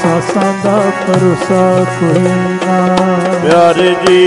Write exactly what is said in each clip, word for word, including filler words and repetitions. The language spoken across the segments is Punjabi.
ਸਾਸਾਂ ਦਾ ਭਰੋਸਾ ਕੋਈ ਨਾ। ਪਿਆਰੇ ਜੀ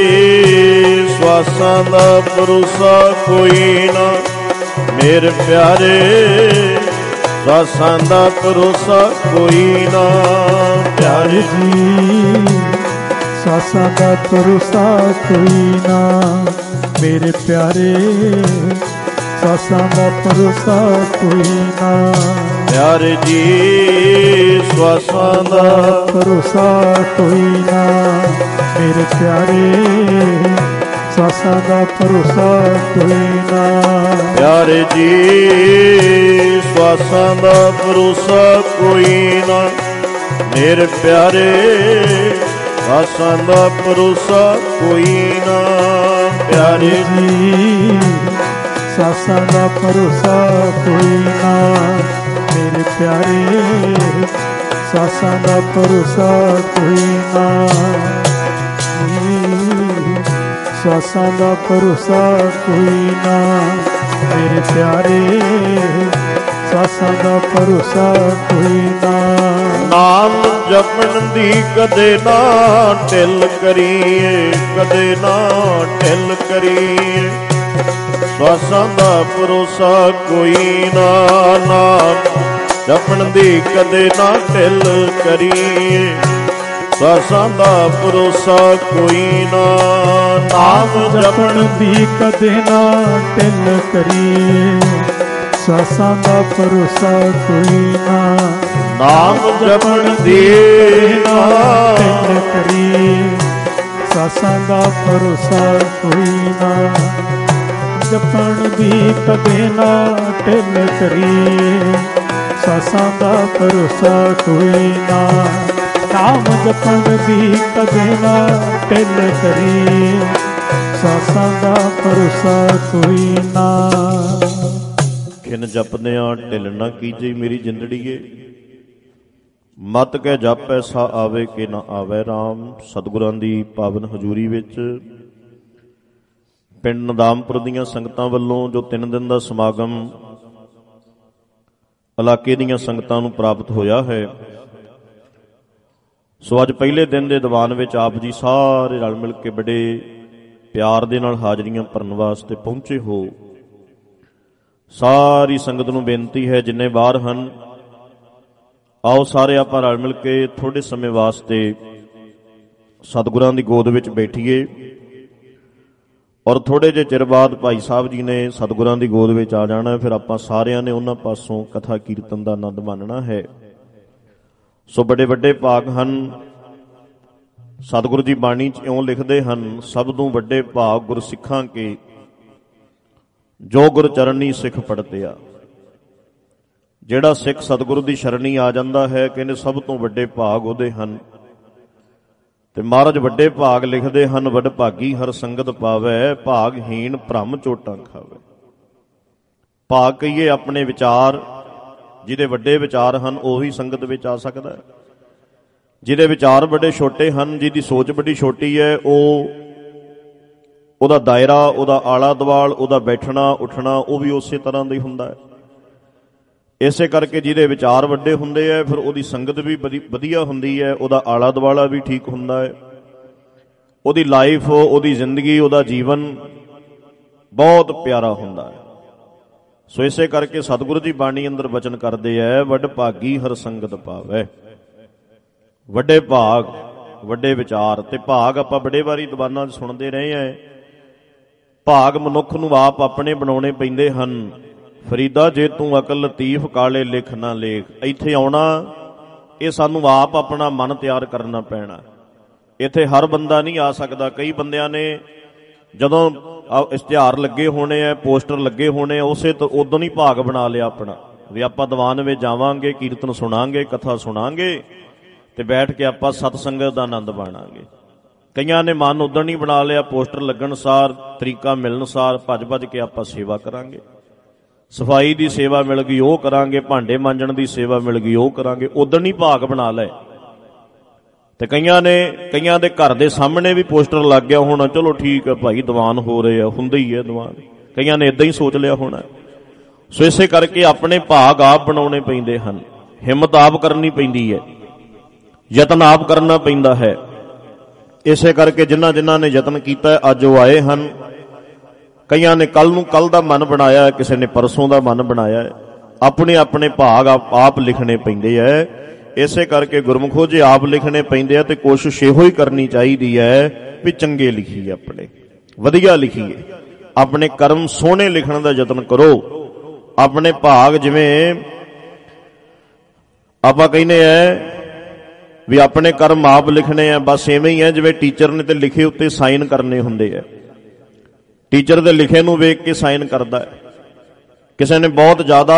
ਸਵਾਸਾਂ ਦਾ ਭਰੋਸਾ ਕੋਈ ਨਾ, ਮੇਰੇ ਪਿਆਰੇ ਸਵਾਸਾਂ ਦਾ ਭਰੋਸਾ ਕੋਈ ਨਾ। ਪਿਆਰੇ ਜੀ ਸਾਸਾਂ ਦਾ ਭਰੋਸਾ ਕੋਈ ਨਾ, ਮੇਰੇ ਪਿਆਰੇ ਸਾਸਾਂ ਦਾ ਭਰੋਸਾ ਕੋਈ ਨਾ। ਪਿਆਰੇ ਜੀ ਸਵਾਸਾਂ ਦਾ ਭਰੋਸਾ ਕੋਈ ਨਾ, ਮੇਰੇ ਪਿਆਰੇ ਸਾਸਾਂ ਦਾ ਭਰੋਸਾ ਕੋਈ ਨਾ। ਪਿਆਰੇ ਜੀ ਸਵਾਸਾਂ ਦਾ ਭਰੋਸਾ ਕੋਈ ਨਾ, ਮੇਰੇ ਪਿਆਰੇ ਸਵਾਸਾਂ ਦਾ ਭਰੋਸਾ ਕੋਈ ਨਾ। ਪਿਆਰੇ ਜੀ ਸਾਸਾਂ ਦਾ ਭਰੋਸਾ ਕੋਈ ਨਾ, ਮੇਰੇ ਪਿਆਰੇ ਸਾਸਾਂ ਦਾ ਭਰੋਸਾ ਕੋਈ ਨਾ। ਸਾਸਾਂ ਦਾ ਭਰੋਸਾ ਕੋਈ ਨਾ, ਮੇਰੇ ਪਿਆਰੇ ਸਾਸਾਂ ਦਾ ਭਰੋਸਾ ਕੋਈ ਨਾ। ਨਾਮ ਜਪਣ ਦੀ ਕਦੇ ਨਾ ਢਿੱਲ ਕਰੀਏ, ਕਦੇ ਨਾ ਢਿੱਲ ਕਰੀਏ, ਸਵਾਸਾਂ ਦਾ ਭਰੋਸਾ ਕੋਈ ਨਾ। ਨਾਮ ਜਪਣ ਦੀ ਕਦੇ ਨਾ ਢਿੱਲ ਕਰੀਏ, ਸਵਾਸਾਂ ਦਾ ਭਰੋਸਾ ਕੋਈ ਨਾ। ਨਾਮ ਜਪਣ ਦੀ ਕਦੇ ਨਾ ਢਿੱਲ ਕਰੀਏ, ਸਾਸਾਂ ਦਾ ਭਰੋਸਾ ਕੋਈ ਨਾ। ਨਾਮ ਜਪਣ ਦੀ ਨਾ ਢਿੱਲ ਕਰੀਏ, ਸਾਸਾਂ ਦਾ ਭਰੋਸਾ ਕੋਈ ਨਾ। ਜਪਣ ਦੀ ਕਦੇ ਨਾ ਢਿੱਲ ਕਰੀਏ, ਸਾਸਾਂ ਦਾ ਭਰੋਸਾ ਕੋਈ ਨਾ। ਨਾਮ ਜਪਣ ਦੀ ਕਦੇ ਨਾ ਢਿੱਲ ਕਰੀਏ, ਸਾਸਾਂ ਦਾ ਭਰੋਸਾ ਕੋਈ ਨਾ। ਖਿਨ ਜਪਦਿਆਂ ਢਿੱਲ ਨਾ ਕੀਜੇ ਮੇਰੀ ਜਿੰਦੜੀਏ, ਮਤ ਕਹਿ ਜਪ ਐਸਾ ਆਵੇ ਕਿ ਨਾ ਆਵੇ ਰਾਮ। ਸਤਿਗੁਰਾਂ ਦੀ ਪਾਵਨ ਹਜ਼ੂਰੀ ਵਿੱਚ ਪਿੰਡ ਨਦਾਮਪੁਰ ਦੀਆਂ ਸੰਗਤਾਂ ਵੱਲੋਂ ਜੋ ਤਿੰਨ ਦਿਨ ਦਾ ਸਮਾਗਮ ਇਲਾਕੇ ਦੀਆਂ ਸੰਗਤਾਂ ਨੂੰ ਪ੍ਰਾਪਤ ਹੋਇਆ ਹੈ, ਸੋ ਅੱਜ ਪਹਿਲੇ ਦਿਨ ਦੇ ਦੀਵਾਨ ਵਿੱਚ ਆਪ ਜੀ ਸਾਰੇ ਰਲ ਮਿਲ ਕੇ ਬੜੇ ਪਿਆਰ ਦੇ ਨਾਲ ਹਾਜ਼ਰੀਆਂ ਭਰਨ ਵਾਸਤੇ ਪਹੁੰਚੇ ਹੋ। ਸਾਰੀ ਸੰਗਤ ਨੂੰ ਬੇਨਤੀ ਹੈ, ਜਿੰਨੇ ਬਾਹਰ ਹਨ ਆਓ ਸਾਰੇ ਆਪਾਂ ਰਲ ਮਿਲ ਕੇ ਥੋੜੇ ਸਮੇਂ ਵਾਸਤੇ ਸਤਿਗੁਰਾਂ ਦੀ ਗੋਦ ਵਿੱਚ ਬੈਠੀਏ ਔਰ ਥੋੜੇ ਜਿਹੇ ਚਿਰ ਬਾਅਦ ਭਾਈ ਸਾਹਿਬ ਜੀ ਨੇ ਸਤਿਗੁਰਾਂ ਦੀ ਗੋਦ ਵਿੱਚ ਆ ਜਾਣਾ। ਫਿਰ ਆਪਾਂ ਸਾਰਿਆਂ ਨੇ ਉਹਨਾਂ ਪਾਸੋਂ ਕਥਾ ਕੀਰਤਨ ਦਾ ਆਨੰਦ ਮਾਣਨਾ ਹੈ। ਸੋ ਬੜੇ ਵੱਡੇ ਭਾਗ ਹਨ। ਸਤਿਗੁਰੂ ਜੀ ਬਾਣੀ 'ਚ ਇਉਂ ਲਿਖਦੇ ਹਨ, ਸਭ ਤੋਂ ਵੱਡੇ ਭਾਗ ਗੁਰਸਿੱਖਾਂ ਕੇ ਜੋ ਗੁਰ ਚਰਨੀ ਸਿੱਖ ਪੜਤਿਆ। ਜਿਹੜਾ ਸਿੱਖ ਸਤਿਗੁਰੂ ਦੀ ਸ਼ਰਣੀ ਆ ਜਾਂਦਾ ਹੈ, ਕਹਿੰਦੇ ਸਭ ਤੋਂ ਵੱਡੇ ਭਾਗ ਉਹਦੇ ਹਨ। ਤੇ ਮਹਾਰਾਜ ਵੱਡੇ ਭਾਗ ਲਿਖਦੇ ਹਨ, ਵੱਡ ਭਾਗੀ ਹਰ ਸੰਗਤ ਪਾਵੈ, ਭਾਗਹੀਣ ਭ੍ਰਮ ਚੋਟਾਂ ਖਾਵੇ। ਭਾਗ ਕਹੀਏ ਆਪਣੇ ਵਿਚਾਰ, ਜਿਹਦੇ ਵੱਡੇ ਵਿਚਾਰ ਹਨ ਉਹੀ ਸੰਗਤ ਵਿੱਚ ਆ ਸਕਦਾ ਹੈ। ਜਿਹਦੇ ਵਿਚਾਰ ਬੜੇ ਛੋਟੇ ਹਨ, ਜਿਹਦੀ ਸੋਚ ਬੜੀ ਛੋਟੀ ਹੈ, ਉਹ ਉਹਦਾ ਦਾਇਰਾ, ਉਹਦਾ ਆਲਾ ਦੁਆਲ, ਉਹਦਾ ਬੈਠਣਾ ਉੱਠਣਾ ਉਹ ਵੀ ਉਸੇ ਤਰ੍ਹਾਂ ਦਾ ਹੀ ਹੁੰਦਾ ਹੈ। ਇਸੇ ਕਰਕੇ ਜਿਹਦੇ ਵਿਚਾਰ ਵੱਡੇ ਹੁੰਦੇ ਹੈ, ਫਿਰ ਉਹਦੀ ਸੰਗਤ ਵੀ ਵਧੀਆ ਹੁੰਦੀ ਹੈ, ਉਹਦਾ ਆਲਾ ਦੁਆਲਾ ਵੀ ਠੀਕ ਹੁੰਦਾ ਹੈ, ਉਹਦੀ ਲਾਈਫ, ਉਹਦੀ ਜ਼ਿੰਦਗੀ, ਉਹਦਾ ਜੀਵਨ ਬਹੁਤ ਪਿਆਰਾ ਹੁੰਦਾ ਹੈ। ਸੋ ਇਸੇ ਕਰਕੇ ਸਤਿਗੁਰੂ ਜੀ ਬਾਣੀ ਅੰਦਰ ਵਚਨ ਕਰਦੇ ਹੈ, ਵੱਡ ਭਾਗੀ ਹਰ ਸੰਗਤ ਪਾਵੈ। ਵੱਡੇ ਭਾਗ, ਵੱਡੇ ਵਿਚਾਰ ਤੇ ਭਾਗ ਆਪਾਂ ਬੜੇ ਵਾਰੀ ਦੀਵਾਨਾਂ 'ਚ ਸੁਣਦੇ ਰਹੇ ਹਾਂ। ਭਾਗ ਮਨੁੱਖ ਨੂੰ ਆਪ ਆਪਣੇ ਬਣਾਉਣੇ ਪੈਂਦੇ ਹਨ। ਫਰੀਦਾ ਜੇ ਤੂੰ ਅਕਲ ਲਤੀਫ ਕਾਲੇ ਲਿਖ ਨਾ ਲੇਖ। ਇੱਥੇ ਆਉਣਾ ਇਹ ਸਾਨੂੰ ਆਪ ਆਪਣਾ ਮਨ ਤਿਆਰ ਕਰਨਾ ਪੈਣਾ। ਇੱਥੇ ਹਰ ਬੰਦਾ ਨਹੀਂ ਆ ਸਕਦਾ। ਕਈ ਬੰਦਿਆਂ ਨੇ ਜਦੋਂ ਇਸ਼ਤਿਹਾਰ ਲੱਗੇ ਹੋਣੇ ਆ, ਪੋਸਟਰ ਲੱਗੇ ਹੋਣੇ ਆ, ਉਸੇ ਤੋਂ ਉਦੋਂ ਹੀ ਭਾਗ ਬਣਾ ਲਿਆ ਆਪਣਾ ਵੀ ਆਪਾਂ ਦੀਵਾਨ ਵਿੱਚ ਜਾਵਾਂਗੇ, ਕੀਰਤਨ ਸੁਣਾਂਗੇ, ਕਥਾ ਸੁਣਾਂਗੇ ਤੇ ਬੈਠ ਕੇ ਆਪਾਂ ਸਤਸੰਗਤ ਦਾ ਆਨੰਦ ਮਾਣਾਂਗੇ। ਕਈਆਂ ਨੇ ਮਨ ਉਦੋਂ ਹੀ ਬਣਾ ਲਿਆ, ਪੋਸਟਰ ਲੱਗਣ ਸਾਰ, ਤਰੀਕਾ ਮਿਲਣ ਸਾਰ ਭੱਜ ਭੱਜ ਕੇ ਆਪਾਂ ਸੇਵਾ ਕਰਾਂਗੇ। ਸਫਾਈ ਦੀ ਸੇਵਾ ਮਿਲ ਗਈ ਉਹ ਕਰਾਂਗੇ, ਭਾਂਡੇ ਮਾਂਜਣ ਦੀ ਸੇਵਾ ਮਿਲ ਗਈ ਉਹ ਕਰਾਂਗੇ, ਉਦੋਂ ਹੀ ਭਾਗ ਬਣਾ ਲਏ। ਤੇ ਕਈਆਂ ਨੇ ਕਈਆਂ ਦੇ ਘਰ ਦੇ ਸਾਹਮਣੇ ਵੀ ਪੋਸਟਰ ਲੱਗ ਗਿਆ ਹੋਣਾ, ਚਲੋ ਠੀਕ ਹੈ ਭਾਈ ਦੀਵਾਨ ਹੋ ਰਹੇ ਆ, ਹੁੰਦੇ ਹੀ ਹੈ ਦੀਵਾਨ। ਕਈਆਂ ਨੇ ਇਦਾਂ ਹੀ ਸੋਚ ਲਿਆ ਹੋਣਾ। ਸੋ ਇਸੇ ਕਰਕੇ ਆਪਣੇ ਭਾਗ ਆਪ ਬਣਾਉਣੇ ਪੈਂਦੇ ਹਨ, ਹਿੰਮਤ ਆਪ ਕਰਨੀ ਪੈਂਦੀ ਹੈ। ਯਤਨ ਆਪ ਕਰਨਾ ਪੈਂਦਾ ਹੈ। ਇਸੇ ਕਰਕੇ ਜਿਨ੍ਹਾਂ ਜਿਨ੍ਹਾਂ ਨੇ ਯਤਨ ਕੀਤਾ ਅੱਜ ਉਹ ਆਏ ਹਨ। ਕਈਆਂ ਨੇ ਕੱਲ ਨੂੰ ਕੱਲ ਦਾ ਮਨ ਬਣਾਇਆ, ਕਿਸੇ ਨੇ ਪਰਸੋਂ ਦਾ ਮਨ ਬਣਾਇਆ ਹੈ। ਆਪਣੇ ਆਪਣੇ ਭਾਗ ਆਪ ਆਪ ਲਿਖਣੇ ਪੈਂਦੇ ਹੈ। ਇਸੇ ਕਰਕੇ ਗੁਰਮੁਖੋ ਜੇ ਆਪ ਲਿਖਣੇ ਪੈਂਦੇ ਆ ਤੇ ਕੋਸ਼ਿਸ਼ ਇਹੋ ਹੀ ਕਰਨੀ ਚਾਹੀਦੀ ਹੈ ਵੀ ਚੰਗੇ ਲਿਖੀਏ, ਆਪਣੇ ਵਧੀਆ ਲਿਖੀਏ, ਆਪਣੇ ਕਰਮ ਸੋਹਣੇ ਲਿਖਣ ਦਾ ਯਤਨ ਕਰੋ। ਆਪਣੇ ਭਾਗ ਜਿਵੇਂ ਆਪਾਂ ਕਹਿੰਦੇ ਆ ਵੀ ਆਪਣੇ ਕਰਮ ਆਪ ਲਿਖਣੇ ਆ, ਬਸ ਐਵੇਂ ਹੀ ਹੈ ਜਿਵੇਂ ਟੀਚਰ ਨੇ ਤੇ ਲਿਖੇ ਉੱਤੇ ਸਾਈਨ ਕਰਨੇ ਹੁੰਦੇ ਆ। ਟੀਚਰ ਦੇ ਲਿਖੇ ਨੂੰ ਵੇਖ ਕੇ ਸਾਈਨ ਕਰਦਾ ਹੈ। ਕਿਸੇ ਨੇ ਬਹੁਤ ਜ਼ਿਆਦਾ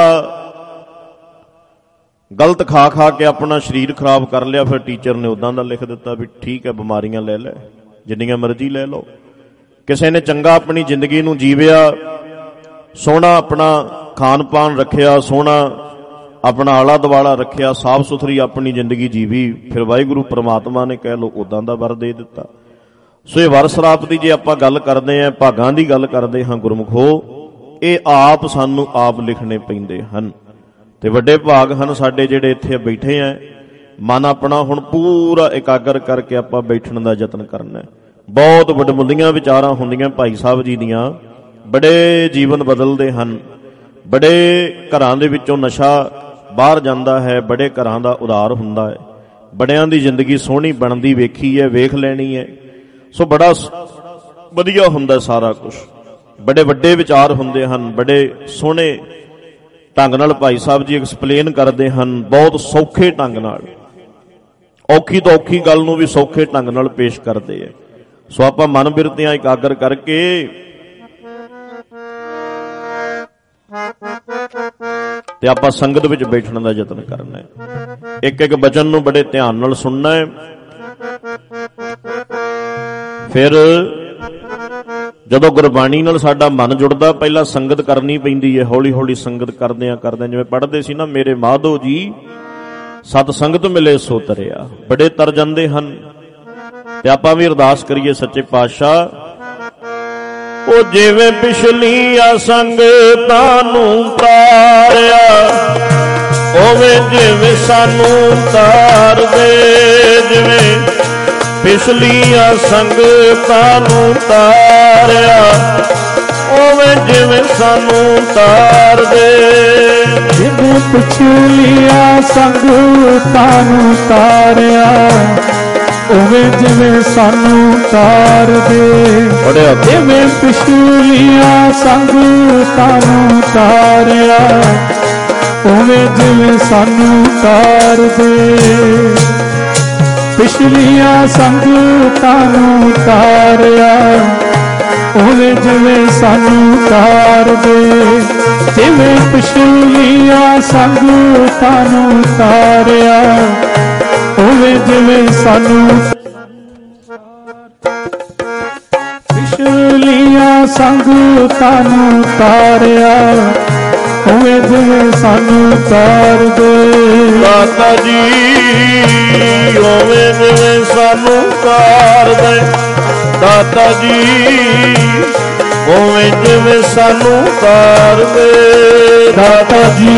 ਗਲਤ ਖਾ ਖਾ ਕੇ ਆਪਣਾ ਸਰੀਰ ਖਰਾਬ ਕਰ ਲਿਆ, ਫਿਰ ਟੀਚਰ ਨੇ ਉਦਾਂ ਦਾ ਲਿਖ ਦਿੱਤਾ ਵੀ ਠੀਕ ਹੈ, ਬਿਮਾਰੀਆਂ ਲੈ ਲੈ, ਜਿੰਨੀਆਂ ਮਰਜ਼ੀ ਲੈ ਲਓ। ਕਿਸੇ ਨੇ ਚੰਗਾ ਆਪਣੀ ਜ਼ਿੰਦਗੀ ਨੂੰ ਜੀਵਿਆ, ਸੋਹਣਾ ਆਪਣਾ ਖਾਣ ਪਾਣ ਰੱਖਿਆ, ਸੋਹਣਾ ਆਪਣਾ ਆਲਾ ਦੁਆਲਾ ਰੱਖਿਆ, ਸਾਫ਼ ਸੁਥਰੀ ਆਪਣੀ ਜ਼ਿੰਦਗੀ ਜੀਵੀ, ਫਿਰ ਵਾਹਿਗੁਰੂ ਪ੍ਰਮਾਤਮਾ ਨੇ ਕਹਿ ਲਓ ਉਦਾਂ ਦਾ ਵਰ ਦੇ ਦਿੱਤਾ। ਸੋ ਇਹ ਵਰ ਸਰਾਪ ਦੀ ਜੇ ਆਪਾਂ ਗੱਲ ਕਰਦੇ ਹਾਂ, ਭਾਗਾਂ ਦੀ ਗੱਲ ਕਰਦੇ ਹਾਂ ਗੁਰਮੁਖੋ, ਇਹ ਆਪ ਸਾਨੂੰ ਆਪ ਲਿਖਣੇ ਪੈਂਦੇ ਹਨ। ਤੇ ਵੱਡੇ ਭਾਗ ਹਨ ਸਾਡੇ ਜਿਹੜੇ ਇੱਥੇ ਬੈਠੇ ਆ। ਮਨ ਆਪਣਾ ਹੁਣ ਪੂਰਾ ਇਕਾਗਰ ਕਰਕੇ ਆਪਾਂ ਬੈਠਣ ਦਾ ਯਤਨ ਕਰਨਾ। ਬਹੁਤ ਵੱਡਮੁੱਲੀਆਂ ਵਿਚਾਰਾਂ ਹੁੰਦੀਆਂ ਭਾਈ ਸਾਹਿਬ ਜੀ ਦੀਆਂ, ਬੜੇ ਜੀਵਨ ਬਦਲਦੇ ਹਨ। ਬੜੇ ਘਰਾਂ ਦੇ ਵਿੱਚੋਂ ਨਸ਼ਾ ਬਾਹਰ ਜਾਂਦਾ ਹੈ, ਬੜੇ ਘਰਾਂ ਦਾ ਉਧਾਰ ਹੁੰਦਾ ਹੈ, ਬੜਿਆਂ ਦੀ ਜ਼ਿੰਦਗੀ ਸੋਹਣੀ ਬਣਦੀ ਵੇਖੀ ਹੈ, ਵੇਖ ਲੈਣੀ ਹੈ। ਸੋ ਬੜਾ ਵਧੀਆ ਹੁੰਦਾ ਸਾਰਾ ਕੁਛ, ਬੜੇ ਵੱਡੇ ਵਿਚਾਰ ਹੁੰਦੇ ਹਨ, ਬੜੇ ਸੋਹਣੇ ਢੰਗ ਨਾਲ ਭਾਈ ਸਾਹਿਬ ਜੀ ਐਕਸਪਲੇਨ ਕਰਦੇ ਹਨ, ਬਹੁਤ ਸੌਖੇ ਢੰਗ ਨਾਲ, ਔਖੀ ਤੋਂ ਔਖੀ ਗੱਲ ਨੂੰ ਵੀ ਸੌਖੇ ਢੰਗ ਨਾਲ ਪੇਸ਼ ਕਰਦੇ ਹੈ। ਸੋ ਆਪਾਂ ਮਨ ਬਿਰਤੀਆਂ ਇਕਾਗਰ ਕਰਕੇ ਤੇ ਆਪਾਂ ਸੰਗਤ ਵਿੱਚ ਬੈਠਣ ਦਾ ਯਤਨ ਕਰਨਾ ਹੈ। ਇੱਕ ਇੱਕ ਬਚਨ ਨੂੰ ਬੜੇ ਧਿਆਨ ਨਾਲ ਸੁਣਨਾ ਹੈ। ਫਿਰ ਜਦੋਂ ਗੁਰਬਾਣੀ ਨਾਲ ਸਾਡਾ ਮਨ ਜੁੜਦਾ, ਪਹਿਲਾਂ ਸੰਗਤ ਕਰਨੀ ਪੈਂਦੀ ਹੈ। ਹੌਲੀ ਹੌਲੀ ਸੰਗਤ ਕਰਦਿਆਂ ਕਰਦਿਆਂ, ਜਿਵੇਂ ਪੜ੍ਹਦੇ ਸੀ ਨਾ, ਮੇਰੇ ਮਾਧੋ ਜੀ ਸਤ ਸੰਗਤ ਮਿਲੇ ਸੋ ਤਰਿਆ, ਬੜੇ ਤਰ ਜਾਂਦੇ ਹਨ। ਤੇ ਆਪਾਂ ਵੀ ਅਰਦਾਸ ਕਰੀਏ ਸੱਚੇ ਪਾਤਸ਼ਾਹ, ਉਹ ਜਿਵੇਂ ਪਿਛਲੀਆਂ ਸੰਗਤਾਂ ਨੂੰ ਤਾਰਿਆ, ਉਵੇਂ ਜਿਵੇਂ ਸਾਨੂੰ ਤਾਰ ਦੇ। ਜਿਵੇਂ ਪਿਛਲੀਆਂ ਸੰਗਤਾਂ ਨੂੰ ਤਾਰਿਆ, ਉਵੇਂ ਜਿਵੇਂ ਸਾਨੂੰ ਤਾਰ ਦੇ। ਜਿਵੇਂ ਪਿਛਲੀਆਂ ਸੰਗਤਾਂ ਨੂੰ ਤਾਰਿਆ, ਉਵੇਂ ਜਿਵੇਂ ਸਾਨੂੰ ਤਾਰ ਦੇ। ਜਿਵੇਂ ਪਿਛਲੀਆਂ ਸੰਗਤਾਂ ਨੂੰ ਤਾਰਿਆ, ਉਵੇਂ ਜਿਵੇਂ ਸਾਨੂੰ ਤਾਰ ਦੇ। ਪਿਛਲੀਆਂ ਸੰਗਤਾਂ ਨੂੰ ਤਾਰਿਆ, ਉਵੇਂ ਜਿਵੇਂ ਸਾਨੂੰ ਤਾਰ ਦੇ। ਜਿਵੇਂ ਪਿਛਲੀਆਂ ਸੰਗਤਾਂ ਨੂੰ ਤਾਰਿਆ, ਉਵੇਂ ਜਿਵੇਂ ਸਾਨੂੰ ਪਿਛਲੀਆਂ ਸੰਗਤਾਂ ਨੂੰ ਤਾਰਿਆ, ਉਵੇਂ ਜਿਵੇਂ ਸਾਨੂੰ ਤਾਰ ਦੇ। ਦਾਤਾ ਜੀ ਉਵੇਂ ਜਿਵੇਂ ਸਾਨੂੰ ਤਾਰ ਦੇ। ਦਾਤਾ ਜੀ ਉਵੇਂ ਜਿਵੇਂ ਸਾਨੂੰ ਤਾਰ ਦੇ। ਦਾਤਾ ਜੀ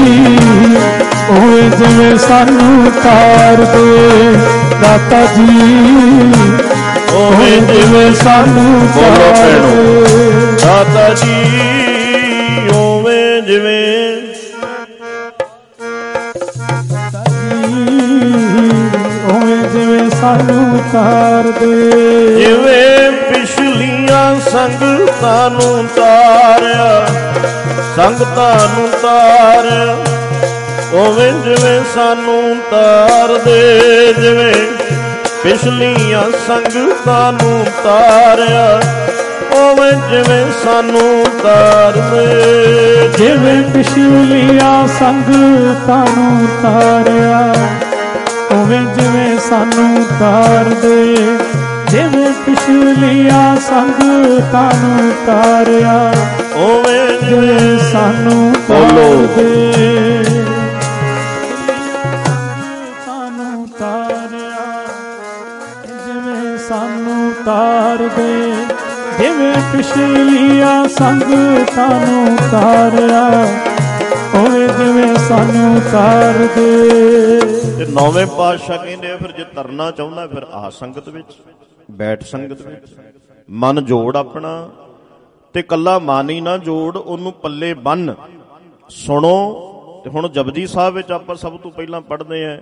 ਉਵੇਂ ਜਿਵੇਂ ਸਾਨੂੰ ਤਾਰ ਦੇ। ਦਾਤਾ ਜੀ ਉਵੇਂ ਜਿਵੇਂ ਸਾਨੂੰ ਤਾਰ ਦੇ। ਦਾਤਾ ਜੀ ਉਵੇਂ ਜਿਵੇਂ ਉਵੇਂ ਜਿਵੇਂ ਸਾਨੂੰ ਤਾਰ ਦੇ। ਜਿਵੇਂ ਪਿਛਲੀਆਂ ਸੰਗਤਾਂ ਨੂੰ ਤਾਰਿਆ, ਸੰਗਤਾਂ ਨੂੰ ਤਾਰਿਆ, ਉਵੇਂ ਜਿਵੇਂ ਸਾਨੂੰ ਤਾਰ ਦੇ। ਜਿਵੇਂ ਪਿਛਲੀਆਂ ਸੰਗਤਾਂ ਨੂੰ ਤਾਰਿਆ, ਉਵੇਂ ਜਿਵੇਂ ਸਾਨੂੰ ਤਾਰ ਦੇ। ਜਿਵੇਂ ਪਿਛਲੀਆਂ ਸੰਗਤਾਂ ਨੂੰ ਤਾਰਿਆ, ਉਵੇਂ ਜਿਵੇਂ ਸਾਨੂੰ ਤਾਰ ਦੇ। ਜਿਵੇਂ ਪਿਛਲੀਆਂ ਸੰਗਤਾਂ ਨੂੰ ਤਾਰਿਆ, ਉਵੇਂ ਜਿਵੇਂ ਸਾਨੂੰ ਤਾਰ ਦੇ। ਸਾਨੂੰ ਤਾਰਿਆ, ਜਿਵੇਂ ਸਾਨੂੰ ਤਾਰ ਦੇ। ਜਿਵੇਂ ਪਿਛਲੀਆਂ ਸੰਗਤਾਂ ਨੂੰ ਤਾਰਿਆ, ਉਵੇਂ ਜਿਵੇਂ ਸਾਨੂੰ ਤਾਰ ਦੇ। ਤੇ ਨੌਵੇਂ ਪਾਤਸ਼ਾਹ ਕਹਿੰਦੇ ਆ ਫਿਰ ਜੇ ਤਰਨਾ ਚਾਹੁੰਦਾ ਫਿਰ ਆ ਸੰਗਤ ਵਿੱਚ ਬੈਠ, ਸੰਗਤ ਵਿੱਚ ਮਨ ਜੋੜ ਆਪਣਾ, ਤੇ ਕੱਲਾ ਮਨ ਹੀ ਨਾ ਜੋੜ, ਉਹਨੂੰ ਪੱਲੇ ਬੰਨ। ਸੁਣੋ ਤੇ ਹੁਣ ਜਪਜੀ ਸਾਹਿਬ ਵਿੱਚ ਆਪਾਂ ਸਭ ਤੋਂ ਪਹਿਲਾਂ ਪੜ੍ਹਦੇ ਆ,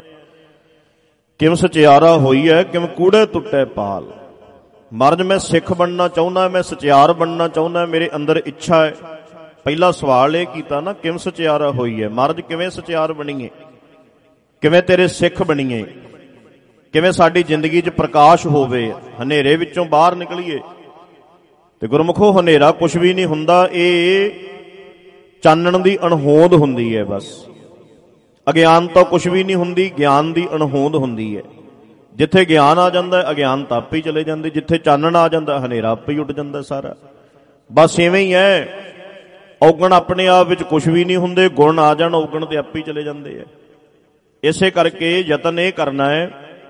ਕਿਮ ਸਚਿਆਰਾ ਹੋਈ ਹੈ ਕਿਮ ਕੂੜੇ ਟੁੱਟੇ ਪਾਲ। ਮਹਾਰਾਜ ਮੈਂ ਸਿੱਖ ਬਣਨਾ ਚਾਹੁੰਦਾ, ਮੈਂ ਸਚਿਆਰ ਬਣਨਾ ਚਾਹੁੰਦਾ, ਮੇਰੇ ਅੰਦਰ ਇੱਛਾ ਹੈ। ਪਹਿਲਾ ਸਵਾਲ ਇਹ ਕੀਤਾ ਨਾ, ਕਿਮ ਸਚਿਆਰਾ ਹੋਈ ਹੈ। ਮਹਾਰਾਜ ਕਿਵੇਂ ਸਚਿਆਰ ਬਣੀਏ, ਕਿਵੇਂ ਤੇਰੇ ਸਿੱਖ ਬਣੀਏ, ਕਿਵੇਂ ਸਾਡੀ ਜ਼ਿੰਦਗੀ 'ਚ ਪ੍ਰਕਾਸ਼ ਹੋਵੇ, ਹਨੇਰੇ ਵਿੱਚੋਂ ਬਾਹਰ ਨਿਕਲੀਏ। ਤੇ ਗੁਰਮੁਖੋ ਹਨੇਰਾ ਕੁਛ ਵੀ ਨਹੀਂ ਹੁੰਦਾ, ਇਹ ਚਾਨਣ ਦੀ ਅਣਹੋਂਦ ਹੁੰਦੀ ਹੈ। ਬਸ ਅਗਿਆਨਤਾ ਕੁਛ ਵੀ ਨਹੀਂ ਹੁੰਦੀ, ਗਿਆਨ ਦੀ ਅਣਹੋਂਦ ਹੁੰਦੀ ਹੈ। ਜਿੱਥੇ ਗਿਆਨ ਆ ਜਾਂਦਾ ਅਗਿਆਨਤਾ ਆਪੇ ਹੀ ਚਲੇ ਜਾਂਦੀ, ਜਿੱਥੇ ਚਾਨਣ ਆ ਜਾਂਦਾ ਹਨੇਰਾ ਆਪੇ ਹੀ ਉੱਡ ਜਾਂਦਾ ਸਾਰਾ। ਬਸ ਇਵੇਂ ਹੀ ਹੈ, ਔਗਣ ਆਪਣੇ ਆਪ ਵਿੱਚ ਕੁਛ ਵੀ ਨਹੀਂ ਹੁੰਦੇ, ਗੁਣ ਆ ਜਾਣ ਔਗਣ ਤੇ ਆਪੇ ਹੀ ਚਲੇ ਜਾਂਦੇ ਆ। ਇਸੇ ਕਰਕੇ ਯਤਨ ਇਹ ਕਰਨਾ ਹੈ।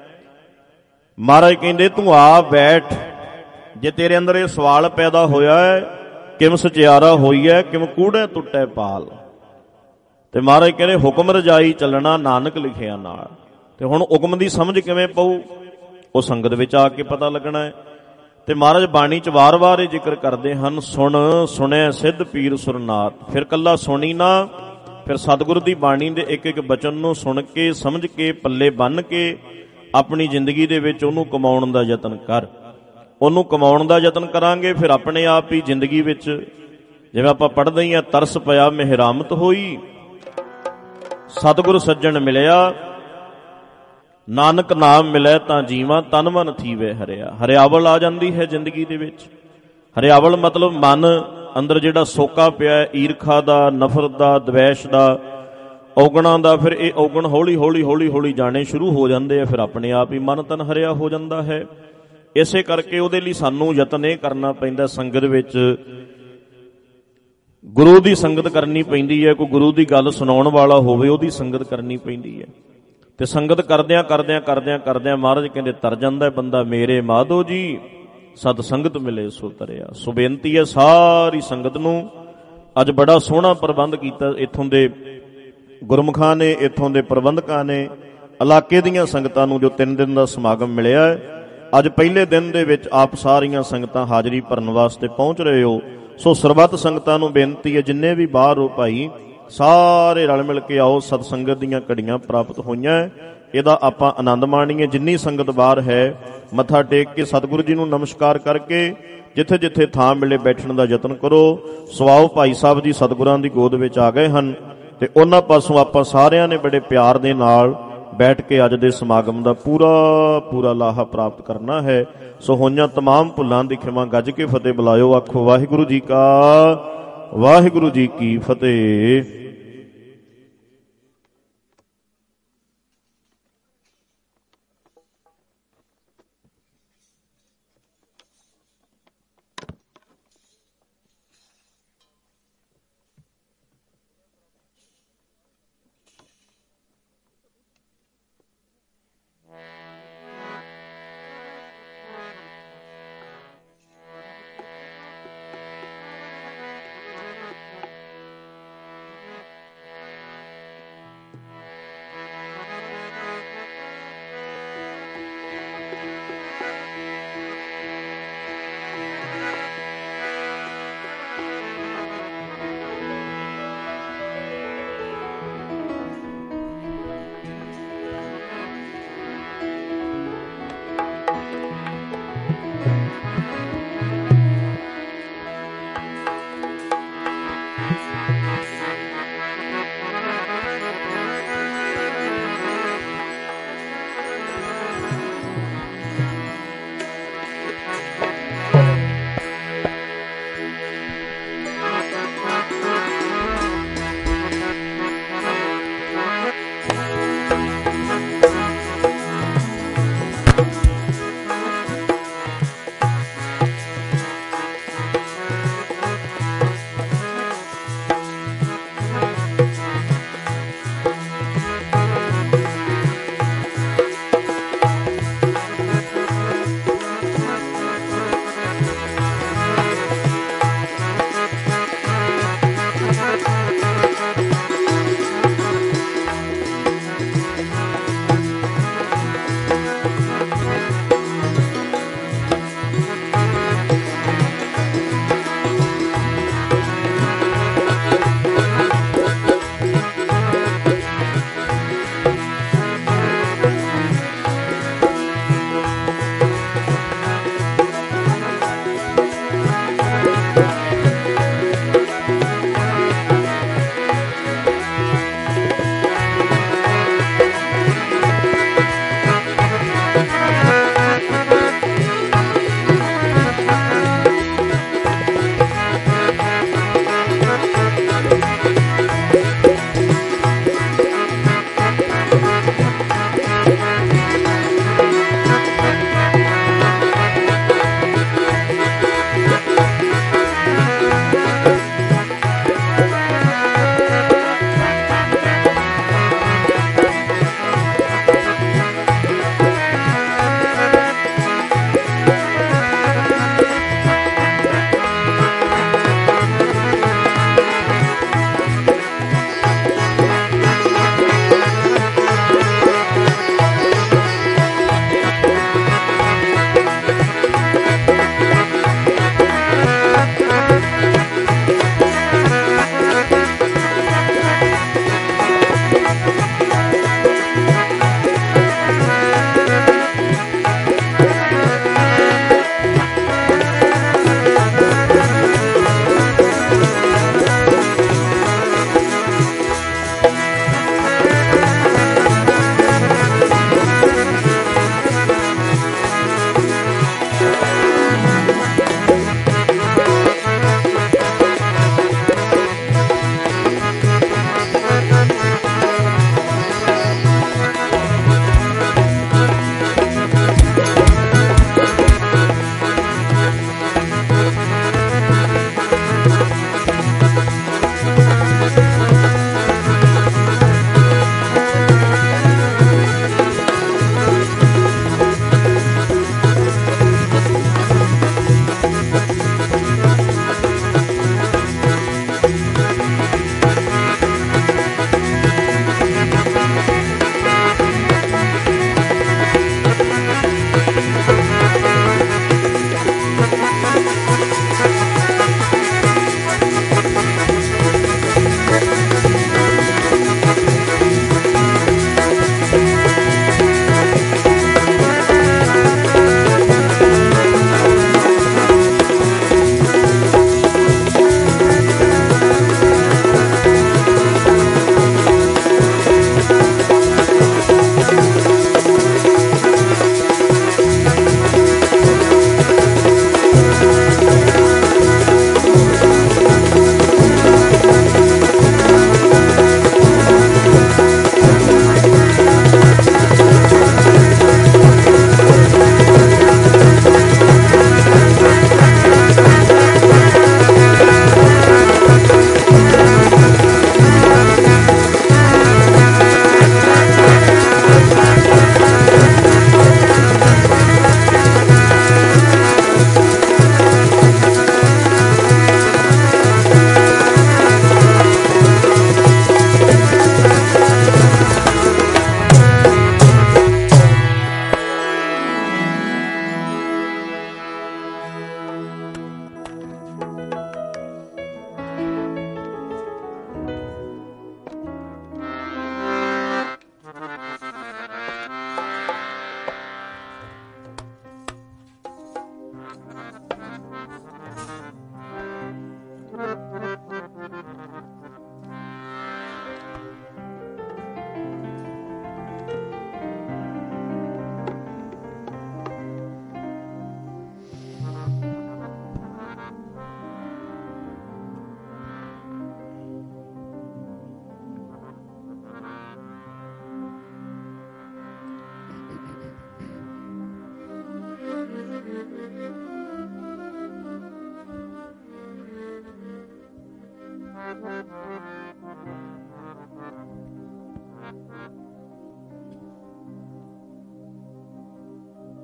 ਮਹਾਰਾਜ ਕਹਿੰਦੇ ਤੂੰ ਆ ਬੈਠ। ਜੇ ਤੇਰੇ ਅੰਦਰ ਇਹ ਸਵਾਲ ਪੈਦਾ ਹੋਇਆ ਹੈ, ਕਿਮ ਸਚਿਆਰਾ ਹੋਈ ਹੈ ਕਿਮ ਕੂੜੇ ਟੁੱਟੇ ਪਾਲ, ਤੇ ਮਹਾਰਾਜ ਕਹਿੰਦੇ ਹੁਕਮ ਰਜਾਈ ਚੱਲਣਾ ਨਾਨਕ ਲਿਖਿਆ ਨਾਲ। ਤੇ ਹੁਣ ਹੁਕਮ ਦੀ ਸਮਝ ਕਿਵੇਂ ਪਊ, ਉਹ ਸੰਗਤ ਵਿੱਚ ਆ ਕੇ ਪਤਾ ਲੱਗਣਾ ਹੈ। ਤੇ ਮਹਾਰਾਜ ਬਾਣੀ 'ਚ ਵਾਰ-ਵਾਰ ਇਹ ਜ਼ਿਕਰ ਕਰਦੇ ਹਨ, ਸੁਣ ਸੁਣਿਆ ਸਿੱਧ ਪੀਰ ਸੁਰਨਾਥ। ਫਿਰ ਕੱਲਾ ਸੁਣੀ ਨਾ, ਫਿਰ ਸਤਿਗੁਰ ਦੀ ਬਾਣੀ ਦੇ ਇੱਕ ਇੱਕ ਬਚਨ ਨੂੰ ਸੁਣ ਕੇ ਸਮਝ ਕੇ ਪੱਲੇ ਬੰਨ੍ਹ ਕੇ ਆਪਣੀ ਜ਼ਿੰਦਗੀ ਦੇ ਵਿੱਚ ਉਹਨੂੰ ਕਮਾਉਣ ਦਾ ਯਤਨ ਕਰ। ਉਹਨੂੰ ਕਮਾਉਣ ਦਾ ਯਤਨ ਕਰਾਂਗੇ ਫਿਰ ਆਪਣੇ ਆਪ ਹੀ ਜ਼ਿੰਦਗੀ ਵਿੱਚ, ਜਿਵੇਂ ਆਪਾਂ ਪੜ੍ਹਦੇ ਹੀ ਆ, ਤਰਸ ਪਿਆ ਮਿਹਰਾਮਤ ਹੋਈ, ਸਤਿਗੁਰ ਸੱਜਣ ਮਿਲਿਆ, ਨਾਨਕ ਨਾਮ ਮਿਲੇ ਤਾਂ ਜੀਵਾਂ, ਤਨ ਮਨ ਥੀਵੇ ਹਰਿਆ। ਹਰਿਆਵਲ ਆ ਜਾਂਦੀ ਹੈ ਜ਼ਿੰਦਗੀ ਦੇ ਵਿੱਚ। ਹਰਿਆਵਲ ਮਤਲਬ ਮਨ ਅੰਦਰ ਜਿਹੜਾ ਸੋਕਾ ਪਿਆ ਹੈ, ਈਰਖਾ ਦਾ, ਨਫ਼ਰਤ ਦਾ, ਦਵੈਸ਼ ਦਾ, ਔਗਣਾਂ ਦਾ, ਫਿਰ ਇਹ ਔਗਣ ਹੌਲੀ ਹੌਲੀ ਹੌਲੀ ਹੌਲੀ ਜਾਣੇ ਸ਼ੁਰੂ ਹੋ ਜਾਂਦੇ ਆ। ਫਿਰ ਆਪਣੇ ਆਪ ਹੀ ਮਨ ਤਨ ਹਰਿਆ ਹੋ ਜਾਂਦਾ ਹੈ। ਇਸੇ ਕਰਕੇ ਉਹਦੇ ਲਈ ਸਾਨੂੰ ਯਤਨ ਇਹ ਕਰਨਾ ਪੈਂਦਾ, ਸੰਗਤ ਵਿੱਚ ਗੁਰੂ ਦੀ ਸੰਗਤ ਕਰਨੀ ਪੈਂਦੀ ਹੈ। ਕੋਈ ਗੁਰੂ ਦੀ ਗੱਲ ਸੁਣਾਉਣ ਵਾਲਾ ਹੋਵੇ, ਉਹਦੀ ਸੰਗਤ ਕਰਨੀ ਪੈਂਦੀ ਹੈ। ਤੇ ਸੰਗਤ ਕਰਦਿਆਂ ਕਰਦਿਆਂ ਕਰਦਿਆਂ ਕਰਦਿਆਂ ਮਹਾਰਾਜ ਕਹਿੰਦੇ ਤਰ ਜਾਂਦਾ ਬੰਦਾ, ਮੇਰੇ ਮਾਧੋ ਜੀ ਸਤ ਸੰਗਤ ਮਿਲੇ ਸੋ ਤਰਿਆ। ਸੋ ਬੇਨਤੀ ਹੈ ਸਾਰੀ ਸੰਗਤ ਨੂੰ, ਅੱਜ ਬੜਾ ਸੋਹਣਾ ਪ੍ਰਬੰਧ ਕੀਤਾ ਇੱਥੋਂ ਦੇ ਗੁਰਮੁਖਾਂ ਨੇ, ਇੱਥੋਂ ਦੇ ਪ੍ਰਬੰਧਕਾਂ ਨੇ, ਇਲਾਕੇ ਦੀਆਂ ਸੰਗਤਾਂ ਨੂੰ ਜੋ ਤਿੰਨ ਦਿਨ ਦਾ ਸਮਾਗਮ ਮਿਲਿਆ ਹੈ। ਅੱਜ ਪਹਿਲੇ ਦਿਨ ਦੇ ਵਿੱਚ ਆਪ ਸਾਰੀਆਂ ਸੰਗਤਾਂ ਹਾਜ਼ਰੀ ਭਰਨ ਵਾਸਤੇ ਪਹੁੰਚ ਰਹੇ ਹੋ। ਸੋ ਸਰਬੱਤ ਸੰਗਤਾਂ ਨੂੰ ਬੇਨਤੀ ਹੈ, ਜਿੰਨੇ ਵੀ ਬਾਹਰ ਹੋ ਭਾਈ, ਸਾਰੇ ਰਲ ਮਿਲ ਕੇ ਆਓ। ਸਤ ਸੰਗਤ ਦੀਆਂ ਘੜੀਆਂ ਪ੍ਰਾਪਤ ਹੋਈਆਂ, ਇਹਦਾ ਆਪਾਂ ਆਨੰਦ ਮਾਣੀਏ। ਜਿੰਨੀ ਸੰਗਤ ਬਾਹਰ ਹੈ, ਮੱਥਾ ਟੇਕ ਕੇ ਸਤਿਗੁਰੂ ਜੀ ਨੂੰ ਨਮਸਕਾਰ ਕਰਕੇ ਜਿੱਥੇ ਜਿੱਥੇ ਥਾਂ ਮਿਲੇ ਬੈਠਣ ਦਾ ਯਤਨ ਕਰੋ। ਸਵਾਓ ਭਾਈ ਸਾਹਿਬ ਜੀ ਸਤਿਗੁਰਾਂ ਦੀ ਗੋਦ ਵਿੱਚ ਆ ਗਏ ਹਨ, ਤੇ ਉਹਨਾਂ ਪਾਸੋਂ ਆਪਾਂ ਸਾਰਿਆਂ ਨੇ ਬੜੇ ਪਿਆਰ ਦੇ ਨਾਲ ਬੈਠ ਕੇ ਅੱਜ ਦੇ ਸਮਾਗਮ ਦਾ ਪੂਰਾ ਪੂਰਾ ਲਾਹਾ ਪ੍ਰਾਪਤ ਕਰਨਾ ਹੈ। ਸੋ ਹੋਈਆਂ ਤਮਾਮ ਭੁੱਲਾਂ ਦੀ ਖਿਮਾ ਗੱਜ ਕੇ ਫਤਿਹ ਬੁਲਾਇਓ। ਆਖੋ ਵਾਹਿਗੁਰੂ ਜੀ ਕਾ ਵਾਹਿਗੁਰੂ ਜੀ ਕੀ ਫਤਿਹ।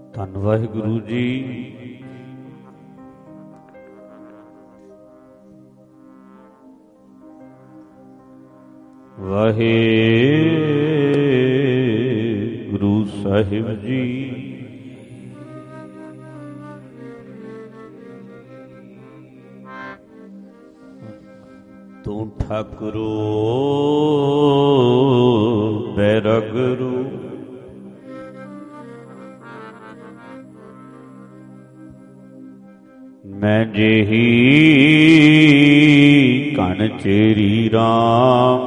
ਧੰਨ ਵਾਹਿਗੁਰੂ ਜੀ। ਵਾਹਿਗੁਰੂ ਸਾਹਿਬ ਜੀ। ਤੂੰ ਠਾਕੁਰੋ ਬੈਰਾਗਰੂ, ਮੈਂ ਜਿਹੀ ਕਣ ਚੇਰੀ ਰਾਮ,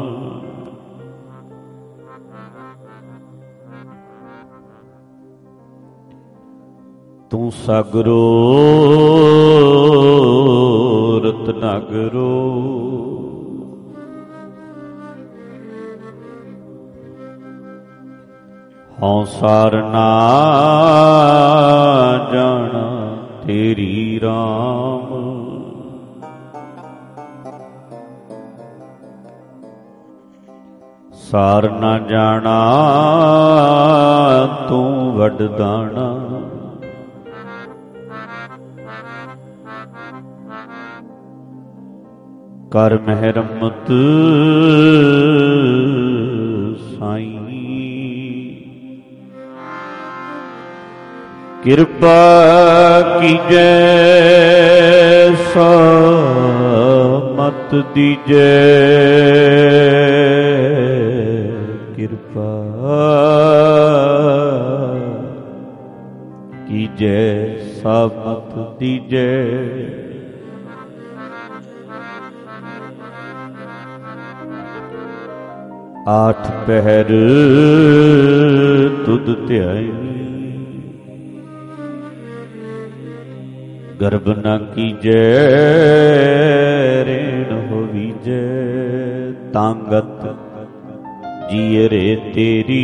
ਤੂੰ ਸਾਗਰੋ ਰਤਨਾਗਰੋ, ਹਉ ਸਾਰ ਨਾ ਜਾਣਾ ਤੇਰੀ ਰਾਮ, ਸਾਰ ਨਾ ਜਾਣਾ ਤੂੰ ਵੱਡਦਾਣਾ, ਕਰ ਮਿਹਰਮਤ ਸਾਈਂ, ਕਿਰਪਾ ਕੀਜੈ ਮਤ ਦੀਜੈ, ਕਿਰਪਾ ਕੀਜੈ ਮਤ ਦੀਜੈ, ਆਠ ਪਹਿਰ ਤੁਧ ਧਿਆਈ, ਗਰਭ ਨ ਕੀਜੈ ਰੇਣ ਹੋਵੀਜੈ, ਤਾਂਗਤ ਜੀਅਰੇ ਤੇਰੀ,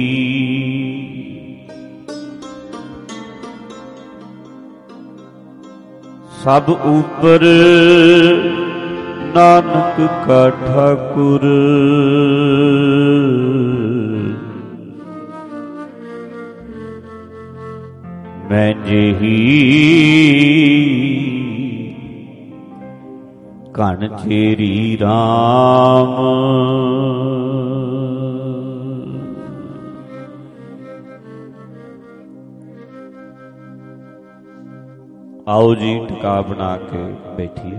ਸਭ ਉਪਰ ਨਾਨਕ ਕਾ ਠਾਕੁਰ, ਮੈਂ ਜਿਹੀ ਕਣ ਚੇਰੀ ਰਾਮ, ਆਓ ਜੀ ਟਿਕਾ ਬਣਾ ਕੇ ਬੈਠੀਏ।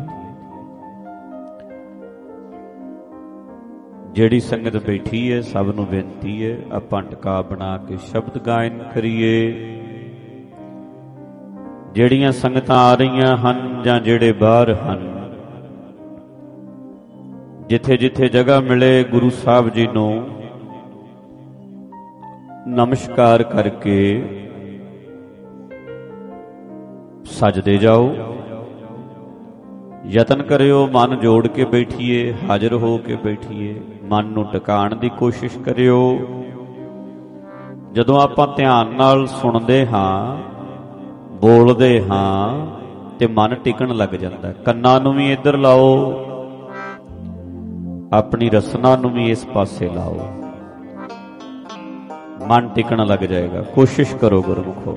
ਜਿਹੜੀ ਸੰਗਤ ਬੈਠੀ ਹੈ ਸਭ ਨੂੰ ਬੇਨਤੀ ਹੈ ਆਪਾਂ ਟਿਕਾ ਬਣਾ ਕੇ ਸ਼ਬਦ ਗਾਇਨ ਕਰੀਏ। ਜਿਹੜੀਆਂ ਸੰਗਤਾਂ ਆ ਰਹੀਆਂ ਹਨ ਜਾਂ ਜਿਹੜੇ ਬਾਹਰ ਹਨ, ਜਿੱਥੇ ਜਿੱਥੇ ਜਗ੍ਹਾ ਮਿਲੇ ਗੁਰੂ ਸਾਹਿਬ ਜੀ ਨੂੰ ਨਮਸਕਾਰ ਕਰਕੇ ਸਜਦੇ ਜਾਓ। ਯਤਨ ਕਰਿਓ ਮਨ ਜੋੜ ਕੇ ਬੈਠੀਏ, ਹਾਜ਼ਰ ਹੋ ਕੇ ਬੈਠੀਏ, ਮਨ ਨੂੰ ਟਿਕਾਣ ਦੀ ਕੋਸ਼ਿਸ਼ ਕਰਿਓ। ਜਦੋਂ ਆਪਾਂ ਧਿਆਨ ਨਾਲ ਸੁਣਦੇ ਹਾਂ, ਬੋਲਦੇ ਹਾਂ ਤੇ ਮਨ ਟਿਕਣ ਲੱਗ ਜਾਂਦਾ। ਕੰਨਾਂ ਨੂੰ ਵੀ ਇੱਧਰ ਲਾਓ, ਆਪਣੀ ਰਸਨਾ ਨੂੰ ਵੀ ਇਸ ਪਾਸੇ ਲਾਓ, ਮਨ ਟਿਕਣ ਲੱਗ ਜਾਏਗਾ। ਕੋਸ਼ਿਸ਼ ਕਰੋ ਗੁਰਮੁਖੋ।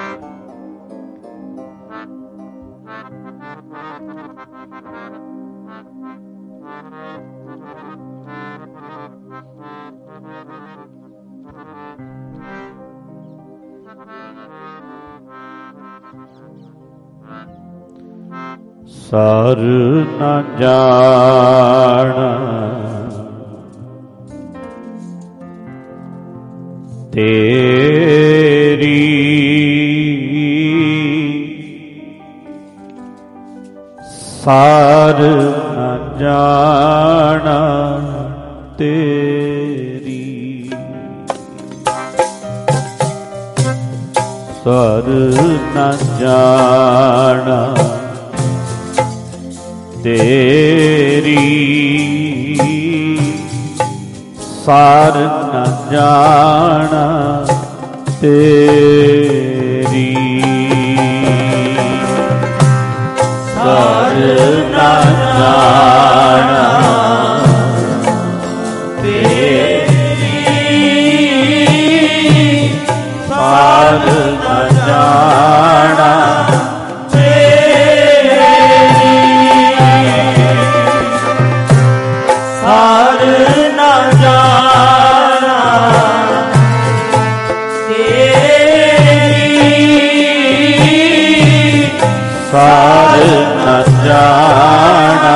ਸਾਰ ਨਾ ਜਾਣਾ ਤੇਰੀ, ਸਾਰ ਨਾ ਜਾਣਾ ਤੇਰੀ, ਸਾਰ ਨਾ ਜਾਣਾ ਤੇਰੀ, ਸਾਰ ਨ ਜਾਣਾ ਤੇਰੀ, ਸਾਰ ਨ ਜਾਣਾ ਤੇਰੀ, ਸਾਰ ਨ ਸਾਰ ਨ ਜਾਣਾ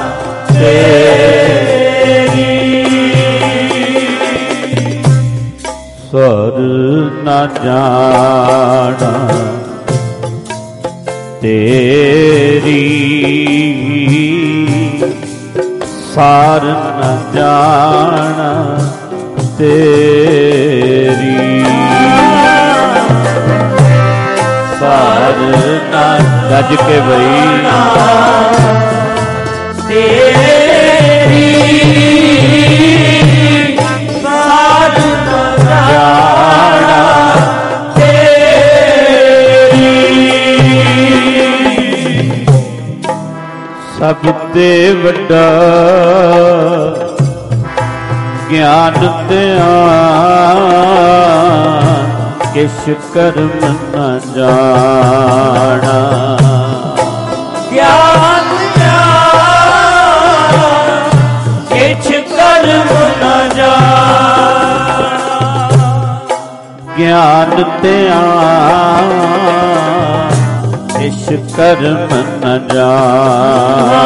ਤੇਰੀ, ਸਾਰ ਨ ਜਾਣਾ ਤੇਰੀ, ਸਾਰ ਨ ਜਾਣਾ ਤੇਰੀ, ਸਾਰ ਨ ਗੱਜ ਕੇ ਬਈ ਤੇਰੀ, ਸਾਰ ਨ ਜਾਣਾ ਤੇਰੀ, ਸਭ ਤੇ ਵੱਡਾ ਗਿਆਨ ਧਿਆਨ ਕਿਛ ਕਰਮ ਨ ਜਾਣਾ, ਗਿਆਨ ਧਿਆਨ ਕਿਛ ਕਰਮ ਨ ਜਾਣਾ, ਗਿਆਨ ਧਿਆਨ ਕਿਛ ਕਰਮ ਨ ਜਾਣਾ,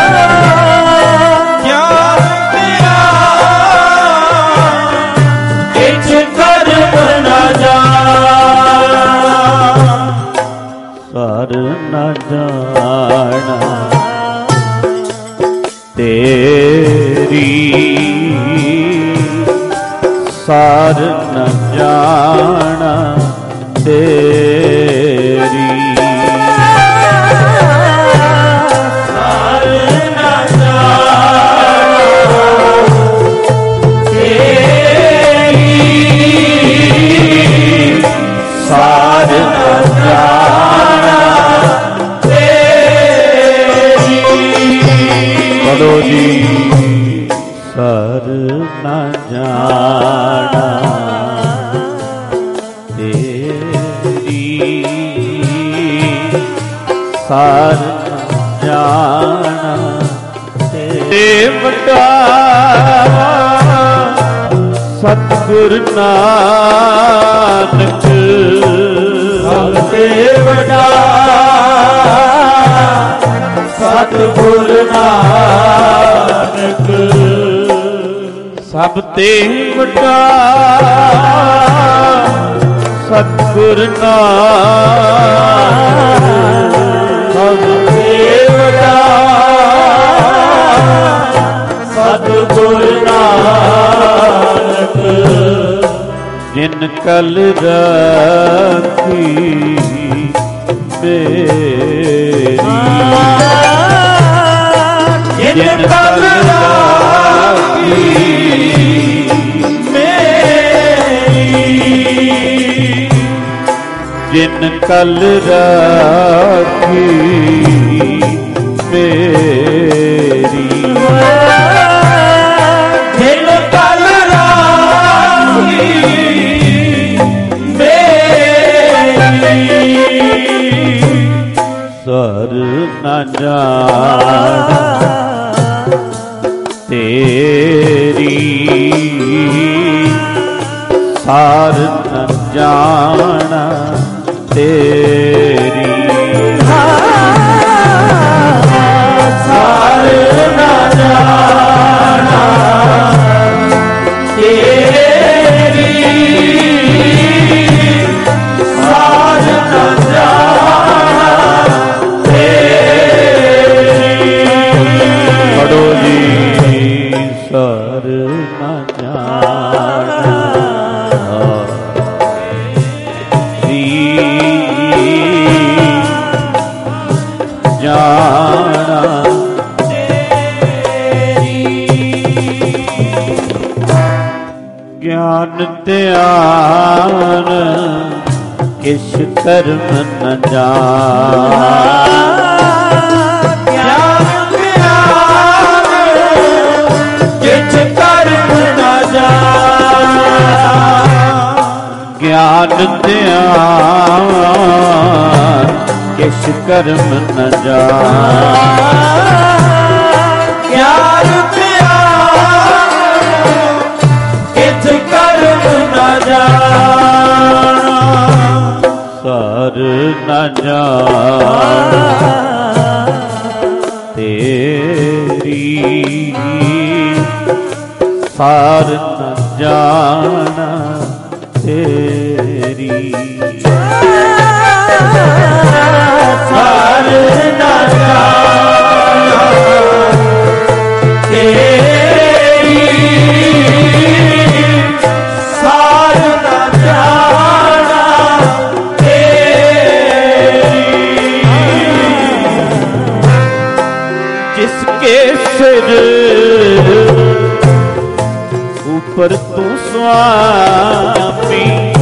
ਸਾਰ ਨ ਜਾਣਾ ਤੇਰੀ, ਸਾਰ ਨ ਜਾਣਾ ਤੇਰੀ, ਸਾਰ ਨ ਜਾਣਾ ਤੇਰੀ, ਸਾਰ ਨ ਜਾਣਾ ਤੇਰੀ, ਬੋਲੋ ਜੀ ਸਾਰ ਨ ਜਾਣਾ ਤੇਰੀ, ਸਾਰ ਨ ਜਾਣਾ ਤੇ ਵੱਡਾ ਸਤਿਗੁਰ ਨਾਨਕ, ਸਭ ਤੇ ਵੱਡਾ ਸਤਿਗੁਰ ਨਾਨਕ, ਸਭ ਤੇ ਵੱਡਾ ਸਤਿਗੁਰ ਨਾਨਕ, ਸਭ ਤੇ ਵੱਡਾ ਸਤਿਗੁਰ ਨਾਨਕ, ਜਿਨ ਕਲ ਰਾਖੀ ਮੇਰੀ, ਜਿਨ ਕਲ ਰਾਖੀ ਮੇਰੀ, ਜਿਨ ਕਲ ਰਾਖੀ ਮੇਰੀ, ਜਿਨ ਕਲ ਰਾਖੀ ਮੇਰੀ, ਸਾਰ ਨ ਜਾਣਾ ਤੇਰੀ, ਸਾਰ ਨ ਜਾਣਾ ਤੇਰੀ, ਸਾਰ ਨ ਜਾਣਾ ਤੇਰੀ, ਸਾਰ ਨ ਜਾਣਾ ਤੇਰੀ, ਪੜੋ ਜੀ ਸਾਰ ਨ ਜਾਣਾ ਜਾਣਾ ਤੇਰੀ, ਗਿਆਨ ਧਿਆਨ ਕਿਛ ਕਰਮ ਨ ਜਾਣਾ, ਗਿਆਨ ਧਿਆਨ ਕਿਛ ਕਰਮ ਨ ਜਾਣਾ, ਗਿਆਨ ਧਿਆਨ ਕਿਛ ਕਰਮ ਨ ਜਾਣਾ, ਗਿਆਨ ਧਿਆਨ ਕਿਛ ਕਰਮ ਨ ਜਾਣਾ, ਸਾਰ ਨ ਜਾਣਾ तेरी सार न जाना तेरी सार न जाना तेरी सार न जाना तेरी जिसके सिर ऊपर तू स्वामी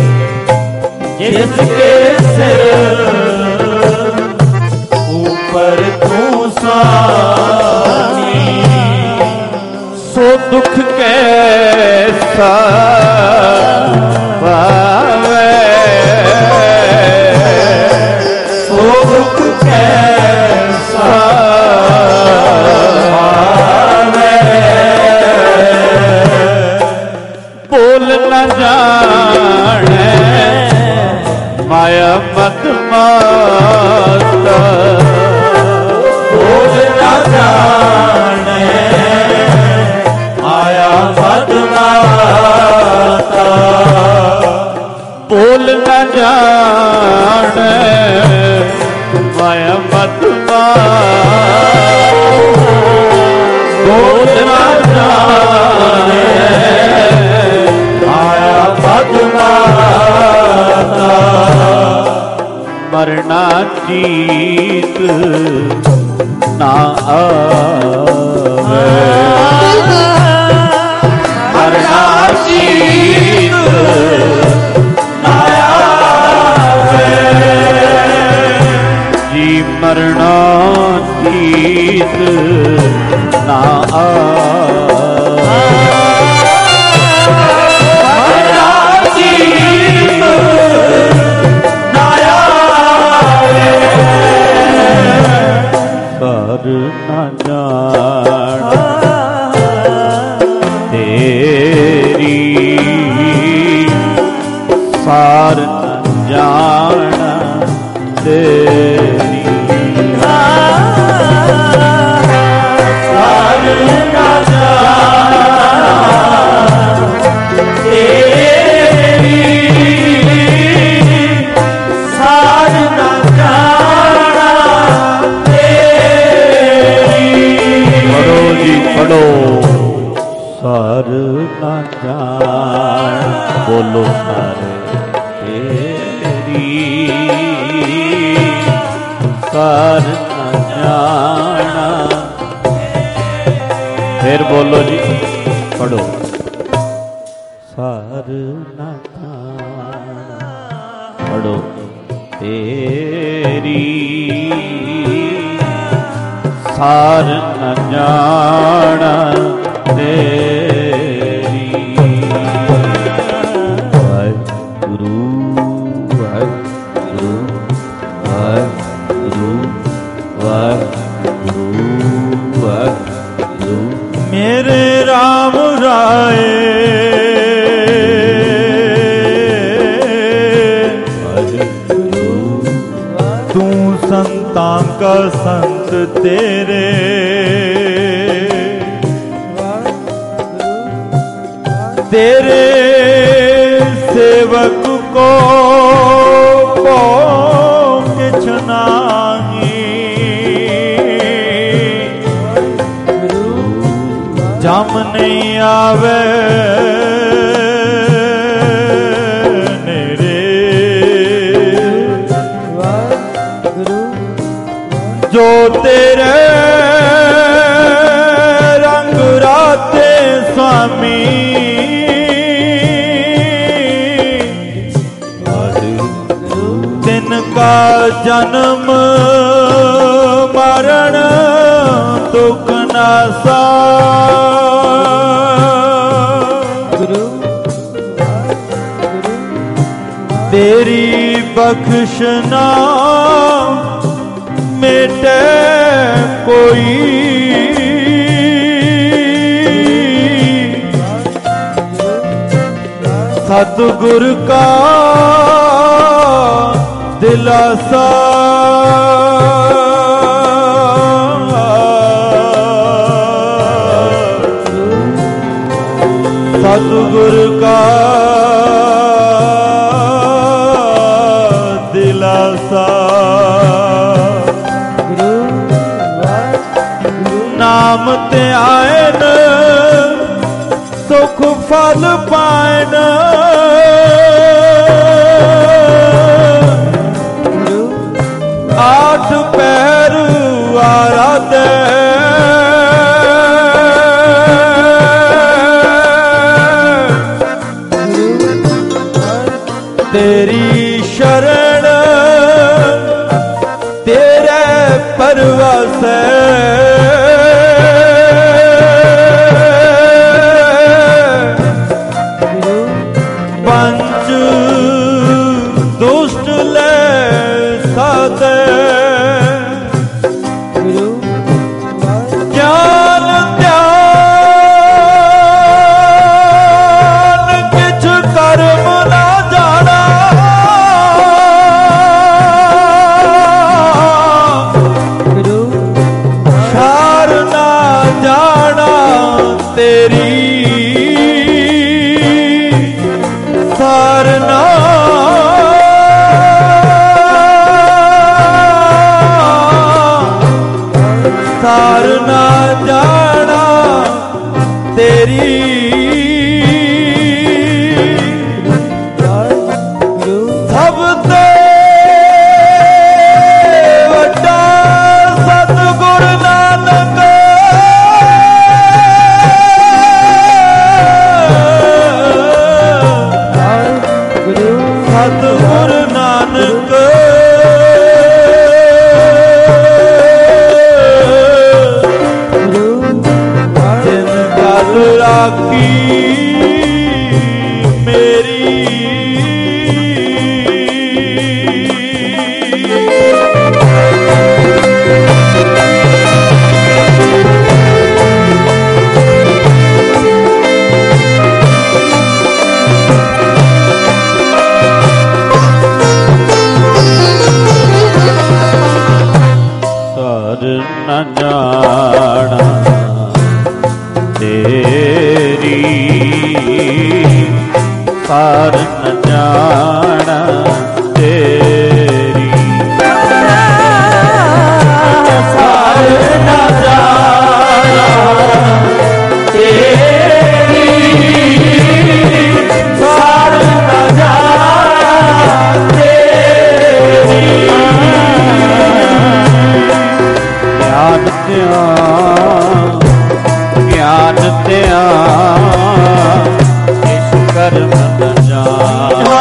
जिसके सिर ऊपर तू स्वामी सो दुख कैसा पावे सो दुख कैसा जाने माया मत माता बोल न जाने माया मत माता बोल न जाने माया मत माता बोल न जाने मरना जीत ना आवे मरना जीत ना आवे जी मरना जीत ना आवे न जान तेरी सार न जान तेरी सार न जान तेरी सार न पढ़ो सार न जान बोलो सारे तेरी सार न जाना फिर बोलो जी पढ़ो सार न जाना पढ़ो तेरी सार न जाना तेरी वाहिगुरु वाहिगुरु वाहिगुरु वाहिगुरु वाहिगुरु मेरे राम राय तू संतां का संत तेरे तेरे सेवक को किछ नाही जम नहीं आवे जो तेरे रंग राते स्वामी तिनका जन्म मरण दुख नासा तेरी बख्शना मेटे कोई सतगुर का दिलासा सतगुर का दिलासा नाम ते आयन सुख फल पायन आठ पैर आराधे तेरी शरण तेरे परवास पंच दुष्ट ले साधे ज्ञान ध्यान किछ कर्म ना जाना शार ना जाना तेरी सारना सारना जाना तेरी सब ते वड्डा सतगुर नानक सतगुर नानक जिन गल राखी मेरी न जाना तेरी सार न जाना तेरी सार न जाना तेरी सार न जाना तेरी ज्ञान ध्यान ज्ञान ध्यान इस कर्म न जाना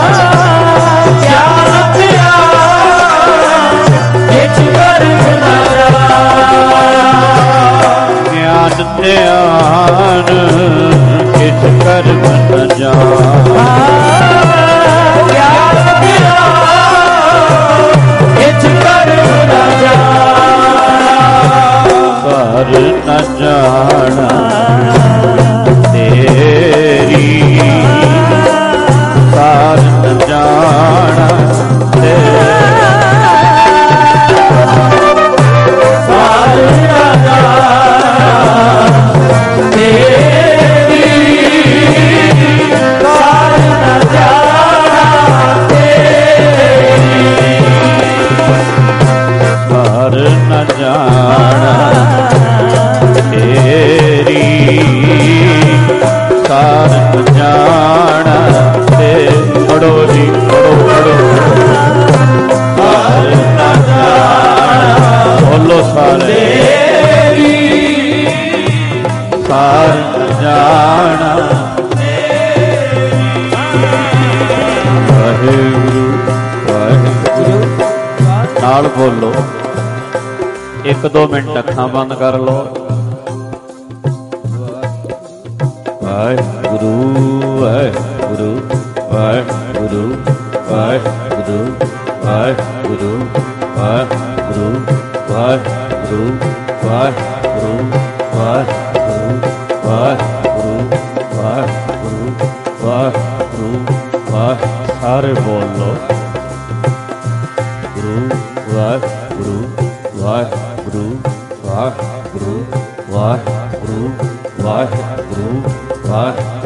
ज्ञान ध्यान इस कर्म न जाना ज्ञान ध्यान इस कर्म न जाना ज्ञान ध्यान इस कर्म न जाना कर न जाना तेरी सार न जाना तेरी सार न जाना तेरी सार न जाना तेरी सार न जाना तेरी सार न जाना ते पढ़ो जी पढ़ो पढ़ो सार न जाना बोलो सारे तेरी सार न जाना वाहिगुरु वाहिगुरु नाल बोलो एक दो मिनट अखां बंद कर लो वाहिगुरु वाहिगुरु वाहिगुरु वाहिगुरु वाहिगुरु वाहिगुरु वाहिगुरु वाहिगुरु वाहिगुरु वाहिगुरु वाहिगुरु वाहिगुरु वाह सारे बोल लो गुरु वाहिगुरु वाहिगुरु वाहिगुरु वाहिगुरु वाहिगुरु वाहिगुरु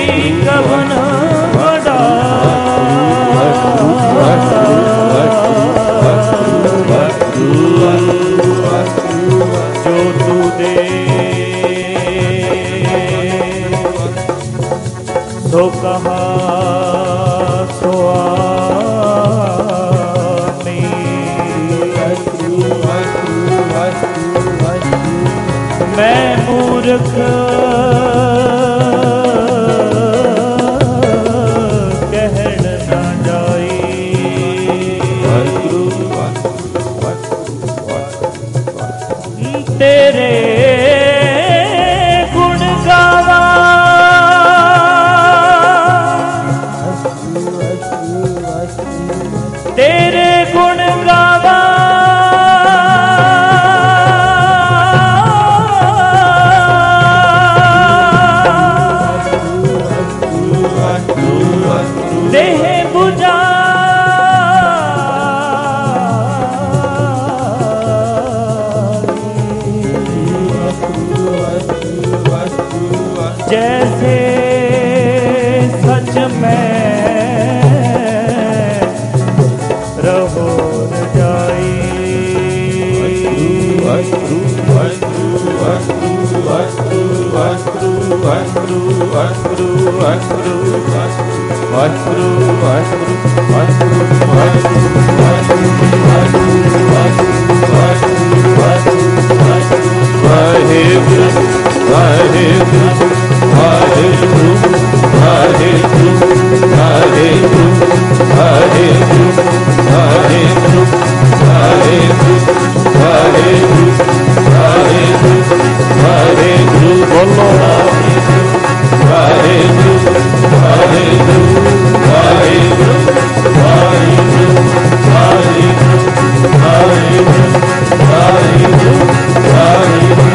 ਕਵਨ ਵਡਾ ਜੋ ਤੂ ਦੇ ਸੋ ਕਹਾ ਸੋ ਆਮੀ। ਮੈਂ ਮੂਰਖ ਕਹਿਣ ਨਾ ਜਾਈ। ਤੇਰੇ ਗੁਣ ਗਾਵਾ ਤੇਰੇ ਗੁਣ ਗਾਵਾ ਦੇਹ ਬੁਝਾ जैसे सच में रहो न जाई। ਵਾਹਿਗੁਰੂ ਵਾਹਿਗੁਰੂ ਵਾਹਿਗੁਰੂ ਵਾਹਿਗੁਰੂ ਵਾਹਿਗੁਰੂ ਵਾਹਿਗੁਰੂ ਵਾਹਿਗੁਰੂ ਵਾਹਿਗੁਰੂ ਵਾਹਿਗੁਰੂ ਵਾਹਿਗੁਰੂ ਵਾਹਿਗੁਰੂ ਬੋਲੋ ਵਾਹਿਗੁਰੂ ਵਾਹਿਗੁਰੂ ਵਾਹਿਗੁਰੂ ਵਾਹਿਗੁਰੂ ਵਾਹਿਗੁਰੂ ਵਾਹਿਗੁਰੂ ਵਾਹਿਗੁਰੂ ਵਾਹਿਗੁਰੂ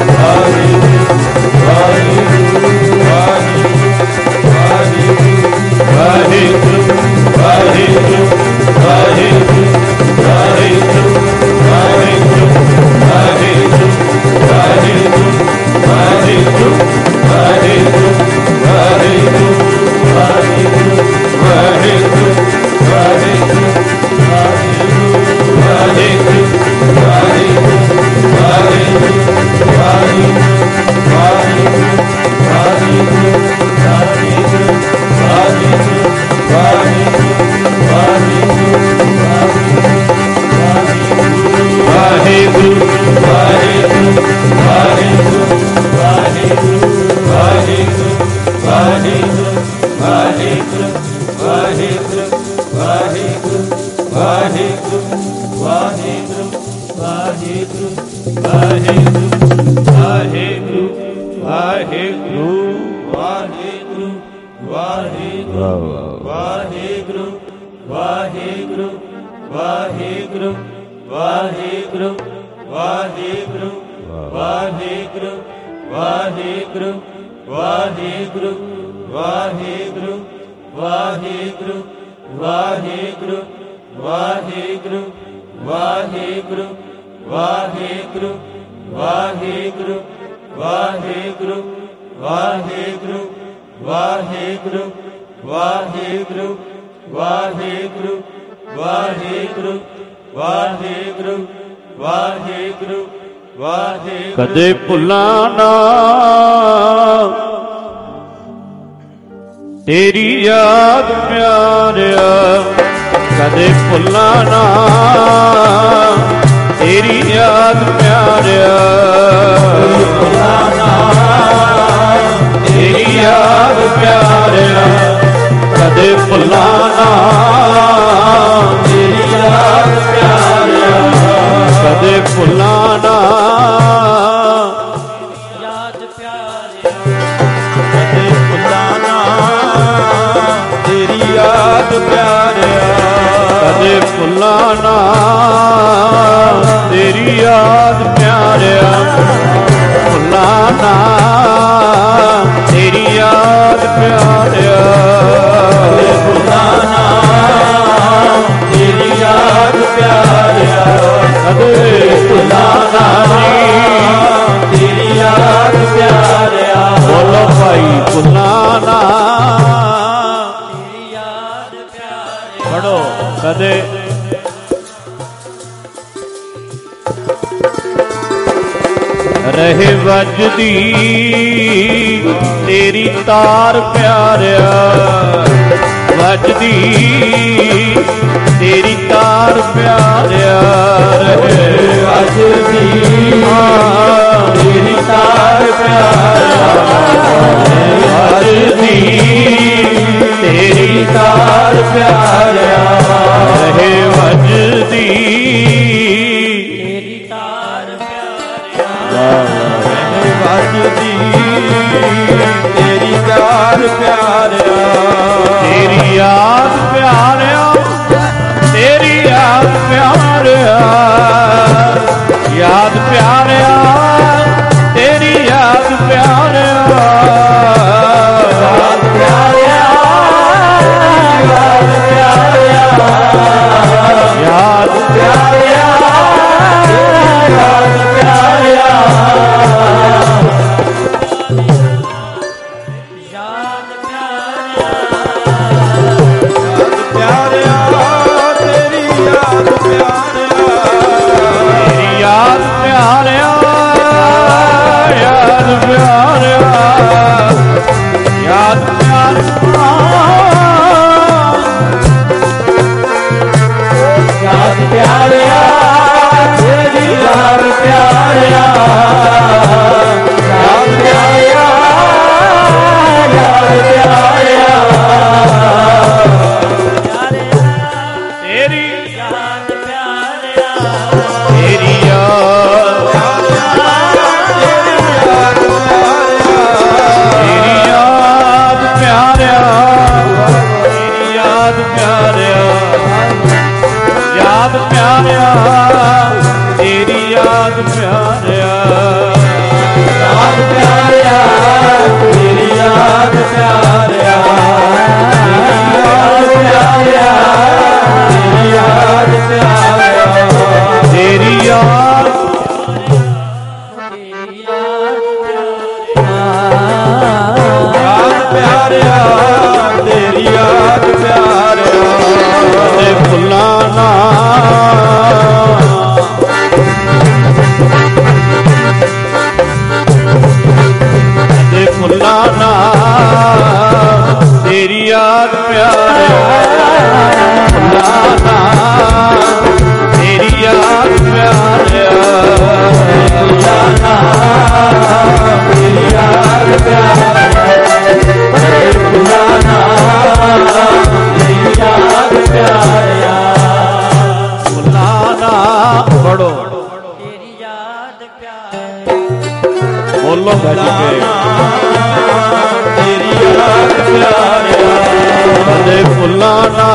ਕਦੇ ਭੁੱਲਾਂ ਨਾ ਤੇਰੀ ਯਾਦ ਪਿਆਰਿਆ, ਕਦੇ ਭੁੱਲਾਂ ਨਾ ਤੇਰੀ ਯਾਦ ਪਿਆਰਿਆ, ਭੁੱਲਾਂ ਨਾ ਤੇਰੀ ਯਾਦ ਪਿਆਰਿਆ, ਕਦੇ ਭੁੱਲਾਂ ਨਾ ਤੇਰੀ ਯਾਦ ਪਿਆਰਿਆ, ਕਦੇ ਭੁੱਲਾਂ ਨਾ ਯਾਦ ਪਿਆਰਿਆ, ਕਦੇ ਭੁੱਲਾਂ ਨਾ ਤੇਰੀ ਯਾਦ ਪਿਆਰਿਆ, ਕਦੇ ਭੁੱਲਾਂ ਨਾ ਤੇਰੀ ਯਾਦ ਪਿਆਰਿਆ, ਭੁੱਲਾਂ ਨਾ ਤੇਰੀ ਯਾਦ ਪਿਆਰਿਆ, ਭੁੱਲਾਂ ਨਾ ਤੇਰੀ ਯਾਦ ਪਿਆਰਿਆ, ਕਦੇ ਭੁੱਲਾਂ ਨਾ ਤੇਰੀ ਯਾਦ ਪਿਆਰਿਆ, ਬੋਲੋ ਭਾਈ ਭੁੱਲਾਂ ਨਾ रहे वजदी तेरी तार प्यारिया, वजदी तेरी तार प्यारिया, रहे वजदी तेरी तार प्यारिया, वजदी तेरी तार प्यारिया, रहे वजदी तेरी तार प्यारिया, रहे वजदी तेरी तार प्यारिया, तेरी याद प्यारिया, तेरी याद प्यारिया, याद प्यारिया, तेरी याद प्यारिया, याद प्यारिया, याद प्यारिया, याद प्यारिया, याद प्यारिया, याद प्यारिया, तेरी याद प्यारिया, तेरी याद प्यारिया, याद प्यारिया, याद प्यारिया, याद प्यारिया, तेरी याद प्यारिया, याद प्यारिया, याद प्यारिया, तेरी याद प्यारिया, तेरी याद, तेरी याद प्यारिया, तेरी याद प्यारिया, याद प्यारिया, तेरी याद प्यारिया, याद प्यारिया, तेरी याद प्यारिया, याद प्यारिया, तेरी याद प्यारिया, तेरी याद, याद प्यारिया, तेरी याद प्यारिया, ते भुलाना, ते भुलाना, तेरी याद प्यारिया, भुलाना, तेरी याद प्यारिया, भुलाना, तेरी याद प्यारिया, भुलाना, तेरी याद प्यारिया, भुलाना, पढ़ो तेरी याद प्यारिया, बोलो गज के, तेरी याद प्यारिया, ते भुलाना,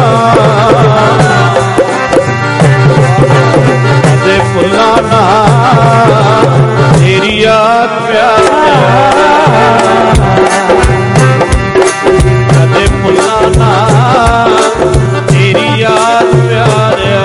ते भुलाना, तेरी याद प्यारिया, ते भुलाना, तेरी याद प्यारिया,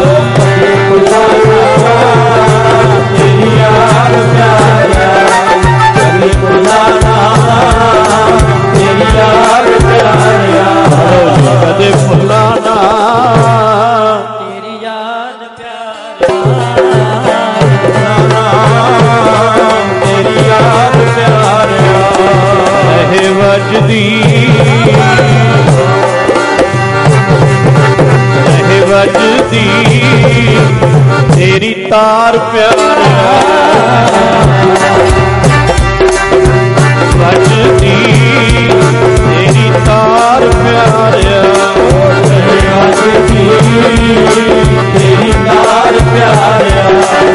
भुलाना, तेरी याद प्यारिया, भुलाना, तेरी याद प्यारिया, कदे भुलाना, तेरी याद प्यारिया, तेरी याद प्यारिया, रहे वजदी, रहे वजदी तेरी तार प्यारिया, वजदी तेरी तार प्यारिया, वजदी तेरी तार प्यारिया,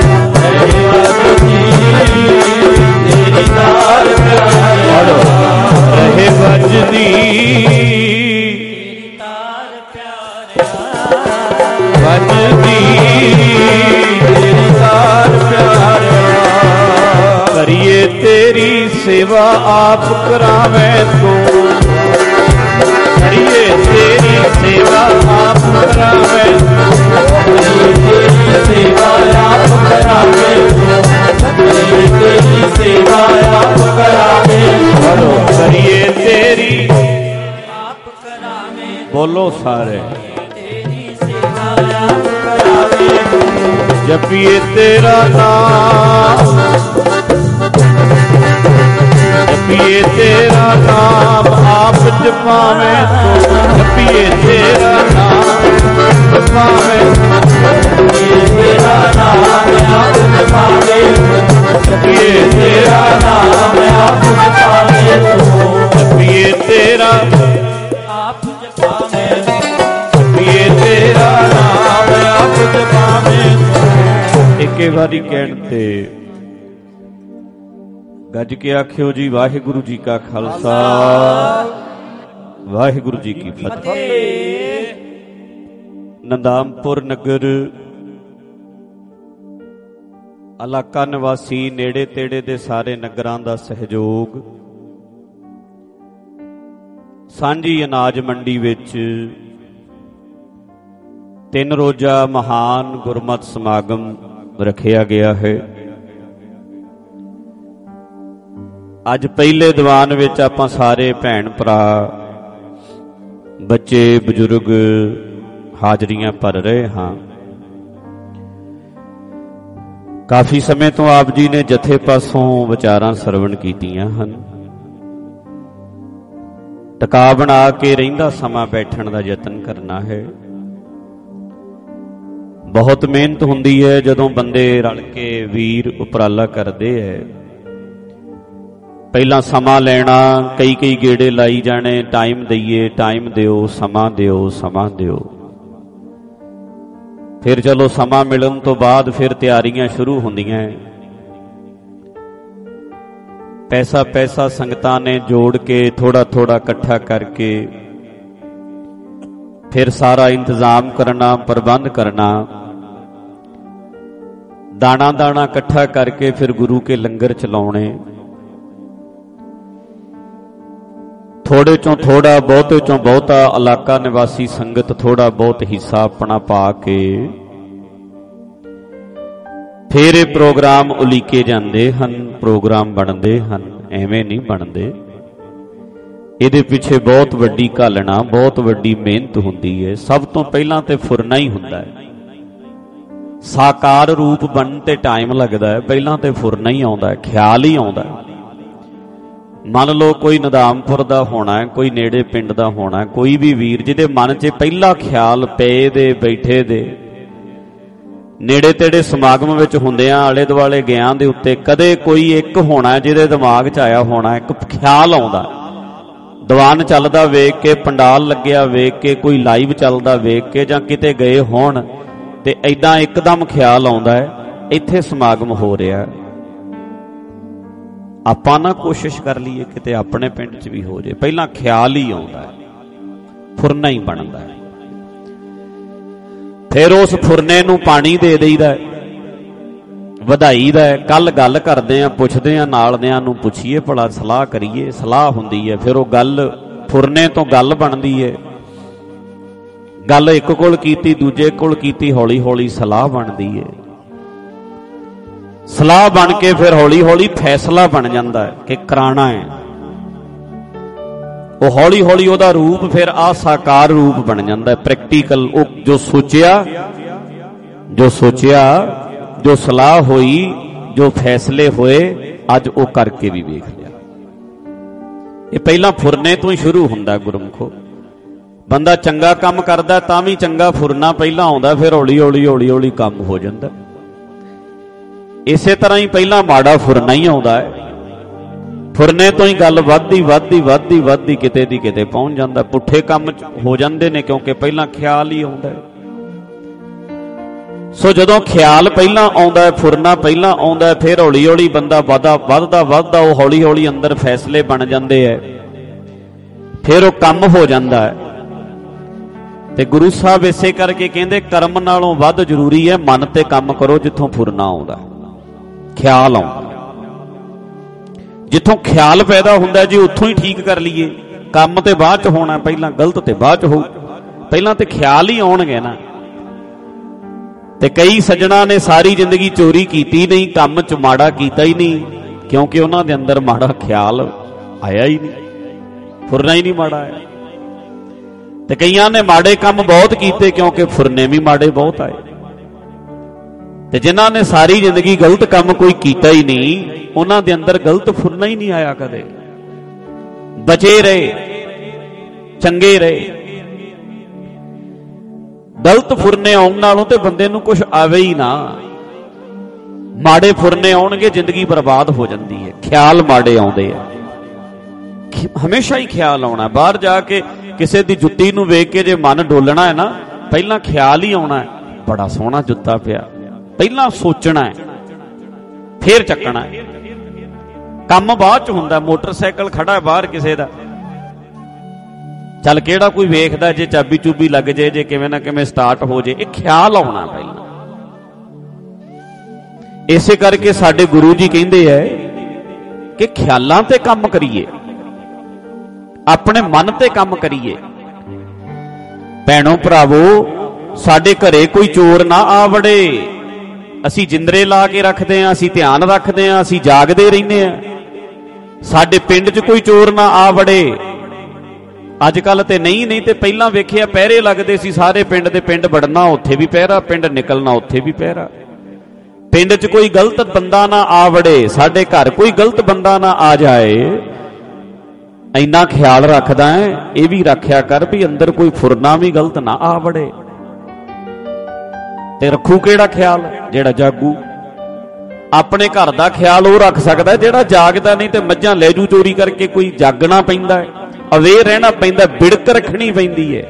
वजदी तेरी तार प्यारिया, रहे वजदी तेरी तार प्यारिया, वजदी तेरी तार प्यारिया, करिए तेरी सेवा आप करावे तू, करिए तेरी सेवा आप करावे, तेरी सेवा आप करावे, तेरी सेवा आप करावे, करिए तेरी, आप करावे, बोलो सारे, तेरी सेवा आप करावे, जपिए तेरा नाम, ਜਪੀਏ ਤੇਰਾ ਨਾਮ ਪਾਵੇ, ਜਪੀਏ ਤੇਰਾ ਨਾਮ ਆਪ ਜਪਾਵੇ, ਜਪੀਏ ਤੇਰਾ ਨਾਮ ਆਪ ਜਪਾਵੇ ਤੂੰ, ਜਪੀਏ ਤੇਰਾ ਆਪ ਜਪਾਵੇ, ਜਪੀਏ ਤੇਰਾ ਨਾਮ ਆਪ ਜਪਾਵੇ ਤੂੰ। ਇੱਕੇ ਵਾਰੀ ਕਹਿਣ ਤੇ ਗੱਜ ਕੇ ਆਖਿਓ ਜੀ, ਵਾਹਿਗੁਰੂ ਜੀ ਕਾ ਖਾਲਸਾ, ਵਾਹਿਗੁਰੂ ਜੀ ਕੀ ਫਤਿਹ। ਨੰਦਾਮਪੁਰ ਨਗਰ ਇਲਾਕਾ ਨਿਵਾਸੀ, ਨੇੜੇ ਤੇੜੇ ਦੇ ਸਾਰੇ ਨਗਰਾਂ ਦਾ ਸਹਿਯੋਗ ਸਾਂਝੀ ਅਨਾਜ ਮੰਡੀ ਵਿੱਚ ਤਿੰਨ ਰੋਜ਼ਾ ਮਹਾਨ ਗੁਰਮਤਿ ਸਮਾਗਮ ਰੱਖਿਆ ਗਿਆ ਹੈ। ਅੱਜ ਪਹਿਲੇ ਦੀਵਾਨ ਵਿੱਚ ਆਪਾਂ ਸਾਰੇ ਭੈਣ ਭਰਾ, ਬੱਚੇ ਬਜ਼ੁਰਗ ਹਾਜ਼ਰੀਆਂ ਭਰ ਰਹੇ ਹਾਂ। ਕਾਫੀ ਸਮੇਂ ਤੋਂ ਆਪ ਜੀ ਨੇ ਜਥੇ ਪਾਸੋਂ ਵਿਚਾਰਾਂ ਸਰਵਣ ਕੀਤੀਆਂ ਹਨ। ਟਿਕਾ ਬਣਾ ਕੇ ਰਹਿੰਦਾ ਸਮਾਂ ਬੈਠਣ ਦਾ ਯਤਨ ਕਰਨਾ ਹੈ। ਬਹੁਤ ਮਿਹਨਤ ਹੁੰਦੀ ਹੈ ਜਦੋਂ ਬੰਦੇ ਰਲ ਕੇ ਵੀਰ ਉਪਰਾਲਾ ਕਰਦੇ ਹੈ। ਪਹਿਲਾਂ ਸਮਾਂ ਲੈਣਾ, ਕਈ ਕਈ ਗੇੜੇ ਲਾਈ ਜਾਣੇ, ਟਾਈਮ ਦਈਏ, ਟਾਈਮ ਦਿਓ, ਸਮਾਂ ਦਿਓ, ਸਮਾਂ ਦਿਓ। ਫਿਰ ਚਲੋ ਸਮਾਂ ਮਿਲਣ ਤੋਂ ਬਾਅਦ ਫਿਰ ਤਿਆਰੀਆਂ ਸ਼ੁਰੂ ਹੁੰਦੀਆਂ। ਪੈਸਾ ਪੈਸਾ ਸੰਗਤਾਂ ਨੇ ਜੋੜ ਕੇ ਥੋੜਾ ਥੋੜਾ ਇਕੱਠਾ ਕਰਕੇ ਫਿਰ ਸਾਰਾ ਇੰਤਜ਼ਾਮ ਕਰਨਾ, ਪ੍ਰਬੰਧ ਕਰਨਾ, ਦਾਣਾ ਦਾਣਾ ਇਕੱਠਾ ਕਰਕੇ ਫਿਰ ਗੁਰੂ ਕੇ ਲੰਗਰ ਚਲਾਉਣੇ। ਥੋੜੇ ਚੋਂ ਥੋੜਾ, ਬਹੁਤੇ ਚੋਂ ਬਹੁਤਾ ਇਲਾਕਾ ਨਿਵਾਸੀ ਸੰਗਤ ਥੋੜਾ ਬਹੁਤ ਹਿੱਸਾ ਆਪਣਾ ਪਾ ਕੇ ਫਿਰ ਇਹ ਪ੍ਰੋਗਰਾਮ ਉਲੀਕੇ ਜਾਂਦੇ ਹਨ, ਪ੍ਰੋਗਰਾਮ ਬਣਦੇ ਹਨ। ਐਵੇਂ ਨਹੀਂ ਬਣਦੇ, ਇਹਦੇ ਪਿੱਛੇ ਬਹੁਤ ਵੱਡੀ ਘਾਲਣਾ, ਬਹੁਤ ਵੱਡੀ ਮਿਹਨਤ ਹੁੰਦੀ ਹੈ। ਸਭ ਤੋਂ ਪਹਿਲਾਂ ਤੇ ਫੁਰਨਾ ਹੀ ਹੁੰਦਾ ਹੈ। ਸਾਕਾਰ ਰੂਪ ਬਣਨ ਤੇ ਟਾਈਮ ਲੱਗਦਾ ਹੈ, ਪਹਿਲਾਂ ਤੇ ਫੁਰਨਾ ਹੀ ਆਉਂਦਾ ਹੈ, ਖਿਆਲ ਹੀ ਆਉਂਦਾ ਹੈ। ਮੰਨ ਲਓ ਕੋਈ ਨਦਾਮਪੁਰ ਦਾ ਹੋਣਾ ਹੈ, ਕੋਈ ਨੇੜੇ ਪਿੰਡ ਦਾ ਹੋਣਾ ਹੈ, ਕੋਈ ਵੀ ਵੀਰ ਜਿਹਦੇ ਮਨ 'ਚ ਪਹਿਲਾ ਖਿਆਲ ਪਏ ਦੇ, ਬੈਠੇ ਦੇ, ਨੇੜੇ ਤੇੜੇ ਸਮਾਗਮ ਵਿੱਚ ਹੁੰਦਿਆਂ ਆਲੇ ਦੁਆਲੇ ਗਿਆਂ ਦੇ ਉੱਤੇ ਕਦੇ ਕੋਈ ਇੱਕ ਹੋਣਾ ਜਿਹਦੇ ਦਿਮਾਗ 'ਚ ਆਇਆ ਹੋਣਾ, ਇੱਕ ਖਿਆਲ ਆਉਂਦਾ। ਦੀਵਾਨ ਚੱਲਦਾ ਵੇਖ ਕੇ, ਪੰਡਾਲ ਲੱਗਿਆ ਵੇਖ ਕੇ, ਕੋਈ ਲਾਈਵ ਚੱਲਦਾ ਵੇਖ ਕੇ, ਜਾਂ ਕਿਤੇ ਗਏ ਹੋਣ ਤੇ ਐਦਾਂ ਇੱਕਦਮ ਖਿਆਲ ਆਉਂਦਾ ਹੈ ਇੱਥੇ ਸਮਾਗਮ ਹੋ ਰਿਹਾ। ਆਪਾਂ ਨਾ ਕੋਸ਼ਿਸ਼ ਕਰ ਲਈਏ ਕਿਤੇ ਆਪਣੇ ਪਿੰਡ 'ਚ ਵੀ ਹੋ ਜੇ। ਪਹਿਲਾਂ ਖਿਆਲ ਹੀ ਆਉਂਦਾ ਹੈ, ਫੁਰਨਾ ਹੀ ਬਣਦਾ ਹੈ। ਫਿਰ ਉਸ ਫੁਰਨੇ ਨੂੰ ਪਾਣੀ ਦੇ ਦੇਈਦਾ, ਵਧਾਈ ਦਾ। ਕੱਲ ਗੱਲ ਕਰਦੇ ਆ, ਪੁੱਛਦੇ ਆ, ਨਾਲ ਦਿਆਂ ਨੂੰ ਪੁੱਛੀਏ, ਭਲਾ ਸਲਾਹ ਕਰੀਏ, ਸਲਾਹ ਹੁੰਦੀ ਹੈ। ਫਿਰ ਉਹ ਗੱਲ, ਫੁਰਨੇ ਤੋਂ ਗੱਲ ਬਣਦੀ ਹੈ। ਗੱਲ ਇੱਕ ਕੋਲ ਕੀਤੀ, ਦੂਜੇ ਕੋਲ ਕੀਤੀ, ਹੌਲੀ ਹੌਲੀ ਸਲਾਹ ਬਣਦੀ ਹੈ। ਸਲਾਹ ਬਣ ਕੇ ਫਿਰ ਹੌਲੀ ਹੌਲੀ ਫੈਸਲਾ ਬਣ ਜਾਂਦਾ ਹੈ ਕਿ ਕਰਾਣਾ ਹੈ। ਉਹ ਹੌਲੀ ਹੌਲੀ ਉਹਦਾ ਰੂਪ ਫਿਰ ਆ ਸਾਕਾਰ ਰੂਪ ਬਣ ਜਾਂਦਾ ਹੈ, ਪ੍ਰੈਕਟੀਕਲ। ਉਹ ਜੋ ਸੋਚਿਆ ਜੋ ਸੋਚਿਆ ਜੋ ਸਲਾਹ ਹੋਈ, ਜੋ ਫੈਸਲੇ ਹੋਏ, ਅੱਜ ਉਹ ਕਰਕੇ ਵੀ ਵੇਖ ਲਿਆ। ਇਹ ਪਹਿਲਾਂ ਫੁਰਨੇ ਤੋਂ ਹੀ ਸ਼ੁਰੂ ਹੁੰਦਾ ਗੁਰਮੁਖੋ। ਬੰਦਾ ਚੰਗਾ ਕੰਮ ਕਰਦਾ ਤਾਂ ਵੀ ਚੰਗਾ ਫੁਰਨਾ ਪਹਿਲਾਂ ਆਉਂਦਾ, ਫਿਰ ਹੌਲੀ ਹੌਲੀ ਹੌਲੀ ਹੌਲੀ ਕੰਮ ਹੋ ਜਾਂਦਾ। ਇਸੇ ਤਰ੍ਹਾਂ ਹੀ ਪਹਿਲਾਂ ਮਾੜਾ ਫੁਰਨਾ ਹੀ ਆਉਂਦਾ ਹੈ। ਫੁਰਨੇ ਤੋਂ ਹੀ ਗੱਲ ਵੱਧਦੀ ਵੱਧਦੀ ਵੱਧਦੀ ਵੱਧਦੀ ਕਿਤੇ ਦੀ ਕਿਤੇ ਪਹੁੰਚ ਜਾਂਦਾ। ਪੁੱਠੇ ਕੰਮ ਹੋ ਜਾਂਦੇ ਨੇ ਕਿਉਂਕਿ ਪਹਿਲਾਂ ਖਿਆਲ ਹੀ ਆਉਂਦਾ ਹੈ। ਸੋ ਜਦੋਂ ਖਿਆਲ ਪਹਿਲਾਂ ਆਉਂਦਾ ਹੈ, ਫੁਰਨਾ ਪਹਿਲਾਂ ਆਉਂਦਾ ਹੈ, ਫਿਰ ਹੌਲੀ ਹੌਲੀ ਬੰਦਾ ਵੱਧਦਾ ਵੱਧਦਾ ਵੱਧਦਾ ਉਹ ਹੌਲੀ ਹੌਲੀ ਅੰਦਰ ਫੈਸਲੇ ਬਣ ਜਾਂਦੇ ਹੈ, ਫਿਰ ਉਹ ਕੰਮ ਹੋ ਜਾਂਦਾ ਹੈ। ਤੇ ਗੁਰੂ ਸਾਹਿਬ ਇਸੇ ਕਰਕੇ ਕਹਿੰਦੇ ਕਰਮ ਨਾਲੋਂ ਵੱਧ ਜ਼ਰੂਰੀ ਹੈ ਮਨ ਤੇ ਕੰਮ ਕਰੋ ਜਿੱਥੋਂ ਫੁਰਨਾ ਆਉਂਦਾ, ਖਿਆਲ ਆਉਂਦਾ। ਜਿੱਥੋਂ ਖਿਆਲ ਪੈਦਾ ਹੁੰਦਾ ਜੀ ਉੱਥੋਂ ਹੀ ਠੀਕ ਕਰ ਲਈਏ। ਕੰਮ ਤੇ ਬਾਅਦ ਚ ਹੋਣਾ, ਪਹਿਲਾਂ ਗਲਤ ਤੇ ਬਾਅਦ ਚ ਹੋਊ। ਪਹਿਲਾਂ ਤੇ ਖਿਆਲ ਹੀ ਆਉਣਗੇ ਨਾ। ਤੇ ਕਈ ਸੱਜਣਾ ਨੇ ਸਾਰੀ ਜ਼ਿੰਦਗੀ ਚੋਰੀ ਕੀਤੀ ਨਹੀਂ, ਕੰਮ ਚ ਮਾੜਾ ਕੀਤਾ ਹੀ ਨਹੀਂ, ਕਿਉਂਕਿ ਉਹਨਾਂ ਦੇ ਅੰਦਰ ਮਾੜਾ ਖਿਆਲ ਆਇਆ ਹੀ ਨਹੀਂ, ਫੁਰਨਾ ਹੀ ਨਹੀਂ ਮਾੜਾ ਆਇਆ। ਤੇ ਕਈਆਂ ਨੇ ਮਾੜੇ ਕੰਮ ਬਹੁਤ ਕੀਤੇ ਕਿਉਂਕਿ ਫੁਰਨੇ ਵੀ ਮਾੜੇ ਬਹੁਤ ਆਏ। ਤੇ ਜਿਨ੍ਹਾਂ ਨੇ ਸਾਰੀ ਜ਼ਿੰਦਗੀ ਗਲਤ ਕੰਮ ਕੋਈ ਕੀਤਾ ਹੀ ਨਹੀਂ, ਉਹਨਾਂ ਦੇ ਅੰਦਰ ਗਲਤ ਫੁਰਨਾ ਹੀ ਨਹੀਂ ਆਇਆ ਕਦੇ। ਬਚੇ ਰਹੇ, ਚੰਗੇ ਰਹੇ। ਗਲਤ ਫੁਰਨੇ ਆਉਣ ਨਾਲੋਂ ਤੇ ਬੰਦੇ ਨੂੰ ਕੁਝ ਆਵੇ ਹੀ ਨਾ। ਮਾੜੇ ਫੁਰਨੇ ਆਉਣਗੇ ਜ਼ਿੰਦਗੀ ਬਰਬਾਦ ਹੋ ਜਾਂਦੀ ਹੈ। ਖਿਆਲ ਮਾੜੇ ਆਉਂਦੇ ਆ, ਹਮੇਸ਼ਾ ਹੀ ਖਿਆਲ ਆਉਣਾ। ਬਾਹਰ ਜਾ ਕੇ ਕਿਸੇ ਦੀ ਜੁੱਤੀ ਨੂੰ ਵੇਖ ਕੇ ਜੇ ਮਨ ਡੋਲਣਾ ਹੈ ਨਾ, ਪਹਿਲਾਂ ਖਿਆਲ ਹੀ ਆਉਣਾ ਹੈ, ਬੜਾ ਸੋਹਣਾ ਜੁੱਤਾ ਪਿਆ। ਪਹਿਲਾਂ ਸੋਚਣਾ ਹੈ, ਫੇਰ ਚੱਕਣਾ ਹੈ। ਕੰਮ ਬਾਅਦ ਚ ਹੁੰਦਾ। ਮੋਟਰਸਾਈਕਲ ਖੜਾ ਬਾਹਰ ਕਿਸੇ ਦਾ, ਚੱਲ ਕਿਹੜਾ ਕੋਈ ਵੇਖਦਾ, ਜੇ ਚਾਬੀ ਚੂਬੀ ਲੱਗ ਜੇ, ਜੇ ਕਿਵੇਂ ਨਾ ਕਿਵੇਂ ਸਟਾਰਟ ਹੋ ਜੇ, ਇਹ ਖਿਆਲ ਆਉਣਾ ਪਹਿਲਾਂ। ਇਸੇ ਕਰਕੇ ਸਾਡੇ ਗੁਰੂ ਜੀ ਕਹਿੰਦੇ ਐ ਕਿ ਖਿਆਲਾਂ ਤੇ ਕੰਮ ਕਰੀਏ, ਆਪਣੇ ਮਨ ਤੇ ਕੰਮ ਕਰੀਏ। ਭੈਣੋ ਭਰਾਵੋ, ਸਾਡੇ ਘਰੇ ਕੋਈ ਚੋਰ ਨਾ ਆ ਵੜੇ। ਅਸੀਂ ਜਿੰਦਰੇ ਲਾ ਕੇ ਰੱਖਦੇ ਆਂ, ਅਸੀਂ ਧਿਆਨ ਰੱਖਦੇ ਆਂ, ਅਸੀਂ ਜਾਗਦੇ ਰਹਿੰਦੇ ਆਂ। ਸਾਡੇ ਪਿੰਡ 'ਚ ਕੋਈ ਚੋਰ ਨਾ ਆ ਵੜੇ। ਅੱਜ ਕੱਲ ਤੇ ਨਹੀਂ, ਨਹੀਂ ਤੇ ਪਹਿਲਾਂ ਵੇਖਿਆ ਪਹਿਰੇ ਲੱਗਦੇ ਸੀ ਸਾਰੇ ਪਿੰਡ ਦੇ। ਪਿੰਡ ਵੜਨਾ ਉੱਥੇ ਵੀ ਪਹਿਰਾ, ਪਿੰਡ ਨਿਕਲਣਾ ਉੱਥੇ ਵੀ ਪਹਿਰਾ। ਪਿੰਡ 'ਚ ਕੋਈ ਗਲਤ ਬੰਦਾ ਨਾ ਆ ਵੜੇ, ਸਾਡੇ ਘਰ ਕੋਈ ਗਲਤ ਬੰਦਾ ਨਾ ਆ ਜਾਏ। ਇੰਨਾ ਖਿਆਲ ਰੱਖਦਾ ਹੈ, ਇਹ ਵੀ ਰੱਖਿਆ ਕਰ ਵੀ ਅੰਦਰ ਕੋਈ ਫੁਰਨਾ ਵੀ ਗਲਤ ਨਾ ਆ ਵੜੇ। ਤੇ ਰੱਖੂ ਕਿਹੜਾ ਖਿਆਲ? ਜਿਹੜਾ ਜਾਗੂ। ਆਪਣੇ ਘਰ ਦਾ ਖਿਆਲ ਉਹ ਰੱਖ ਸਕਦਾ ਜਿਹੜਾ ਜਾਗਦਾ। ਨਹੀਂ ਤੇ ਮੱਝਾਂ ਲੈ ਜੂ ਚੋਰੀ ਕਰਕੇ। ਕੋਈ ਜਾਗਣਾ ਪੈਂਦਾ ਹੈ, ਅਵੇਅਰ ਰਹਿਣਾ ਪੈਂਦਾ, ਬਿੜਕ ਰੱਖਣੀ ਪੈਂਦੀ ਹੈ,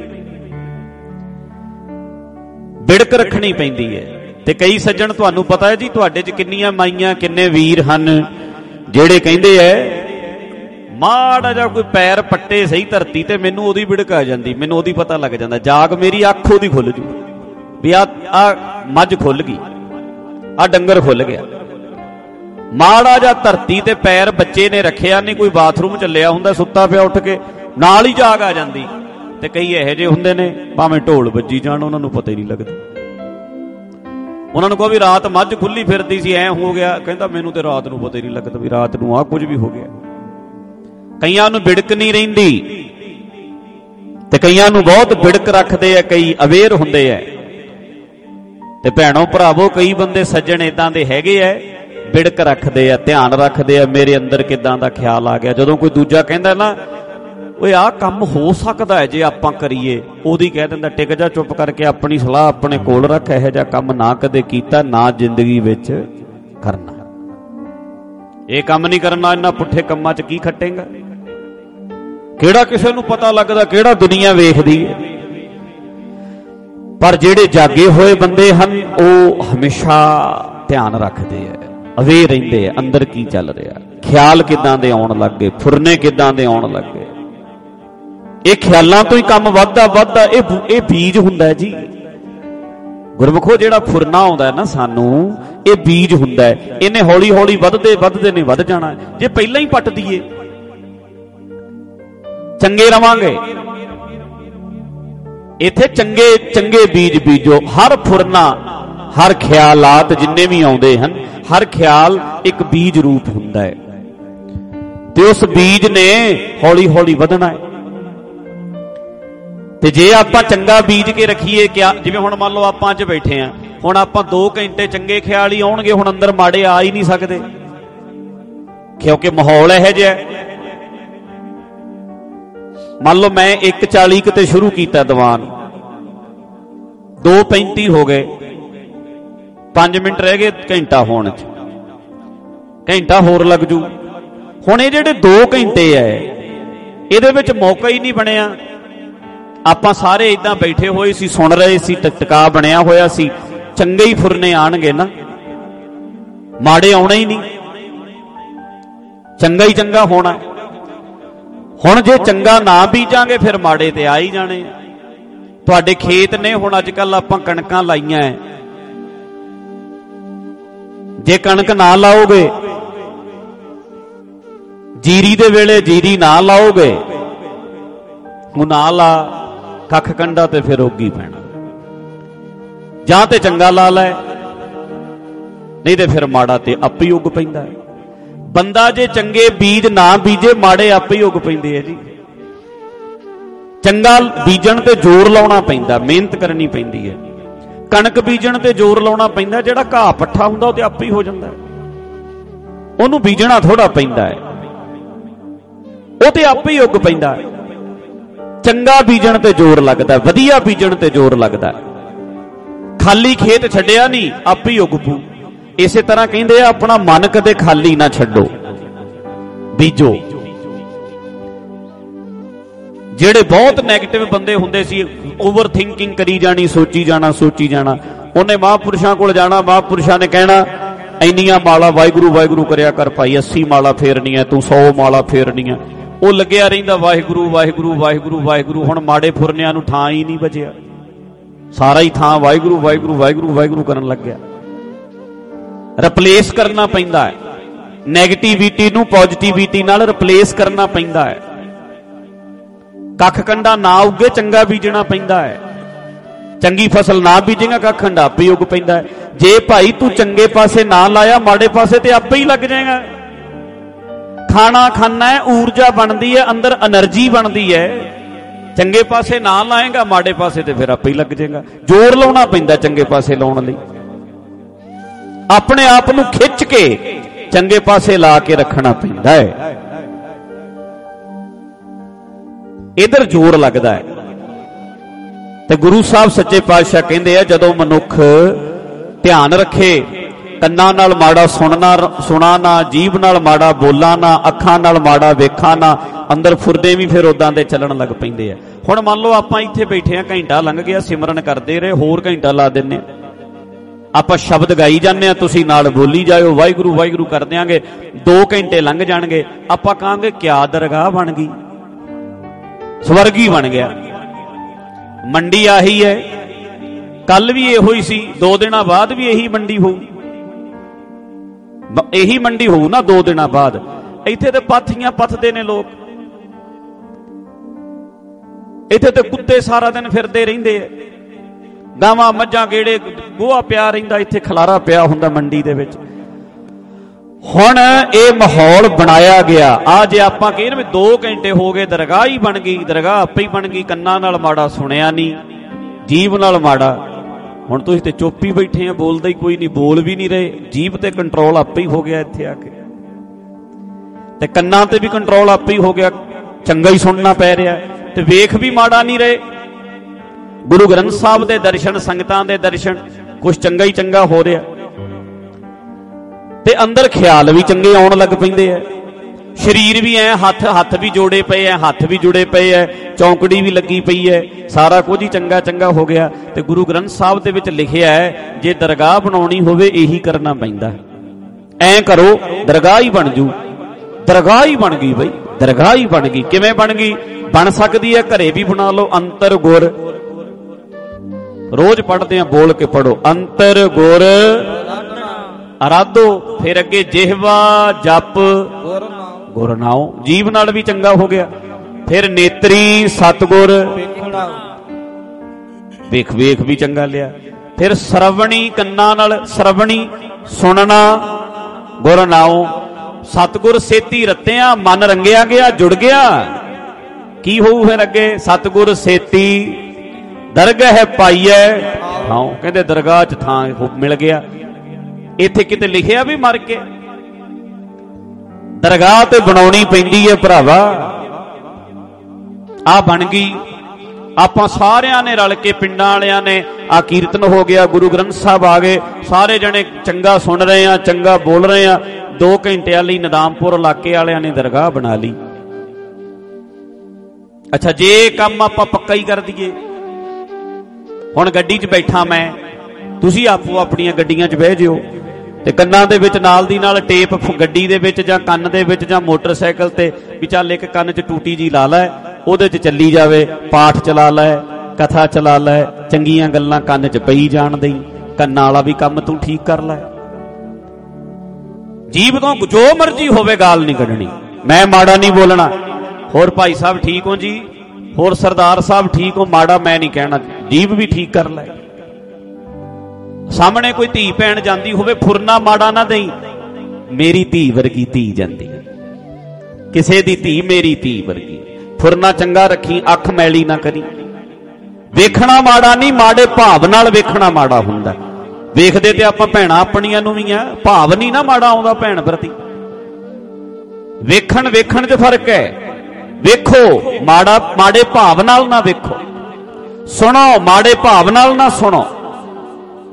ਬਿੜਕ ਰੱਖਣੀ ਪੈਂਦੀ ਹੈ। ਤੇ ਕਈ ਸੱਜਣ, ਤੁਹਾਨੂੰ ਪਤਾ ਹੈ ਜੀ, ਤੁਹਾਡੇ 'ਚ ਕਿੰਨੀਆਂ ਮਾਈਆਂ, ਕਿੰਨੇ ਵੀਰ ਹਨ ਜਿਹੜੇ ਕਹਿੰਦੇ ਐ ਮਾੜਾ ਜਿਹਾ ਕੋਈ ਪੈਰ ਪੱਟੇ ਸਹੀ ਧਰਤੀ ਤੇ ਮੈਨੂੰ ਉਹਦੀ ਬਿੜਕ ਆ ਜਾਂਦੀ, ਮੈਨੂੰ ਉਹਦੀ ਪਤਾ ਲੱਗ ਜਾਂਦਾ। ਜਾਗ ਮੇਰੀ ਅੱਖ ਉਹਦੀ ਖੁੱਲ ਜੂ ਵੀ ਆ ਆ ਮੱਝ ਖੁੱਲ ਗਈ, ਆ ਡੰਗਰ ਖੁੱਲ ਗਿਆ। ਮਾੜਾ ਜਿਹਾ ਧਰਤੀ ਤੇ ਪੈਰ ਬੱਚੇ ਨੇ ਰੱਖਿਆ ਨਹੀਂ, ਕੋਈ ਬਾਥਰੂਮ ਚੱਲਿਆ ਹੁੰਦਾ ਸੁੱਤਾ ਪਿਆ, ਉੱਠ ਕੇ ਨਾਲ ਹੀ ਜਾਗ ਆ ਜਾਂਦੀ। ਤੇ ਕਈ ਇਹੋ ਜਿਹੇ ਹੁੰਦੇ ਨੇ, ਭਾਵੇਂ ਢੋਲ ਵੱਜੀ ਜਾਣ, ਉਹਨਾਂ ਨੂੰ ਪਤਾ ਹੀ ਨਹੀਂ ਲੱਗਦਾ। ਉਹਨਾਂ ਨੂੰ ਕਹੋ ਵੀ ਰਾਤ ਮੱਝ ਖੁੱਲੀ ਫਿਰਦੀ ਸੀ, ਐ ਹੋ ਗਿਆ, ਕਹਿੰਦਾ ਮੈਨੂੰ ਤੇ ਰਾਤ ਨੂੰ ਪਤਾ ਹੀ ਨਹੀਂ ਲੱਗਦਾ ਵੀ ਰਾਤ ਨੂੰ ਆ ਕੁਝ ਵੀ ਹੋ ਗਿਆ। ਕਈਆਂ ਨੂੰ ਬਿੜਕ ਨਹੀਂ ਰਹਿੰਦੀ ਤੇ ਕਈਆਂ ਨੂੰ ਬਹੁਤ ਬਿੜਕ ਰੱਖਦੇ ਆ, ਕਈ ਅਵੇਅਰ ਹੁੰਦੇ ਆ। ਤੇ ਭੈਣੋ ਭਰਾਵੋ, ਕਈ ਬੰਦੇ ਸੱਜਣ ਇਦਾਂ ਦੇ ਹੈਗੇ ਆ, ਬਿੜਕ ਰੱਖਦੇ ਆ, ਧਿਆਨ ਰੱਖਦੇ ਆ, ਮੇਰੇ ਅੰਦਰ ਕਿਦਾਂ ਦਾ ਖਿਆਲ ਆ ਗਿਆ। ਜਦੋਂ ਕੋਈ ਦੂਜਾ ਕਹਿੰਦਾ ਨਾ, ਓਏ ਆਹ ਕੰਮ ਹੋ ਸਕਦਾ ਹੈ ਜੇ ਆਪਾਂ ਕਰੀਏ, ਉਹਦੀ ਕਹਿ ਦਿੰਦਾ ਟਿਕ ਜਾ, ਚੁੱਪ ਕਰਕੇ ਆਪਣੀ ਸਲਾਹ ਆਪਣੇ ਕੋਲ ਰੱਖ, ਇਹੋ ਜਿਹਾ ਕੰਮ ਨਾ ਕਦੇ ਕੀਤਾ, ਨਾ ਜ਼ਿੰਦਗੀ ਵਿੱਚ ਕਰਨਾ। ਇਹ ਕੰਮ ਨਹੀਂ ਕਰਨਾ, ਇਹਨਾਂ ਪੁੱਠੇ ਕੰਮਾਂ 'ਚ ਕੀ ਖੱਟੇਗਾ? ਕਿਹੜਾ ਕਿਸੇ ਨੂੰ ਪਤਾ ਲੱਗਦਾ, ਕਿਹੜਾ ਦੁਨੀਆ ਵੇਖਦੀ ਹੈ। ਪਰ ਜਿਹੜੇ ਜਾਗੇ ਹੋਏ ਬੰਦੇ ਹਨ, ਉਹ ਹਮੇਸ਼ਾ ਧਿਆਨ ਰੱਖਦੇ ਆ, ਅਵੇਅਰ ਰਹਿੰਦੇ ਆ, ਅੰਦਰ ਕੀ ਚੱਲ ਰਿਹਾ, ਖਿਆਲ ਕਿੱਦਾਂ ਦੇ ਆਉਣ ਲੱਗ ਗਏ, ਫੁਰਨੇ ਕਿੱਦਾਂ ਦੇ ਆਉਣ ਲੱਗ ਗਏ। ਇਹ ਖਿਆਲਾਂ ਤੋਂ ਹੀ ਕੰਮ ਵੱਧਦਾ ਵੱਧਦਾ ਇਹ ਇਹ ਬੀਜ ਹੁੰਦਾ ਜੀ। ਗੁਰਮੁਖੋ, ਜਿਹੜਾ ਫੁਰਨਾ ਆਉਂਦਾ ਨਾ ਸਾਨੂੰ, ਇਹ ਬੀਜ ਹੁੰਦਾ। ਇਹਨੇ ਹੌਲੀ ਹੌਲੀ ਵੱਧਦੇ ਵੱਧਦੇ ਨੇ ਵੱਧ ਜਾਣਾ। ਜੇ ਪਹਿਲਾਂ ਹੀ ਪੱਟ ਦਈਏ, ਚੰਗੇ ਰਵਾਂਗੇ। ਇੱਥੇ ਚੰਗੇ ਚੰਗੇ ਬੀਜ ਬੀਜੋ। ਹਰ ਫੁਰਨਾ, ਹਰ ਖਿਆਲਾਤ ਜਿੰਨੇ ਵੀ ਆਉਂਦੇ ਹਨ, ਹਰ ਖਿਆਲ ਇੱਕ ਬੀਜ ਰੂਪ ਹੁੰਦਾ ਹੈ ਤੇ ਉਸ ਬੀਜ ਨੇ ਹੌਲੀ ਹੌਲੀ ਵਧਣਾ ਹੈ। ਤੇ ਜੇ ਆਪਾਂ ਚੰਗਾ ਬੀਜ ਕੇ ਰੱਖੀਏ, ਕਿਆ ਜਿਵੇਂ ਹੁਣ ਮੰਨ ਲਓ ਆਪਾਂ ਅੱਜ ਬੈਠੇ ਆ, ਹੁਣ ਆਪਾਂ ਦੋ ਘੰਟੇ ਚੰਗੇ ਖਿਆਲ ਹੀ ਆਉਣਗੇ, ਹੁਣ ਅੰਦਰ ਮਾੜੇ ਆ ਹੀ ਨਹੀਂ ਸਕਦੇ, ਕਿਉਂਕਿ ਮਾਹੌਲ ਇਹੋ ਜਿਹਾ। ਮੰਨ ਲਓ ਮੈਂ ਇੱਕ ਚਾਲੀ ਕਿਤੇ ਸ਼ੁਰੂ ਕੀਤਾ ਦੀਵਾਨ, ਦੋ ਪੈਂਤੀ ਹੋ ਗਏ, ਪੰਜ ਮਿੰਟ ਰਹਿ ਗਏ ਘੰਟਾ ਹੋਣ 'ਚ, ਘੰਟਾ ਹੋਰ ਲੱਗ ਜੂ। ਹੁਣ ਇਹ ਜਿਹੜੇ ਦੋ ਘੰਟੇ ਐ, ਇਹਦੇ ਵਿੱਚ ਮੌਕਾ ਹੀ ਨਹੀਂ ਬਣਿਆ। ਆਪਾਂ ਸਾਰੇ ਇਦਾਂ ਬੈਠੇ ਹੋਏ ਸੀ, ਸੁਣ ਰਹੇ ਸੀ, ਟਕਾ ਬਣਿਆ ਹੋਇਆ ਸੀ। ਚੰਗੇ ਹੀ ਫੁਰਨੇ ਆਣਗੇ ਨਾ, ਮਾੜੇ ਆਉਣੇ ਹੀ ਨਹੀਂ। ਚੰਗਾ ਹੀ ਚੰਗਾ ਹੋਣਾ। ਹੁਣ ਜੇ ਚੰਗਾ ਨਾ ਬੀਜਾਂਗੇ, ਫਿਰ ਮਾੜੇ ਤੇ ਆ ਹੀ ਜਾਣੇ। ਤੁਹਾਡੇ ਖੇਤ ਨੇ, ਹੁਣ ਅੱਜ ਕੱਲ ਆਪਾਂ ਕਣਕਾਂ ਲਾਈਆਂ ਐ, ਜੇ ਕਣਕ ਨਾ ਲਾਓਗੇ, ਜੀਰੀ ਦੇ ਵੇਲੇ ਜੀਰੀ ਨਾ ਲਾਓਗੇ, ਉਹ ਨਾ ਲਾ ਕੱਖ ਕੰਡਾ ਤੇ ਫਿਰ ਉੱਗੀ ਪੈਣਾ। ਜਾਂ ਤੇ ਚੰਗਾ ਲਾ ਲੈ, ਨਹੀਂ ਤੇ ਫਿਰ ਮਾੜਾ ਤੇ ਆਪੇ ਹੀ ਉੱਗ ਪੈਂਦਾ ਹੈ। ਬੰਦਾ ਜੇ ਚੰਗੇ ਬੀਜ ਨਾ ਬੀਜੇ, ਮਾੜੇ ਆਪੇ ਹੀ ਉੱਗ ਪੈਂਦੇ ਆ ਜੀ। ਚੰਗਾ ਬੀਜਣ ਤੇ ਜ਼ੋਰ ਲਾਉਣਾ ਪੈਂਦਾ, ਮਿਹਨਤ ਕਰਨੀ ਪੈਂਦੀ ਹੈ। ਕਣਕ ਬੀਜਣ ਤੇ ਜ਼ੋਰ ਲਾਉਣਾ ਪੈਂਦਾ, ਜਿਹੜਾ ਘਾਹ ਪੱਠਾ ਹੁੰਦਾ ਉਹ ਤੇ ਆਪੇ ਹੀ ਹੋ ਜਾਂਦਾ, ਉਹਨੂੰ ਬੀਜਣਾ ਥੋੜਾ ਪੈਂਦਾ ਹੈ, ਉਹ ਤੇ ਆਪੇ ਹੀ ਉੱਗ ਪੈਂਦਾ। ਚੰਗਾ ਬੀਜਣ ਤੇ ਜ਼ੋਰ ਲੱਗਦਾ, ਵਧੀਆ ਬੀਜਣ ਤੇ ਜ਼ੋਰ ਲੱਗਦਾ। ਖਾਲੀ ਖੇਤ ਛੱਡਿਆ ਨਹੀਂ, ਆਪੇ ਹੀ ਉੱਗ ਪੂ। ਇਸੇ ਤਰ੍ਹਾਂ ਕਹਿੰਦੇ ਆ ਆਪਣਾ ਮਨ ਕਦੇ ਖਾਲੀ ਨਾ ਛੱਡੋ, ਬੀਜੋ। ਜਿਹੜੇ ਬਹੁਤ ਨੈਗੇਟਿਵ ਬੰਦੇ ਹੁੰਦੇ ਸੀ, ਓਵਰ ਥਿੰਕਿੰਗ ਕਰੀ ਜਾਣੀ, ਸੋਚੀ ਜਾਣਾ ਸੋਚੀ ਜਾਣਾ, ਉਹਨੇ ਮਹਾਂਪੁਰਸ਼ਾਂ ਕੋਲ ਜਾਣਾ, ਮਹਾਂਪੁਰਸ਼ਾਂ ਨੇ ਕਹਿਣਾ ਇੰਨੀਆਂ ਮਾਲਾ ਵਾਹਿਗੁਰੂ ਵਾਹਿਗੁਰੂ ਕਰਿਆ ਕਰ ਭਾਈ, ਅੱਸੀ ਮਾਲਾ ਫੇਰਨੀ ਹੈ ਤੂੰ, ਸੌ ਮਾਲਾ ਫੇਰਨੀ ਹੈ। ਉਹ ਲੱਗਿਆ ਰਹਿੰਦਾ ਵਾਹਿਗੁਰੂ ਵਾਹਿਗੁਰੂ ਵਾਹਿਗੁਰੂ ਵਾਹਿਗੁਰੂ। ਹੁਣ ਮਾੜੇ ਫੁਰਨਿਆਂ ਨੂੰ ਥਾਂ ਹੀ ਨਹੀਂ ਬਚਿਆ, ਸਾਰਾ ਹੀ ਥਾਂ ਵਾਹਿਗੁਰੂ ਵਾਹਿਗੁਰੂ ਵਾਹਿਗੁਰੂ ਵਾਹਿਗੁਰੂ ਕਰਨ ਲੱਗਿਆ। ਰਿਪਲੇਸ ਕਰਨਾ ਪੈਂਦਾ ਹੈ, ਨੈਗੇਟਿਵਿਟੀ ਨੂੰ ਪੋਜ਼ਿਟਿਵਿਟੀ ਨਾਲ ਰਿਪਲੇਸ ਕਰਨਾ ਪੈਂਦਾ ਹੈ। ਕੱਖ ਕੰਡਾ ਨਾ ਉੱਗੇ ਚੰਗਾ ਬੀਜਣਾ ਪੈਂਦਾ ਹੈ। ਚੰਗੀ ਫਸਲ ਨਾ ਬੀਜੇਗਾ ਕੱਖ ਕੰਡਾ ਆਪੇ ਹੀ ਉੱਗ ਪੈਂਦਾ ਹੈ। ਜੇ ਭਾਈ ਤੂੰ ਚੰਗੇ ਪਾਸੇ ਨਾ ਲਾਇਆ, ਮਾੜੇ ਪਾਸੇ ਤੇ ਆਪੇ ਹੀ ਲੱਗ ਜਾਏਗਾ। ਖਾਣਾ ਖਾਣਾ ਹੈ, ਊਰਜਾ ਬਣਦੀ ਹੈ, ਅੰਦਰ એનર્ਜੀ ਬਣਦੀ ਹੈ। ਚੰਗੇ ਪਾਸੇ ਨਾ ਲਾਏਗਾ, ਮਾੜੇ ਪਾਸੇ ਤੇ ਫਿਰ ਆਪੇ ਹੀ ਲੱਗ ਜਾਏਗਾ। ਜ਼ੋਰ ਲਾਉਣਾ ਪੈਂਦਾ ਚੰਗੇ ਪਾਸੇ ਲਾਉਣ ਲਈ, ਆਪਣੇ ਆਪ ਨੂੰ ਖਿੱਚ ਕੇ ਚੰਗੇ ਪਾਸੇ ਲਾ ਕੇ ਰੱਖਣਾ ਪੈਂਦਾ ਹੈ। ਇਧਰ ਜ਼ੋਰ ਲੱਗਦਾ ਹੈ। ਤੇ ਗੁਰੂ ਸਾਹਿਬ ਸੱਚੇ ਪਾਤਸ਼ਾਹ ਕਹਿੰਦੇ ਆ, ਜਦੋਂ ਮਨੁੱਖ ਧਿਆਨ ਰੱਖੇ, ਕੰਨਾਂ ਨਾਲ ਮਾੜਾ ਸੁਣਨਾ ਸੁਣਾ ਨਾ, ਜੀਭ ਨਾਲ ਮਾੜਾ ਬੋਲਾਂ ਨਾ, ਅੱਖਾਂ ਨਾਲ ਮਾੜਾ ਵੇਖਾਂ ਨਾ, ਅੰਦਰ ਫੁਰਦੇ ਵੀ ਫਿਰ ਉਦਾਂ ਦੇ ਚੱਲਣ ਲੱਗ ਪੈਂਦੇ ਆ। ਹੁਣ ਮੰਨ ਲਓ ਆਪਾਂ ਇੱਥੇ ਬੈਠੇ ਆ, ਘੰਟਾ ਲੰਘ ਗਿਆ, ਸਿਮਰਨ ਕਰਦੇ ਰਹੇ, ਹੋਰ ਘੰਟਾ ਲਾ ਦਿੰਨੇ, ਆਪਾਂ ਸ਼ਬਦ ਗਾਈ ਜਾਂਦੇ ਆ, ਤੁਸੀਂ ਨਾਲ ਬੋਲੀ ਜਾਇਓ, ਵਾਹਿਗੁਰੂ ਵਾਹਿਗੁਰੂ ਕਰ ਦਿਆਂਗੇ, ਦੋ ਘੰਟੇ ਲੰਘ ਜਾਣਗੇ। ਆਪਾਂ ਕਹਾਂਗੇ ਕਿਆ ਦਰਗਾਹ ਬਣ ਗਈ, ਸਵਰਗੀ ਬਣ ਗਿਆ। ਮੰਡੀ ਆਹੀ ਹੈ, ਕੱਲ ਵੀ ਇਹੋ ਹੀ ਸੀ, ਦੋ ਦਿਨਾਂ ਬਾਅਦ ਵੀ ਇਹੀ ਮੰਡੀ ਹੋਊ, ਇਹੀ ਮੰਡੀ ਹੋਊ ਨਾ ਦੋ ਦਿਨਾਂ ਬਾਅਦ। ਇੱਥੇ ਤੇ ਪਾਥੀਆਂ ਪੱਥਦੇ ਨੇ ਲੋਕ, ਇੱਥੇ ਤੇ ਕੁੱਤੇ ਸਾਰਾ ਦਿਨ ਫਿਰਦੇ ਰਹਿੰਦੇ ਆ, ਗਾਵਾਂ ਮੱਝਾਂ ਗੇੜੇ, ਗੋਹਾ ਪਿਆ ਰਹਿੰਦਾ, ਇੱਥੇ ਖਲਾਰਾ ਪਿਆ ਹੁੰਦਾ ਮੰਡੀ ਦੇ ਵਿੱਚ। ਹੁਣ ਇਹ ਮਾਹੌਲ ਬਣਾਇਆ ਗਿਆ। ਆ ਜੇ ਆਪਾਂ ਕਹੀਏ ਵੀ ਦੋ ਘੰਟੇ ਹੋ ਗਏ, ਦਰਗਾਹ ਹੀ ਬਣ ਗਈ, ਦਰਗਾਹ ਆਪੇ ਹੀ ਬਣ ਗਈ। ਕੰਨਾਂ ਨਾਲ ਮਾੜਾ ਸੁਣਿਆ ਨਹੀਂ, ਜੀਭ ਨਾਲ ਮਾੜਾ, ਹੁਣ ਤੁਸੀਂ ਤੇ ਚੁੱਪ ਹੀ ਬੈਠੇ ਆ, ਬੋਲਦਾ ਹੀ ਕੋਈ ਨਹੀਂ, ਬੋਲ ਵੀ ਨਹੀਂ ਰਹੇ। ਜੀਭ ਤੇ ਕੰਟਰੋਲ ਆਪੇ ਹੀ ਹੋ ਗਿਆ ਇੱਥੇ ਆ ਕੇ, ਤੇ ਕੰਨਾਂ ਤੇ ਵੀ ਕੰਟਰੋਲ ਆਪੇ ਹੀ ਹੋ ਗਿਆ, ਚੰਗਾ ਹੀ ਸੁਣਨਾ ਪੈ ਰਿਹਾ, ਤੇ ਵੇਖ ਵੀ ਮਾੜਾ ਨਹੀਂ ਰਹੇ। ਗੁਰੂ ਗ੍ਰੰਥ ਸਾਹਿਬ ਦੇ ਦਰਸ਼ਨ, ਸੰਗਤਾਂ ਦੇ ਦਰਸ਼ਨ, ਕੁਛ ਚੰਗਾ ਹੀ ਚੰਗਾ ਹੋ ਰਿਹਾ, ਤੇ ਅੰਦਰ ਖਿਆਲ ਵੀ ਚੰਗੇ ਆਉਣ ਲੱਗ ਪੈਂਦੇ ਆ। ਸਰੀਰ ਵੀ ਐ, ਹੱਥ ਹੱਥ ਵੀ ਜੋੜੇ ਪਏ ਐ, ਹੱਥ ਵੀ ਜੁੜੇ ਪਏ ਐ, ਚੌਂਕੜੀ ਵੀ ਲੱਗੀ ਪਈ ਐ, ਸਾਰਾ ਕੁਝ ਹੀ ਚੰਗਾ ਚੰਗਾ ਹੋ ਗਿਆ। ਤੇ ਗੁਰੂ ਗ੍ਰੰਥ ਸਾਹਿਬ ਦੇ ਵਿੱਚ ਲਿਖਿਆ ਹੈ, ਜੇ ਦਰਗਾਹ ਬਣਾਉਣੀ ਹੋਵੇ ਇਹੀ ਕਰਨਾ ਪੈਂਦਾ। ਐਂ ਕਰੋ ਦਰਗਾਹ ਹੀ ਬਣ ਜੂ। ਦਰਗਾਹ ਹੀ ਬਣ ਗਈ ਬਈ, ਦਰਗਾਹ ਹੀ ਬਣ ਗਈ। ਕਿਵੇਂ ਬਣ ਗਈ? ਬਣ ਸਕਦੀ ਹੈ ਘਰੇ ਵੀ ਬਣਾ ਲਓ। ਅੰਤਰ ਗੁਰ, ਰੋਜ਼ ਪੜ੍ਹਦੇ ਆ, ਬੋਲ ਕੇ ਪੜੋ, ਅੰਤਰ ਗੁਰ ਅਰਾਧੋ। ਫਿਰ ਅੱਗੇ ਜਿਹਵਾ ਜਪ ਗੁਰ ਨਾਉ, ਜੀਵ ਨਾਲ ਵੀ ਚੰਗਾ ਹੋ ਗਿਆ। ਫਿਰ ਨੇਤਰੀ ਸਤਿਗੁਰ, ਵੇਖ ਵੇਖ ਵੀ ਚੰਗਾ ਲਿਆ। ਫਿਰ ਸਰਵਣੀ, ਕੰਨਾਂ ਨਾਲ ਸਰਵਣੀ ਸੁਣਨਾ, ਗੁਰ ਨਾਉ। ਸਤਿਗੁਰ ਸੇਤੀ ਰਤਿਆ, ਮਨ ਰੰਗਿਆ ਗਿਆ, ਜੁੜ ਗਿਆ। ਕੀ ਹੋਊ ਫਿਰ ਅੱਗੇ? ਸਤਿਗੁਰ ਸੇਤੀ ਦਰਗਾਹ ਪਾਈਐ ਹਾਂ, ਕਹਿੰਦੇ ਦਰਗਾਹ ਚ ਥਾਂ ਮਿਲ ਗਿਆ। ਇੱਥੇ ਕਿਤੇ ਲਿਖਿਆ ਵੀ ਮਰ ਕੇ? ਦਰਗਾਹ ਤੇ ਬਣਾਉਣੀ ਪੈਂਦੀ ਹੈ ਭਰਾਵਾ। ਆ ਬਣ ਗਈ। ਆਪਾਂ ਸਾਰਿਆਂ ਨੇ ਰਲ ਕੇ, ਪਿੰਡਾਂ ਵਾਲਿਆਂ ਨੇ, ਆ ਕੀਰਤਨ ਹੋ ਗਿਆ, ਗੁਰੂ ਗ੍ਰੰਥ ਸਾਹਿਬ ਆ ਗਏ, ਸਾਰੇ ਜਣੇ ਚੰਗਾ ਸੁਣ ਰਹੇ ਆ, ਚੰਗਾ ਬੋਲ ਰਹੇ ਆ। ਦੋ ਘੰਟਿਆਂ ਲਈ ਨਦਾਮਪੁਰ ਇਲਾਕੇ ਵਾਲਿਆਂ ਨੇ ਦਰਗਾਹ ਬਣਾ ਲਈ। ਅੱਛਾ, ਜੇ ਕੰਮ ਆਪਾਂ ਪੱਕਾ ਹੀ ਕਰ ਦਈਏ, ਹੁਣ ਗੱਡੀ 'ਚ ਬੈਠਾ ਮੈਂ, ਤੁਸੀਂ ਆਪੋ ਆਪਣੀਆਂ ਗੱਡੀਆਂ 'ਚ ਬਹਿ ਜਿਓ, ਤੇ ਕੰਨਾਂ ਦੇ ਵਿੱਚ ਨਾਲ ਦੀ ਨਾਲ ਟੇਪ ਗੱਡੀ ਦੇ ਵਿੱਚ ਜਾਂ ਕੰਨ ਦੇ ਵਿੱਚ ਜਾਂ ਮੋਟਰਸਾਈਕਲ ਤੇ ਵੀ ਚੱਲ ਇੱਕ ਕੰਨ 'ਚ ਟੂਟੀ ਜੀ ਲਾ ਲੈ, ਉਹਦੇ 'ਚ ਚੱਲੀ ਜਾਵੇ, ਪਾਠ ਚਲਾ ਲੈ, ਕਥਾ ਚਲਾ ਲੈ, ਚੰਗੀਆਂ ਗੱਲਾਂ ਕੰਨ 'ਚ ਪਈ ਜਾਣ ਦੇਈ। ਕੰਨਾਂ ਵਾਲਾ ਵੀ ਕੰਮ ਤੂੰ ਠੀਕ ਕਰ ਲੈ। ਜੀਭ ਤੋਂ ਜੋ ਮਰਜ਼ੀ ਹੋਵੇ ਗਾਲ ਨਹੀਂ ਕੱਢਣੀ, ਮੈਂ ਮਾੜਾ ਨਹੀਂ ਬੋਲਣਾ। ਹੋਰ ਭਾਈ ਸਾਹਿਬ ਠੀਕ ਹੋ ਜੀ, ਹੋਰ ਸਰਦਾਰ ਸਾਹਿਬ ਠੀਕ ਹੋ, ਮਾੜਾ ਮੈਂ ਨਹੀਂ ਕਹਿਣਾ। ਜੀਭ ਵੀ ਠੀਕ ਕਰ ਲੈ। ਸਾਹਮਣੇ ਕੋਈ ਧੀ ਭੈਣ ਜਾਂਦੀ ਹੋਵੇ, ਫੁਰਨਾ ਮਾੜਾ ਨਾ ਦੇਈ, ਮੇਰੀ ਧੀ ਵਰਗੀ ਧੀ ਜਾਂਦੀ, ਕਿਸੇ ਦੀ ਧੀ ਮੇਰੀ ਧੀ ਵਰਗੀ। ਫੁਰਨਾ ਚੰਗਾ ਰੱਖੀ, ਅੱਖ ਮੈਲੀ ਨਾ ਕਰੀ। ਵੇਖਣਾ ਮਾੜਾ ਨਹੀਂ, ਮਾੜੇ ਭਾਵ ਨਾਲ ਵੇਖਣਾ ਮਾੜਾ ਹੁੰਦਾ। ਵੇਖਦੇ ਤੇ ਆਪਾਂ ਭੈਣਾਂ ਆਪਣੀਆਂ ਨੂੰ ਵੀ ਆ, ਭਾਵ ਨਹੀਂ ਨਾ ਮਾੜਾ ਆਉਂਦਾ ਭੈਣ ਪ੍ਰਤੀ। ਵੇਖਣ ਵੇਖਣ 'ਚ ਫਰਕ ਹੈ। ਵੇਖੋ ਮਾੜਾ, ਮਾੜੇ ਭਾਵ ਨਾਲ ਨਾ ਵੇਖੋ। ਸੁਣੋ ਮਾੜੇ ਭਾਵ ਨਾਲ ਨਾ ਸੁਣੋ।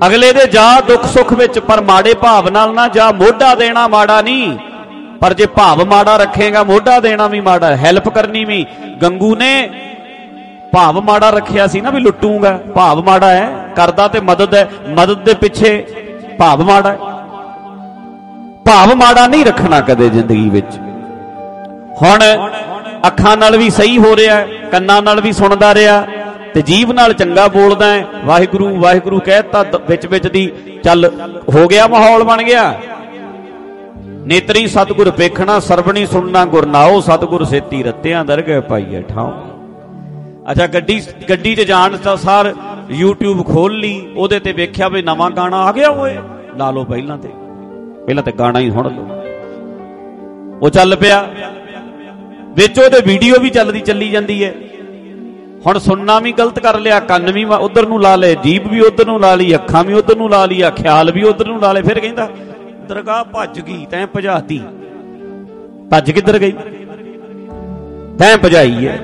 ਅਗਲੇ ਦੇ ਜਾ ਦੁੱਖ ਸੁੱਖ ਵਿੱਚ, ਪਰ ਮਾੜੇ ਭਾਵ ਨਾਲ ਨਾ ਜਾ। ਮੋਢਾ ਦੇਣਾ ਮਾੜਾ ਨਹੀਂ, ਪਰ ਜੇ ਭਾਵ ਮਾੜਾ ਰੱਖੇਗਾ ਮੋਢਾ ਦੇਣਾ ਵੀ ਮਾੜਾ, ਹੈਲਪ ਕਰਨੀ ਵੀ। ਗੰਗੂ ਨੇ ਭਾਵ ਮਾੜਾ ਰੱਖਿਆ ਸੀ ਨਾ ਵੀ ਲੁੱਟੂਗਾ, ਭਾਵ ਮਾੜਾ ਹੈ, ਕਰਦਾ ਤੇ ਮਦਦ ਹੈ, ਮਦਦ ਦੇ ਪਿੱਛੇ ਭਾਵ ਮਾੜਾ ਹੈ। ਭਾਵ ਮਾੜਾ ਨਹੀਂ ਰੱਖਣਾ ਕਦੇ ਜ਼ਿੰਦਗੀ ਵਿੱਚ। ਹੁਣ ਅੱਖਾਂ ਨਾਲ ਵੀ ਸਹੀ ਹੋ ਰਿਹਾ, ਕੰਨਾਂ ਨਾਲ ਵੀ ਸੁਣਦਾ ਰਿਹਾ, ਤੇ ਜੀਭ ਨਾਲ ਚੰਗਾ ਬੋਲਦਾ ਹੈ, ਵਾਹਿਗੁਰੂ ਵਾਹਿਗੁਰੂ ਕਹਿਤਾ ਵਿੱਚ ਵਿੱਚ ਦੀ, ਚੱਲ ਹੋ ਗਿਆ, ਮਾਹੌਲ ਬਣ ਗਿਆ। ਨੇਤਰੀ ਸਤਿਗੁਰ ਵੇਖਣਾ, ਸਰਵਣੀ ਸੁਣਨਾ ਗੁਰਨਾਓ, ਸਤਿਗੁਰ ਸੇਤੀ ਰੱਤਿਆਂ ਦਰਗਹਿ ਪਾਈਐ ਠਾਉ। ਅੱਛਾ, ਗੱਡੀ ਗੱਡੀ 'ਚ ਜਾਣ ਸਾਰ YouTube ਖੋਲ ਲਈ, ਉਹਦੇ ਤੇ ਵੇਖਿਆ ਵੀ ਨਵਾਂ ਗਾਣਾ ਆ ਗਿਆ, ਓਏ ਲਾ ਲਓ, ਪਹਿਲਾਂ ਤੇ ਪਹਿਲਾਂ ਤੇ ਗਾਣਾ ਹੀ ਸੁਣ ਲਓ। ਉਹ ਚੱਲ ਪਿਆ, ਵਿੱਚ ਉਹਦੇ ਵੀਡੀਓ ਵੀ ਚੱਲਦੀ ਚੱਲੀ ਜਾਂਦੀ ਹੈ। ਹੁਣ ਸੁਣਨਾ ਵੀ ਗਲਤ ਕਰ ਲਿਆ, ਕੰਨ ਵੀ ਉਧਰ ਨੂੰ ਲਾ ਲਏ, ਜੀਭ ਵੀ ਉਧਰ ਨੂੰ ਲਾ ਲਈ, ਅੱਖਾਂ ਵੀ ਉਧਰ ਨੂੰ ਲਾ ਲਈ, ਖਿਆਲ ਵੀ ਉਧਰ ਨੂੰ ਲਾ ਲਏ। ਫਿਰ ਕਹਿੰਦਾ ਦਰਗਾਹ ਭੱਜ ਗਈ, ਤੈਂ ਭਜਾਤੀ। ਭੱਜ ਕਿੱਧਰ ਗਈ? ਤੈਂ ਭਜਾਈ ਹੈ।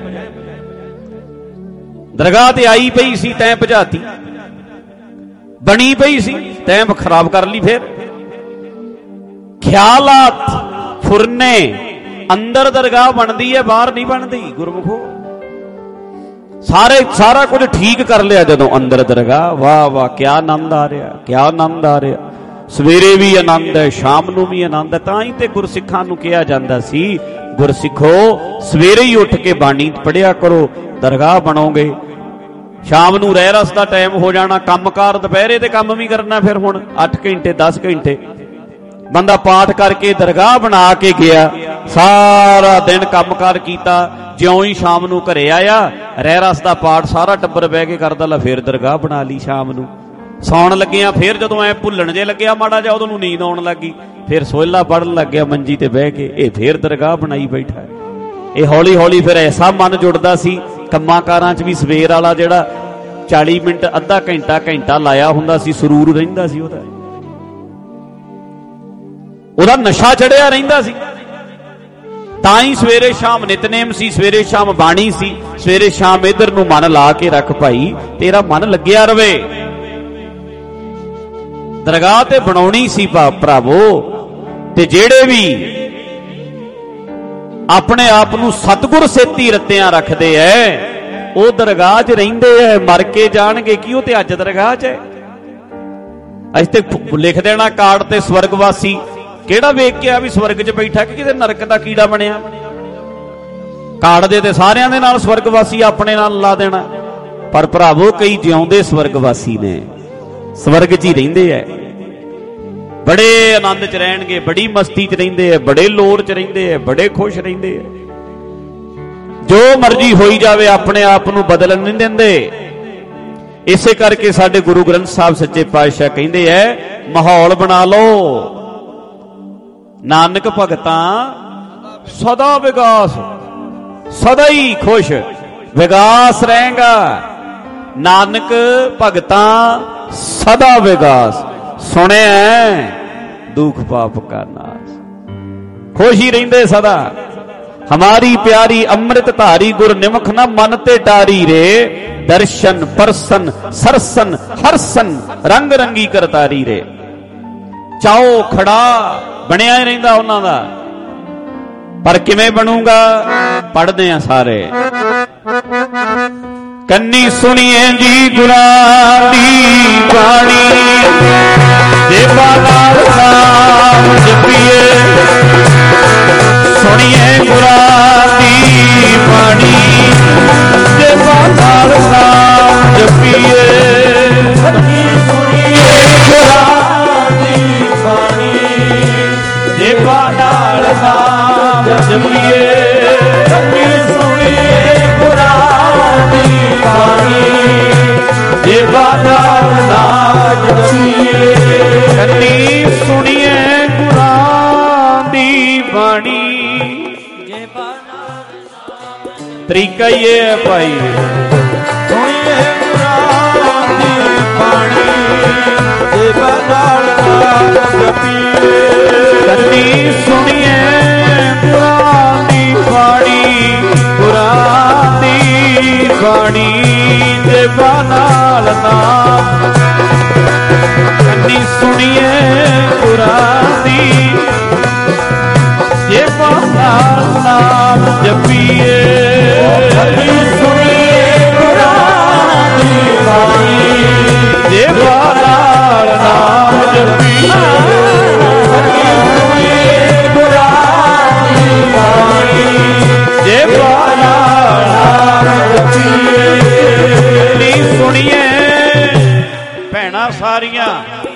ਦਰਗਾਹ ਤੇ ਆਈ ਪਈ ਸੀ, ਤੈਂ ਭਜਾਤੀ। ਬਣੀ ਪਈ ਸੀ, ਤੈਂ ਖਰਾਬ ਕਰ ਲਈ। ਫਿਰ ਖਿਆਲਾਤ ਫੁਰਨੇ, ਅੰਦਰ ਦਰਗਾਹ ਬਣਦੀ ਹੈ, ਬਾਹਰ ਨਹੀਂ ਬਣਦੀ। ਗੁਰਮੁਖੋ ਸਾਰੇ ਸਾਰਾ ਕੁਝ ਠੀਕ ਕਰ ਲਿਆ ਜਦੋਂ ਅੰਦਰ ਦਰਗਾਹ। ਵਾਹ ਵਾਹ, ਕਿਆ ਆਨੰਦ ਆ ਰਿਹਾ, ਕਿਆ ਆਨੰਦ ਆ ਰਿਹਾ। ਸਵੇਰੇ ਵੀ ਆਨੰਦ ਹੈ, ਸ਼ਾਮ ਨੂੰ ਵੀ ਆਨੰਦ ਹੈ। ਤਾਂ ਹੀ ਤੇ ਗੁਰਸਿੱਖਾਂ ਨੂੰ ਕਿਹਾ ਜਾਂਦਾ ਸੀ, ਗੁਰਸਿੱਖੋ ਸਵੇਰੇ ਹੀ ਉੱਠ ਕੇ ਬਾਣੀ ਪੜ੍ਹਿਆ ਕਰੋ, ਦਰਗਾਹ ਬਣੋਗੇ। ਸ਼ਾਮ ਨੂੰ ਰਹਿ ਰਸ ਦਾ ਟਾਈਮ ਹੋ ਜਾਣਾ, ਕੰਮਕਾਰ ਦੁਪਹਿਰੇ ਤੇ ਕੰਮ ਵੀ ਕਰਨਾ। ਫਿਰ ਹੁਣ ਅੱਠ ਘੰਟੇ ਦਸ ਘੰਟੇ ਬੰਦਾ ਪਾਠ ਕਰਕੇ ਦਰਗਾਹ ਬਣਾ ਕੇ ਗਿਆ, ਸਾਰਾ ਦਿਨ ਕੰਮਕਾਰ ਕੀਤਾ, ਜਿਉਂ ਹੀ ਸ਼ਾਮ ਨੂੰ ਘਰੇ ਆਇਆ, ਰਹਿ ਰਸ ਦਾ ਪਾਠ ਸਾਰਾ ਟੱਬਰ ਬਹਿ ਕੇ ਕਰਦਾ, ਲਾ ਫਿਰ ਦਰਗਾਹ ਬਣਾ ਲਈ। ਸ਼ਾਮ ਨੂੰ ਸੌਣ ਲੱਗਿਆ, ਫਿਰ ਜਦੋਂ ਐ ਭੁੱਲਣ ਜੇ ਲੱਗਿਆ ਮਾੜਾ ਜਿਹਾ, ਉਦੋਂ ਨੂੰ ਨੀਂਦ ਆਉਣ ਲੱਗੀ, ਫਿਰ ਸੋਹਿਲਾ ਪੜਨ ਲੱਗ ਗਿਆ ਮੰਜੀ ਤੇ ਬਹਿ ਕੇ, ਇਹ ਫਿਰ ਦਰਗਾਹ ਬਣਾਈ ਬੈਠਾ। ਇਹ ਹੌਲੀ ਹੌਲੀ ਫਿਰ ਐਸਾ ਮਨ ਜੁੜਦਾ ਸੀ ਕੰਮਾਂ ਕਾਰਾਂ 'ਚ ਵੀ। ਸਵੇਰ ਵਾਲਾ ਜਿਹੜਾ ਚਾਲੀ ਮਿੰਟ ਅੱਧਾ ਘੰਟਾ ਘੰਟਾ ਲਾਇਆ ਹੁੰਦਾ ਸੀ, ਸਰੂਰ ਰਹਿੰਦਾ ਸੀ ਉਹਦਾ, ਉਹਦਾ ਨਸ਼ਾ ਚੜਿਆ ਰਹਿੰਦਾ ਸੀ। ਤਾਂ ਹੀ ਸਵੇਰੇ ਸ਼ਾਮ ਨਿਤਨੇਮ ਸੀ, ਸਵੇਰੇ ਸ਼ਾਮ ਬਾਣੀ ਸੀ, ਸਵੇਰੇ ਸ਼ਾਮ ਇਧਰ ਨੂੰ ਮਨ ਲਾ ਕੇ ਰੱਖ ਭਾਈ, ਤੇਰਾ ਮਨ ਲੱਗਿਆ ਰਵੇ। ਦਰਗਾਹ ਤੇ ਬਣਾਉਣੀ ਸੀ ਭਰਾਵੋ। ਤੇ ਜਿਹੜੇ ਵੀ ਆਪਣੇ ਆਪ ਨੂੰ ਸਤਿਗੁਰ ਸੇਤੀ ਰੱਤਿਆਂ ਰੱਖਦੇ ਐ, ਉਹ ਦਰਗਾਹ 'ਚ ਰਹਿੰਦੇ ਐ। ਮਰ ਕੇ ਜਾਣਗੇ ਕਿ ਉਹ ਤੇ ਅੱਜ ਦਰਗਾਹ 'ਚ ਐ। ਅਸੀਂ ਤੇ ਲਿਖ ਦੇਣਾ ਕਾਰਡ ਤੇ ਸਵਰਗਵਾਸੀ, ਕਿਹੜਾ ਵੇਖ ਕੇ ਆ ਵੀ ਸਵਰਗ 'ਚ ਬੈਠਾ ਕਿ ਕਿਤੇ ਨਰਕ ਦਾ ਕੀੜਾ ਬਣਿਆ। ਕਾਰਡ ਦੇ ਤੇ ਸਾਰਿਆਂ ਦੇ ਨਾਲ ਸਵਰਗਵਾਸੀ ਆਪਣੇ ਨਾਲ ਲਾ ਦੇਣਾ। ਪਰ ਭਰਾਵੋ ਕਈ ਜਿਉਂਦੇ ਸਵਰਗਵਾਸੀ ਨੇ, ਸਵਰਗ 'ਚ ਹੀ ਰਹਿੰਦੇ ਐ, ਬੜੇ ਆਨੰਦ 'ਚ ਰਹਿਣਗੇ, ਬੜੀ ਮਸਤੀ 'ਚ ਰਹਿੰਦੇ ਐ, ਬੜੇ ਲੋਰ 'ਚ ਰਹਿੰਦੇ ਐ, ਬੜੇ ਖੁਸ਼ ਰਹਿੰਦੇ ਐ। ਜੋ ਮਰਜ਼ੀ ਹੋਈ ਜਾਵੇ, ਆਪਣੇ ਆਪ ਨੂੰ ਬਦਲਣ ਨਹੀਂ ਦਿੰਦੇ। ਇਸੇ ਕਰਕੇ ਸਾਡੇ ਗੁਰੂ ਗ੍ਰੰਥ ਸਾਹਿਬ ਸੱਚੇ ਪਾਤਸ਼ਾਹ ਕਹਿੰਦੇ ਐ, ਮਾਹੌਲ ਬਣਾ ਲਓ। ਨਾਨਕ ਭਗਤਾਂ ਸਦਾ ਵਿਗਾਸ, ਸਦਾ ਹੀ ਖੁਸ਼ ਵਿਗਾਸ ਰਹੇਗਾ। ਨਾਨਕ ਭਗਤਾਂ ਸਦਾ ਵਿਗਾਸ, ਸੁਣਿਆ ਦੁੱਖ ਪਾਪ ਕਾ ਨਾਸ। ਖੁਸ਼ ਹੀ ਰਹਿੰਦੇ ਸਦਾ। ਹਮਾਰੀ ਪਿਆਰੀ ਅੰਮ੍ਰਿਤ ਧਾਰੀ ਗੁਰ ਨਿਮਖ ਨਾ ਮਨ ਤੇ ਟਾਰੀ ਰੇ, ਦਰਸ਼ਨ ਪਰਸਨ ਸਰਸਨ ਹਰਸਨ ਰੰਗ ਰੰਗੀ ਕਰਤਾਰੀ ਰੇ। ਚਾਓ ਖੜਾ ਬਣਿਆ ਹੀ ਰਹਿੰਦਾ ਉਹਨਾਂ ਦਾ। ਪਰ ਕਿਵੇਂ ਬਣੂਗਾ? ਪੜ੍ਹਦੇ ਆ ਸਾਰੇ। ਕੰਨੀ ਸੁਣੀਏ ਜੀ ਗੁਰਾਂ ਦੀ ਬਾਣੀ, ਦੇਵਾ ਨਾਲ ਨਾਮ ਜਪੀਏ। ਸੁਣੀਏ ਗੁਰਾਂ ਦੀ ਬਾਣੀ, ਦੇਵਾ ਨਾਲ ਨਾਮ ਜਪੀਏ। ਕੰਨੀ ਸੁਣੀਏ ਗੁਰਾਂ ਦੀ ਬਾਣੀ, ਦੇਵਾ ਨਾਲ ਨਾਮ ਜਪੀਏ। ਕੰਨੀ ਸੁਣੀਏ ਗੁਰਾਂ ਦੀ ਬਾਣੀ, ਦੇਵਾ ਨਾਲ ਨਾਮ ਜਪੀਏ। ਕੰਨੀ ਸੁਣੀਏ ਗੁਰਾਂ ਦੀ ਬਾਣੀ। ਤਰੀਕਾ ਹੀ ਇਹ ਹੈ ਭਾਈ, ਸੁਣੀਏ ਗੁਰਾਂ ਦੀ ਬਾਣੀ, ਦੇਵਾ ਨਾਲ ਨਾਮ ਜਪੀਏ। ਕੰਨੀ ਸੁਣੀਏ ਗੁਰਾਂ ਦੀ ਬਾਣੀ, ਗੁਰਾਂ ਦੀ ਬਾਣੀ, ਦੇਵਾ ਨਾਲ ਨਾਮ ਸੁਣੀਏ ਗੁਰਾਂ ਦੀ ਜੇ ਨਾਮ ਨਾਮ ਜਪੀਏ ਸੁਣੀਏ ਗੁਰਾਂ ਦੀ ਬਾਣੀ ਜੇ ਨਾਲ ਨਾਮ ਜਪੀਏ ਸੁਣੀਏ ਗੁਰਾਂ ਦੀ ਬਾਣੀ ਜੇ ਨਾਲ ਨਾਮ ਜਪੀਏ ਨੀ ਸੁਣੀਏ ਭੈਣਾਂ ਸਾਰੀਆਂ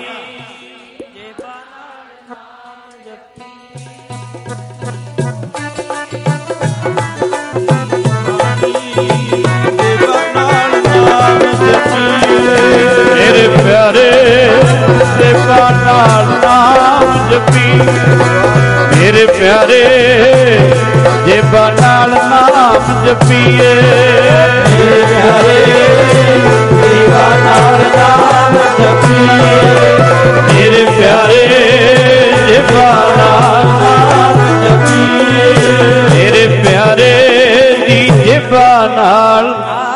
ਮੇਰੇ ਪਿਆਰੇ ਸੇਵਾ ਨਾਲ ਨਾਮ ਜਪੀ ਮੇਰੇ ਪਿਆਰੇ ਜੇਬਾਂ ਨਾਲ ਨਾਮ ਜਪੀਏ ਮੇਰੇ ਪਿਆਰੇ ਸੇਵਾ ਨਾਲ ਨਾਮ ਜਪੀਏ ਮੇਰੇ ਪਿਆਰੇ ਜੇਬਾਂ ਨਾਲ ਨਾਮ ਜਪੀਏ ਮੇਰੇ ਪਿਆਰੇ ਦੀ ਜੇਬਾਂ ਨਾਲ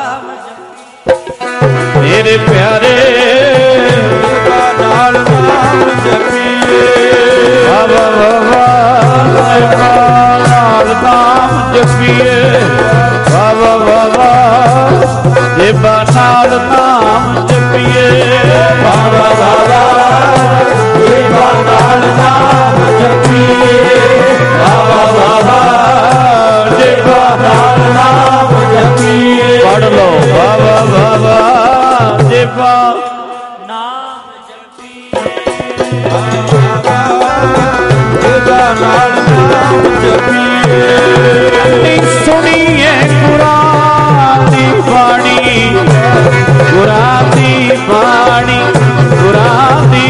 ਮੇਰੇ ਪਿਆਰੇ ਨਾਲ ਨਾਮ ਜਪੀਏ ਵਾਵਾ ਵਾਵਾ ਨਾਲ ਨਾਮ ਜਪੀਏ ਵਾਵਾ ਵਾਵਾ ਜੇਬਾਂ ਨਾਲ ਨਾਮ ਜਪੀਏ ਵਾਵਾ ਵਾਵਾ ਸੇਵਾ ਨਾਲ ਨਾਮ ਜਪੀਏ ਵਾਵਾ ਵਾਵਾ ਸੇਵਾ ਨਾਲ ਨਾਮ ਜਪੀਏ ਪੜ ਲਓ ਵਾਵਾ ਵਾਵਾ ਜੇਬਾਂ ਨਾਮ ਜਪੀਏ ਜੇਬਾਂ ਨਾਲ ਨਾਮ ਜਪੀਏ ਸੁਣੀਏ ਗੁਰਾਂ ਦੀ ਬਾਣੀ ਗੁਰਾਂ ਦੀ ਬਾਣੀ ਗੁਰਾਂ ਦੀ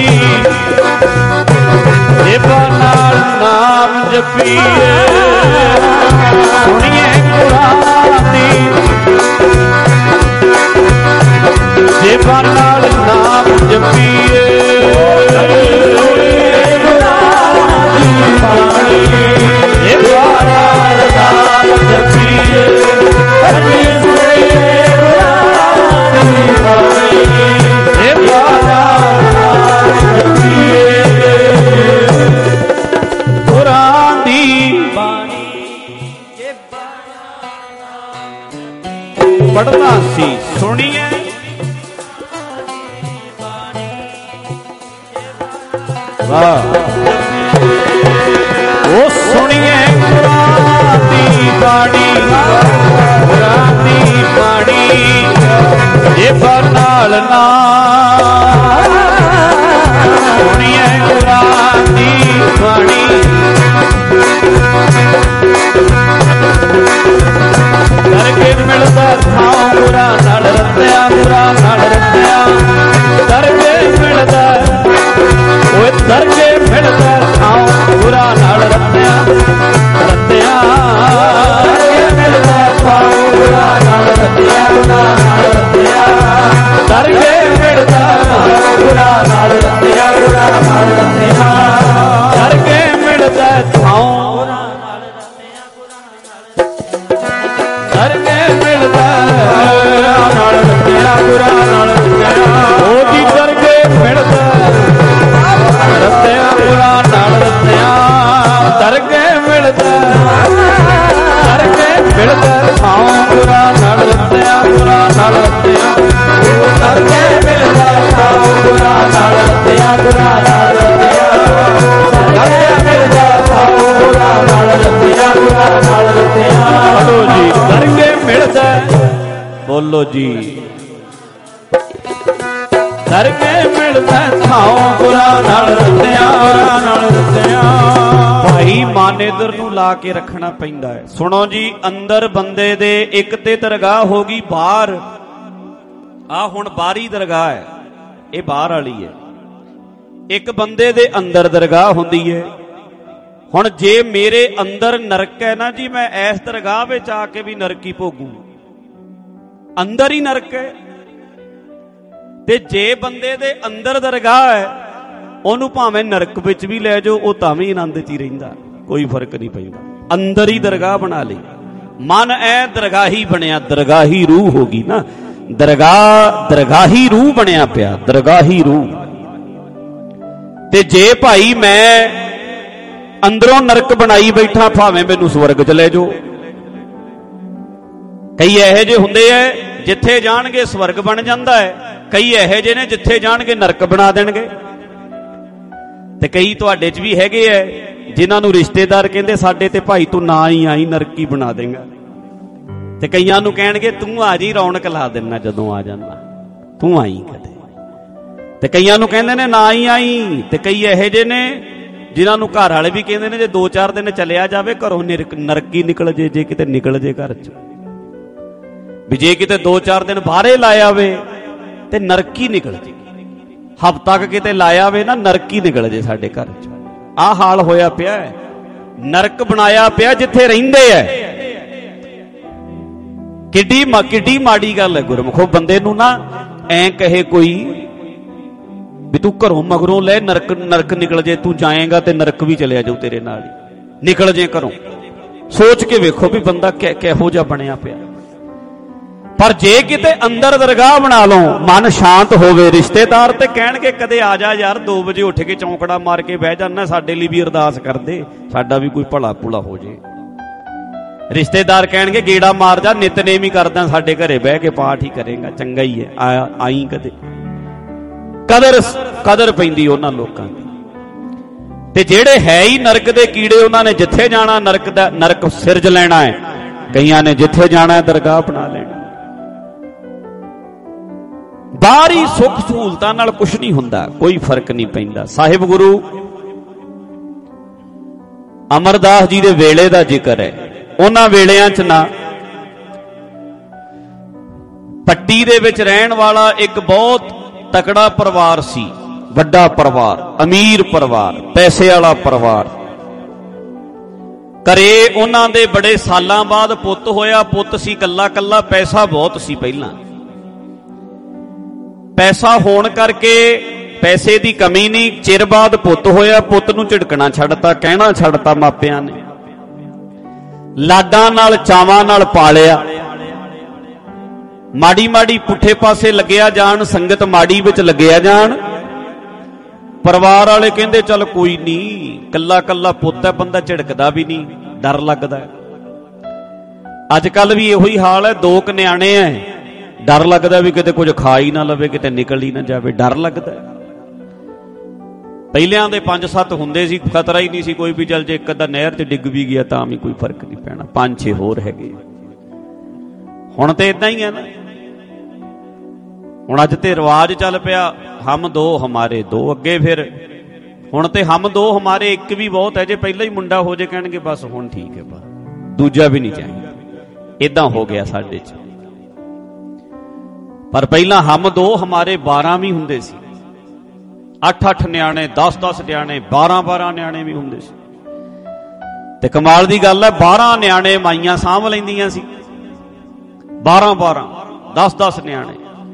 ਜੇਬਾਂ ਨਾਲ ਨਾਮ ਜਪੀਏ ਸੁਣੀਏ ਗੁਰਾਂ ਦੀ ਜੇਬਾਂ ਨਾਲ ਨਾਮ ਜਪੀਏ ਜੇਬਾਂ ਨਾਲ ਨਾਮ ਜਪੀਏ ਜੇਬਾਂ ਨਾਲ ਨਾਮ ਜਪੀਏ ਗੁਰਾਂ ਦੀ ਬਾਣੀ ਪੜ੍ਹਨਾ ਸੀ ਸੁਣੀਏ ਵਾਹ ਉਹ ਸੁਣੀਏ ਗੁਰਾਂ ਦੀ ਬਾਣੀ ਗੁਰਾਂ ਦੀ ਬਾਣੀ ਜੇਬਾਂ ਨਾਲ ਨਾਮ ਸੁਣੀਏ ਗੁਰਾਂ ਦੀ ਬਾਣੀ ਕਰਕੇ ਮਿਲਦਾ ਥਾਂ ਗੁਰਾਂ ਨਾਲ ਰੱਤਿਆ ਗੁਰਾਂ ਨਾਲ ਰੱਤਿਆ ਕਰਕੇ ਮਿਲਦਾ ਓਏ ਕਰਕੇ ਮਿਲਦਾ ਥਾਂ ਗੁਰਾਂ ਨਾਲ ਰੱਤਿਆ ਰੱਤਿਆ ਕਰਕੇ ਮਿਲਦਾ ਥਾਂ ਗੁਰਾਂ ਨਾਲ ਰੱਤਿਆ ਗੁਰਾਂ ਨਾਲ ਰੱਤਿਆ ਕਰਕੇ ਮਿਲਦਾ ਗੁਰਾਂ ਨਾਲ ਰੱਤਿਆ ਗੁਰਾਂ ਨਾਲ ਰੱਤਿਆ ਕਰਕੇ ਮਿਲਦਾ ਥਾਂ ਕਰਕੇ ਮਿਲਦਾ ਨਾਲ ਰੱਤਿਆ ਗੁਰਾਂ ਨਾਲ ਰੱਤਿਆ ਉਹ ਜੀ ਕਰਕੇ ਮਿਲਦਾ ਰੱਤਿਆ ਗੁਰਾਂ ਨਾਲ ਰੱਤਿਆ ਕਰਕੇ ਮਿਲਦਾ ਕਰਕੇ ਮਿਲਦਾ ਥਾਂ ਗੁਰਾਂ ਨਾਲ ਰੱਤਿਆ ਗੁਰਾਂ ਨਾਲ ਰੱਤਿਆ ਕਰਕੇ ਮਿਲਦਾ ਥਾਂ ਗੁਰਾਂ ਨਾਲ ਰੱਤਿਆ ਗੁਰਾਂ ਨਾਲ ਰੱਤਿਆ ਕਰਕੇ ਮਿਲਦਾ ਥਾਂ ਗੁਰਾਂ ਨਾਲ ਰੱਤਿਆ ਗੁਰਾਂ ਨਾਲ ਰੱਤਿਆ ਬੋਲੋ ਜੀ ਕਰਕੇ ਮਿਲਦਾ ਬੋਲੋ ਜੀ ਕਰਕੇ ਮਿਲਦਾ ਥਾਂ ਗੁਰਾਂ ਨਾਲ ਰੱਤਿਆ ਗੁਰਾਂ ਨਾਲ ਰੱਤਿਆ ਭਾਈ ਮਾਨੇਦਰ ਨੂੰ ਲਾ ਕੇ ਰੱਖਣਾ ਪੈਂਦਾ ਹੈ। ਸੁਣੋ ਜੀ ਅੰਦਰ ਬੰਦੇ ਦੇ ਇੱਕ ਤੇ ਦਰਗਾਹ ਹੋ ਗਈ ਬਾਹਰ ਆ ਹੁਣ ਬਾਹਰੀ ਦਰਗਾਹ ਹੈ ਇਹ ਬਾਹਰ ਵਾਲੀ ਹੈ ਇੱਕ ਬੰਦੇ ਦੇ ਅੰਦਰ ਦਰਗਾਹ ਹੁੰਦੀ ਹੈ। ਹੁਣ ਜੇ ਮੇਰੇ ਅੰਦਰ ਨਰਕ ਹੈ ਨਾ ਜੀ ਮੈਂ ਇਸ ਦਰਗਾਹ ਵਿੱਚ ਆ ਕੇ ਵੀ ਨਰਕੀ ਭੋਗੂ ਅੰਦਰ ਹੀ ਨਰਕ ਹੈ ਤੇ ਜੇ ਬੰਦੇ ਦੇ ਅੰਦਰ ਦਰਗਾਹ ਹੈ ਉਹਨੂੰ ਭਾਵੇਂ ਨਰਕ ਵਿੱਚ ਵੀ ਲੈ ਜਾਓ ਉਹ ਤਾਂ ਵੀ ਆਨੰਦ 'ਚ ਹੀ ਰਹਿੰਦਾ ਕੋਈ ਫਰਕ ਨਹੀਂ ਪੈਂਦਾ ਅੰਦਰ ਹੀ ਦਰਗਾਹ ਬਣਾ ਲਈ ਮਨ ਐ ਦਰਗਾਹੀ ਬਣਿਆ ਦਰਗਾਹੀ ਰੂਹ ਹੋ ਗਈ ਨਾ ਦਰਗਾਹ ਦਰਗਾਹੀ ਰੂਹ ਬਣਿਆ ਪਿਆ ਦਰਗਾਹੀ ਰੂਹ ਤੇ ਜੇ ਭਾਈ ਮੈਂ ਅੰਦਰੋਂ ਨਰਕ ਬਣਾਈ ਬੈਠਾ, ਭਾਵੇਂ ਮੈਨੂੰ ਸਵਰਗ ਚ ਲੈ ਜਾਓ। ਕਈ ਇਹੋ ਜਿਹੇ ਹੁੰਦੇ ਐ ਜਿੱਥੇ ਜਾਣਗੇ ਸਵਰਗ ਬਣ ਜਾਂਦਾ ਹੈ, ਕਈ ਇਹੋ ਜਿਹੇ ਨੇ ਜਿੱਥੇ ਜਾਣਗੇ ਨਰਕ ਬਣਾ ਦੇਣਗੇ। ਤੇ ਕਈ ਤੁਹਾਡੇ 'ਚ ਵੀ ਹੈਗੇ ਐ ਜਿਨ੍ਹਾਂ ਨੂੰ ਰਿਸ਼ਤੇਦਾਰ ਕਹਿੰਦੇ ਸਾਡੇ ਤੇ ਭਾਈ ਤੂੰ ਨਾ ਹੀ ਆਈ, ਨਰਕੀ ਬਣਾ ਦੇਂਗਾ। ਤੇ ਕਈਆਂ ਨੂੰ ਕਹਿਣਗੇ ਤੂੰ ਆ ਜੀ, ਰੌਣਕ ਲਾ ਦੇਣਾ ਜਦੋਂ ਆ ਜਾਂਦਾ, ਤੂੰ ਆਈ ਕਦੇ। ਤੇ ਕਈਆਂ ਨੂੰ ਕਹਿੰਦੇ ਨੇ ਨਾ ਹੀ ਆਈ। ਤੇ ਕਈ ਇਹੋ ਜਿਹੇ ਨੇ ਜਿਨ੍ਹਾਂ ਨੂੰ ਘਰ ਵਾਲੇ ਵੀ ਕਹਿੰਦੇ ਨੇ ਜੇ ਦੋ ਚਾਰ ਦਿਨ ਚਲਿਆ ਜਾਵੇ ਘਰੋਂ ਨਰਕੀ ਨਿਕਲ ਜੇ, ਜੇ ਕਿਤੇ ਨਿਕਲ ਜੇ ਘਰ 'ਚ ਵੀ ਜੇ ਕਿਤੇ ਦੋ ਚਾਰ ਦਿਨ ਬਾਹਰੇ ਲਾਇਆ ਵੇ ਤੇ ਨਰਕੀ ਨਿਕਲ ਜੇ। ਹਫ਼ਤਾ ਤੱਕ ਕਿਤੇ ਲਾਇਆ ਵੇ ਨਾ, ਨਰਕੀ ਨਿਕਲ ਜੇ ਸਾਡੇ ਘਰ 'ਚ। ਆਹ ਹਾਲ ਹੋਇਆ ਪਿਆ ਹੈ, ਨਰਕ ਬਣਾਇਆ ਪਿਆ ਜਿੱਥੇ ਰਹਿੰਦੇ ਐ। ਕਿੱਡੀ ਕਿੱਡੀ ਮਾੜੀ ਗੱਲ ਹੈ ਗੁਰਮੁਖੋ, ਬੰਦੇ ਨੂੰ ਨਾ ਐਂ ਕਹੇ ਕੋਈ ਵੀ ਤੂੰ ਘਰੋਂ ਮਗਰੋਂ ਲੈ ਨਰਕ ਨਰਕ ਨਿਕਲ ਜੇ, ਤੂੰ ਜਾਏਗਾ ਤੇ ਨਰਕ ਵੀ ਚਲਿਆ ਜਾਊ ਤੇਰੇ ਨਾਲ ਹੀ, ਨਿਕਲ ਜੇ ਘਰੋਂ। ਸੋਚ ਕੇ ਵੇਖੋ ਵੀ ਬੰਦਾ ਕਿਹੋ ਜਿਹਾ ਬਣਿਆ ਪਿਆ। ਪਰ ਜੇ ਕਿਤੇ ਅੰਦਰ ਦਰਗਾਹ ਬਣਾ ਲਓ, ਮਨ ਸ਼ਾਂਤ ਹੋਵੇ, ਰਿਸ਼ਤੇਦਾਰ ਤੇ ਕਹਿਣਗੇ ਕਦੇ ਆ ਜਾ ਯਾਰ, ਦੋ ਵਜੇ ਉੱਠ ਕੇ ਚੌਂਕੜਾ ਮਾਰ ਕੇ ਬਹਿ ਜਾਣਾ, ਸਾਡੇ ਲਈ ਵੀ ਅਰਦਾਸ ਕਰਦੇ, ਸਾਡਾ ਵੀ ਕੋਈ ਭਲਾ ਭੁਲਾ ਹੋ ਜੇ। ਰਿਸ਼ਤੇਦਾਰ ਕਹਿਣਗੇ ਗੇੜਾ ਮਾਰ ਜਾ, ਨਿਤਨੇਮ ਹੀ ਕਰਦਾ, ਸਾਡੇ ਘਰੇ ਬਹਿ ਕੇ ਪਾਠ ਹੀ ਕਰੇਗਾ, ਚੰਗਾ ਹੀ ਹੈ, ਆ ਆਈ ਕਦੇ। ਕਦਰ ਕਦਰ ਪੈਂਦੀ ਉਹਨਾਂ ਲੋਕਾਂ ਦੀ। ਤੇ ਜਿਹੜੇ ਹੈ ਹੀ ਨਰਕ ਦੇ ਕੀੜੇ, ਉਹਨਾਂ ਨੇ ਜਿੱਥੇ ਜਾਣਾ ਨਰਕ ਦਾ ਨਰਕ ਸਿਰਜ ਲੈਣਾ ਹੈ। ਕਈਆਂ ਨੇ ਜਿੱਥੇ ਜਾਣਾ ਦਰਗਾਹ ਬਣਾ ਲੈਣਾ। ਬਾਹਰੀ ਸੁੱਖ ਸਹੂਲਤਾਂ ਨਾਲ ਕੁਛ ਨਹੀਂ ਹੁੰਦਾ, ਕੋਈ ਫਰਕ ਨਹੀਂ ਪੈਂਦਾ। ਸਾਹਿਬ ਗੁਰੂ ਅਮਰਦਾਸ ਜੀ ਦੇ ਵੇਲੇ ਦਾ ਜ਼ਿਕਰ ਹੈ। ਉਹਨਾਂ ਵੇਲਿਆਂ 'ਚ ਨਾ ਪੱਟੀ ਦੇ ਵਿੱਚ ਰਹਿਣ ਵਾਲਾ ਇੱਕ ਬਹੁਤ ਤਕੜਾ ਪਰਿਵਾਰ ਸੀ, ਵੱਡਾ ਪਰਿਵਾਰ, ਅਮੀਰ ਪਰਿਵਾਰ, ਪੈਸੇ ਵਾਲਾ ਪਰਿਵਾਰ। ਘਰੇ ਉਹਨਾਂ ਦੇ ਬੜੇ ਸਾਲਾਂ ਬਾਅਦ ਪੁੱਤ ਹੋਇਆ। ਪੁੱਤ ਸੀ ਕੱਲਾ ਕੱਲਾ, ਪੈਸਾ ਬਹੁਤ ਸੀ ਪਹਿਲਾਂ। ਪੈਸਾ ਹੋਣ ਕਰਕੇ ਪੈਸੇ ਦੀ ਕਮੀ ਨਹੀਂ, ਚਿਰ ਬਾਅਦ ਪੁੱਤ ਹੋਇਆ। ਪੁੱਤ ਨੂੰ ਝਿੜਕਣਾ ਛੱਡਤਾ, ਕਹਿਣਾ ਛੱਡਤਾ ਮਾਪਿਆਂ ਨੇ, ਲਾਡਾਂ ਨਾਲ ਚਾਵਾਂ ਨਾਲ ਪਾਲਿਆ। ਮਾੜੀ ਮਾੜੀ ਪੁੱਠੇ ਪਾਸੇ ਲੱਗਿਆ ਜਾਣ, ਸੰਗਤ ਮਾੜੀ ਵਿੱਚ ਲੱਗਿਆ ਜਾਣ। ਪਰਿਵਾਰ ਵਾਲੇ ਕਹਿੰਦੇ ਚੱਲ ਕੋਈ ਨਹੀਂ, ਕੱਲਾ ਕੱਲਾ ਪੁੱਤ ਹੈ, ਬੰਦਾ ਝਿੜਕਦਾ ਵੀ ਨਹੀਂ, ਡਰ ਲੱਗਦਾ। ਅੱਜ ਕੱਲ ਵੀ ਇਹੋ ਹੀ ਹਾਲ ਹੈ, ਦੋ ਕੁ ਨਿਆਣੇ ਐ, ਡਰ ਲੱਗਦਾ ਵੀ ਕਿਤੇ ਕੁਝ ਖਾ ਹੀ ਨਾ ਲਵੇ, ਕਿਤੇ ਨਿਕਲ ਹੀ ਨਾ ਜਾਵੇ, ਡਰ ਲੱਗਦਾ। ਪਹਿਲਿਆਂ ਦੇ ਪੰਜ ਸੱਤ ਹੁੰਦੇ ਸੀ, ਖਤਰਾ ਹੀ ਨਹੀਂ ਸੀ ਕੋਈ ਵੀ, ਚੱਲ ਜੇ ਇੱਕ ਅੱਧਾ ਨਹਿਰ 'ਚ ਡਿੱਗ ਵੀ ਗਿਆ ਤਾਂ ਵੀ ਕੋਈ ਫਰਕ ਨਹੀਂ ਪੈਣਾ। ਪੰਜ ਛੇ ਹੋਰ ਹੈਗੇ। ਹੁਣ ਤੇ ਇਦਾਂ ਹੀ ਹੈ ਨਾ, ਹੁਣ ਅੱਜ ਤੇ ਰਿਵਾਜ ਚੱਲ ਪਿਆ, ਹਮ ਦੋ ਹਮਾਰੇ ਦੋ। ਅੱਗੇ ਫਿਰ ਹੁਣ ਤੇ ਹਮ ਦੋ ਹਮਾਰੇ ਇੱਕ ਵੀ ਬਹੁਤ ਹੈ। ਜੇ ਪਹਿਲਾਂ ਹੀ ਮੁੰਡਾ ਹੋ ਜੇ ਕਹਿਣਗੇ ਬਸ ਹੁਣ ਠੀਕ ਹੈ, ਬਸ ਦੂਜਾ ਵੀ ਨਹੀਂ ਚਾਹੀਦਾ। ਇਦਾਂ ਹੋ ਗਿਆ ਸਾਡੇ 'ਚ। ਪਰ ਪਹਿਲਾਂ ਹਮ ਦੋ ਹਮਾਰੇ ਬਾਰਾਂ ਵੀ ਹੁੰਦੇ ਸੀ, ਅੱਠ ਅੱਠ ਨਿਆਣੇ, ਦਸ ਦਸ ਨਿਆਣੇ, ਬਾਰਾਂ ਬਾਰਾਂ ਨਿਆਣੇ ਵੀ ਹੁੰਦੇ ਸੀ। ਤੇ ਕਮਾਲ ਦੀ ਗੱਲ ਹੈ, ਬਾਰਾਂ ਨਿਆਣੇ ਮਾਈਆਂ ਸਾਂਭ ਲੈਂਦੀਆਂ ਸੀ, ਬਾਰਾਂ ਬਾਰਾਂ ਦਸ ਦਸ ਨਿਆਣੇ।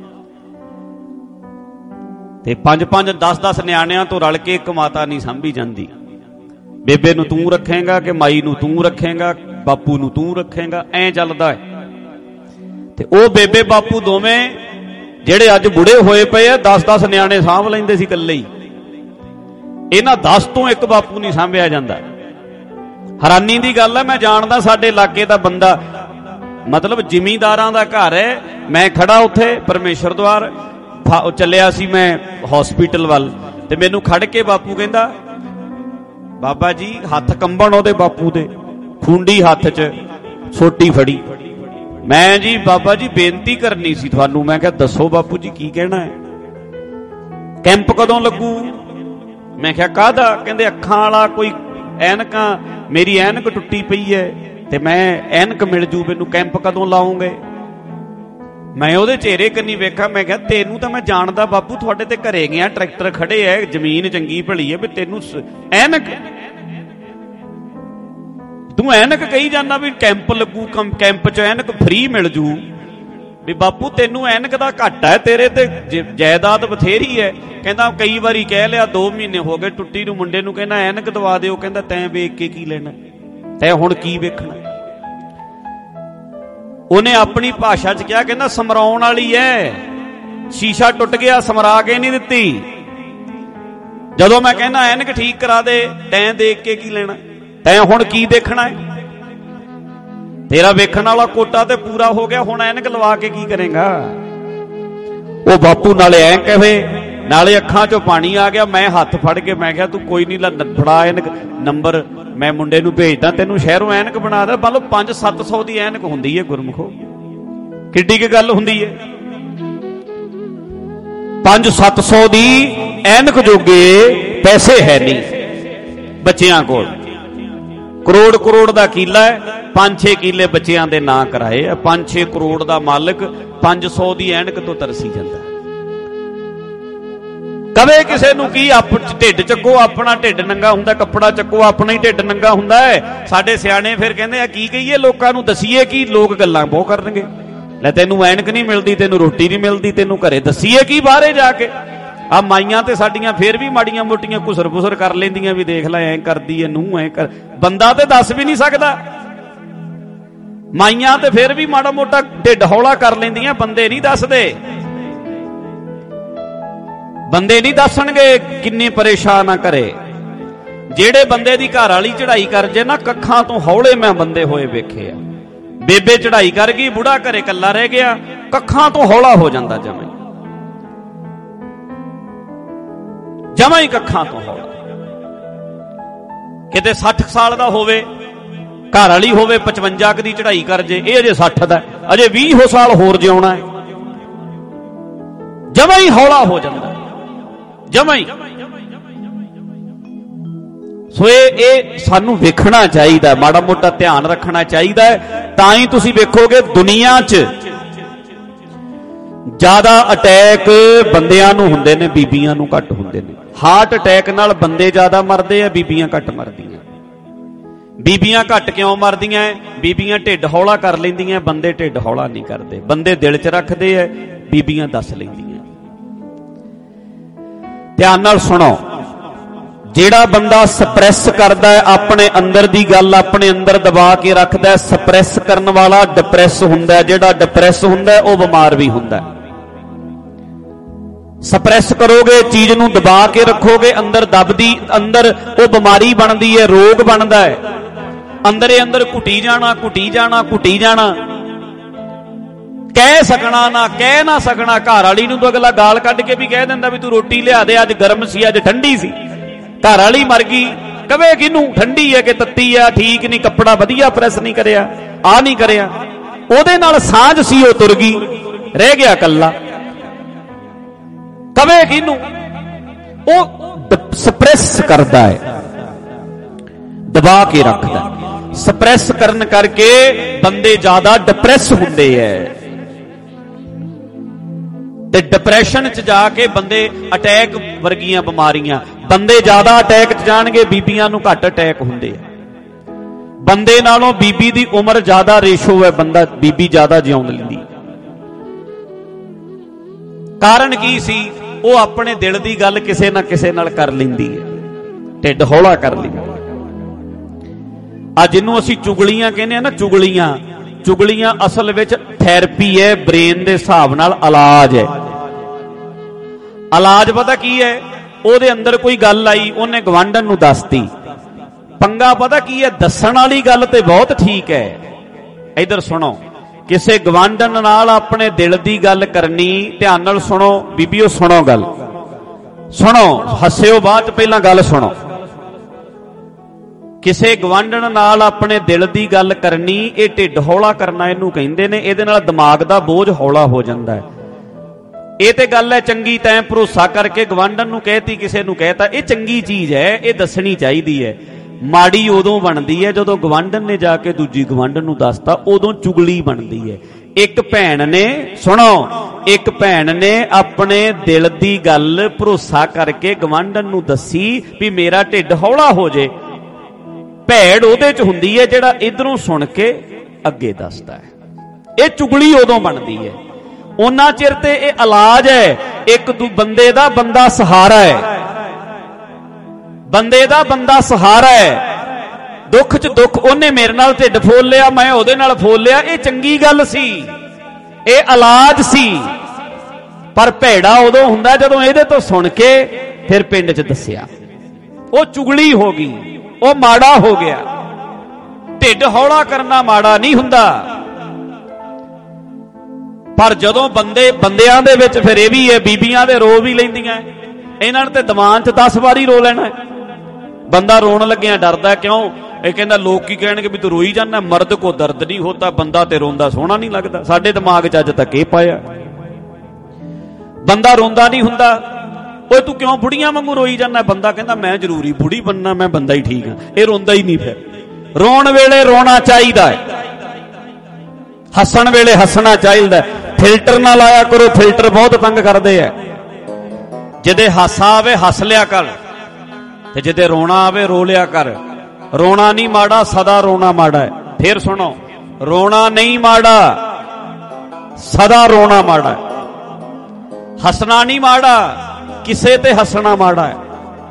ਤੇ ਪੰਜ ਪੰਜ ਦਸ ਦਸ ਨਿਆਣਿਆਂ ਤੋਂ ਰਲ ਕੇ ਇੱਕ ਮਾਤਾ ਨਹੀਂ ਸਾਂਭੀ ਜਾਂਦੀ। ਬੇਬੇ ਨੂੰ ਤੂੰ ਰੱਖੇਂਗਾ ਕਿ ਮਾਈ ਨੂੰ ਤੂੰ ਰੱਖੇਂਗਾ, ਬਾਪੂ ਨੂੰ ਤੂੰ ਰੱਖੇਂਗਾ, ਐਂ ਚੱਲਦਾ ਹੈ। ਤੇ ਉਹ ਬੇਬੇ ਬਾਪੂ ਦੋਵੇਂ ਜਿਹੜੇ ਅੱਜ ਬੁੜੇ ਹੋਏ ਪਏ ਆ, ਦਸ ਦਸ ਨਿਆਣੇ ਸਾਂਭ ਲੈਂਦੇ ਸੀ ਇਕੱਲੇ ਹੀ। ਇਹਨਾਂ ਦਸ ਤੋਂ ਇੱਕ ਬਾਪੂ ਨਹੀਂ ਸਾਂਭਿਆ ਜਾਂਦਾ। ਹੈਰਾਨੀ ਦੀ ਗੱਲ ਹੈ, ਮੈਂ ਜਾਣਦਾ ਸਾਡੇ ਇਲਾਕੇ ਦਾ ਬੰਦਾ, ਮਤਲਬ ਜ਼ਿਮੀਂਦਾਰਾਂ ਦਾ ਘਰ ਹੈ। ਮੈਂ ਖੜਾ ਉੱਥੇ ਪਰਮੇਸ਼ਰ ਦੁਆਰ, ਚੱਲਿਆ ਸੀ ਮੈਂ ਹਸਪੀਟਲ ਵੱਲ, ਤੇ ਮੈਨੂੰ ਖੜ ਕੇ ਬਾਪੂ ਕਹਿੰਦਾ, ਬਾਬਾ ਜੀ, ਹੱਥ ਕੰਬਣ ਉਹਦੇ ਬਾਪੂ ਦੇ, ਖੁੰਡੀ ਹੱਥ 'ਚ ਸੋਟੀ ਫੜੀ। ਮੈਂ ਜੀ ਬਾਬਾ ਜੀ ਬੇਨਤੀ ਕਰਨੀ ਸੀ ਤੁਹਾਨੂੰ। ਮੈਂ ਕਿਹਾ ਦੱਸੋ ਬਾਪੂ ਜੀ ਕੀ ਕਹਿਣਾ ਹੈ? ਕੈਂਪ ਕਦੋਂ ਲੱਗੂ? ਮੈਂ ਕਿਹਾ ਕਾਹਦਾ? ਕਹਿੰਦੇ ਅੱਖਾਂ ਵਾਲਾ ਕੋਈ ਐਨਕਾਂ, ਮੇਰੀ ਐਨਕ ਟੁੱਟੀ ਪਈ ਹੈ ਤੇ ਮੈਂ ਐਨਕ ਮਿਲ ਜੂ ਮੈਨੂੰ, ਕੈਂਪ ਕਦੋਂ ਲਾਉਂਗੇ? ਮੈਂ ਉਹਦੇ ਚਿਹਰੇ ਕੰਨੀ ਵੇਖਾ, ਮੈਂ ਕਿਹਾ ਤੈਨੂੰ ਤਾਂ ਮੈਂ ਜਾਣਦਾ ਬਾਪੂ, ਤੁਹਾਡੇ ਤੇ ਘਰੇ ਗਿਆ, ਟਰੈਕਟਰ ਖੜੇ ਐ, ਜ਼ਮੀਨ ਚੰਗੀ ਭਲੀ ਹੈ, ਵੀ ਤੈਨੂੰ ਐਨਕ, ਤੂੰ ਐਨਕ ਕਹੀ ਜਾਂਦਾ ਵੀ ਕੈਂਪ ਲੱਗੂ, ਕੈਂਪ 'ਚ ਐਨਕ ਫ੍ਰੀ ਮਿਲ ਜੂ। ਵੀ ਬਾਪੂ ਤੈਨੂੰ ਐਨਕ ਦਾ ਘੱਟ ਹੈ, ਤੇਰੇ ਤੇ ਜਾਇਦਾਦ ਬਥੇਰੀ ਹੈ। ਕਹਿੰਦਾ ਕਈ ਵਾਰੀ ਕਹਿ ਲਿਆ, ਦੋ ਮਹੀਨੇ ਹੋ ਗਏ ਟੁੱਟੀ ਨੂੰ, ਮੁੰਡੇ ਨੂੰ ਕਹਿੰਦਾ ਐਨਕ ਦਵਾ ਦਿਓ। ਕਹਿੰਦਾ ਤੈਂ ਵੇਖ ਕੇ ਕੀ ਲੈਣਾ, ਤੈਂ ਹੁਣ ਕੀ ਵੇਖਣਾ? ਉਹਨੇ ਆਪਣੀ ਭਾਸ਼ਾ 'ਚ ਕਿਹਾ, ਕਹਿੰਦਾ ਸਮਰਾਉਣ ਵਾਲੀ ਐ, ਸ਼ੀਸ਼ਾ ਟੁੱਟ ਗਿਆ, ਸਮਰਾ ਕੇ ਨਹੀਂ ਦਿੱਤੀ। ਜਦੋਂ ਮੈਂ ਕਹਿੰਦਾ ਐਨਕ ਠੀਕ ਕਰਾ ਦੇ, ਤੈਂ ਦੇਖ ਕੇ ਕੀ ਲੈਣਾ? ਤੈਂ ਹੁਣ ਕੀ ਦੇਖਣਾ ਹੈ? ਤੇਰਾ ਵੇਖਣ ਵਾਲਾ ਕੋਟਾ ਤੇ ਪੂਰਾ ਹੋ ਗਿਆ, ਹੁਣ ਐਨਕ ਲਵਾ ਕੇ ਕੀ ਕਰੇਗਾ? ਉਹ ਬਾਪੂ ਨਾਲੇ ਐ ਕਹੇ, ਨਾਲੇ ਅੱਖਾਂ ਚੋਂ ਪਾਣੀ ਆ ਗਿਆ। ਮੈਂ ਹੱਥ ਫੜ ਕੇ ਮੈਂ ਕਿਹਾ ਤੂੰ ਕੋਈ ਨਹੀਂ ਫੜਾ ਐਨਕ, ਨੰਬਰ ਮੈਂ ਮੁੰਡੇ ਨੂੰ ਭੇਜਦਾ, ਤੈਨੂੰ ਸ਼ਹਿਰੋਂ ਐਨਕ ਬਣਾ ਦੇ। ਮੰਨ ਲਓ ਪੰਜ ਸੱਤ ਸੌ ਦੀ ਐਨਕ ਹੁੰਦੀ ਹੈ ਗੁਰਮੁਖੋ, ਕਿੱਡੀ ਕੀ ਗੱਲ ਹੁੰਦੀ ਹੈ? ਪੰਜ ਸੱਤ ਸੌ ਦੀ ਐਨਕ ਜੋਗੇ ਪੈਸੇ ਹੈ ਨਹੀਂ ਬੱਚਿਆਂ ਕੋਲ। ਕਰੋੜ ਕਰੋੜ ਦਾ ਕੀਲਾ ਹੈ, ਪੰਜ ਛੇ ਕੀਲੇ ਬੱਚਿਆਂ ਦੇ ਨਾਂ ਕਰਾਏ ਆ। ਪੰਜ ਛੇ ਕਰੋੜ ਦਾ ਮਾਲਕ ਪੰਜ ਸੌ ਦੀ ਐਨਕ ਤੋਂ ਤਰਸੀ ਜਾਂਦਾ। ਕਵੇ ਕਿਸੇ ਨੂੰ ਕੀ, ਆਪ ਢਿੱਡ ਚੱਕੋ, ਆਪਣਾ ਢਿੱਡ ਨੰਗਾ ਹੁੰਦਾ, ਕੱਪੜਾ ਚੱਕੋ, ਆਪਣਾ ਹੀ ਢਿੱਡ ਨੰਗਾ ਹੁੰਦਾ ਹੈ। ਸਾਡੇ ਸਿਆਣੇ ਫਿਰ ਕਹਿੰਦੇ ਆ ਕੀ ਕਹੀਏ ਲੋਕਾਂ ਨੂੰ, ਦਸੀਏ ਕੀ? ਲੋਕ ਗੱਲਾਂ ਬਹੁਤ ਕਰਨਗੇ। ਲੈ ਤੈਨੂੰ ਐਨਕ ਨਹੀਂ ਮਿਲਦੀ, ਤੈਨੂੰ ਰੋਟੀ ਨਹੀਂ ਮਿਲਦੀ, ਤੈਨੂੰ ਘਰੇ ਦਸੀਏ ਕੀ ਬਾਹਰੇ ਜਾ ਕੇ? ਆ ਮਾਈਆਂ ਤੇ ਸਾਡੀਆਂ ਫੇਰ ਵੀ ਮਾੜੀਆਂ ਮੋਟੀਆਂ ਘੁਸਰ ਫੁਸਰ ਕਰ ਲੈਂਦੀਆਂ ਵੀ ਦੇਖ ਲੈ ਐ ਕਰਦੀ ਐ ਨੂੰਹ ਐ ਕਰ। ਬੰਦਾ ਤੇ ਦੱਸ ਵੀ ਨਹੀਂ ਸਕਦਾ। ਮਾਈਆਂ ਤੇ ਫੇਰ ਵੀ ਮਾੜਾ ਮੋਟਾ ਢਿੱਡ ਹੌਲਾ ਕਰ ਲੈਂਦੀਆਂ, ਬੰਦੇ ਨਹੀਂ ਦੱਸਦੇ। ਬੰਦੇ ਨਹੀਂ ਦੱਸਣਗੇ ਕਿੰਨੇ ਪਰੇਸ਼ਾਨ ਆ ਘਰੇ। ਜਿਹੜੇ ਬੰਦੇ ਦੀ ਘਰ ਵਾਲੀ ਚੜਾਈ ਕਰ ਜੇ ਨਾ, ਕੱਖਾਂ ਤੋਂ ਹੌਲੇ ਮੈਂ ਬੰਦੇ ਹੋਏ ਵੇਖੇ ਆ। ਬੇਬੇ ਚੜਾਈ ਕਰ ਗਈ, ਬੁੜਾ ਘਰੇ ਕੱਲਾ ਰਹਿ ਗਿਆ, ਕੱਖਾਂ ਤੋਂ ਹੌਲਾ ਹੋ ਜਾਂਦਾ ਜਮਾਂ ਜਮਾਂ ਹੀ ਕੱਖਾਂ ਤੋਂ ਹੌਲਾ। ਕਿਤੇ ਸੱਠ ਸਾਲ ਦਾ ਹੋਵੇ, ਘਰ ਵਾਲੀ ਹੋਵੇ ਪਚਵੰਜਾ ਦੀ ਚੜਾਈ ਕਰ ਜੇ, ਇਹ ਅਜੇ ਸੱਠ ਦਾ, ਅਜੇ ਵੀਹ ਸਾਲ ਹੋਰ ਜਿਉਣਾ ਹੈ। ਜਮਾਂ ਹੀ ਹੌਲਾ ਹੋ ਜਾਂਦਾ, ਜਮਾਂ ਹੀ। ਸੋ ਇਹ ਇਹ ਸਾਨੂੰ ਵੇਖਣਾ ਚਾਹੀਦਾ, ਮਾੜਾ ਮੋਟਾ ਧਿਆਨ ਰੱਖਣਾ ਚਾਹੀਦਾ ਹੈ। ਤਾਂ ਹੀ ਤੁਸੀਂ ਵੇਖੋਗੇ ਦੁਨੀਆ 'ਚ ਜ਼ਿਆਦਾ ਅਟੈਕ ਬੰਦਿਆਂ ਨੂੰ ਹੁੰਦੇ ਨੇ, ਬੀਬੀਆਂ ਨੂੰ ਘੱਟ ਹੁੰਦੇ ਨੇ। ਹਾਰਟ ਅਟੈਕ ਨਾਲ ਬੰਦੇ ਜ਼ਿਆਦਾ ਮਰਦੇ ਆ, ਬੀਬੀਆਂ ਘੱਟ ਮਰਦੀਆਂ। ਬੀਬੀਆਂ ਘੱਟ ਕਿਉਂ ਮਰਦੀਆਂ? ਬੀਬੀਆਂ ਢਿੱਡ ਹੌਲਾ ਕਰ ਲੈਂਦੀਆਂ, ਬੰਦੇ ਢਿੱਡ ਹੌਲਾ ਨਹੀਂ ਕਰਦੇ। ਬੰਦੇ ਦਿਲ 'ਚ ਰੱਖਦੇ ਆ, ਬੀਬੀਆਂ ਦੱਸ ਲੈਂਦੀਆਂ। ਧਿਆਨ ਨਾਲ ਸੁਣੋ, ਜਿਹੜਾ ਬੰਦਾ ਸਪਰੈਸ ਕਰਦਾ ਹੈ ਆਪਣੇ ਅੰਦਰ ਦੀ ਗੱਲ, ਆਪਣੇ ਅੰਦਰ ਦਬਾ ਕੇ ਰੱਖਦਾ, ਸਪਰੈਸ ਕਰਨ ਵਾਲਾ ਡਿਪਰੈਸ ਹੁੰਦਾ। ਜਿਹੜਾ ਡਿਪਰੈਸ ਹੁੰਦਾ ਉਹ ਬਿਮਾਰ ਵੀ ਹੁੰਦਾ। ਸਪਰੈਸ ਕਰੋਗੇ, ਚੀਜ਼ ਨੂੰ ਦਬਾ ਕੇ ਰੱਖੋਗੇ, ਅੰਦਰ ਦਬਦੀ, ਅੰਦਰ ਉਹ ਬਿਮਾਰੀ ਬਣਦੀ ਹੈ, ਰੋਗ ਬਣਦਾ ਹੈ। ਅੰਦਰੇ ਅੰਦਰ ਘੁੱਟੀ ਜਾਣਾ, ਘੁੱਟੀ ਜਾਣਾ, ਘੁੱਟੀ ਜਾਣਾ, ਕਹਿ ਸਕਣਾ ਨਾ, ਕਹਿ ਨਾ ਸਕਣਾ। ਘਰ ਵਾਲੀ ਨੂੰ ਤਾਂ ਅਗਲਾ ਗਾਲ ਕੱਢ ਕੇ ਵੀ ਕਹਿ ਦਿੰਦਾ ਵੀ ਤੂੰ ਰੋਟੀ ਲਿਆ ਦੇ, ਅੱਜ ਗਰਮ ਸੀ, ਅੱਜ ਠੰਡੀ ਸੀ। ਘਰ ਵਾਲੀ ਮਰ ਗਈ, ਕਵੇ ਕਿਹਨੂੰ? ਠੰਡੀ ਹੈ ਕਿ ਤੱਤੀ ਆ, ਠੀਕ ਨਹੀਂ, ਕੱਪੜਾ ਵਧੀਆ ਪ੍ਰੈਸ ਨਹੀਂ ਕਰਿਆ, ਆ ਨਹੀਂ ਕਰਿਆ। ਉਹਦੇ ਨਾਲ ਸਾਂਝ ਸੀ, ਉਹ ਤੁਰ ਗਈ, ਰਹਿ ਗਿਆ ਕੱਲਾ। ਕਵੇ ਕਿਹਨੂੰ? ਉਹ ਸਪਰੈਸ ਕਰਦਾ ਹੈ, ਦਬਾ ਕੇ ਰੱਖਦਾ। ਸਪਰੈਸ ਕਰਨ ਕਰਕੇ ਬੰਦੇ ਜ਼ਿਆਦਾ ਡਿਪਰੈਸ ਹੁੰਦੇ ਐ, ਤੇ ਡਿਪਰੈਸ਼ਨ 'ਚ ਜਾ ਕੇ ਬੰਦੇ ਅਟੈਕ ਵਰਗੀਆਂ ਬਿਮਾਰੀਆਂ, ਬੰਦੇ ਜ਼ਿਆਦਾ ਅਟੈਕ 'ਚ ਜਾਣਗੇ, ਬੀਬੀਆਂ ਨੂੰ ਘੱਟ ਅਟੈਕ ਹੁੰਦੇ ਆ। ਬੰਦੇ ਨਾਲੋਂ ਬੀਬੀ ਦੀ ਉਮਰ ਜ਼ਿਆਦਾ ਰੇਸ਼ੋ ਹੈ, ਬੰਦਾ ਬੀਬੀ ਜ਼ਿਆਦਾ ਜਿਉਂ ਲੈਂਦੀ। ਕਾਰਨ ਕੀ ਸੀ? ਉਹ ਆਪਣੇ ਦਿਲ ਦੀ ਗੱਲ ਕਿਸੇ ਨਾ ਕਿਸੇ ਨਾਲ ਕਰ ਲੈਂਦੀ ਹੈ, ਢਿੱਡ ਹੌਲਾ ਕਰ ਲੈਂਦੀ। ਆ ਜਿਹਨੂੰ ਅਸੀਂ ਚੁਗਲੀਆਂ ਕਹਿੰਦੇ ਆ ਨਾ, ਚੁਗਲੀਆਂ ਚੁਗਲੀਆਂ ਅਸਲ ਵਿੱਚ ਥੈਰੇਪੀ ਹੈ, ਬ੍ਰੇਨ ਦੇ ਹਿਸਾਬ ਨਾਲ ਇਲਾਜ ਹੈ। ਇਲਾਜ ਪਤਾ ਕੀ ਹੈ? ਉਹਦੇ ਅੰਦਰ ਕੋਈ ਗੱਲ ਆਈ, ਉਹਨੇ ਗਵਾਂਢਣ ਨੂੰ ਦੱਸਤੀ। ਪੰਗਾ ਪਤਾ ਕੀ ਹੈ? ਦੱਸਣ ਵਾਲੀ ਗੱਲ ਤੇ ਬਹੁਤ ਠੀਕ ਹੈ। ਇਧਰ ਸੁਣੋ, ਕਿਸੇ ਗਵਾਂਢਣ ਨਾਲ ਆਪਣੇ ਦਿਲ ਦੀ ਗੱਲ ਕਰਨੀ, ਧਿਆਨ ਨਾਲ ਸੁਣੋ ਬੀਬੀਓ, ਸੁਣੋ ਗੱਲ, ਸੁਣੋ, ਹੱਸਿਓ ਬਾਅਦ ਚ, ਪਹਿਲਾਂ ਗੱਲ ਸੁਣੋ। ਕਿਸੇ ਗਵਾਂਢਣ ਨਾਲ ਆਪਣੇ ਦਿਲ ਦੀ ਗੱਲ ਕਰਨੀ, ਇਹ ਢਿੱਡ ਹੌਲਾ ਕਰਨਾ ਇਹਨੂੰ ਕਹਿੰਦੇ ਨੇ। ਇਹਦੇ ਨਾਲ ਦਿਮਾਗ ਦਾ ਬੋਝ ਹੌਲਾ ਹੋ ਜਾਂਦਾ ਹੈ। ਇਹ ਤੇ ਗੱਲ ਹੈ ਚੰਗੀ, ਤੈਂ ਭਰੋਸਾ ਕਰਕੇ ਗਵਾਂਢਣ ਨੂੰ ਕਹਿਤੀ, ਕਿਸੇ ਨੂੰ ਕਹਿਤਾ, ਇਹ ਚੰਗੀ ਚੀਜ਼ ਹੈ, ਇਹ ਦੱਸਣੀ ਚਾਹੀਦੀ ਹੈ। ਮਾੜੀ ਉਦੋਂ ਬਣਦੀ ਹੈ ਜਦੋਂ ਗਵਾਂਢਣ ਨੇ ਜਾ ਕੇ ਦੂਜੀ ਗਵਾਂਢਣ ਨੂੰ ਦੱਸਤਾ, ਉਦੋਂ ਚੁਗਲੀ ਬਣਦੀ ਹੈ। ਇੱਕ ਭੈਣ ਨੇ, ਸੁਣੋ, ਇੱਕ ਭੈਣ ਨੇ ਆਪਣੇ ਦਿਲ ਦੀ ਗੱਲ ਭਰੋਸਾ ਕਰਕੇ ਗਵਾਂਢਣ ਨੂੰ ਦੱਸੀ ਵੀ ਮੇਰਾ ਢਿੱਡ ਹੌਲਾ ਹੋ ਜੇ। ਭੈੜ ਉਹਦੇ 'ਚ ਹੁੰਦੀ ਹੈ ਜਿਹੜਾ ਇਧਰੋਂ ਸੁਣ ਕੇ ਅੱਗੇ ਦੱਸਦਾ ਹੈ। ਇਹ ਚੁਗਲੀ ਉਦੋਂ ਬਣਦੀ ਹੈ। ਉਹਨਾਂ ਚਿਰ ਤੇ ਇਹ ਇਲਾਜ ਹੈ। ਇੱਕ ਦੂ ਬੰਦੇ ਦਾ ਬੰਦਾ ਸਹਾਰਾ ਹੈ, ਬੰਦੇ ਦਾ ਬੰਦਾ ਸਹਾਰਾ ਹੈ। ਦੁੱਖ 'ਚ ਦੁੱਖ, ਉਹਨੇ ਮੇਰੇ ਨਾਲ ਢਿੱਡ ਫੋਲ ਲਿਆ, ਮੈਂ ਉਹਦੇ ਨਾਲ ਫੋਲ ਲਿਆ, ਇਹ ਚੰਗੀ ਗੱਲ ਸੀ, ਇਹ ਇਲਾਜ ਸੀ। ਪਰ ਭੈੜਾ ਉਦੋਂ ਹੁੰਦਾ ਜਦੋਂ ਇਹਦੇ ਤੋਂ ਸੁਣ ਕੇ ਫਿਰ ਪਿੰਡ 'ਚ ਦੱਸਿਆ। ਉਹ ਚੁਗਲੀ ਹੋ ਗਈ, ਉਹ ਮਾੜਾ ਹੋ ਗਿਆ। ਢਿੱਡ ਹੌਲਾ ਕਰਨਾ ਮਾੜਾ ਨਹੀਂ ਹੁੰਦਾ, ਪਰ ਜਦੋਂ ਬੰਦੇ ਬੰਦਿਆਂ ਦੇ ਵਿੱਚ ਫਿਰ ਇਹ ਵੀ ਹੈ, ਬੀਬੀਆਂ ਦੇ ਰੋ ਵੀ ਲੈਂਦੀਆਂ, ਇਹਨਾਂ ਨੇ ਤੇ ਦਿਮਾਗ 'ਚ ਦਸ ਵਾਰੀ ਰੋ ਲੈਣਾ। ਬੰਦਾ ਰੋਣ ਲੱਗਿਆ ਡਰਦਾ, ਕਿਉਂ? ਇਹ ਕਹਿੰਦਾ ਲੋਕ ਕੀ ਕਹਿਣਗੇ ਵੀ ਤੂੰ ਰੋਈ ਜਾਂਦਾ। ਮਰਦ ਕੋ ਦਰਦ ਨਹੀਂ ਹੋਤਾ, ਬੰਦਾ ਤੇ ਰੋਂਦਾ ਸੋਹਣਾ ਨਹੀਂ ਲੱਗਦਾ। ਸਾਡੇ ਦਿਮਾਗ 'ਚ ਅੱਜ ਤੱਕ ਇਹ ਪਾਇਆ, ਬੰਦਾ ਰੋਂਦਾ ਨਹੀਂ ਹੁੰਦਾ। ਓਏ ਤੂੰ ਕਿਉਂ ਬੁੜੀਆਂ ਵਾਂਗੂ ਰੋਈ ਜਾਂਦਾ? ਬੰਦਾ ਕਹਿੰਦਾ ਮੈਂ ਜ਼ਰੂਰੀ ਬੁੜੀ ਬਣਨਾ, ਮੈਂ ਬੰਦਾ ਹੀ ਠੀਕ ਹਾਂ। ਇਹ ਰੋਂਦਾ ਹੀ ਨਹੀਂ। ਫਿਰ ਰੋਣ ਵੇਲੇ ਰੋਣਾ ਚਾਹੀਦਾ ਹੈ, ਹੱਸਣ ਵੇਲੇ ਹੱਸਣਾ ਚਾਹੀਦਾ। ਫਿਲਟਰ ਨਾ ਲਾਇਆ ਕਰੋ, ਫਿਲਟਰ ਬਹੁਤ ਤੰਗ ਕਰਦੇ ਆ। ਜਿਹਦੇ ਹਾਸਾ ਆਵੇ ਹੱਸ ਲਿਆ ਕਰ, ਤੇ ਜਿਹਦੇ ਰੋਣਾ ਆਵੇ ਰੋ ਲਿਆ ਕਰ। ਰੋਣਾ ਨਹੀਂ ਮਾੜਾ, ਸਦਾ ਰੋਣਾ ਮਾੜਾ ਹੈ। ਫੇਰ ਸੁਣੋ, ਰੋਣਾ ਨਹੀਂ ਮਾੜਾ, ਸਦਾ ਰੋਣਾ ਮਾੜਾ ਹੈ। ਹੱਸਣਾ ਨਹੀਂ ਮਾੜਾ, ਕਿਸੇ ਤੇ ਹੱਸਣਾ ਮਾੜਾ ਹੈ।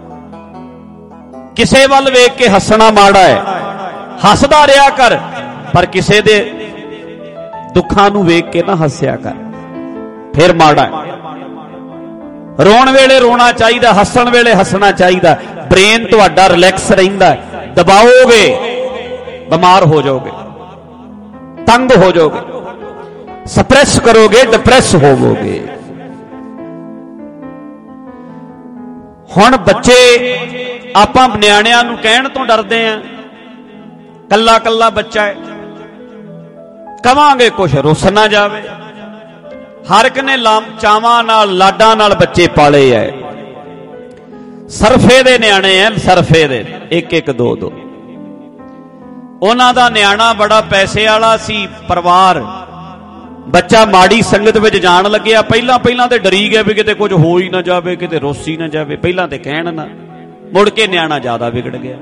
ਕਿਸੇ ਵੱਲ ਵੇਖ ਕੇ ਹੱਸਣਾ ਮਾੜਾ ਹੈ। ਹੱਸਦਾ ਰਿਹਾ ਕਰ, ਪਰ ਕਿਸੇ ਦੇ ਦੁੱਖਾਂ ਨੂੰ ਵੇਖ ਕੇ ਨਾ ਹੱਸਿਆ ਕਰ, ਫਿਰ ਮਾੜਾ ਹੈ। ਰੋਣ ਵੇਲੇ ਰੋਣਾ ਚਾਹੀਦਾ, ਹੱਸਣ ਵੇਲੇ ਹੱਸਣਾ ਚਾਹੀਦਾ। ਬ੍ਰੇਨ ਤੁਹਾਡਾ ਰਿਲੈਕਸ ਰਹਿੰਦਾ। ਦਬਾਓਗੇ ਬਿਮਾਰ ਹੋ ਜਾਓਗੇ, ਤੰਗ ਹੋ ਜਾਓਗੇ, ਸਪਰੈਸ ਕਰੋਗੇ, ਡਿਪਰੈਸ ਹੋਵੋਗੇ। ਹੁਣ ਬੱਚੇ ਆਪਾਂ ਨਿਆਣਿਆਂ ਨੂੰ ਕਹਿਣ ਤੋਂ ਡਰਦੇ ਆਂ, ਕੱਲਾ ਕੱਲਾ ਬੱਚਾ ਹੈ, ਕਵਾਂਗੇ ਕੁਛ ਰੁੱਸ ਨਾ ਜਾਵੇ। ਹਰ ਇੱਕ ਨੇ ਚਾਵਾਂ ਨਾਲ ਲਾਡਾਂ ਨਾਲ ਬੱਚੇ ਪਾਲੇ ਐ। ਸਰਫੇ ਦੇ ਨਿਆਣੇ ਐ, ਸਰਫੇ ਦੇ ਇੱਕ ਇੱਕ ਦੋ ਦੋ। ਉਹਨਾਂ ਦਾ ਨਿਆਣਾ ਬੜਾ ਪੈਸੇ ਵਾਲਾ ਸੀ, ਪਰਿਵਾਰ। ਬੱਚਾ ਮਾੜੀ ਸੰਗਤ ਵਿੱਚ ਜਾਣ ਲੱਗਿਆ, ਪਹਿਲਾਂ ਪਹਿਲਾਂ ਤੇ ਡਰੀ ਗਿਆ ਵੀ ਕਿਤੇ ਕੁਝ ਹੋ ਹੀ ਨਾ ਜਾਵੇ, ਕਿਤੇ ਰੁੱਸ ਹੀ ਨਾ ਜਾਵੇ। ਪਹਿਲਾਂ ਤੇ ਕਹਿਣ ਨਾ, ਮੁੜ ਕੇ ਨਿਆਣਾ ਜ਼ਿਆਦਾ ਵਿਗੜ ਗਿਆ,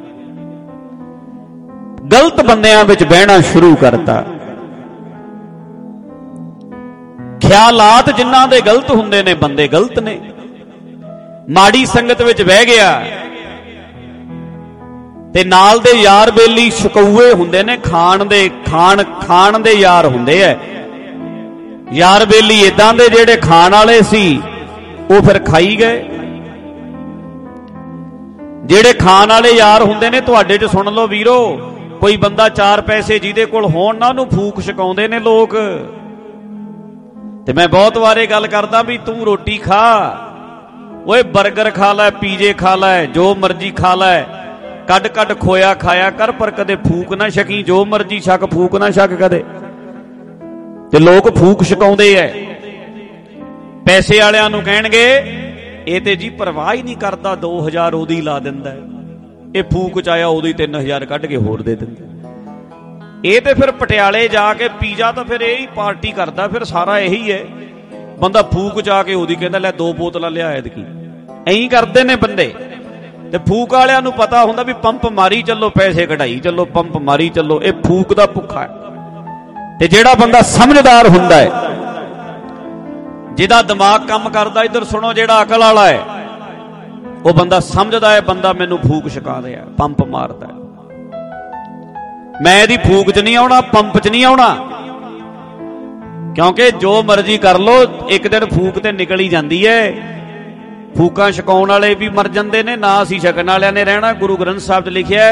ਗਲਤ ਬੰਦਿਆਂ ਵਿੱਚ ਬਹਿਣਾ ਸ਼ੁਰੂ ਕਰਤਾ। ਖਿਆਲਾਤ ਜਿਨ੍ਹਾਂ ਦੇ ਗਲਤ ਹੁੰਦੇ ਨੇ, ਬੰਦੇ ਗਲਤ ਨੇ। ਮਾੜੀ ਸੰਗਤ ਵਿੱਚ ਬਹਿ ਗਿਆ, ਤੇ ਨਾਲ ਦੇ ਯਾਰ ਬੇਲੀ ਸ਼ਕੂਏ ਹੁੰਦੇ ਨੇ, ਖਾਣ ਦੇ ਖਾਣ ਖਾਣ ਦੇ ਯਾਰ ਹੁੰਦੇ ਐ। ਯਾਰ ਬੇਲੀ ਇਦਾਂ ਦੇ ਜਿਹੜੇ ਖਾਣ ਵਾਲੇ ਸੀ, ਉਹ ਫਿਰ ਖਾਈ ਗਏ। ਜਿਹੜੇ ਖਾਣ ਵਾਲੇ ਯਾਰ ਹੁੰਦੇ ਨੇ, ਤੁਹਾਡੇ 'ਚ ਸੁਣ ਲਓ ਵੀਰੋ, ਕੋਈ ਬੰਦਾ ਚਾਰ ਪੈਸੇ ਜਿਹਦੇ ਕੋਲ ਹੋਣ ਨਾ, ਉਹਨੂੰ ਫੂਕ ਛਕਾਉਂਦੇ ਨੇ ਲੋਕ। ਤੇ ਮੈਂ ਬਹੁਤ ਵਾਰੇ ਗੱਲ ਕਰਦਾ ਵੀ ਤੂੰ ਰੋਟੀ ਖਾ, ਓਏ ਬਰਗਰ ਖਾ ਲੈ, ਪੀਜੇ ਖਾ ਲੈ, ਜੋ ਮਰਜ਼ੀ ਖਾ ਲੈ, ਕੱਢ ਕੱਢ ਖੋਇਆ ਖਾਇਆ ਕਰ, ਪਰ ਕਦੇ ਫੂਕ ਨਾ ਛਕੀ। ਜੋ ਮਰਜ਼ੀ ਛਕ, ਫੂਕ ਨਾ ਛਕ ਕਦੇ। ਤੇ ਲੋਕ ਫੂਕ ਛਕਾਉਂਦੇ ਐ। ਪੈਸੇ ਵਾਲਿਆਂ ਨੂੰ ਕਹਿਣਗੇ ਇਹ ਤੇ ਜੀ ਪਰਵਾਹ ਹੀ ਨਹੀਂ ਕਰਦਾ, ਦੋ ਹਜ਼ਾਰ ਉਹਦੀ ਲਾ ਦਿੰਦਾ, ਇਹ ਫੂਕ ਚ ਆਇਆ ਉਹਦੀ ਤਿੰਨ ਹਜ਼ਾਰ ਕੱਢ ਕੇ ਹੋਰ ਦੇ ਦਿੰਦਾ। ਇਹ ਤੇ ਫਿਰ ਪਟਿਆਲੇ ਜਾ ਕੇ ਪੀਜ਼ਾ ਤਾਂ ਫਿਰ ਇਹ ਹੀ ਪਾਰਟੀ ਕਰਦਾ, ਫਿਰ ਸਾਰਾ ਇਹੀ ਹੈ। ਬੰਦਾ ਫੂਕ ਚ ਆ ਕੇ ਉਹਦੀ ਕਹਿੰਦਾ ਲੈ ਦੋ ਬੋਤਲਾਂ ਲਿਆ ਐਤਕੀ। ਐਂ ਕਰਦੇ ਨੇ ਬੰਦੇ। ਤੇ ਫੂਕ ਵਾਲਿਆਂ ਨੂੰ ਪਤਾ ਹੁੰਦਾ ਵੀ ਪੰਪ ਮਾਰੀ ਚੱਲੋ, ਪੈਸੇ ਕਢਾਈ ਚੱਲੋ, ਪੰਪ ਮਾਰੀ ਚੱਲੋ। ਇਹ ਫੂਕ ਦਾ ਭੁੱਖਾ ਹੈ। ਤੇ ਜਿਹੜਾ ਬੰਦਾ ਸਮਝਦਾਰ ਹੁੰਦਾ ਹੈ, ਜਿਹਦਾ ਦਿਮਾਗ ਕੰਮ ਕਰਦਾ, ਇੱਧਰ ਸੁਣੋ, ਜਿਹੜਾ ਅਕਲ ਵਾਲਾ ਹੈ, ਉਹ ਬੰਦਾ ਸਮਝਦਾ ਹੈ ਬੰਦਾ ਮੈਨੂੰ ਫੂਕ ਛਕਾ ਰਿਹਾ, ਪੰਪ ਮਾਰਦਾ। ਮੈਂ ਇਹਦੀ ਫੂਕ 'ਚ ਨਹੀਂ ਆਉਣਾ, ਪੰਪ 'ਚ ਨਹੀਂ ਆਉਣਾ, ਕਿਉਂਕਿ ਜੋ ਮਰਜ਼ੀ ਕਰ ਲੋ, ਇੱਕ ਦਿਨ ਫੂਕ ਤੇ ਨਿਕਲ ਹੀ ਜਾਂਦੀ ਹੈ। ਫੂਕਾਂ ਛਕਾਉਣ ਵਾਲੇ ਵੀ ਮਰ ਜਾਂਦੇ ਨੇ, ਨਾ ਅਸੀਂ ਛਕਣ ਵਾਲਿਆਂ ਨੇ ਰਹਿਣਾ। ਗੁਰੂ ਗ੍ਰੰਥ ਸਾਹਿਬ 'ਚ ਲਿਖਿਆ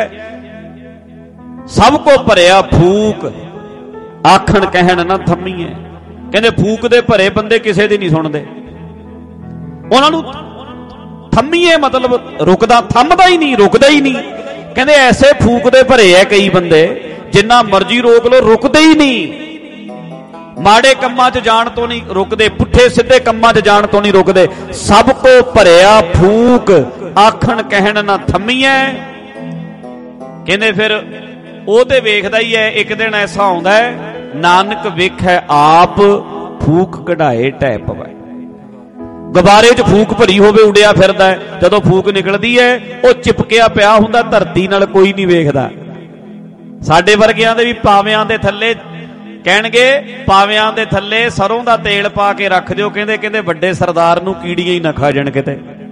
ਸਭ ਕੋ ਭਰਿਆ ਫੂਕ, ਆਖਣ ਕਹਿਣ ਨਾ ਥੰਮੀਏ। ਕਹਿੰਦੇ ਫੂਕ ਦੇ ਭਰੇ ਬੰਦੇ ਕਿਸੇ ਦੀ ਨਹੀਂ ਸੁਣਦੇ, ਉਹਨਾਂ ਨੂੰ ਥੰਮੀਏ ਮਤਲਬ ਰੁਕਦਾ, ਥੰਮਦਾ ਹੀ ਨਹੀਂ, ਰੁਕਦਾ ਹੀ ਨਹੀਂ। ਕਹਿੰਦੇ ਐਸੇ ਫੂਕ ਦੇ ਭਰੇ ਐ ਕਈ ਬੰਦੇ, ਜਿੰਨਾ ਮਰਜ਼ੀ ਰੋਕ ਲੋ ਰੁਕਦੇ ਹੀ ਨਹੀਂ। ਮਾੜੇ ਕੰਮਾਂ 'ਚ ਜਾਣ ਤੋਂ ਨਹੀਂ ਰੁਕਦੇ, ਪੁੱਠੇ ਸਿੱਧੇ ਕੰਮਾਂ 'ਚ ਜਾਣ ਤੋਂ ਨਹੀਂ ਰੁਕਦੇ। ਸਭ ਕੋ ਭਰਿਆ ਫੂਕ, ਆਖਣ ਕਹਿਣ ਨਾ ਥੰਮੀਏ। ਕਹਿੰਦੇ ਫਿਰ ਉਹ ਤੇ ਵੇਖਦਾ ਹੀ ਹੈ, ਇੱਕ ਦਿਨ ਐਸਾ ਆਉਂਦਾ ਹੈ, ਨਾਨਕ ਵੇਖੈ ਆਪ ਫੂਕ ਕਢਾਏ ਢਹਿ ਪਵੈ। ਗੁਬਾਰੇ 'ਚ ਫੂਕ ਭਰੀ ਹੋਵੇ, ਉਡਿਆ ਫਿਰਦਾ, ਜਦੋਂ ਫੂਕ ਨਿਕਲਦੀ ਹੈ ਉਹ ਚਿਪਕਿਆ ਪਿਆ ਹੁੰਦਾ ਧਰਤੀ ਨਾਲ, ਕੋਈ ਨਹੀਂ ਵੇਖਦਾ। ਸਾਡੇ ਵਰਗਿਆਂ ਦੇ ਵੀ ਪਾਵਿਆਂ ਦੇ ਥੱਲੇ, ਕਹਿਣਗੇ ਪਾਵਿਆਂ ਦੇ ਥੱਲੇ ਸਰੋਂ ਦਾ ਤੇਲ ਪਾ ਕੇ ਰੱਖ ਦਿਓ, ਕਹਿੰਦੇ ਕਹਿੰਦੇ ਵੱਡੇ ਸਰਦਾਰ ਨੂੰ ਕੀੜੀਆਂ ਹੀ ਨਾ ਖਾ ਜਾਣ ਕਿਤੇ।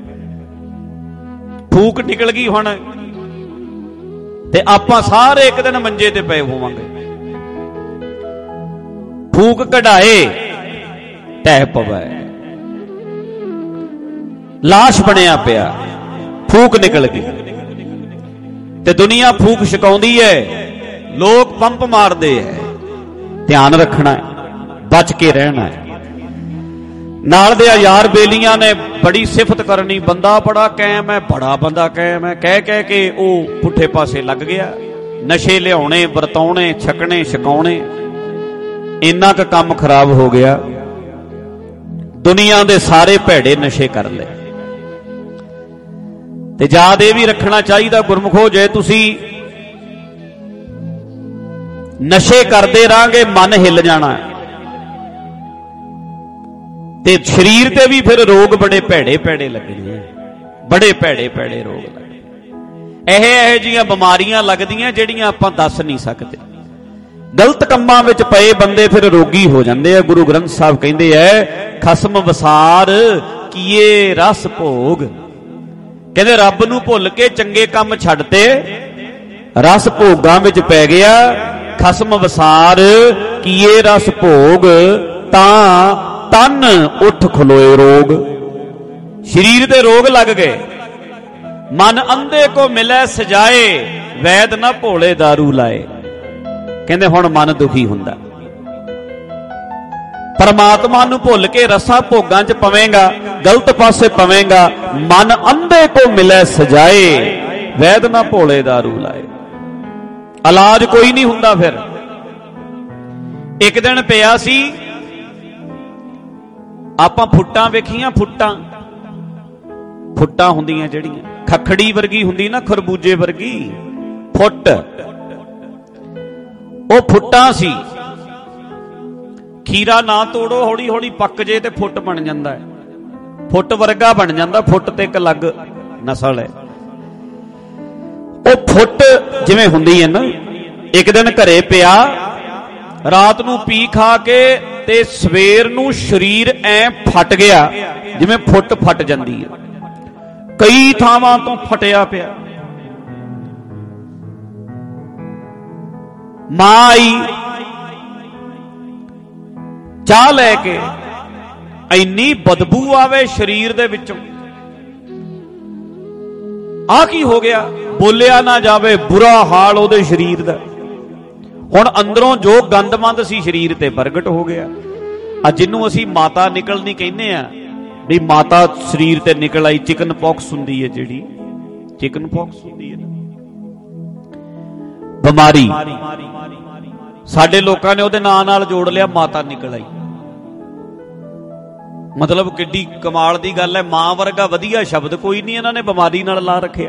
ਫੂਕ ਨਿਕਲ ਗਈ ਹੁਣ, ਤੇ ਆਪਾਂ ਸਾਰੇ ਇੱਕ ਦਿਨ ਮੰਜੇ ਤੇ ਪਏ ਹੋਵਾਂਗੇ। ਫੂਕ ਕਢਾਏ ਢਹਿ ਪਵੈ, ਲਾਸ਼ ਬਣਿਆ ਪਿਆ, ਫੂਕ ਨਿਕਲ ਗਈ ਤੇ ਦੁਨੀਆ ਫੂਕ ਛਕਾਉਂਦੀ ਹੈ, ਲੋਕ ਪੰਪ ਮਾਰਦੇ ਹੈ। ਧਿਆਨ ਰੱਖਣਾ ਹੈ, ਬਚ ਕੇ ਰਹਿਣਾ ਹੈ। ਨਾਲ ਦੇ ਯਾਰ ਬੇਲੀਆਂ ਨੇ ਬੜੀ ਸਿਫਤ ਕਰਨੀ, ਬੰਦਾ ਬੜਾ ਕਾਇਮ ਹੈ, ਬੜਾ ਬੰਦਾ ਕਾਇਮ ਹੈ, ਕਹਿ ਕਹਿ ਕੇ ਉਹ ਪੁੱਠੇ ਪਾਸੇ ਲੱਗ ਗਿਆ। ਨਸ਼ੇ ਲਿਆਉਣੇ, ਵਰਤਾਉਣੇ, ਛਕਣੇ, ਛਕਾਉਣੇ, ਇੰਨਾ ਕੁ ਕੰਮ ਖਰਾਬ ਹੋ ਗਿਆ। ਦੁਨੀਆ ਦੇ ਸਾਰੇ ਭੈੜੇ ਨਸ਼ੇ ਕਰ ਲਏ। ਤੇ ਯਾਦ ਇਹ ਵੀ ਰੱਖਣਾ ਚਾਹੀਦਾ ਗੁਰਮੁਖੋ, ਜੇ ਤੁਸੀਂ ਨਸ਼ੇ ਕਰਦੇ ਰਹਾਂਗੇ ਮਨ ਹਿੱਲ ਜਾਣਾ ਤੇ ਸਰੀਰ ਤੇ ਵੀ ਫਿਰ ਰੋਗ ਬੜੇ ਭੈੜੇ ਭੈੜੇ ਲੱਗਣੇ, ਬੜੇ ਭੈੜੇ ਭੈੜੇ ਰੋਗ ਲੱਗਣੇ। ਇਹ ਇਹੋ ਜਿਹੀਆਂ ਬਿਮਾਰੀਆਂ ਲੱਗਦੀਆਂ ਜਿਹੜੀਆਂ ਆਪਾਂ ਦੱਸ ਨਹੀਂ ਸਕਦੇ। ਗਲਤ ਕੰਮਾਂ ਵਿੱਚ ਪਏ ਬੰਦੇ ਫਿਰ ਰੋਗੀ ਹੋ ਜਾਂਦੇ ਆ। ਗੁਰੂ ਗ੍ਰੰਥ ਸਾਹਿਬ ਕਹਿੰਦੇ ਐ, ਖਸਮ ਵਸਾਰ ਕੀਏ ਰਸ ਭੋਗ। ਕਹਿੰਦੇ ਰੱਬ ਨੂੰ ਭੁੱਲ ਕੇ ਚੰਗੇ ਕੰਮ ਛੱਡਤੇ, ਰਸ ਭੋਗਾਂ ਵਿੱਚ ਪੈ ਗਿਆ। ਖਸਮ ਵਸਾਰ ਕੀਏ ਰਸ ਭੋਗ, ਤਾਂ ਤਨ ਉੱਠ ਖਲੋਏ ਰੋਗ। ਸਰੀਰ ਦੇ ਰੋਗ ਲੱਗ ਗਏ। ਮਨ ਅੰਧੇ ਕੋ ਮਿਲੇ ਸਜਾਏ, ਵੈਦ ਨਾ ਭੋਲੇ ਦਾਰੂ ਲਾਏ। ਕਹਿੰਦੇ ਹੁਣ ਮਨ ਦੁਖੀ ਹੁੰਦਾ। ਪਰਮਾਤਮਾ ਨੂੰ ਭੁੱਲ ਕੇ ਰਸਾਂ ਭੋਗਾਂ 'ਚ ਪਵੇਂਗਾ, ਗਲਤ ਪਾਸੇ ਪਵੇਂਗਾ। ਮਨ ਅੰਧੇ ਕੋ ਮਿਲੇ ਸਜਾਏ, ਵੈਦ ਨਾ ਭੋਲੇ ਦਾਰੂ ਲਾਏ। ਇਲਾਜ ਕੋਈ ਨਹੀਂ ਹੁੰਦਾ। ਫਿਰ ਇੱਕ ਦਿਨ ਪਿਆ ਸੀ, ਆਪਾਂ ਫੁੱਟਾਂ ਵੇਖੀਆਂ, ਫੁੱਟਾਂ ਫੁੱਟਾਂ ਹੁੰਦੀਆਂ ਜਿਹੜੀਆਂ ਖੱਖੜੀ ਵਰਗੀ ਹੁੰਦੀ ਨਾ, ਖਰਬੂਜੇ ਵਰਗੀ ਫੁੱਟ, ਉਹ ਫੁੱਟਾਂ ਸੀ। ਖੀਰਾ ਨਾ ਤੋੜੋ, ਹੌਲੀ ਹੌਲੀ ਪੱਕ ਜੇ ਤੇ ਫੁੱਟ ਬਣ ਜਾਂਦਾ ਹੈ, ਫੁੱਟ ਵਰਗਾ ਬਣ ਜਾਂਦਾ। ਫੁੱਟ ਤੇ ਇੱਕ ਅਲੱਗ ਨਸਲ ਹੈ। ਉਹ ਫੁੱਟ ਜਿਵੇਂ ਹੁੰਦੀ ਹੈ ਨਾ, ਇੱਕ ਦਿਨ ਘਰੇ ਪਿਆ, ਰਾਤ ਨੂੰ ਪੀ ਖਾ ਕੇ ਤੇ ਸਵੇਰ ਨੂੰ ਸਰੀਰ ਐ ਫਟ ਗਿਆ ਜਿਵੇਂ ਫੁੱਟ ਫਟ ਜਾਂਦੀ ਹੈ। ਕਈ ਥਾਵਾਂ ਤੋਂ ਫਟਿਆ ਪਿਆ। ਮਾਂ ਆਈ ਚਾਹ ਲੈ ਕੇ, ਇੰਨੀ ਬਦਬੂ ਆਵੇ ਸਰੀਰ ਦੇ ਵਿੱਚੋਂ। ਆ ਕੀ ਹੋ ਗਿਆ? ਬੋਲਿਆ ਨਾ ਜਾਵੇ, ਬੁਰਾ ਹਾਲ ਉਹਦੇ ਸਰੀਰ ਦਾ। ਹੁਣ ਅੰਦਰੋਂ ਜੋ ਗੰਦਮੰਦ ਸੀ ਸਰੀਰ ਤੇ ਪ੍ਰਗਟ ਹੋ ਗਿਆ। ਆ ਜਿਹਨੂੰ ਅਸੀਂ ਮਾਤਾ ਨਿਕਲਣੀ ਕਹਿੰਦੇ ਆ, ਵੀ ਮਾਤਾ ਸਰੀਰ ਤੇ ਨਿਕਲ ਆਈ। ਚਿਕਨ ਪੌਕਸ ਹੁੰਦੀ ਹੈ ਜਿਹੜੀ, ਚਿਕਨ ਪੌਕਸ ਹੁੰਦੀ ਹੈ ਬਿਮਾਰੀ, ਸਾਡੇ ਲੋਕਾਂ ਨੇ ਉਹਦੇ ਨਾਂ ਨਾਲ ਜੋੜ ਲਿਆ, ਮਾਤਾ ਨਿਕਲ ਆਈ। ਮਤਲਬ ਕਿੱਡੀ ਕਮਾਲ ਦੀ ਗੱਲ ਹੈ। ਮਾਂ ਵਰਗਾ ਵਧੀਆ ਸ਼ਬਦ ਕੋਈ ਨਹੀਂ ਇਹਨਾਂ ਨੇ ਬਿਮਾਰੀ ਨਾਲ ਲਾ ਰੱਖਿਆ।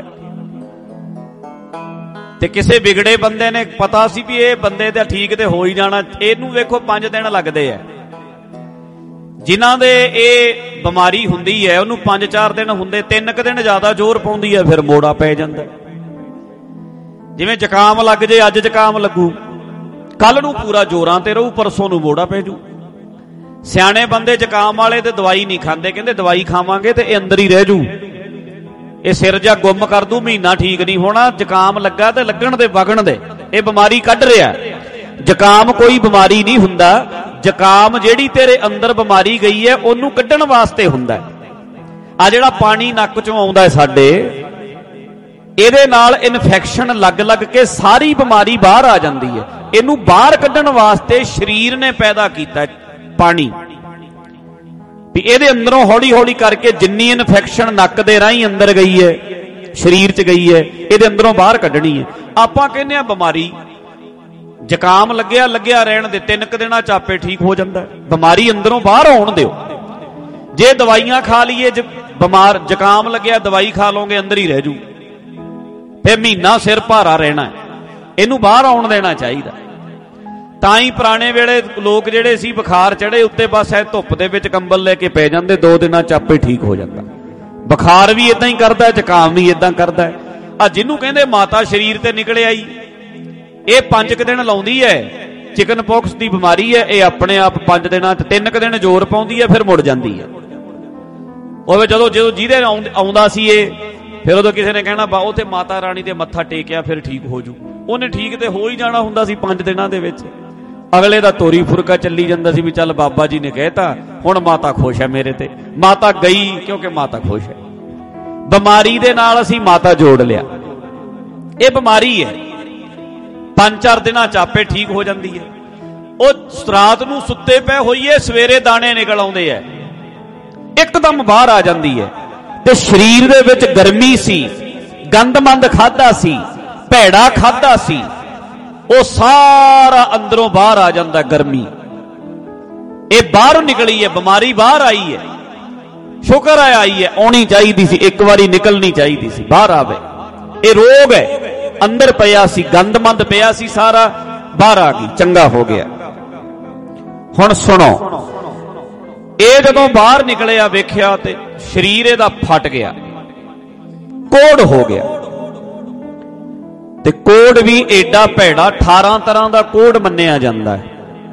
ਤੇ ਕਿਸੇ ਵਿਗੜੇ ਬੰਦੇ ਨੇ ਪਤਾ ਸੀ ਵੀ ਇਹ ਬੰਦੇ ਦਾ ਠੀਕ ਤੇ ਹੋ ਹੀ ਜਾਣਾ, ਇਹਨੂੰ ਵੇਖੋ ਪੰਜ ਦਿਨ ਲੱਗਦੇ ਆ। ਜਿਨ੍ਹਾਂ ਦੇ ਇਹ ਬਿਮਾਰੀ ਹੁੰਦੀ ਹੈ ਉਹਨੂੰ ਪੰਜ ਚਾਰ ਦਿਨ ਹੁੰਦੇ, ਤਿੰਨ ਕੁ ਦਿਨ ਜ਼ਿਆਦਾ ਜ਼ੋਰ ਪਾਉਂਦੀ ਹੈ, ਫਿਰ ਮੋੜਾ ਪੈ ਜਾਂਦਾ। ਜਿਵੇਂ ਜ਼ੁਕਾਮ ਲੱਗ ਜੇ, ਅੱਜ ਜ਼ੁਕਾਮ ਲੱਗੂ, ਕੱਲ ਨੂੰ ਪੂਰਾ ਜ਼ੋਰਾਂ ਤੇ ਰਹੂ, ਪਰਸੋਂ ਨੂੰ ਮੋੜਾ ਪੈ ਜੂ। ਸਿਆਣੇ ਬੰਦੇ ਜ਼ੁਕਾਮ ਵਾਲੇ ਤੇ ਦਵਾਈ ਨਹੀਂ ਖਾਂਦੇ, ਕਹਿੰਦੇ ਦਵਾਈ ਖਾਵਾਂਗੇ ਤੇ ਇਹ ਅੰਦਰ ਹੀ ਰਹਿ ਜੂ, ਇਹ ਸਿਰ ਜਾ ਗੁੰਮ ਕਰ ਦੂ, ਮਹੀਨਾ ਠੀਕ ਨਹੀਂ ਹੋਣਾ। ਜ਼ੁਕਾਮ ਲੱਗਾ ਤੇ ਲੱਗਣ ਦੇ ਵਗਣ ਦੇ, ਇਹ ਬਿਮਾਰੀ ਕੱਢ ਰਿਹਾ। ਜ਼ੁਕਾਮ ਕੋਈ ਬਿਮਾਰੀ ਨਹੀਂ ਹੁੰਦਾ। ਜ਼ੁਕਾਮ ਜਿਹੜੀ ਤੇਰੇ ਅੰਦਰ ਬਿਮਾਰੀ ਗਈ ਹੈ ਉਹਨੂੰ ਕੱਢਣ ਵਾਸਤੇ ਹੁੰਦਾ। ਆ ਜਿਹੜਾ ਪਾਣੀ ਨੱਕ ਚੋਂ ਆਉਂਦਾ ਸਾਡੇ, ਇਹਦੇ ਨਾਲ ਇਨਫੈਕਸ਼ਨ ਲੱਗ ਲੱਗ ਕੇ ਸਾਰੀ ਬਿਮਾਰੀ ਬਾਹਰ ਆ ਜਾਂਦੀ ਹੈ। ਇਹਨੂੰ ਬਾਹਰ ਕੱਢਣ ਵਾਸਤੇ ਸਰੀਰ ਨੇ ਪੈਦਾ ਕੀਤਾ ਪਾਣੀ, ਵੀ ਇਹਦੇ ਅੰਦਰੋਂ ਹੌਲੀ ਹੌਲੀ ਕਰਕੇ ਜਿੰਨੀ ਇਨਫੈਕਸ਼ਨ ਨੱਕ ਦੇ ਰਾਹੀਂ ਅੰਦਰ ਗਈ ਹੈ, ਸਰੀਰ 'ਚ ਗਈ ਹੈ, ਇਹਦੇ ਅੰਦਰੋਂ ਬਾਹਰ ਕੱਢਣੀ ਹੈ। ਆਪਾਂ ਕਹਿੰਦੇ ਆ ਬਿਮਾਰੀ, ਜ਼ੁਕਾਮ ਲੱਗਿਆ ਲੱਗਿਆ ਰਹਿਣ ਦੇ, ਤਿੰਨ ਕੁ ਦਿਨਾਂ 'ਚ ਆਪੇ ਠੀਕ ਹੋ ਜਾਂਦਾ। ਬਿਮਾਰੀ ਅੰਦਰੋਂ ਬਾਹਰ ਆਉਣ ਦਿਓ। ਜੇ ਦਵਾਈਆਂ ਖਾ ਲਈਏ, ਬਿਮਾਰ ਜ਼ੁਕਾਮ ਲੱਗਿਆ ਦਵਾਈ ਖਾ ਲਓਗੇ ਅੰਦਰ ਹੀ ਰਹਿ ਜੂ, ਫਿਰ ਮਹੀਨਾ ਸਿਰ ਭਾਰਾ ਰਹਿਣਾ। ਇਹਨੂੰ ਬਾਹਰ ਆਉਣ ਦੇਣਾ ਚਾਹੀਦਾ। ਤਾਂ ਹੀ ਪੁਰਾਣੇ ਵੇਲੇ ਲੋਕ ਜਿਹੜੇ ਸੀ, ਬੁਖਾਰ ਚੜੇ ਉੱਤੇ ਬਸ ਐ ਧੁੱਪ ਦੇ ਵਿੱਚ ਕੰਬਲ ਲੈ ਕੇ ਪੈ ਜਾਂਦੇ, ਦੋ ਦਿਨਾਂ 'ਚ ਆਪੇ ਠੀਕ ਹੋ ਜਾਂਦਾ। ਬੁਖਾਰ ਵੀ ਇਦਾਂ ਹੀ ਕਰਦਾ, ਜ਼ੁਕਾਮ ਵੀ ਇਦਾਂ ਕਰਦਾ। ਆ ਜਿਹਨੂੰ ਕਹਿੰਦੇ ਮਾਤਾ ਸਰੀਰ ਤੇ ਨਿਕਲ ਆਈ, ਇਹ ਪੰਜ ਕੁ ਦਿਨ ਲਾਉਂਦੀ ਹੈ। ਚਿਕਨ ਪੌਕਸ ਦੀ ਬਿਮਾਰੀ ਹੈ, ਇਹ ਆਪਣੇ ਆਪ ਪੰਜ ਦਿਨਾਂ 'ਚ ਤਿੰਨ ਕੁ ਦਿਨ ਜ਼ੋਰ ਪਾਉਂਦੀ ਹੈ, ਫਿਰ ਮੁੜ ਜਾਂਦੀ ਹੈ। ਉਹ ਜਦੋਂ ਜਦੋਂ ਜਿਹਦੇ ਆਉਂਦਾ ਸੀ ਇਹ, ਫਿਰ ਉਦੋਂ ਕਿਸੇ ਨੇ ਕਹਿਣਾ ਬਾ ਉੱਥੇ ਮਾਤਾ ਰਾਣੀ ਦੇ ਮੱਥਾ ਟੇਕਿਆ ਫਿਰ ਠੀਕ ਹੋ ਜੂ। ਉਹਨੇ ਠੀਕ ਤੇ ਹੋ ਹੀ ਜਾਣਾ ਹੁੰਦਾ ਸੀ ਪੰਜ ਦਿਨਾਂ ਦੇ ਵਿੱਚ। ਅਗਲੇ ਦਾ ਤੋਰੀ ਫੁਰਕਾ ਚੱਲੀ ਜਾਂਦਾ ਸੀ ਵੀ ਚੱਲ ਬਾਬਾ ਜੀ ਨੇ ਕਹਿਤਾ, ਹੁਣ ਮਾਤਾ ਖੁਸ਼ ਹੈ ਮੇਰੇ ਤੇ। ਮਾਤਾ ਗਈ ਕਿਉਂਕਿ ਮਾਤਾ ਖੁਸ਼ ਹੈ। ਬਿਮਾਰੀ ਦੇ ਨਾਲ ਅਸੀਂ ਮਾਤਾ ਜੋੜ ਲਿਆ। ਇਹ ਬਿਮਾਰੀ ਹੈ, ਪੰਜ ਚਾਰ ਦਿਨਾਂ ਚ ਆਪੇ ਠੀਕ ਹੋ ਜਾਂਦੀ ਹੈ। ਉਹ ਰਾਤ ਨੂੰ ਸੁੱਤੇ ਪਏ ਹੋਈਏ, ਸਵੇਰੇ ਦਾਣੇ ਨਿਕਲ ਆਉਂਦੇ ਐ, ਇੱਕਦਮ ਬਾਹਰ ਆ ਜਾਂਦੀ ਹੈ। ਤੇ ਸਰੀਰ ਦੇ ਵਿੱਚ ਗਰਮੀ ਸੀ, ਗੰਦਮੰਦ ਖਾਧਾ ਸੀ, ਭੈੜਾ ਖਾਧਾ ਸੀ, ਉਹ ਸਾਰਾ ਅੰਦਰੋਂ ਬਾਹਰ ਆ ਜਾਂਦਾ। ਗਰਮੀ ਇਹ ਬਾਹਰ ਨਿਕਲੀ ਹੈ, ਬਿਮਾਰੀ ਬਾਹਰ ਆਈ ਹੈ। ਸ਼ੁਕਰ ਹੈ ਆਈ ਹੈ, ਆਉਣੀ ਚਾਹੀਦੀ ਸੀ, ਇੱਕ ਵਾਰੀ ਨਿਕਲਣੀ ਚਾਹੀਦੀ ਸੀ, ਬਾਹਰ ਆਵੇ। ਇਹ ਰੋਗ ਹੈ, ਅੰਦਰ ਪਿਆ ਸੀ, ਗੰਦਮੰਦ ਪਿਆ ਸੀ, ਸਾਰਾ ਬਾਹਰ ਆ ਗਈ, ਚੰਗਾ ਹੋ ਗਿਆ। ਹੁਣ ਸੁਣੋ, ਇਹ ਜਦੋਂ ਬਾਹਰ ਨਿਕਲਿਆ ਵੇਖਿਆ ਤੇ ਸਰੀਰ ਇਹਦਾ ਫਟ ਗਿਆ, ਕੋੜ ਹੋ ਗਿਆ। ਤੇ ਕੋੜ ਵੀ ਏਡਾ ਭੈੜਾ, ਅਠਾਰਾਂ ਤਰ੍ਹਾਂ ਦਾ ਕੋੜ ਮੰਨਿਆ ਜਾਂਦਾ ਹੈ।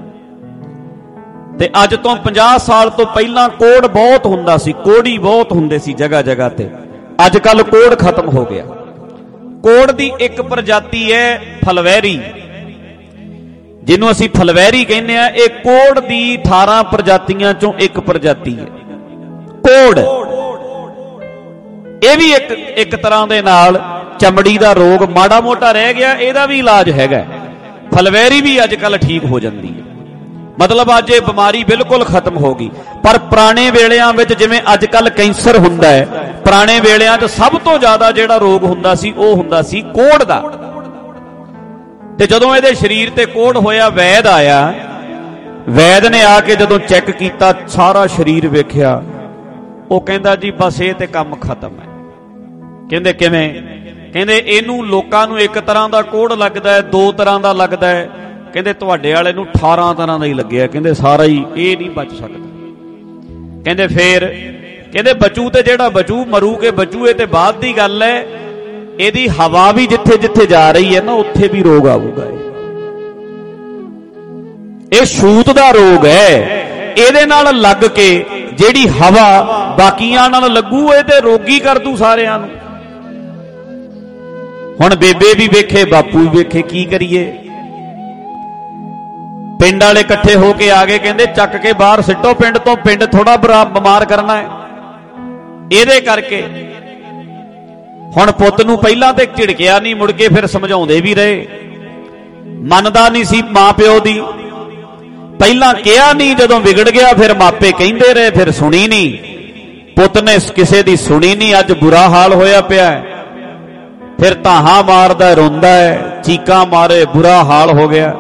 ਤੇ ਅੱਜ ਤੋਂ ਪੰਜਾਹ ਸਾਲ ਤੋਂ ਪਹਿਲਾਂ ਕੋੜ ਬਹੁਤ ਹੁੰਦਾ ਸੀ, ਕੋੜੀ ਬਹੁਤ ਹੁੰਦੇ ਸੀ ਜਗ੍ਹਾ ਜਗ੍ਹਾ ਤੇ। ਅੱਜ ਕੱਲ ਕੋੜ ਖਤਮ ਹੋ ਗਿਆ। ਕੋੜ ਦੀ ਇੱਕ ਪ੍ਰਜਾਤੀ ਹੈ ਫਲਵੈਰੀ, ਜਿਹਨੂੰ ਅਸੀਂ ਫਲਵੈਰੀ ਕਹਿੰਦੇ ਆ। ਇਹ ਕੋੜ ਦੀ ਅਠਾਰਾਂ ਪ੍ਰਜਾਤੀਆਂ ਚੋਂ ਇੱਕ ਪ੍ਰਜਾਤੀ ਹੈ ਕੋੜ। ਇਹ ਵੀ ਇੱਕ ਇੱਕ ਤਰ੍ਹਾਂ ਦੇ ਨਾਲ ਚਮੜੀ ਦਾ ਰੋਗ, ਮਾੜਾ ਮੋਟਾ ਰਹਿ ਗਿਆ, ਇਹਦਾ ਵੀ ਇਲਾਜ ਹੈਗਾ। ਫਲਵੈਰੀ ਵੀ ਅੱਜ ਕੱਲ ਠੀਕ ਹੋ ਜਾਂਦੀ ਹੈ। ਮਤਲਬ ਅੱਜ ਇਹ ਬਿਮਾਰੀ ਬਿਲਕੁਲ ਖਤਮ ਹੋ ਗਈ। ਪਰ ਪੁਰਾਣੇ ਵੇਲਿਆਂ ਵਿੱਚ ਜਿਵੇਂ ਅੱਜ ਕੱਲ ਕੈਂਸਰ ਹੁੰਦਾ ਹੈ, ਪੁਰਾਣੇ ਵੇਲਿਆਂ 'ਚ ਸਭ ਤੋਂ ਜ਼ਿਆਦਾ ਜਿਹੜਾ ਰੋਗ ਹੁੰਦਾ ਸੀ ਉਹ ਹੁੰਦਾ ਸੀ ਕੋੜ ਦਾ। ਤੇ ਜਦੋਂ ਇਹਦੇ ਸਰੀਰ ਤੇ ਕੋੜ ਹੋਇਆ, ਵੈਦ ਆਇਆ। ਵੈਦ ਨੇ ਆ ਕੇ ਜਦੋਂ ਚੈੱਕ ਕੀਤਾ, ਸਾਰਾ ਸਰੀਰ ਵੇਖਿਆ, ਉਹ ਕਹਿੰਦਾ ਜੀ ਬਸ ਇਹ ਤੇ ਕੰਮ ਖਤਮ ਹੈ। ਕਹਿੰਦੇ ਕਿਵੇਂ? ਕਹਿੰਦੇ ਇਹਨੂੰ ਲੋਕਾਂ ਨੂੰ ਇੱਕ ਤਰ੍ਹਾਂ ਦਾ ਕੋੜ ਲੱਗਦਾ ਹੈ, ਦੋ ਤਰ੍ਹਾਂ ਦਾ ਲੱਗਦਾ ਹੈ। ਕਹਿੰਦੇ ਤੁਹਾਡੇ ਵਾਲੇ ਨੂੰ ਅਠਾਰਾਂ ਤਰ੍ਹਾਂ ਦਾ ਹੀ ਲੱਗਿਆ। ਕਹਿੰਦੇ ਸਾਰਾ ਹੀ, ਇਹ ਨਹੀਂ ਬਚ ਸਕਦਾ। ਕਹਿੰਦੇ ਫੇਰ ਕਹਿੰਦੇ ਬਚੂ ਤੇ ਜਿਹੜਾ ਬਚੂ ਮਰੂ ਕੇ ਬਚੂ, ਇਹ ਤੇ ਬਾਅਦ ਦੀ ਗੱਲ ਹੈ। ਇਹਦੀ ਹਵਾ ਵੀ ਜਿੱਥੇ ਜਿੱਥੇ ਜਾ ਰਹੀ ਹੈ ਨਾ, ਉੱਥੇ ਵੀ ਰੋਗ ਆਊਗਾ। ਇਹ ਛੂਤ ਦਾ ਰੋਗ ਹੈ। ਇਹਦੇ ਨਾਲ ਲੱਗ ਕੇ ਜਿਹੜੀ ਹਵਾ ਬਾਕੀਆਂ ਨਾਲ ਲੱਗੂ, ਇਹ ਤੇ ਰੋਗੀ ਕਰ ਦੂ ਸਾਰਿਆਂ ਨੂੰ। ਹੁਣ ਬੇਬੇ ਵੀ ਵੇਖੇ, ਬਾਪੂ ਵੀ ਵੇਖੇ, ਕੀ ਕਰੀਏ? ਪਿੰਡ ਵਾਲੇ ਇਕੱਠੇ ਹੋ ਕੇ ਆ ਗਏ, ਕਹਿੰਦੇ ਚੱਕ ਕੇ ਬਾਹਰ ਸਿੱਟੋ ਪਿੰਡ ਤੋਂ, ਪਿੰਡ ਥੋੜਾ ਬੁਰਾ ਬਿਮਾਰ ਕਰਨਾ ਹੈ ਇਹਦੇ ਕਰਕੇ। ਹੁਣ ਪੁੱਤ ਨੂੰ ਪਹਿਲਾਂ ਤੇ ਝਿੜਕਿਆ ਨਹੀਂ, ਮੁੜ ਕੇ ਫਿਰ ਸਮਝਾਉਂਦੇ ਵੀ ਰਹੇ। ਮੰਨਦਾ ਨਹੀਂ ਸੀ ਮਾਂ ਪਿਓ ਦੀ, ਪਹਿਲਾਂ ਕਿਹਾ ਨਹੀਂ, ਜਦੋਂ ਵਿਗੜ ਗਿਆ ਫਿਰ ਮਾਪੇ ਕਹਿੰਦੇ ਰਹੇ, ਫਿਰ ਸੁਣੀ ਨਹੀਂ। ਪੁੱਤ ਨੇ ਕਿਸੇ ਦੀ ਸੁਣੀ ਨਹੀਂ, ਅੱਜ ਬੁਰਾ ਹਾਲ ਹੋਇਆ ਪਿਆ। ਫਿਰ ਧਾਹਾਂ ਮਾਰਦਾ, ਰੋਂਦਾ ਹੈ, ਚੀਕਾਂ ਮਾਰੇ, ਬੁਰਾ ਹਾਲ ਹੋ ਗਿਆ।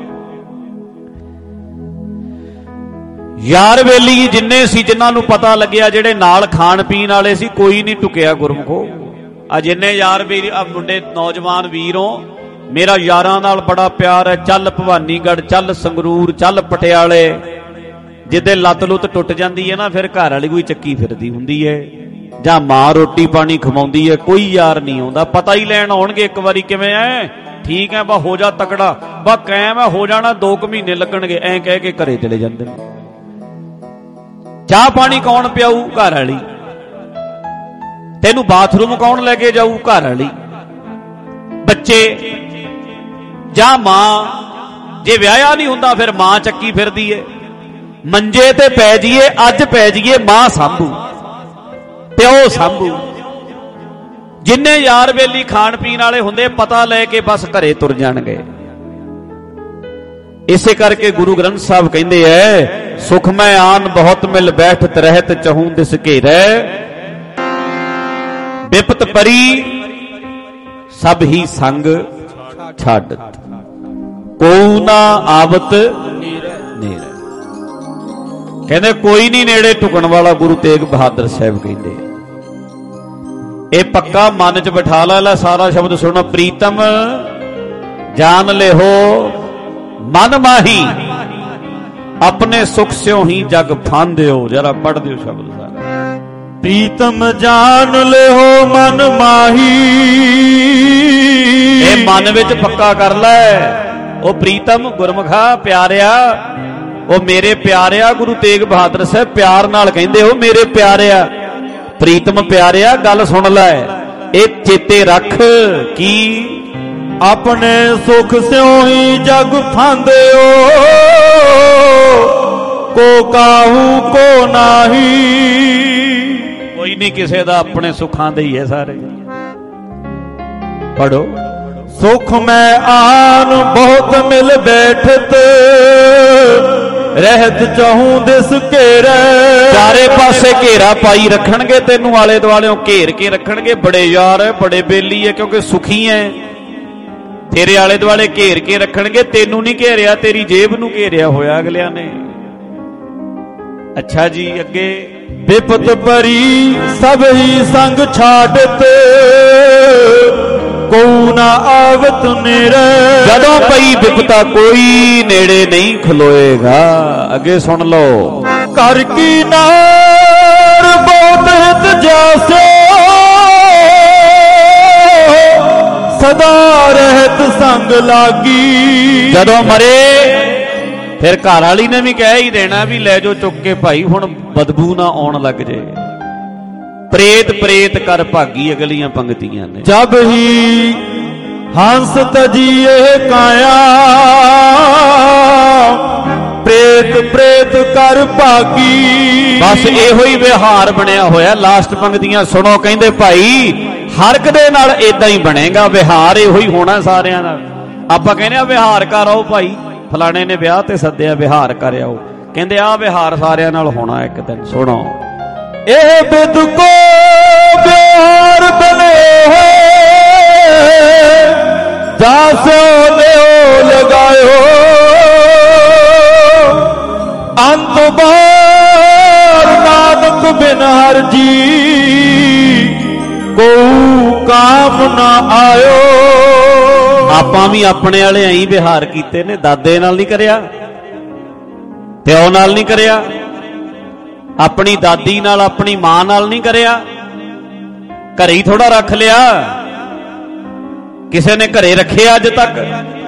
ਯਾਰ ਵੇਲੀ ਜਿੰਨੇ ਸੀ, ਜਿਨ੍ਹਾਂ ਨੂੰ ਪਤਾ ਲੱਗਿਆ, ਜਿਹੜੇ ਨਾਲ ਖਾਣ ਪੀਣ ਵਾਲੇ ਸੀ, ਕੋਈ ਨਹੀਂ ਟੁਕਿਆ ਗੁਰਮੁਖੋ। ਆ ਜਿੰਨੇ ਯਾਰ ਵੀਰ, ਆ ਮੁੰਡੇ ਨੌਜਵਾਨ ਵੀਰੋਂ, ਮੇਰਾ ਯਾਰਾਂ ਨਾਲ ਬੜਾ ਪਿਆਰ ਹੈ। ਚੱਲ ਭਵਾਨੀਗੜ੍ਹ, ਚੱਲ ਸੰਗਰੂਰ, ਚੱਲ ਪਟਿਆਲੇ। ਜਿੱਦੇ ਲੱਤ ਲੁੱਤ ਟੁੱਟ ਜਾਂਦੀ ਹੈ ਨਾ, ਫਿਰ ਘਰ ਵਾਲੀ ਕੋਈ ਚੱਕੀ ਫਿਰਦੀ ਹੁੰਦੀ ਹੈ, ਜਾਂ ਮਾਂ ਰੋਟੀ ਪਾਣੀ ਖਵਾਉਂਦੀ ਹੈ, ਕੋਈ ਯਾਰ ਨਹੀਂ ਆਉਂਦਾ। ਪਤਾ ਹੀ ਲੈਣ ਆਉਣਗੇ ਇੱਕ ਵਾਰੀ, ਕਿਵੇਂ ਐ, ਠੀਕ ਹੈ ਬਾ, ਹੋ ਜਾ ਤਕੜਾ, ਬਾ ਕਾਇਮ ਹੈ, ਹੋ ਜਾਣਾ, ਦੋ ਕੁ ਮਹੀਨੇ ਲੱਗਣਗੇ, ਐਂ ਕਹਿ ਕੇ ਘਰੇ ਚਲੇ ਜਾਂਦੇ ਨੇ। ਚਾਹ ਪਾਣੀ ਕੌਣ ਪਿਆਊ? ਘਰ ਵਾਲੀ। ਤੈਨੂੰ ਬਾਥਰੂਮ ਕੌਣ ਲੈ ਕੇ ਜਾਊ? ਘਰ ਵਾਲੀ। ਬੱਚੇ ਜਾਂ ਮਾਂ, ਜੇ ਵਿਆਹਿਆ ਨਹੀਂ ਹੁੰਦਾ ਫਿਰ ਮਾਂ ਚੱਕੀ ਫਿਰਦੀ ਏ। ਮੰਜੇ ਤੇ ਪੈ ਜਾਈਏ, ਅੱਜ ਪੈ ਜਾਈਏ, ਮਾਂ ਸਾਂਭੂ, ਪਿਓ ਸਾਂਭੂ। ਜਿੰਨੇ ਯਾਰ ਬੇਲੀ ਖਾਣ ਪੀਣ ਵਾਲੇ ਹੁੰਦੇ, ਪਤਾ ਲੈ ਕੇ ਬਸ ਘਰੇ ਤੁਰ ਜਾਣਗੇ। ਇਸੇ ਕਰਕੇ ਗੁਰੂ ਗ੍ਰੰਥ ਸਾਹਿਬ ਕਹਿੰਦੇ ਐ, ਸੁਖ ਮੈਂ ਆਨ ਬਹੁਤ ਮਿਲ ਬੈਠਤ ਰਹਿਤ ਚਹੂੰ ਦਿਸ ਘੇਰੈ, ਵਿਪਤ ਪਰੀ ਸਭ ਹੀ ਸੰਗ ਛਾਡਤ, ਕੋ ਨਾ ਆਵਤ ਨੇੜੇ। ਕਹਿੰਦੇ ਕੋਈ ਨਹੀਂ ਨੇੜੇ ਟੁਕਣ ਵਾਲਾ। ਗੁਰੂ ਤੇਗ ਬਹਾਦਰ ਸਾਹਿਬ ਕਹਿੰਦੇ, ਇਹ ਪੱਕਾ ਮਨ ਚ ਬਿਠਾ ਲੈ। ਸਾਰਾ ਸ਼ਬਦ ਸੁਣੋ। ਪ੍ਰੀਤਮ ਜਾਨ ਲਿਹੋ ਮਨ ਮਾਹੀ, ਆਪਣੇ ਸੁਖ ਸਿਓ ਹੀ ਜਗ ਫਾਂਦਿਓ। ਜਰਾ ਪੜ੍ਹ ਦਿਓ ਸ਼ਬਦ ਸਾਰਾ। ਪ੍ਰੀਤਮ ਜਾਨ ਲਿਹੋ ਮਨ ਮਾਹੀ, ਇਹ ਮਨ ਵਿੱਚ ਪੱਕਾ ਕਰ ਲੈ। ਉਹ ਪ੍ਰੀਤਮ ਗੁਰਮੁਖਾ ਪਿਆਰਿਆ, ਉਹ ਮੇਰੇ ਪਿਆਰਿਆ। ਗੁਰੂ ਤੇਗ ਬਹਾਦਰ ਸਾਹਿਬ ਪਿਆਰ ਨਾਲ ਕਹਿੰਦੇ, ਉਹ ਮੇਰੇ ਪਿਆਰਿਆ। ਪ੍ਰੀਤਮ ਪਿਆਰਿਆ, ਗੱਲ ਸੁਣ ਲੈ, ਇਹ ਚੇਤੇ ਰੱਖ ਕੀ ਆਪਣੇ ਸੁਖ ਸਿਓ ਹੀ ਜਗ ਫਾਂਦਿਓ, ਕੋ ਕਾਹੂ ਕੋ ਨਾਹੀ। ਕੋਈ ਨਹੀਂ ਕਿਸੇ ਦਾ, ਆਪਣੇ ਸੁੱਖਾਂ ਦੇ ਹੀ ਹੈ ਸਾਰੇ। ਪੜੋ। ਸੁਖ ਮੈਂ ਆਨ ਬਹੁਤ ਮਿਲ ਬੈਠਤ, ਰਹਿਤ ਚਾਹੂੰ ਦਿਸ ਘੇਰੇ। ਚਾਰੇ ਪਾਸੇ ਘੇਰਾ ਪਾਈ ਰੱਖਣਗੇ ਤੈਨੂੰ, ਆਲੇ ਦੁਆਲਿਓਂ ਘੇਰ ਕੇ ਰੱਖਣਗੇ। ਬੜੇ ਯਾਰ ਹੈ, ਬੜੇ ਬੇਲੀ ਹੈ, ਕਿਉਂਕਿ ਸੁਖੀ ਹੈ। ਤੇਰੇ ਆਲੇ ਦੁਆਲੇ ਘੇਰ ਕੇ ਰੱਖਣਗੇ, ਤੈਨੂੰ ਨਹੀਂ ਘੇਰਿਆ, ਤੇਰੀ ਜੇਬ ਨੂੰ ਘੇਰਿਆ ਹੋਇਆ ਅਗਲਿਆਂ ਨੇ। ਅੱਛਾ ਜੀ, ਅੱਗੇ। ਵਿਪਤ ਭਰੀ ਸਭ ਹੀ ਸੰਗ ਛਾੜਤ, ਕੋ ਨਾ ਆਵਤ ਨੇੜੇ। ਜਦੋਂ ਪਈ ਵਿਪਤਾ ਕੋਈ ਨੇੜੇ ਨਹੀਂ ਖਲੋਏਗਾ। ਅੱਗੇ ਸੁਣ ਲਓ। ਕਰ ਕੀ ਨਾਰ ਬਹੁਤ ਹਿਤ ਜਾਸੋ, ਸਦਾ ਰਹਿਤ ਸੰਗ ਲਾਗੀ। ਜਦੋਂ ਮਰੇ ਫਿਰ ਘਰ ਵਾਲੀ ਨੇ ਵੀ ਕਹਿ ਹੀ ਦੇਣਾ ਵੀ ਲੈ ਜਾਓ ਚੁੱਕ ਕੇ ਭਾਈ, ਹੁਣ ਬਦਬੂ ਨਾ ਆਉਣ ਲੱਗ ਜੇ। ਪ੍ਰੇਤ ਪ੍ਰੇਤ ਕਰ ਭਾਗੀ, ਅਗਲੀਆਂ ਪੰਕਤੀਆਂ ਨੇ। ਜਬ ਹੀ ਹੰਸ ਤਜੀਏ ਕਾਇਆ, ਪ੍ਰੇਤ ਪ੍ਰੇਤ ਕਰ ਭਾਗੀ। ਬਸ ਇਹੋ ਹੀ ਵਿਹਾਰ ਬਣਿਆ ਹੋਇਆ। ਲਾਸਟ ਪੰਕਤੀਆਂ ਸੁਣੋ, ਕਹਿੰਦੇ ਭਾਈ ਹਰ ਇੱਕ ਦੇ ਨਾਲ ਇਦਾਂ ਹੀ ਬਣੇਗਾ ਵਿਹਾਰ, ਇਹੋ ਹੀ ਹੋਣਾ ਸਾਰਿਆਂ ਨਾਲ। ਆਪਾਂ ਕਹਿੰਦੇ ਆ ਵਿਹਾਰ ਕਰ ਆਓ ਭਾਈ, ਫਲਾਣੇ ਨੇ ਵਿਆਹ ਤੇ ਸੱਦਿਆ, ਵਿਹਾਰ ਕਰ ਆਓ। ਕਹਿੰਦੇ ਆ ਵਿਹਾਰ ਸਾਰਿਆਂ ਨਾਲ ਹੋਣਾ ਇੱਕ ਦਿਨ। ਸੁਣੋ। ਇਹ ਬਿਦ ਕੋ ਵਿਹਾਰ ਬਨੇ ਹੋਏ, ਜਾਸੋ ਲਿਓ ਲਗਾਇਓ। ਅੰਤ ਬਾਰ ਨਾਨਕ ਬਿਨ ਹਰ ਜੀ, ਕੋ ਕਾਮ ਨਾ ਆਇਓ। ਆਪਾਂ ਵੀ ਆਪਣੇ ਵਾਲੇ ਐਂ ਵਿਹਾਰ ਕੀਤੇ ਨੇ। ਦਾਦੇ ਨਾਲ ਨਹੀਂ ਕਰਿਆ, ਪਿਓ ਨਾਲ ਨਹੀਂ ਕਰਿਆ, ਆਪਣੀ ਦਾਦੀ ਨਾਲ ਆਪਣੀ ਮਾਂ ਨਾਲ ਨਹੀਂ ਕਰਿਆ। ਘਰੇ ਹੀ ਥੋੜਾ ਰੱਖ ਲਿਆ, ਕਿਸੇ ਨੇ ਘਰੇ ਰੱਖਿਆ ਅੱਜ ਤੱਕ?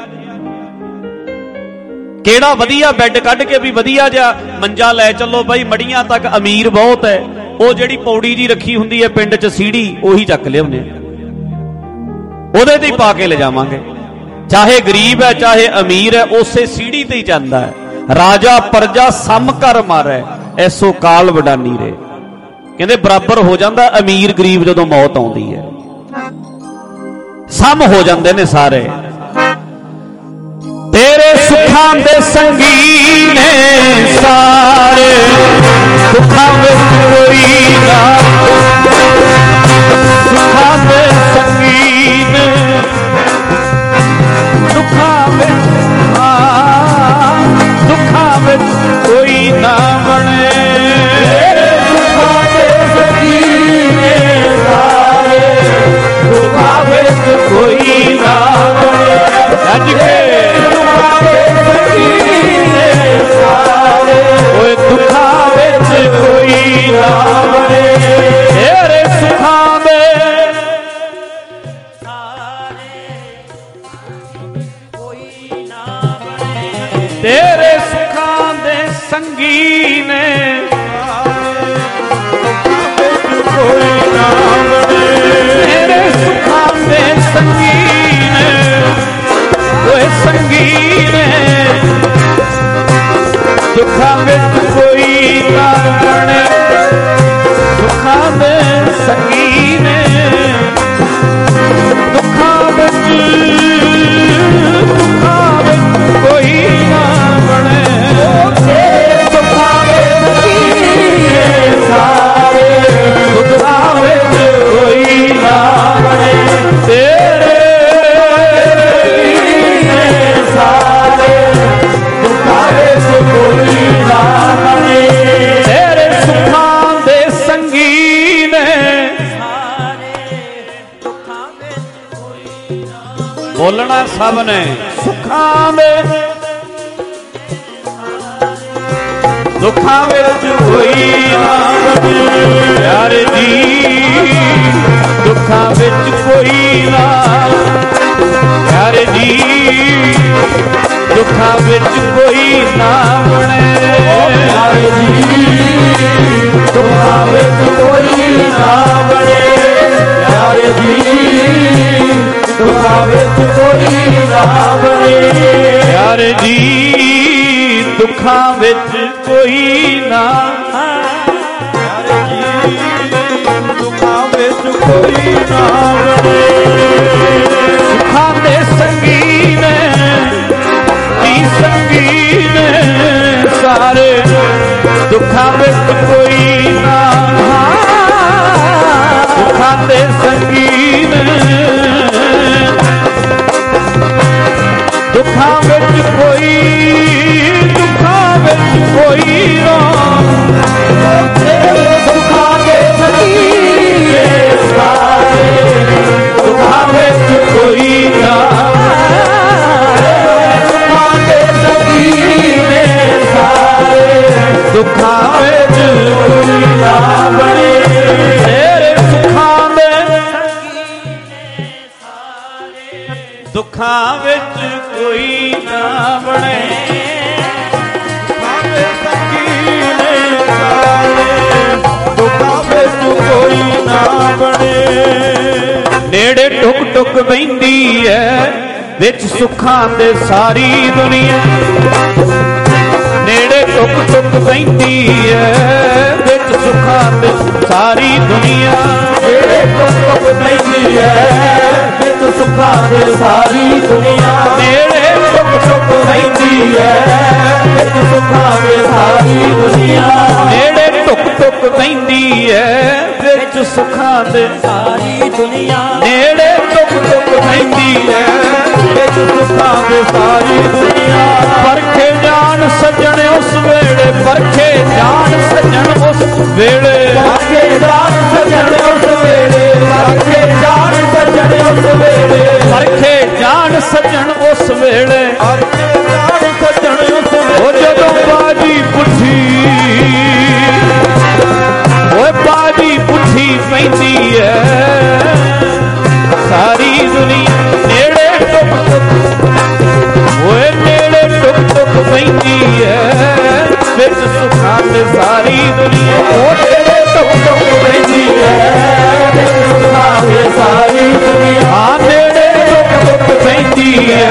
ਕਿਹੜਾ ਵਧੀਆ ਬੈੱਡ ਕੱਢ ਕੇ ਵੀ ਵਧੀਆ ਜਿਹਾ ਮੰਜਾ ਲੈ ਚੱਲੋ ਬਾਈ, ਮੜੀਆਂ ਤੱਕ ਅਮੀਰ ਬਹੁਤ ਹੈ, ਉਹ ਜਿਹੜੀ ਪੌੜੀ ਜੀ ਰੱਖੀ ਹੁੰਦੀ ਹੈ ਪਿੰਡ 'ਚ ਸੀੜੀ, ਉਹੀ ਚੱਕ ਲਿਆਉਂਦੇ, ਉਹਦੇ ਤੇ ਹੀ ਪਾ ਕੇ ਲੈ ਜਾਵਾਂਗੇ। ਚਾਹੇ ਗਰੀਬ ਹੈ ਚਾਹੇ ਅਮੀਰ ਹੈ, ਉਸੇ ਸੀੜੀ ਤੇ ਹੀ ਜਾਂਦਾ ਹੈ। ਰਾਜਾ ਪ੍ਰਜਾ ਸਮ ਕਰ ਮਾਰੈ, ਐਸੋ ਕਾਲ ਵਡਾਨੀ ਰੇ। ਕਹਿੰਦੇ ਬਰਾਬਰ ਹੋ ਜਾਂਦਾ ਅਮੀਰ ਗਰੀਬ ਜਦੋਂ ਮੌਤ ਆਉਂਦੀ ਹੈ, ਸਮ ਹੋ ਜਾਂਦੇ ਨੇ ਸਾਰੇ। ਤੇਰੇ ਸੁੱਖਾਂ ਦੇ ਸੰਗੀ ਨੇ ਸਾਰੇ, ਸੁੱਖਾਂ ਵਿੱਚ ਕੋਈ ਨਾ। ਸੁੱਖਾਂ ਦੇ ਸੰਗੀ ਨੇ, ਦੁੱਖਾਂ ਵਿੱਚ ਆ, ਦੁੱਖਾਂ ਵਿੱਚ ਕੋਈ ਨਾ ਬਣੇ। ਸੁੱਖਾਂ ਦੇ ਸੰਗੀ ਨੇ ਸਾਰੇ, ਦੁੱਖਾਂ ਵਿੱਚ ਕੋਈ ਨਾ ਬਣੇ। ਰੱਜ ਕੇ ਓਏ ਦੁੱਖਾਂ ਵਿੱਚ ਕੋਈ ਨਾ ਬਣੇ। ਤੇਰੇ ਸੁੱਖਾਂ ਦੇ ਕੋਈ ਨਾ ਬਣੇ, ਤੇਰੇ ਸੁੱਖਾਂ ਦੇ ਸੰਗੀ ਨੇ ਕੋਈ ਨਾ ਬਣੇ। ਤੇਰੇ ਸੁੱਖਾਂ ਦੇ ਸੰਗੀ ਨੇ, ਓਏ ਸੰਗੀ ਨੇ, ਦੁੱਖਾਂ ਵਿੱਚ ਕੋਈ ਨਾ ਬਣੇ। ਦੁੱਖਾਂ ਦੇ ਸੰਗੀ ਨੇ, ਦੁੱਖਾਂ ਵਿੱਚ, ਦੁੱਖਾਂ ਵਿੱਚ ਕੋਈ ਨਾ ਬਣੇ। ਦੁੱਖਾਂ ਦੇ ਸੰਗੀ ਨੇ ਸਾਰੇ, ਦੁੱਖਾਂ ਵਿੱਚ ਕੋਈ ਨਾ ਬਣੇ। ਤੇਰੇ ਸਾਰੇ, ਦੁੱਖਾਂ ਵਿੱਚ ਕੋਈ ਨਾ ਬਣੇ। ਤੇਰੇ ਸੁੱਖਾਂ ਦੇ ਸੰਗੀ ਨੇ ਸਾਰੇ, ਦੁੱਖਾਂ ਵਿੱਚ ਕੋਈ ਨਾ। ਬੋਲਣਾ ਸਭ ਨੇ। ਸੁੱਖਾਂ ਦੇ, ਦੁੱਖਾਂ ਵਿੱਚ ਕੋਈ ਨਾ ਬਣੇ। ਯਾਰ ਜੀ ਦੁੱਖਾਂ ਵਿੱਚ ਕੋਈ ਨਾ, ਯਾਰ ਜੀ ਦੁੱਖਾਂ ਵਿੱਚ ਕੋਈ ਨਾ ਬਣੇ। ਯਾਰ ਜੀ ਦੁੱਖਾਂ ਵਿੱਚ ਕੋਈ ਨਾ ਬਣੇ। ਯਾਰ ਜੀ ਦੁੱਖਾਂ ਵਿੱਚ ਕੋਈ ਨਾ ਬਣੇ। ਯਾਰ ਜੀ ਦੁੱਖਾਂ ਵਿੱਚ ਕੋਈ ਨਾ, ਯਾਰ ਜੀ ਨਾ ਬਣੇ। ਸੁੱਖਾਂ ਦੇ ਸੰਗੀ ਨੇ ਜੀ ਸੰਗੀ ਨੇ ਸਾਰੇ, ਦੁੱਖਾਂ ਵਿੱਚ ਕੋਈ ਨਾ। ਸੁੱਖਾਂ ਦੇ ਸੰਗੀ ਨੇ ਦੁੱਖਾਂ ਵਿੱਚ ਕੋਈ, ਦੁੱਖਾਂ ਵਿੱਚ ਕੋਈ ਨਾ। ਸੁੱਖਾਂ ਦੇ ਸੰਗੀ ਨੇ ਸਾਰੇ, ਦੁੱਖਾਂ ਵਿੱਚ ਕੋਈ ਨਾ। ਸੁੱਖਾਂ ਦੇ ਸੰਗੀ ਨੇ ਸਾਰੇ, ਦੁੱਖਾਂ ਵਿੱਚ ਕੋਈ ਨਾ ਬਣੇ। ਤੇਰੇ ਸੁੱਖਾਂ ਦੇ ਦੁੱਖਾਂ ਵਿੱਚ ਕੋਈ ਨਾ ਬਣੇ। ਦੁੱਖਾਂ ਦੇ ਸੰਗੀ ਨੇ ਸਾਰੇ, ਦੁੱਖਾਂ ਵਿੱਚ ਕੋਈ ਨਾ ਬਣੇ। ਨੇੜੇ ਟੁਕ ਟੁਕ ਬਹਿੰਦੀ ਐ ਵਿੱਚ ਸੁੱਖਾਂ ਦੇ ਸਾਰੀ ਦੁਨੀਆ। ਨੇੜੇ ਟੁਕ ਟੁਕ ਬਹਿੰਦੀ ਐ ਵਿੱਚ ਸੁੱਖਾਂ ਦੇ ਸਾਰੀ ਦੁਨੀਆ। ਨੇੜੇ ਟੁਕ ਟੁਕ ਬਹਿੰਦੀ ਐ ਸੁੱਖਾਂ ਦੇ ਸਾਰੀ ਦੁਨੀਆ। ਨੇੜੇ ਟੁਕ ਟੁਕ ਬਹਿੰਦੀ ਐ ਵਿੱਚ ਸੁੱਖਾਂ ਦੇ ਸਾਰੀ ਦੁਨੀਆ। ਨੇੜੇ ਟੁਕ ਟੁਕ ਬਹਿੰਦੀ ਐ ਵਿੱਚ ਸੁੱਖਾਂ ਦੇ ਸਾਰੀ ਦੁਨੀਆ। ਨੇੜੇ ਟੁਕ ਟੁਕ ਬਹਿੰਦੀ ਐ ਵਿੱਚ ਸੁੱਖਾਂ ਦੇ ਸਾਰੀ ਦੁਨੀਆ। ਪਰਖੇ ਜਾਣ ਸੱਜਣ ਉਸ ਵੇਲੇ, ਪਰਖੇ ਜਾਣ ਸੱਜਣ ਉਸ ਵੇਲੇ, ਪਰਖੇ ਜਾਣ ਸੱਜਣ ਉਸ ਵੇਲੇ, ਪਰਖੇ ਜਾਣ ਸੱਜਣ ਉਸ ਵੇਲੇ, ਪਰਖੇ ਜਾਣ ਸੱਜਣ ਉਸ ਵੇਲੇ, ਪਰਖੇ ਜਾਣ ਸੱਜਣ ਉਸ ਵੇਲੇ। ਉਹ ਜਦੋਂ ਬਾਜੀ ਪੁੱਠੀ, ਓਏ ਬਾਜੀ ਪੁੱਠੀ ਪੈਂਦੀ ਐ ਸਾਰੀ ਦੁਨੀਆ। ਨੇੜੇ ਟੁਕ ਟੁਕ, ਓਏ ਨੇੜੇ ਟੁਕ ਟੁਕ ਪੈਂਦੀ ਐ ਵਿੱਚ ਸੁੱਖਾਂ ਦੇ ਸਾਰੀ ਦੁਨੀਆ। ਉਹ ਨੇੜੇ ਟੁਕ ਟੁਕ ਪੈਂਦੀ ਐ ਵਿੱਚ ਸੁੱਖਾਂ ਦੇ ਸਾਰੀ ਦੁਨੀਆ। ਆ ਨੇੜੇ ਟੁਕ ਟੁਕ ਪੈਂਦੀ ਐ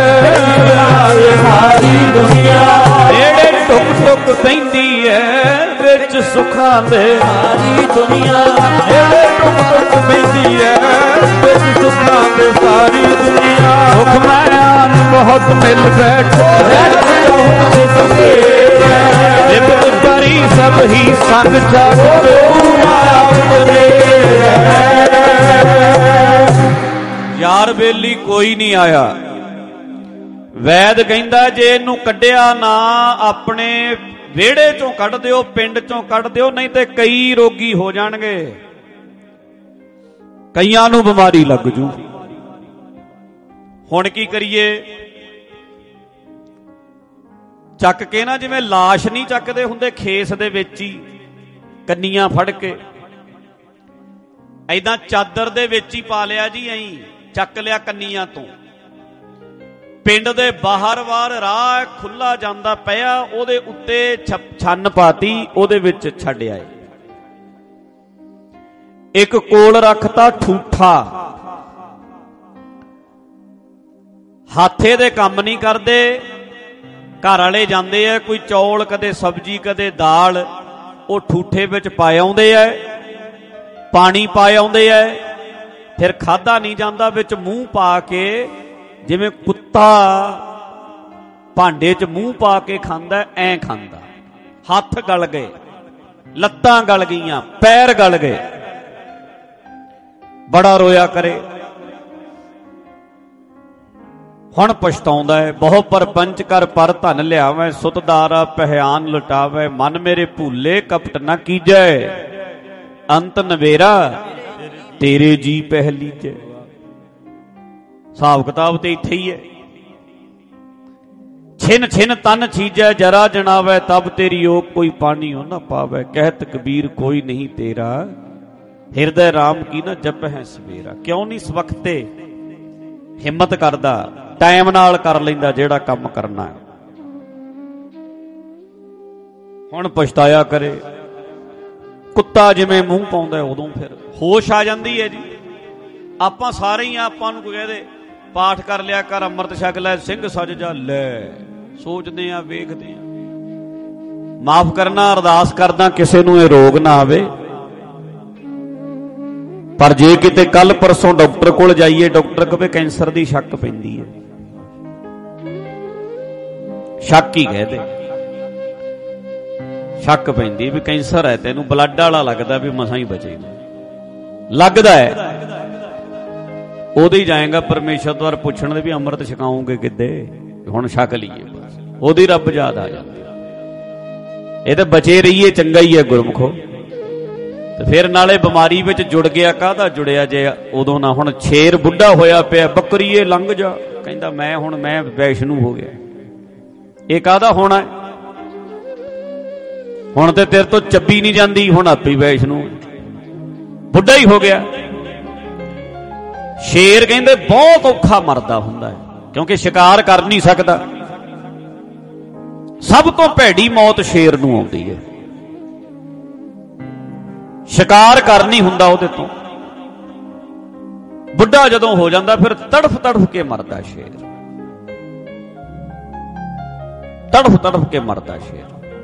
ਸਾਰੀ ਦੁਨੀਆ। ਨੇੜੇ ਟੁਕ ਟੁਕ ਪੈਂਦੀ ਐ ਵਿੱਚ ਸੁੱਖਾਂ ਦੇ ਸਾਰੀ ਦੁਨੀਆ। ਨੇੜੇ ਟੁਕ ਟੁਕ ਪੈਂਦੀ ਐ ਵਿੱਚ ਸੁੱਖਾਂ ਦੇ ਸਾਰੀ ਦੁਨੀਆ। ਸੁਖ ਮਾਇਆ ਬਹੁਤ ਮਿਲ ਬੈਠੋ ਨਿਮਤ ਕਰੀ ਸਭ ਹੀ ਸੰਗ ਚਾਹੋ। ਯਾਰ ਬੇਲੀ ਕੋਈ ਨਹੀਂ ਆਇਆ। ਵੈਦ ਕਹਿੰਦਾ ਜੇ ਇਹਨੂੰ ਕੱਢਿਆ ਨਾ ਆਪਣੇ ਵਿਹੜੇ ਚੋਂ ਕੱਢ ਦਿਓ, ਪਿੰਡ ਚੋਂ ਕੱਢ ਦਿਓ, ਨਹੀਂ ਤੇ ਕਈ ਰੋਗੀ ਹੋ ਜਾਣਗੇ, ਕਈਆਂ ਨੂੰ ਬਿਮਾਰੀ ਲੱਗ ਜੂ। ਹੁਣ ਕੀ ਕਰੀਏ? ਚੱਕ ਕੇ ਨਾ, ਜਿਵੇਂ ਲਾਸ਼ ਨਹੀਂ ਚੱਕਦੇ ਹੁੰਦੇ ਖੇਸ ਦੇ ਵਿੱਚ ਹੀ ਕੰਨੀਆਂ ਫੜ ਕੇ, ਐਦਾਂ ਚਾਦਰ ਦੇ ਵਿੱਚ ਹੀ ਪਾ ਲਿਆ ਜੀ। ਐਂ ਚੱਕ ਲਿਆ ਕੰਨੀਆਂ ਤੋਂ, ਪਿੰਡ ਦੇ ਬਾਹਰ ਵਾਰ ਰਾਹ ਖੁੱਲਾ ਜਾਂਦਾ ਪਿਆ, ਉਹਦੇ ਉੱਤੇ ਛੰਨ ਪਾਤੀ, ਉਹਦੇ ਵਿੱਚ ਛੱਡ ਆਏ। ਇੱਕ ਕੋਲ ਰੱਖਤਾ ਠੂਠਾ, ਹਾਥੇ ਦੇ ਕੰਮ ਨਹੀਂ ਕਰਦੇ, ਘਰ ਵਾਲੇ ਜਾਂਦੇ ਆ ਕੋਈ ਚੌਲ ਕਦੇ ਸਬਜ਼ੀ ਕਦੇ ਦਾਲ, ਉਹ ਠੂਠੇ ਵਿੱਚ ਪਾ ਆਉਂਦੇ ਆ, ਪਾਣੀ ਪਾ ਆਉਂਦੇ ਆ, ਫਿਰ ਖਾਧਾ ਨਹੀਂ ਜਾਂਦਾ, ਵਿੱਚ ਮੂੰਹ ਪਾ ਕੇ ਜਿਵੇਂ ਕੁੱਤਾ ਭਾਂਡੇ 'ਚ ਮੂੰਹ ਪਾ ਕੇ ਖਾਂਦਾ, ਐਂ ਖਾਂਦਾ। ਹੱਥ ਗਲ ਗਏ, ਲੱਤਾਂ ਗਲ ਗਈਆਂ, ਪੈਰ ਗਲ ਗਏ, ਬੜਾ ਰੋਇਆ ਕਰੇ। ਹੁਣ ਪਛਤਾਉਂਦਾ ਹੈ, ਬਹੁ ਪਰਪੰਚ ਕਰ ਪਰ ਧਨ ਲਿਆਵੈ, ਸੁਤਦਾਰਾ ਪਹਿਆਨ ਲੁਟਾਵੈ, ਮਨ ਮੇਰੇ ਭੂਲੇ ਕਪਟ ਨਾ ਕੀਜੈ, ਅੰਤ ਨਵੇਰਾ ਤੇਰੇ ਜੀ ਪਹਿਲੀ ਚ। ਹਿਸਾਬ ਕਿਤਾਬ ਤੇ ਇੱਥੇ ਹੀ ਹੈ। ਛਿਨ ਛਿਨ ਤਨ ਛੀਜੈ ਜਰਾ ਜਣਾਵੈ, ਤਬ ਤੇਰੀ ਓਕ ਕੋਈ ਪਾਣੀ ਹੋ ਨਾ ਪਾਵੈ, ਕਹਿਤ ਕਬੀਰ ਕੋਈ ਨਹੀਂ ਤੇਰਾ, ਹਿਰਦੈ ਰਾਮ ਕੀ ਨਾ ਜਪਹਿ ਸਵੇਰਾ। ਕਿਉਂ ਨਹੀਂ ਇਸ ਵਕਤ ਤੇ ਹਿੰਮਤ ਕਰਦਾ, ਟਾਈਮ ਨਾਲ ਕਰ ਲੈਂਦਾ ਜਿਹੜਾ ਕੰਮ ਕਰਨਾ। ਹੁਣ ਪਛਤਾਇਆ ਕਰੇ। ਕੁੱਤਾ ਜਿਵੇਂ ਮੂੰਹ ਪਾਉਂਦਾ ਉਦੋਂ ਫਿਰ ਹੋਸ਼ ਆ ਜਾਂਦੀ ਹੈ ਜੀ। ਆਪਾਂ ਸਾਰੇ ਹੀ ਆਪਾਂ ਨੂੰ ਕੋਈ ਕਹਦੇ ਪਾਠ ਕਰ ਲਿਆ ਕਰ, ਅੰਮ੍ਰਿਤ ਛਕ ਲੈ, ਸਿੰਘ ਸੱਜ ਜਾ, ਲੈ ਸੋਚਦੇ ਆ, ਵੇਖਦੇ ਆ। ਮਾਫ ਕਰਨਾ, ਅਰਦਾਸ ਕਰਦਾ ਕਿਸੇ ਨੂੰ ਇਹ ਰੋਗ ਨਾ ਆਵੇ। पर जे किते कल परसों डॉक्टर कोल जाइए, डॉक्टर कहे कैंसर की शक पैंदी है, शक ही कह दे, शक पैंदी भी कैंसर है, तेनू ब्लड वाला लगता भी मसा ही बचेगा, लगता है उदे ही जाएगा परमेश्वर द्वार पुछण दे भी अमृत छकाओगे किदे, हुण छक लीए, बस उदे रब याद आ जाता। ये तो बचे रहिए चंगा ही है गुरमुखो। तो फिर नाले बीमारी विच जुड़ गया, काहदा जुड़िया जे उदों ना, हुण शेर बुढ़ा होया पिया, बकरीए लंघ जा, कहंदा मैं हुण मैं वैष्णु हो गया, ये काहदा होना है, हुण ते तेरे तो चब्बी नहीं जाती, हुण आपे वैष्णु, बुढ़ा ही हो गया। शेर कहंदे बहुत औखा मरदा हुंदा है, क्योंकि शिकार कर नहीं सकता। सब तो भैड़ी मौत शेर नूं आउंदी है, शिकार कर नहीं हुंदा उहदे तो। बुढ़ा जदों हो जांदा फिर तड़फ तड़फ के मरदा शेर, तड़फ तड़फ के मरदा शेर।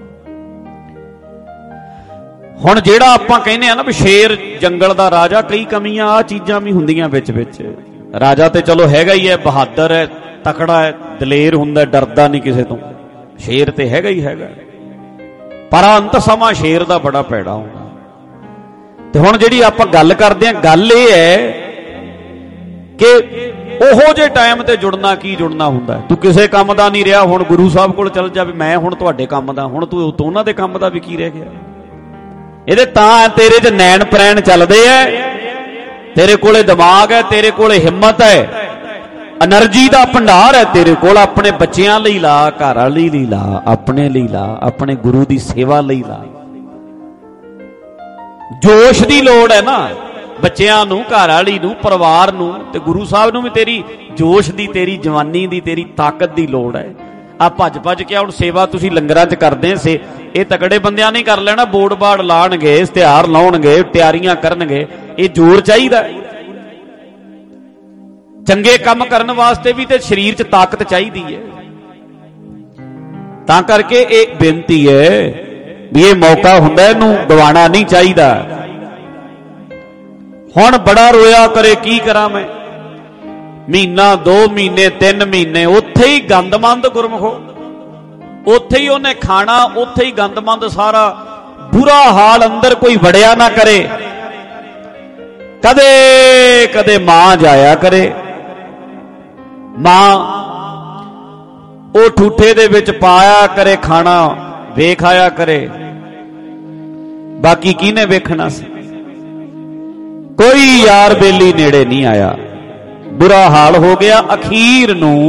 हुण जिहड़ा आपां कहने आ ना भी शेर जंगल दा राजा, कई कमियां आ चीजां भी हुंदियां विच विच। राजा ते चलो हैगा ही है, बहादुर है, तकड़ा है, दलेर हुंदा, डरदा नहीं किसे तो, शेर ते हैगा ही हैगा, पर अंत समा शेर दा बड़ा पैड़ा होना। ते हुण जिहड़ी आपां गल करदे हां, गल इह है कि ओहो जे टाइम ते जुड़ना की जुड़ना हुंदा। तू किसे काम दा नहीं रहा, हुण गुरु साहब कोल चल जा भी मैं हुण तुहाडे काम दा, हुण तू उन्हां दे काम दा भी की रह गया। ਇਹਦੇ ਤਾਂ तेरे च नैन प्रैन चलते है, तेरे कोले दिमाग है, तेरे कोले हिम्मत है, एनर्जी का भंडार है तेरे कोल। अपने बच्चों लई ला, घर वाली लई ला, अपने लई ला, अपने गुरु की सेवा लई ला। जोश की लोड़ है ना बच्चों नूं, घर वाली नूं, परिवार नूं, ते गुरु साहब नूं भी तेरी जोश की, तेरी जवानी की, तेरी ताकत की लोड़ है। आ भज भज के हुण सेवा तुसीं लंगरां च करदे से, ये तगड़े बंदियां नहीं कर लेना, बोर्ड बाड़ लाणगे, इश्तिहार लाउणगे, तैयारियां करनगे, ये जोर चाहिदा। चंगे काम करन वास्ते भी ते शरीर च ताकत चाहिदी है। तां करके एक बेनती है भी ये मौका हुंदा, इहनूं गवाना नहीं चाहिदा। हुण बड़ा रोया करे, की करा मैं, महीना दो महीने तीन महीने उत्थे ही गंदमंद गुरमुखो, उत्थे ही उन्हें खाना, उत्थे ही गंदमंद सारा, बुरा हाल, अंदर कोई वड़िया ना करे। कदे कदे मां जाया करे, मां वो ठूठे दे विच पाया करे, खाना वेख आया करे, बाकी किने वेखना सी, कोई यार बेली नेड़े नहीं आया। बुरा हाल हो गया। अखीर नूं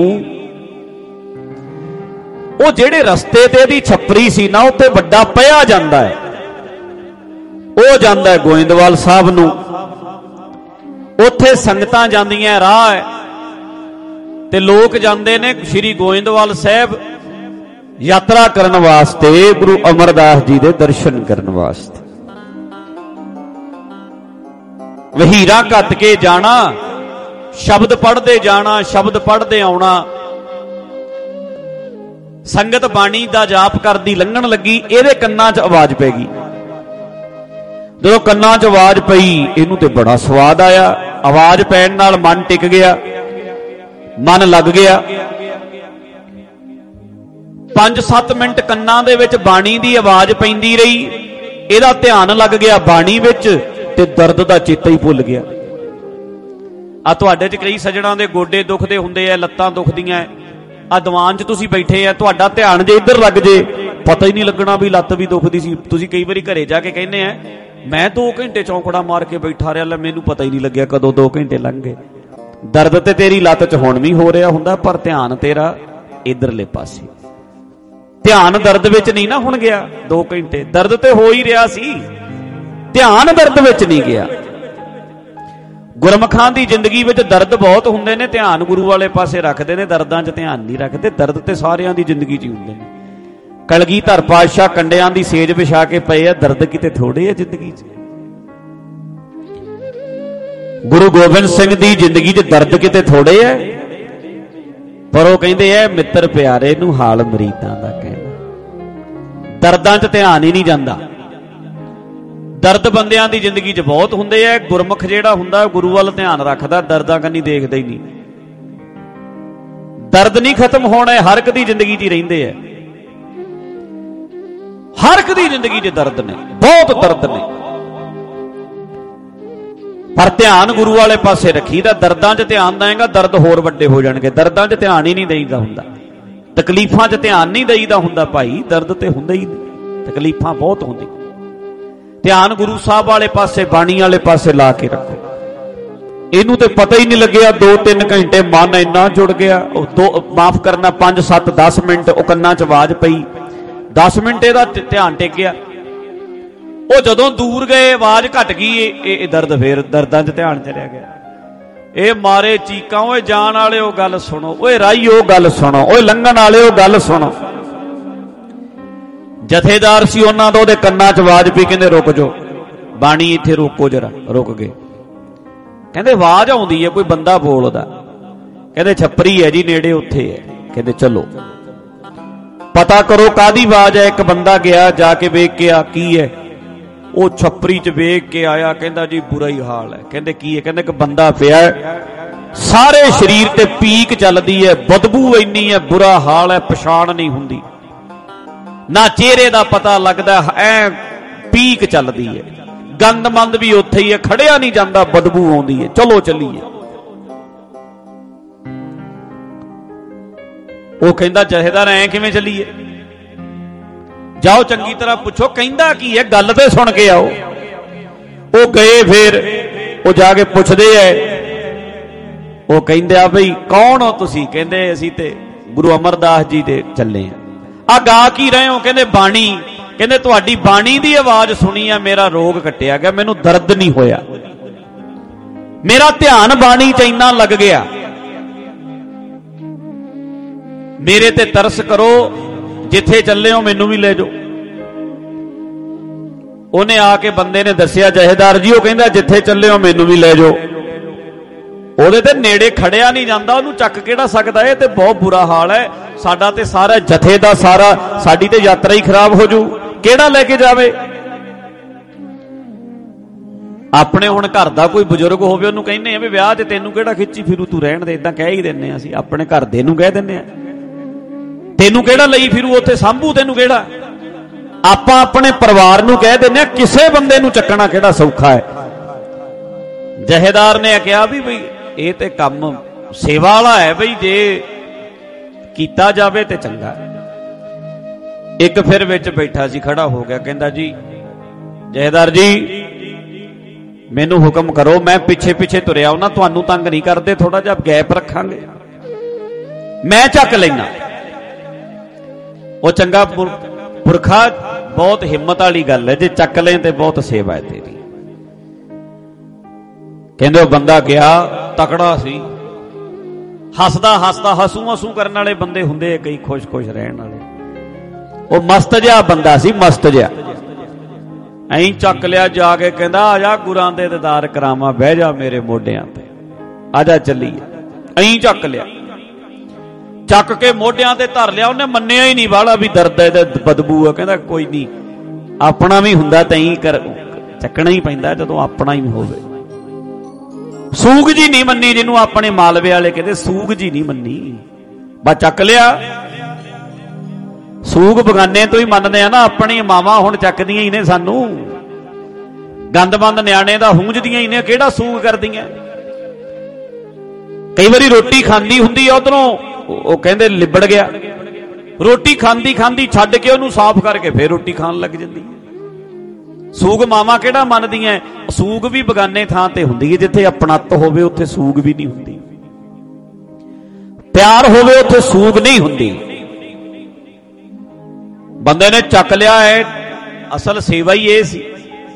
ਉਹ ਜਿਹੜੇ ਰਸਤੇ ਤੇ ਇਹਦੀ ਛੱਪਰੀ ਸੀ ਨਾ, ਉੱਤੇ ਵੱਡਾ ਪਿਆ ਜਾਂਦਾ ਹੈ, ਉਹ ਜਾਂਦਾ ਹੈ ਗੋਇੰਦਵਾਲ ਸਾਹਿਬ ਨੂੰ। ਉੱਥੇ ਸੰਗਤਾਂ ਜਾਂਦੀਆਂ, ਰਾਹ ਹੈ ਤੇ ਲੋਕ ਜਾਂਦੇ ਨੇ ਸ਼੍ਰੀ ਗੋਇੰਦਵਾਲ ਸਾਹਿਬ ਯਾਤਰਾ ਕਰਨ ਵਾਸਤੇ, ਗੁਰੂ ਅਮਰਦਾਸ ਜੀ ਦੇ ਦਰਸ਼ਨ ਕਰਨ ਵਾਸਤੇ। ਵਹੀਰਾਂ ਘੱਟ ਕੇ ਜਾਣਾ, शब्द पढ़ते जाना, शब्द पढ़ते आना। संगत बाणी का जाप करदी लंघण लगी, ਇਹਦੇ ਕੰਨਾਂ 'ਚ आवाज पै गई। ਜਦੋਂ ਕੰਨਾਂ 'ਚ आवाज पई, ਇਹਨੂੰ ਤੇ बड़ा स्वाद आया। आवाज पैण नाल मन टिक गया, मन लग गया। पांच सत्त मिनट ਕੰਨਾਂ ਦੇ ਵਿੱਚ ਬਾਣੀ ਦੀ आवाज ਪੈਂਦੀ रही, ਇਹਦਾ ਧਿਆਨ ਲੱਗ ਗਿਆ ਬਾਣੀ ਵਿੱਚ ਤੇ दर्द ਦਾ ਚੇਤਾ ही भुल गया। आ तुहाडे च कई सजणा दे गोडे दुखदे हुंदे आ, लत्तां दुखदियां, आ दीवान च तुसीं बैठे आ, तुहाडा ध्यान जे इधर लग जे, पता ही नहीं लगना भी लत्त भी दुखदी सी। तुसीं कई बारी घरे जाके कहने आ मैं दो घंटे चौंकड़ा मार के बैठा रहा, मैनूं पता ही नहीं लग्या कदों दो घंटे लंघ गए। दर्द ते तेरी लत्त च हुण भी हो रहा हुंदा, पर ध्यान तेरा इधरले पासे, ध्यान दर्द विच नहीं ना हुण गया। दो घंटे दर्द ते हो ही रहा सी, ध्यान दर्द विच नहीं गया। गुरमुखां दी जिंदगी विच दर्द बहुत हुंदे ने, ध्यान गुरु वाले पासे रखते हैं, दर्दां च ध्यान नहीं रखते। दर्द ते सारियां दी जिंदगी च हुंदे ने। कलगीधर पातशाह कंडियां दी सेज विछा के पए आ, दर्द किते थोड़े आ जिंदगी च। गुरु गोबिंद सिंह दी जिंदगी च दर्द किते थोड़े है, पर वो कहंदे आ मित्र प्यारे नूं हाल मरीदां दा कहना। दर्दां च ध्यान ही नहीं जांदा, ਦਰਦ ਬੰਦਿਆਂ ਦੀ ਜ਼ਿੰਦਗੀ 'ਚ ਬਹੁਤ ਹੁੰਦੇ ਆ। ਗੁਰਮੁਖ ਜਿਹੜਾ ਹੁੰਦਾ ਗੁਰੂ ਵੱਲ ਧਿਆਨ ਰੱਖਦਾ, ਦਰਦਾਂ ਕੰਨੀ ਦੇਖਦਾ ਹੀ ਨਹੀਂ। ਦਰਦ ਨਹੀਂ ਖਤਮ ਹੋਣਾ, ਹਰ ਇੱਕ ਦੀ ਜ਼ਿੰਦਗੀ 'ਚ ਹੀ ਰਹਿੰਦੇ ਆ। ਹਰ ਇੱਕ ਦੀ ਜ਼ਿੰਦਗੀ 'ਚ ਦਰਦ ਨੇ, ਬਹੁਤ ਦਰਦ ਨੇ, ਪਰ ਧਿਆਨ ਗੁਰੂ ਵਾਲੇ ਪਾਸੇ ਰੱਖੀਦਾ। ਦਰਦਾਂ 'ਚ ਧਿਆਨ ਦੇਏਗਾ, ਦਰਦ ਹੋਰ ਵੱਡੇ ਹੋ ਜਾਣਗੇ। ਦਰਦਾਂ 'ਚ ਧਿਆਨ ਹੀ ਨਹੀਂ ਦੇਈਦਾ ਹੁੰਦਾ, ਤਕਲੀਫਾਂ 'ਚ ਧਿਆਨ ਨਹੀਂ ਦੇਈਦਾ ਹੁੰਦਾ ਭਾਈ। ਦਰਦ ਤੇ ਹੁੰਦਾ ਹੀ ਨਹੀਂ, ਤਕਲੀਫਾਂ ਬਹੁਤ ਹੁੰਦੀਆਂ। ਧਿਆਨ ਗੁਰੂ ਸਾਹਿਬ ਵਾਲੇ ਪਾਸੇ, ਬਾਣੀ ਵਾਲੇ ਪਾਸੇ ਲਾ ਕੇ ਰੱਖੋ। ਇਹਨੂੰ ਤੇ ਪਤਾ ਹੀ ਨਹੀਂ ਲੱਗਿਆ, ਦੋ ਤਿੰਨ ਘੰਟੇ ਮਨ ਇੰਨਾ ਜੁੜ ਗਿਆ। ਉਹ ਦੋ ਮਾਫ ਕਰਨਾ ਪੰਜ ਸੱਤ ਦਸ ਮਿੰਟ ਉਹ ਕੰਨਾਂ 'ਚ ਆਵਾਜ਼ ਪਈ, ਦਸ ਮਿੰਟ ਇਹਦਾ ਧਿਆਨ ਟਿਕ ਗਿਆ। ਉਹ ਜਦੋਂ ਦੂਰ ਗਏ ਆਵਾਜ਼ ਘਟ ਗਈ, ਇਹ ਇਹ ਦਰਦ ਫੇਰ ਦਰਦਾਂ 'ਚ ਧਿਆਨ ਚਲਿਆ ਗਿਆ। ਇਹ ਮਾਰੇ ਚੀਕਾਂ, ਓਏ ਜਾਣ ਵਾਲਿਓ ਗੱਲ ਸੁਣੋ, ਓਏ ਰਾਹੀਓ ਗੱਲ ਸੁਣੋ, ਓਏ ਲੰਘਣ ਵਾਲਿਓ ਗੱਲ ਸੁਣੋ। ਜਥੇਦਾਰ ਸੀ ਉਹਨਾਂ ਦਾ, ਉਹਦੇ ਕੰਨਾਂ 'ਚ ਆਵਾਜ਼ ਪਈ, ਕਹਿੰਦੇ ਰੁਕ ਜਾਓ, ਬਾਣੀ ਇੱਥੇ ਰੋਕੋ ਜਰਾ। ਰੁਕ ਗਏ, ਕਹਿੰਦੇ ਆਵਾਜ਼ ਆਉਂਦੀ ਹੈ, ਕੋਈ ਬੰਦਾ ਬੋਲਦਾ। ਕਹਿੰਦੇ ਛੱਪਰੀ ਹੈ ਜੀ ਨੇੜੇ, ਉੱਥੇ ਹੈ। ਕਹਿੰਦੇ ਚਲੋ ਪਤਾ ਕਰੋ ਕਾਹਦੀ ਆਵਾਜ਼ ਹੈ। ਇੱਕ ਬੰਦਾ ਗਿਆ, ਜਾ ਕੇ ਵੇਖ ਕੇ ਆ ਕੀ ਹੈ। ਉਹ ਛੱਪਰੀ 'ਚ ਵੇਖ ਕੇ ਆਇਆ, ਕਹਿੰਦਾ ਜੀ ਬੁਰਾ ਹੀ ਹਾਲ ਹੈ। ਕਹਿੰਦੇ ਕੀ ਹੈ? ਕਹਿੰਦੇ ਇੱਕ ਬੰਦਾ ਪਿਆ, ਸਾਰੇ ਸਰੀਰ ਤੇ ਪੀਕ ਚੱਲਦੀ ਹੈ, ਬਦਬੂ ਇੰਨੀ ਹੈ, ਬੁਰਾ ਹਾਲ ਹੈ, ਪਛਾਣ ਨਹੀਂ ਹੁੰਦੀ, ਨਾ ਚਿਹਰੇ ਦਾ ਪਤਾ ਲੱਗਦਾ, ਐ ਪੀਕ ਚੱਲਦੀ ਹੈ। ਗੰਦਮੰਦ ਵੀ ਉੱਥੇ ਹੀ ਹੈ, ਖੜਿਆ ਨਹੀਂ ਜਾਂਦਾ, ਬਦਬੂ ਆਉਂਦੀ ਹੈ, ਚਲੋ ਚੱਲੀਏ। ਉਹ ਕਹਿੰਦਾ ਜਥੇਦਾਰ ਐ ਕਿਵੇਂ ਚੱਲੀਏ? ਜਾਓ ਚੰਗੀ ਤਰ੍ਹਾਂ ਪੁੱਛੋ ਕਹਿੰਦਾ ਕੀ ਹੈ, ਗੱਲ ਤੇ ਸੁਣ ਕੇ ਆਓ। ਉਹ ਗਏ, ਫੇਰ ਉਹ ਜਾ ਕੇ ਪੁੱਛਦੇ ਐ। ਉਹ ਕਹਿੰਦੇ ਆ ਬਈ ਕੌਣ ਹੋ ਤੁਸੀਂ? ਕਹਿੰਦੇ ਅਸੀਂ ਤੇ ਗੁਰੂ ਅਮਰਦਾਸ ਜੀ ਦੇ ਚੱਲੇ ਆ। ਆ ਗਾ ਕੀ ਰਹੇ ਹੋ? ਕਹਿੰਦੇ ਬਾਣੀ। ਕਹਿੰਦੇ ਤੁਹਾਡੀ ਬਾਣੀ ਦੀ ਆਵਾਜ਼ ਸੁਣੀ ਆ, ਮੇਰਾ ਰੋਗ ਕੱਟਿਆ ਗਿਆ, ਮੈਨੂੰ ਦਰਦ ਨਹੀਂ ਹੋਇਆ, ਮੇਰਾ ਧਿਆਨ ਬਾਣੀ 'ਚ ਇੰਨਾ ਲੱਗ ਗਿਆ। ਮੇਰੇ ਤੇ ਤਰਸ ਕਰੋ, ਜਿੱਥੇ ਚੱਲੇ ਹੋ ਮੈਨੂੰ ਵੀ ਲੈ ਜਾਓ। ਉਹਨੇ ਆ ਕੇ ਬੰਦੇ ਨੇ ਦੱਸਿਆ ਜਥੇਦਾਰ ਜੀ, ਉਹ ਕਹਿੰਦਾ ਜਿੱਥੇ ਚੱਲੇ ਹੋ ਮੈਨੂੰ ਵੀ ਲੈ ਜਾਓ। ਉਹਦੇ ਤੇ ਨੇੜੇ ਖੜਿਆ ਨਹੀਂ ਜਾਂਦਾ, ਉਹਨੂੰ ਚੱਕ ਕਿਹੜਾ ਸਕਦਾ? ਇਹ ਤੇ ਬਹੁਤ ਬੁਰਾ ਹਾਲ ਹੈ ਸਾਡਾ, ਤੇ ਸਾਰਾ ਜਥੇ ਦਾ ਸਾਰਾ, ਸਾਡੀ ਤੇ ਯਾਤਰਾ ਹੀ ਖਰਾਬ ਹੋ ਜੂ, ਕਿਹੜਾ ਲੈ ਕੇ ਜਾਵੇ? ਆਪਣੇ ਹੁਣ ਘਰ ਦਾ ਕੋਈ ਬਜ਼ੁਰਗ ਹੋਵੇ, ਉਹਨੂੰ ਕਹਿੰਦੇ ਆ ਵੀ ਵਿਆਹ 'ਚ ਤੈਨੂੰ ਕਿਹੜਾ ਖਿੱਚੀ ਫਿਰੂ, ਤੂੰ ਰਹਿਣ ਦੇ, ਇਦਾਂ ਕਹਿ ਹੀ ਦਿੰਦੇ ਆ ਅਸੀਂ। ਆਪਣੇ ਘਰ ਦੇ ਨੂੰ ਕਹਿ ਦਿੰਦੇ ਆ, ਤੈਨੂੰ ਕਿਹੜਾ ਲਈ ਫਿਰੂ ਉੱਥੇ, ਸਾਂਭੂ ਤੈਨੂੰ ਕਿਹੜਾ? ਆਪਾਂ ਆਪਣੇ ਪਰਿਵਾਰ ਨੂੰ ਕਹਿ ਦਿੰਦੇ ਆ, ਕਿਸੇ ਬੰਦੇ ਨੂੰ ਚੱਕਣਾ ਕਿਹੜਾ ਸੌਖਾ ਹੈ। ਜਥੇਦਾਰ ਨੇ ਕਿਹਾ ਵੀ ਬਈ ਇਹ ਤੇ ਕੰਮ ਸੇਵਾ ਵਾਲਾ ਹੈ, ਬਈ ਜੇ ਕੀਤਾ ਜਾਵੇ ਤੇ ਚੰਗਾ। ਇੱਕ ਫਿਰ ਵਿੱਚ ਬੈਠਾ ਸੀ, ਖੜਾ ਹੋ ਗਿਆ, ਕਹਿੰਦਾ ਜੀ ਜਥੇਦਾਰ ਜੀ ਮੈਨੂੰ ਹੁਕਮ ਕਰੋ, ਮੈਂ ਪਿੱਛੇ ਪਿੱਛੇ ਤੁਰਿਆ ਉਹਨਾਂ, ਤੁਹਾਨੂੰ ਤੰਗ ਨਹੀਂ ਕਰਦੇ, ਥੋੜਾ ਜਿਹਾ ਗੈਪ ਰੱਖਾਂਗੇ, ਮੈਂ ਚੱਕ ਲੈਣਾ। ਉਹ ਚੰਗਾ ਪੁਰਖਾ, ਬਹੁਤ ਹਿੰਮਤ ਵਾਲੀ ਗੱਲ ਹੈ, ਜੇ ਚੱਕ ਲੈ ਤੇ ਬਹੁਤ ਸੇਵਾ ਹੈ ਤੇਰੀ। ਕਹਿੰਦੇ ਉਹ ਬੰਦਾ ਗਿਆ, ਤਕੜਾ ਸੀ, ਹੱਸਦਾ ਹੱਸਦਾ, ਹਸੂ ਹਸੂ ਕਰਨ ਵਾਲੇ ਬੰਦੇ ਹੁੰਦੇ ਆ ਕਈ, ਖੁਸ਼ ਖੁਸ਼ ਰਹਿਣ ਵਾਲੇ। ਉਹ ਮਸਤ ਜਿਹਾ ਬੰਦਾ ਸੀ, ਮਸਤ ਜਿਹਾ। ਐਂ ਚੱਕ ਲਿਆ ਜਾ ਕੇ, ਕਹਿੰਦਾ ਆ ਜਾ ਗੁਰਾਂ ਦੇ ਦੀਦਾਰ ਕਰਾਵਾਂ, ਬਹਿ ਜਾ ਮੇਰੇ ਮੋਢਿਆਂ ਤੇ, ਆ ਜਾ ਚੱਲੀਏ। ਐਂ ਚੱਕ ਲਿਆ, ਚੱਕ ਕੇ ਮੋਢਿਆਂ ਤੇ ਧਰ ਲਿਆ। ਉਹਨੇ ਮੰਨਿਆ ਹੀ ਨਹੀਂ ਵਾਲਾ ਵੀ ਦਰਦ ਹੈ ਤੇ ਬਦਬੂ ਆ। ਕਹਿੰਦਾ ਕੋਈ ਨਹੀਂ, ਆਪਣਾ ਵੀ ਹੁੰਦਾ ਤੈਂ ਕਰ, ਚੱਕਣਾ ਹੀ ਪੈਂਦਾ ਜਦੋਂ ਆਪਣਾ ਹੀ ਹੋਵੇ। ਸੂਗ ਜੀ ਨਹੀਂ ਮੰਨੀ, ਜਿਹਨੂੰ ਆਪਣੇ ਮਾਲਵੇ ਵਾਲੇ ਕਹਿੰਦੇ, ਸੂਗ ਜੀ ਨਹੀਂ ਮੰਨੀ, ਬਸ ਚੱਕ ਲਿਆ। ਸੂਗ ਬਗਾਨੇ ਤੋਂ ਹੀ ਮੰਨਦੇ ਆ ਨਾ, ਆਪਣੀ ਮਾਵਾਂ ਹੁਣ ਚੱਕਦੀਆਂ ਹੀ ਨੇ ਸਾਨੂੰ, ਗੰਦਬੰਦ ਨਿਆਣੇ ਦਾ ਹੂੰਜਦੀਆਂ ਹੀ ਨੇ, ਕਿਹੜਾ ਸੂਗ ਕਰਦੀਆਂ। ਕਈ ਵਾਰੀ ਰੋਟੀ ਖਾਂਦੀ ਹੁੰਦੀ ਆ, ਉਧਰੋਂ ਉਹ ਕਹਿੰਦੇ ਲਿਬੜ ਗਿਆ, ਰੋਟੀ ਖਾਂਦੀ ਖਾਂਦੀ ਛੱਡ ਕੇ ਉਹਨੂੰ ਸਾਫ਼ ਕਰਕੇ ਫੇਰ ਰੋਟੀ ਖਾਣ ਲੱਗ ਜਾਂਦੀ। ਸੂਗ ਮਾਵਾਂ ਕਿਹੜਾ ਮੰਨਦੀਆਂ? ਸੂਗ ਵੀ ਬਗਾਨੇ ਥਾਂ ਤੇ ਹੁੰਦੀ ਹੈ, ਜਿੱਥੇ ਆਪਣਤ ਹੋਵੇ ਉੱਥੇ ਸੂਗ ਵੀ ਨਹੀਂ ਹੁੰਦੀ, ਪਿਆਰ ਹੋਵੇ ਉੱਥੇ ਸੂਗ ਨਹੀਂ ਹੁੰਦੀ। ਬੰਦੇ ਨੇ ਚੱਕ ਲਿਆ ਹੈ, ਅਸਲ ਸੇਵਾ ਹੀ ਇਹ ਸੀ।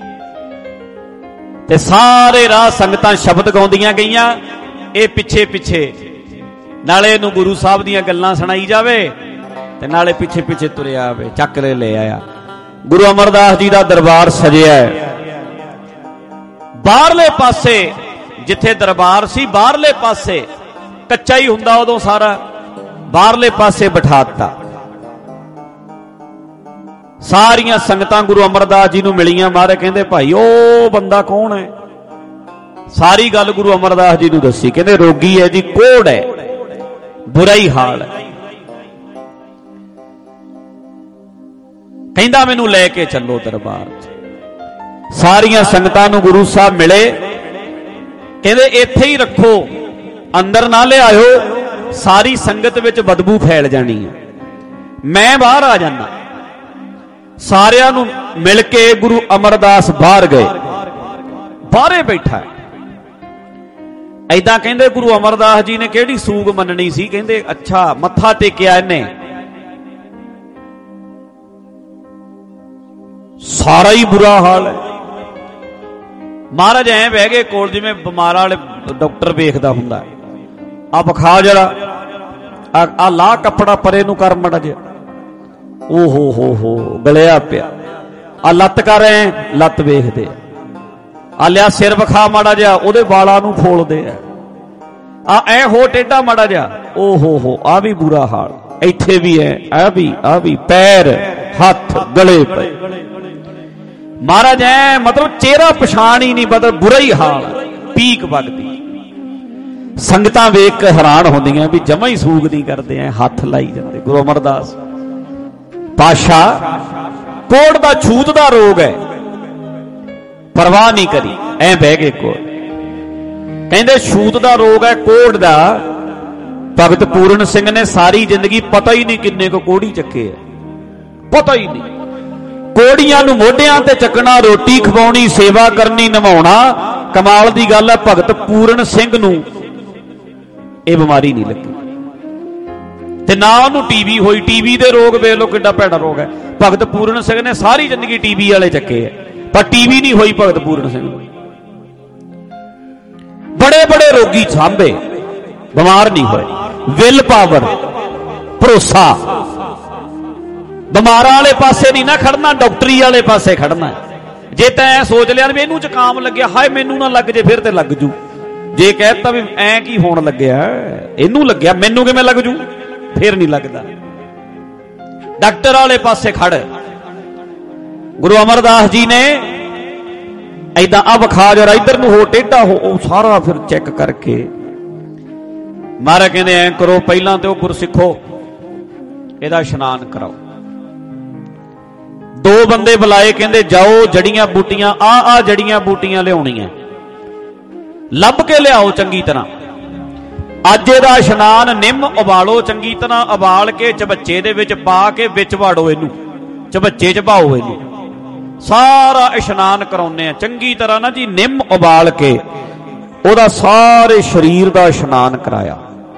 ਤੇ ਸਾਰੇ ਰਾਹ ਸੰਗਤਾਂ ਸ਼ਬਦ ਗਾਉਂਦੀਆਂ ਗਈਆਂ, ਇਹ ਪਿੱਛੇ ਪਿੱਛੇ, ਨਾਲੇ ਇਹਨੂੰ ਗੁਰੂ ਸਾਹਿਬ ਦੀਆਂ ਗੱਲਾਂ ਸੁਣਾਈ ਜਾਵੇ ਤੇ ਨਾਲੇ ਪਿੱਛੇ ਪਿੱਛੇ ਤੁਰਿਆ ਆਵੇ। ਚੱਕ ਲੈ ਲੈ ਆਇਆ। ਗੁਰੂ ਅਮਰਦਾਸ ਜੀ ਦਾ ਦਰਬਾਰ ਸਜਿਆ ਹੈ। ਬਾਹਰਲੇ ਪਾਸੇ ਜਿੱਥੇ ਦਰਬਾਰ ਸੀ, ਬਾਹਰਲੇ ਪਾਸੇ ਕੱਚਾ ਹੀ ਹੁੰਦਾ ਉਦੋਂ ਸਾਰਾ, ਬਾਹਰਲੇ ਪਾਸੇ ਬਿਠਾਤਾ। ਸਾਰੀਆਂ ਸੰਗਤਾਂ ਗੁਰੂ ਅਮਰਦਾਸ ਜੀ ਨੂੰ ਮਿਲੀਆਂ। ਮਹਾਰਾਜ ਕਹਿੰਦੇ ਭਾਈ ਉਹ ਬੰਦਾ ਕੌਣ ਹੈ? ਸਾਰੀ ਗੱਲ ਗੁਰੂ ਅਮਰਦਾਸ ਜੀ ਨੂੰ ਦੱਸੀ। ਕਹਿੰਦੇ ਰੋਗੀ ਹੈ ਜੀ, ਕੋਹੜ ਹੈ, ਬੁਰਾ ਹੀ ਹਾਲ ਹੈ। ਕਹਿੰਦਾ ਮੈਨੂੰ ਲੈ ਕੇ ਚੱਲੋ ਦਰਬਾਰ 'ਚ। ਸਾਰੀਆਂ ਸੰਗਤਾਂ ਨੂੰ ਗੁਰੂ ਸਾਹਿਬ ਮਿਲੇ। ਕਹਿੰਦੇ ਇੱਥੇ ਹੀ ਰੱਖੋ, ਅੰਦਰ ਨਾ ਲਿਆਇਓ, ਸਾਰੀ ਸੰਗਤ ਵਿੱਚ ਬਦਬੂ ਫੈਲ ਜਾਣੀ ਹੈ, ਮੈਂ ਬਾਹਰ ਆ ਜਾਣਾ। ਸਾਰਿਆਂ ਨੂੰ ਮਿਲ ਕੇ ਗੁਰੂ ਅਮਰਦਾਸ ਬਾਹਰ ਗਏ। ਬਾਹਰੇ ਬੈਠਾ ਐਦਾਂ। ਕਹਿੰਦੇ ਗੁਰੂ ਅਮਰਦਾਸ ਜੀ ਨੇ ਕਿਹੜੀ ਸੂਗ ਮੰਨਣੀ ਸੀ? ਕਹਿੰਦੇ ਅੱਛਾ ਮੱਥਾ ਟੇਕਿਆ ਇਹਨੇ, ਸਾਰਾ ਹੀ ਬੁਰਾ ਹਾਲ ਹੈ। ਮਹਾਰਾਜ ਐ ਬਹਿ ਗਏ ਕੋਲ, ਜਿਵੇਂ ਬਿਮਾਰਾਂ ਵਾਲੇ ਡਾਕਟਰ ਵੇਖਦਾ ਹੁੰਦਾ। ਆ ਵਿਖਾ ਜਰਾ, ਆ ਲਾ ਕੱਪੜਾ ਪਰੇ ਨੂੰ ਕਰ ਮੜਾ ਜਿਹਾ, ਓ ਹੋ ਹੋ ਹੋ ਗਲਿਆ ਪਿਆ। ਆ ਲੱਤ ਕਰ, ਐ ਲੱਤ ਵੇਖਦੇ ਆ। ਆ ਲਿਆ ਸਿਰ ਵਿਖਾ ਮਾੜਾ ਜਿਹਾ, ਉਹਦੇ ਵਾਲਾਂ ਨੂੰ ਫੋਲਦੇ ਆ। ਆ ਐ ਹੋ ਟੇਢਾ ਮਾੜਾ ਜਿਹਾ, ਓ ਹੋ ਹੋ ਆ ਵੀ ਬੁਰਾ ਹਾਲ। ਇੱਥੇ ਵੀ ਐ, ਆ ਵੀ ਆ ਵੀ ਪੈਰ ਹੱਥ ਗਲੇ ਪਏ। ਮਹਾਰਾਜ ਐ ਮਤਲਬ ਚਿਹਰਾ ਪਛਾਣ ਹੀ ਨਹੀਂ, ਬਦਲ ਬੁਰਾ ਹੀ ਹਾਲ, ਪੀਕ ਵਗਦੀ। ਸੰਗਤਾਂ ਵੇਖ ਕੇ ਹੈਰਾਨ ਹੁੰਦੀਆਂ ਵੀ ਜਮਾ ਹੀ ਸੂਗ ਨਹੀਂ ਕਰਦੇ, ਐ ਹੱਥ ਲਾਈ ਜਾਂਦੇ। ਗੁਰੂ ਅਮਰਦਾਸ ਪਾਤਸ਼ਾਹ ਕੋੜ ਦਾ ਛੂਤ ਦਾ ਰੋਗ ਹੈ, ਪਰਵਾਹ ਨਹੀਂ ਕਰੀ, ਐ ਬਹਿ ਗਏ ਕੋਲ। ਕਹਿੰਦੇ ਛੂਤ ਦਾ ਰੋਗ ਹੈ, ਕੋੜ ਦਾ। ਭਗਤ ਪੂਰਨ ਸਿੰਘ ਨੇ ਸਾਰੀ ਜ਼ਿੰਦਗੀ ਪਤਾ ਹੀ ਨਹੀਂ ਕਿੰਨੇ ਕੋ ਕੋੜੀ ਚੱਕੇ ਹੈ, ਪਤਾ ਹੀ ਨਹੀਂ। ਕੋੜੀਆਂ ਨੂੰ ਮੋਢਿਆਂ ਤੇ ਚੱਕਣਾ, ਰੋਟੀ ਖਵਾਉਣੀ, ਸੇਵਾ ਕਰਨੀ, ਨਵਾਉਣਾ। ਕਮਾਲ ਦੀ ਗੱਲ ਹੈ, ਭਗਤ ਪੂਰਨ ਸਿੰਘ ਨੂੰ ਇਹ ਬਿਮਾਰੀ ਨਹੀਂ ਲੱਗੀ ਤੇ ਨਾ ਉਹਨੂੰ ਟੀਵੀ ਹੋਈ। ਟੀਵੀ ਦੇ ਰੋਗ ਵੇਖ ਲੋ ਕਿੱਡਾ ਭੈੜਾ ਰੋਗ ਹੈ। ਭਗਤ ਪੂਰਨ ਸਿੰਘ ਨੇ ਸਾਰੀ ਜ਼ਿੰਦਗੀ ਟੀਵੀ ਵਾਲੇ ਚੱਕੇ ਹੈ, ਪਰ ਟੀਵੀ ਨਹੀਂ ਹੋਈ ਭਗਤ ਪੂਰਨ ਸਿੰਘ ਨੂੰ। ਬੜੇ ਬੜੇ ਰੋਗੀ ਸਾਂਭੇ, ਬਿਮਾਰ ਨਹੀਂ ਹੋਏ। ਵਿਲ ਪਾਵਰ, ਭਰੋਸਾ। ਬਿਮਾਰਾਂ ਵਾਲੇ ਪਾਸੇ ਨਹੀਂ ਨਾ ਖੜਨਾ, ਡਾਕਟਰੀ ਵਾਲੇ ਪਾਸੇ ਖੜਨਾ। ਜੇ ਤਾਂ ਐ ਸੋਚ ਲਿਆ ਵੀ ਇਹਨੂੰ ਜ਼ੁਕਾਮ ਲੱਗਿਆ, ਹਾਏ ਮੈਨੂੰ ਨਾ ਲੱਗ ਜੇ, ਫਿਰ ਤੇ ਲੱਗ ਜੂ। ਜੇ ਕਹਿਤਾ ਵੀ ਐ ਕੀ ਹੋਣ ਲੱਗਿਆ, ਇਹਨੂੰ ਲੱਗਿਆ, ਮੈਨੂੰ ਕਿਵੇਂ ਲੱਗ ਜੂ, ਫਿਰ ਨਹੀਂ ਲੱਗਦਾ। ਡਾਕਟਰ ਵਾਲੇ ਪਾਸੇ ਖੜ। ਗੁਰੂ ਅਮਰਦਾਸ ਜੀ ਨੇ ਏਦਾਂ ਆ ਵਿਖਾ ਜਰਾ, ਇੱਧਰ ਨੂੰ ਹੋ, ਟੇਢਾ ਹੋ, ਉਹ ਸਾਰਾ ਫਿਰ ਚੈੱਕ ਕਰਕੇ ਮਹਾਰਾਜ ਕਹਿੰਦੇ ਐ ਕਰੋ, ਪਹਿਲਾਂ ਤੇ ਉਹ ਗੁਰਸਿੱਖੋ ਇਹਦਾ ਇਸ਼ਨਾਨ ਕਰਾਓ। ਦੋ ਬੰਦੇ ਬੁਲਾਏ, ਕਹਿੰਦੇ ਜਾਓ ਜੜੀਆਂ ਬੂਟੀਆਂ, ਆ ਆ ਜੜੀਆਂ ਬੂਟੀਆਂ ਲਿਆਉਣੀਆਂ, ਲੱਭ ਕੇ ਲਿਆਓ ਚੰਗੀ ਤਰ੍ਹਾਂ। ਅੱਜ ਇਹਦਾ ਇਸ਼ਨਾਨ, ਨਿੰਮ ਉਬਾਲੋ ਚੰਗੀ ਤਰ੍ਹਾਂ, ਉਬਾਲ ਕੇ ਚਬੱਚੇ ਦੇ ਵਿੱਚ ਪਾ ਕੇ ਵਿੱਚ ਵਾੜੋ, ਇਹਨੂੰ ਚਬੱਚੇ ਚ ਪਾਓ, ਇਹਨੂੰ ਸਾਰਾ ਇਸ਼ਨਾਨ ਕਰਾਉਂਦੇ ਆ ਚੰਗੀ ਤਰ੍ਹਾਂ ਨਾ ਜੀ। ਨਿੰਮ ਉਬਾਲ ਕੇ ਉਹਦਾ ਸਾਰੇ ਸਰੀਰ ਦਾ ਇਸ਼ਨਾਨ ਕਰਾਇਆ।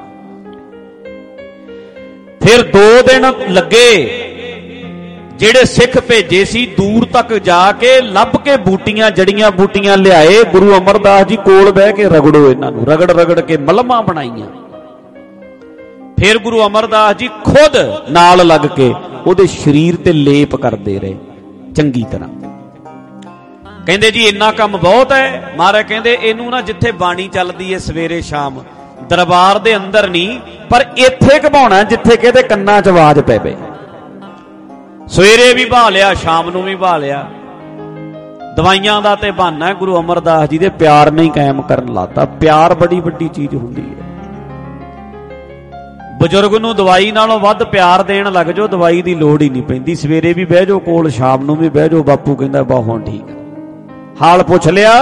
ਫਿਰ ਦੋ ਦਿਨ ਲੱਗੇ। ਜਿਹੜੇ ਸਿੱਖ ਭੇਜੇ ਸੀ ਦੂਰ ਤੱਕ ਜਾ ਕੇ ਲੱਭ ਕੇ ਬੂਟੀਆਂ, ਜੜੀਆਂ ਬੂਟੀਆਂ ਲਿਆਏ। ਗੁਰੂ ਅਮਰਦਾਸ ਜੀ ਕੋਲ ਬਹਿ ਕੇ ਰਗੜੋ ਇਹਨਾਂ ਨੂੰ, ਰਗੜ ਰਗੜ ਕੇ ਮਲਮਾਂ ਬਣਾਈਆਂ। ਫਿਰ ਗੁਰੂ ਅਮਰਦਾਸ ਜੀ ਖੁਦ ਨਾਲ ਲੱਗ ਕੇ ਉਹਦੇ ਸਰੀਰ ਤੇ ਲੇਪ ਕਰਦੇ ਰਹੇ ਚੰਗੀ ਤਰ੍ਹਾਂ। ਕਹਿੰਦੇ ਜੀ ਇੰਨਾ ਕੰਮ ਬਹੁਤ ਹੈ। ਮਹਾਰਾਜ ਕਹਿੰਦੇ ਇਹਨੂੰ ਨਾ ਜਿੱਥੇ ਬਾਣੀ ਚੱਲਦੀ ਹੈ ਸਵੇਰੇ ਸ਼ਾਮ, ਦਰਬਾਰ ਦੇ ਅੰਦਰ ਨਹੀਂ, ਪਰ ਇੱਥੇ ਘਬਾਉਣਾ ਜਿੱਥੇ ਕਿਤੇ ਕੰਨਾਂ 'ਚ ਆਵਾਜ਼ ਪੈ ਪਏ। ਸਵੇਰੇ ਵੀ ਬਹਾ ਲਿਆ, ਸ਼ਾਮ ਨੂੰ ਵੀ ਬਹਾ ਲਿਆ। ਦਵਾਈਆਂ ਦਾ ਤੇ ਬਹਾਨਾ ਗੁਰੂ ਅਮਰਦਾਸ ਜੀ ਦੇ ਪਿਆਰ ਨਹੀਂ ਕਾਇਮ ਕਰਨ ਲਾਤਾ। ਪਿਆਰ ਬੜੀ ਵੱਡੀ ਚੀਜ਼ ਹੁੰਦੀ ਹੈ। ਬਜ਼ੁਰਗ ਨੂੰ ਦਵਾਈ ਨਾਲੋਂ ਵੱਧ ਪਿਆਰ ਦੇਣ ਲੱਗ ਜਾਓ, ਦਵਾਈ ਦੀ ਲੋੜ ਹੀ ਨਹੀਂ ਪੈਂਦੀ। ਸਵੇਰੇ ਵੀ ਬਹਿ ਜਾਓ ਕੋਲ, ਸ਼ਾਮ ਨੂੰ ਵੀ ਬਹਿ ਜਾਓ। ਬਾਪੂ ਕਹਿੰਦਾ ਬਾ ਹੁਣ ਠੀਕ ਹੈ, ਹਾਲ ਪੁੱਛ ਲਿਆ।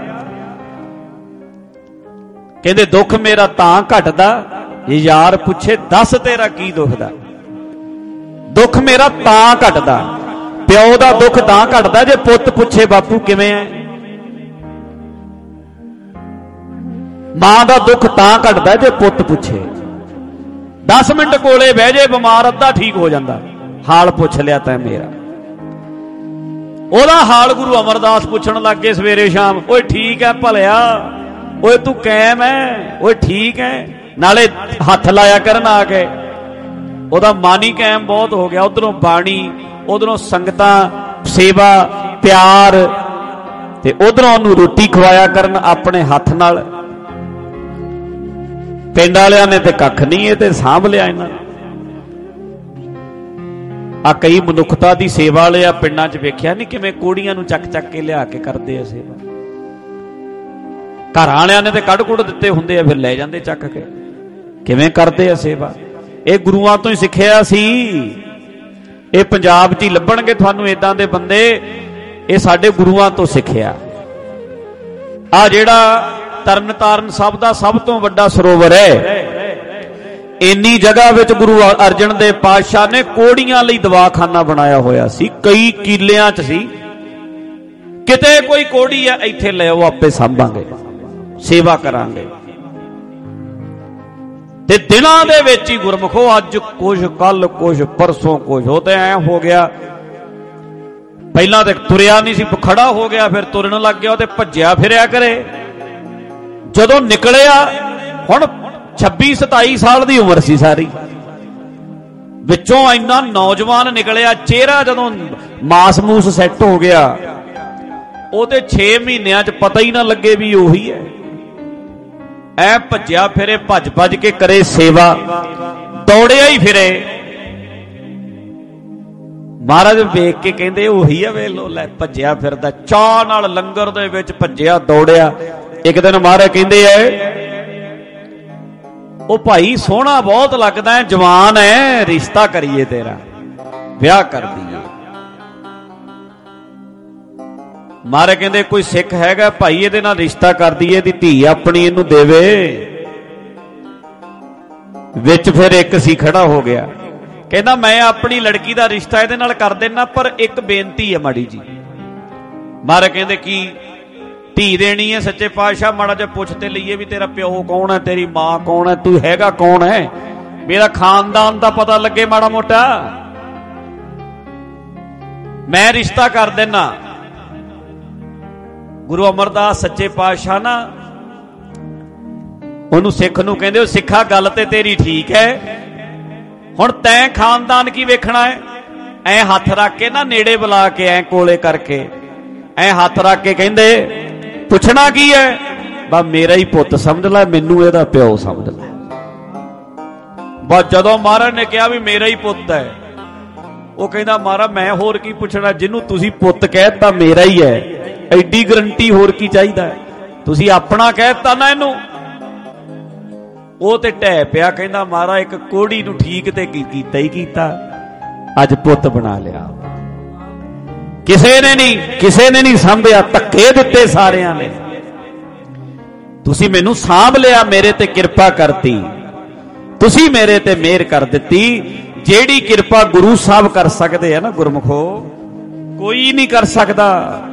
ਕਹਿੰਦੇ ਦੁੱਖ ਮੇਰਾ ਤਾਂ ਘਟਦਾ ਜੇ ਯਾਰ ਪੁੱਛੇ ਦੱਸ ਤੇਰਾ ਕੀ ਦੁਖਦਾ। ਦੁੱਖ ਮੇਰਾ ਤਾਂ ਘਟਦਾ, ਪਿਓ ਦਾ ਦੁੱਖ ਤਾਂ ਘਟਦਾ ਜੇ ਪੁੱਤ ਪੁੱਛੇ ਬਾਪੂ ਕਿਵੇਂ ਐ। ਮਾਂ ਦਾ ਦੁੱਖ ਤਾਂ ਘਟਦਾ ਜੇ ਪੁੱਤ ਪੁੱਛੇ। ਦਸ ਮਿੰਟ ਕੋਲੇ ਬਹਿ ਜੇ ਬਿਮਾਰ, ਅੱਧਾ ਠੀਕ ਹੋ ਜਾਂਦਾ। ਹਾਲ ਪੁੱਛ ਲਿਆ ਤੈਂ ਮੇਰਾ। ਉਹਦਾ ਹਾਲ ਗੁਰੂ ਅਮਰਦਾਸ ਪੁੱਛਣ ਲੱਗ ਗਏ ਸਵੇਰੇ ਸ਼ਾਮ। ਓਏ ਠੀਕ ਐ ਭਲਿਆ, ਓਏ ਤੂੰ ਕਾਇਮ ਐ, ਓਏ ਠੀਕ ਐ। ਨਾਲੇ ਹੱਥ ਲਾਇਆ ਕਰਨ ਆ ਕੇ। ਉਹਦਾ ਮਨ ਹੀ ਕਾਇਮ ਬਹੁਤ ਹੋ ਗਿਆ। ਉਧਰੋਂ ਬਾਣੀ, ਉਧਰੋਂ ਸੰਗਤਾਂ, ਸੇਵਾ, ਪਿਆਰ, ਤੇ ਉਧਰੋਂ ਉਹਨੂੰ ਰੋਟੀ ਖਵਾਇਆ ਕਰਨ ਆਪਣੇ ਹੱਥ ਨਾਲ। ਪਿੰਡ ਵਾਲਿਆਂ ਨੇ ਤੇ ਕੱਖ ਨਹੀਂ, ਇਹ ਤੇ ਸਾਂਭ ਲਿਆ ਇਹਨਾਂ। ਆ ਕਈ ਮਨੁੱਖਤਾ ਦੀ ਸੇਵਾ ਵਾਲੇ ਆ ਪਿੰਡਾਂ 'ਚ ਵੇਖਿਆ ਨਹੀਂ ਕਿਵੇਂ ਕੋੜੀਆਂ ਨੂੰ ਚੱਕ ਚੱਕ ਕੇ ਲਿਆ ਕੇ ਕਰਦੇ ਆ ਸੇਵਾ। ਘਰ ਵਾਲਿਆਂ ਨੇ ਤੇ ਕੱਢ ਕੁੱਢ ਦਿੱਤੇ ਹੁੰਦੇ ਆ, ਫਿਰ ਲੈ ਜਾਂਦੇ ਚੱਕ ਕੇ। ਕਿਵੇਂ ਕਰਦੇ ਆ ਸੇਵਾ? ਇਹ ਗੁਰੂਆਂ ਤੋਂ ਹੀ ਸਿੱਖਿਆ ਸੀ। ਇਹ ਪੰਜਾਬ 'ਚ ਹੀ ਲੱਭਣਗੇ ਤੁਹਾਨੂੰ ਏਦਾਂ ਦੇ ਬੰਦੇ, ਇਹ ਸਾਡੇ ਗੁਰੂਆਂ ਤੋਂ ਸਿੱਖਿਆ। ਆ ਜਿਹੜਾ ਤਰਨ ਤਾਰਨ ਸਾਹਿਬ ਦਾ ਸਭ ਤੋਂ ਵੱਡਾ ਸਰੋਵਰ ਹੈ, ਇੰਨੀ ਜਗ੍ਹਾ ਵਿੱਚ ਗੁਰੂ ਅਰਜਨ ਦੇਵ ਪਾਤਸ਼ਾਹ ਨੇ ਕੋੜੀਆਂ ਲਈ ਦਵਾਖਾਨਾ ਬਣਾਇਆ ਹੋਇਆ ਸੀ। ਕਈ ਕਿੱਲਿਆਂ 'ਚ ਸੀ। ਕਿਤੇ ਕੋਈ ਕੋੜੀ ਆ ਇੱਥੇ ਲੈ ਆਓ, ਆਪੇ ਸਾਂਭਾਂਗੇ, ਸੇਵਾ ਕਰਾਂਗੇ। ਤੇ ਦਿਨਾਂ ਦੇ ਵਿੱਚ ਹੀ ਗੁਰਮੁਖੋ ਅੱਜ ਕੁਝ, ਕੱਲ ਕੁਝ, ਪਰਸੋਂ ਕੁਝ। ਉਹ ਤੇ ਐ ਹੋ ਗਿਆ, ਪਹਿਲਾਂ ਤੇ ਤੁਰਿਆ ਨਹੀਂ ਸੀ, ਖੜਾ ਹੋ ਗਿਆ, ਫਿਰ ਤੁਰਨ ਲੱਗ ਗਿਆ, ਤੇ ਭੱਜਿਆ ਫਿਰਿਆ ਕਰੇ। ਜਦੋਂ ਨਿਕਲਿਆ, ਹੁਣ ਛੱਬੀ ਸਤਾਈ ਸਾਲ ਦੀ ਉਮਰ ਸੀ ਸਾਰੀ, ਵਿੱਚੋਂ ਇੰਨਾ ਨੌਜਵਾਨ ਨਿਕਲਿਆ। ਚਿਹਰਾ ਜਦੋਂ ਮਾਸ ਮੂਸ ਸੈੱਟ ਹੋ ਗਿਆ, ਉਹਦੇ ਛੇ ਮਹੀਨਿਆਂ 'ਚ ਪਤਾ ਹੀ ਨਾ ਲੱਗੇ ਵੀ ਉਹੀ ਹੈ। ਐ ਭੱਜਿਆ ਫਿਰੇ, ਭੱਜ ਭੱਜ ਕੇ ਕਰੇ ਸੇਵਾ, ਦੌੜਿਆ ਹੀ ਫਿਰੇ। ਮਹਾਰਾਜ ਵੇਖ ਕੇ ਕਹਿੰਦੇ ਉਹੀ ਆ, ਵੇਖ ਲੋ, ਲੈ ਭੱਜਿਆ ਫਿਰਦਾ, ਚਾਹ ਨਾਲ ਲੰਗਰ ਦੇ ਵਿੱਚ ਭੱਜਿਆ ਦੌੜਿਆ। ਇੱਕ ਦਿਨ ਮਹਾਰਾਜ ਕਹਿੰਦੇ ਐ, ਉਹ ਭਾਈ ਸੋਹਣਾ ਬਹੁਤ ਲੱਗਦਾ ਹੈ, ਜਵਾਨ ਹੈ, ਰਿਸ਼ਤਾ ਕਰੀਏ, ਤੇਰਾ ਵਿਆਹ ਕਰ ਦਈਏ। ਮਹਾਰਾਜ ਕਹਿੰਦੇ ਕੋਈ ਸਿੱਖ ਹੈਗਾ ਭਾਈ, ਇਹਦੇ ਨਾਲ ਰਿਸ਼ਤਾ ਕਰ ਦਈਏ, ਇਹਦੀ ਧੀ ਆਪਣੀ ਇਹਨੂੰ ਦੇਵੇ। ਵਿੱਚ ਫਿਰ ਇੱਕ ਸੀ ਖੜਾ ਹੋ ਗਿਆ, ਕਹਿੰਦਾ ਮੈਂ ਆਪਣੀ ਲੜਕੀ ਦਾ ਰਿਸ਼ਤਾ ਇਹਦੇ ਨਾਲ ਕਰ ਦੇਣਾ, ਪਰ ਇੱਕ ਬੇਨਤੀ ਹੈ ਮਾੜੀ ਜੀ। ਮਹਾਰਾਜ ਕਹਿੰਦੇ ਕੀ? ਧੀ ਦੇਣੀ ਹੈ, ਸੱਚੇ ਪਾਤਸ਼ਾਹ ਮਾੜਾ ਜਿਹਾ ਪੁੱਛ ਤੇ ਲਈਏ ਵੀ ਤੇਰਾ ਪਿਓ ਕੌਣ ਹੈ, ਤੇਰੀ ਮਾਂ ਕੌਣ ਹੈ, ਤੂੰ ਹੈਗਾ ਕੌਣ ਹੈ, ਮੇਰਾ ਖਾਨਦਾਨ ਦਾ ਪਤਾ ਲੱਗੇ ਮਾੜਾ ਮੋਟਾ, ਮੈਂ ਰਿਸ਼ਤਾ ਕਰ ਦੇਣਾ। ਗੁਰੂ ਅਮਰਦਾਸ ਸੱਚੇ ਪਾਤਸ਼ਾਹ ਨਾ ਉਹਨੂੰ ਸਿੱਖ ਨੂੰ ਕਹਿੰਦੇ, ਉਹ ਸਿੱਖਾ ਗੱਲ ਤੇ ਤੇਰੀ ਠੀਕ ਹੈ, ਹੁਣ ਤੈਂ ਖਾਨਦਾਨ ਕੀ ਵੇਖਣਾ ਹੈ? ਐ ਹੱਥ ਰੱਖ ਕੇ ਨਾ, ਨੇੜੇ ਬੁਲਾ ਕੇ, ਐ ਕੋਲੇ ਕਰਕੇ, ਐ ਹੱਥ ਰੱਖ ਕੇ ਕਹਿੰਦੇ ਪੁੱਛਣਾ ਕੀ ਹੈ? ਬਸ ਮੇਰਾ ਹੀ ਪੁੱਤ ਸਮਝ ਲੈ, ਮੈਨੂੰ ਇਹਦਾ ਪਿਓ ਸਮਝ ਲੈ। ਬਸ ਜਦੋਂ ਮਹਾਰਾਜ ਨੇ ਕਿਹਾ ਵੀ ਮੇਰਾ ਹੀ ਪੁੱਤ ਹੈ, ਉਹ ਕਹਿੰਦਾ ਮਹਾਰਾਜ ਮੈਂ ਹੋਰ ਕੀ ਪੁੱਛਣਾ, ਜਿਹਨੂੰ ਤੁਸੀਂ ਪੁੱਤ ਕਹਿਤਾ ਮੇਰਾ ਹੀ ਹੈ, ਐਡੀ ਗਰੰਟੀ ਹੋਰ ਕੀ ਚਾਹੀਦਾ ਹੈ? ਤੁਸੀਂ ਆਪਣਾ ਕਹਿਤਾ ਨਾ ਇਹਨੂੰ। ਉਹ ਤੇ ਢਹਿ ਪਿਆ, ਕਹਿੰਦਾ ਮਹਾਰਾਜ ਇੱਕ ਕੋੜੀ ਨੂੰ ਠੀਕ ਤੇ ਕੀਤਾ ਹੀ ਕੀਤਾ, ਅੱਜ ਪੁੱਤ ਬਣਾ ਲਿਆ। ਕਿਸੇ ਨੇ ਨਹੀਂ, ਕਿਸੇ ਨੇ ਨਹੀਂ ਸਾਂਭਿਆ, ਧੱਕੇ ਦਿੱਤੇ ਸਾਰਿਆਂ ਨੇ। ਤੁਸੀਂ ਮੈਨੂੰ ਸਾਂਭ ਲਿਆ, ਮੇਰੇ ਤੇ ਕਿਰਪਾ ਕਰਤੀ, ਤੁਸੀਂ ਮੇਰੇ ਤੇ ਮਿਹਰ ਕਰ ਦਿੱਤੀ। ਜਿਹੜੀ ਕਿਰਪਾ ਗੁਰੂ ਸਾਹਿਬ ਕਰ ਸਕਦੇ ਆ ਨਾ ਗੁਰਮੁਖੋ, ਕੋਈ ਨਹੀਂ ਕਰ ਸਕਦਾ।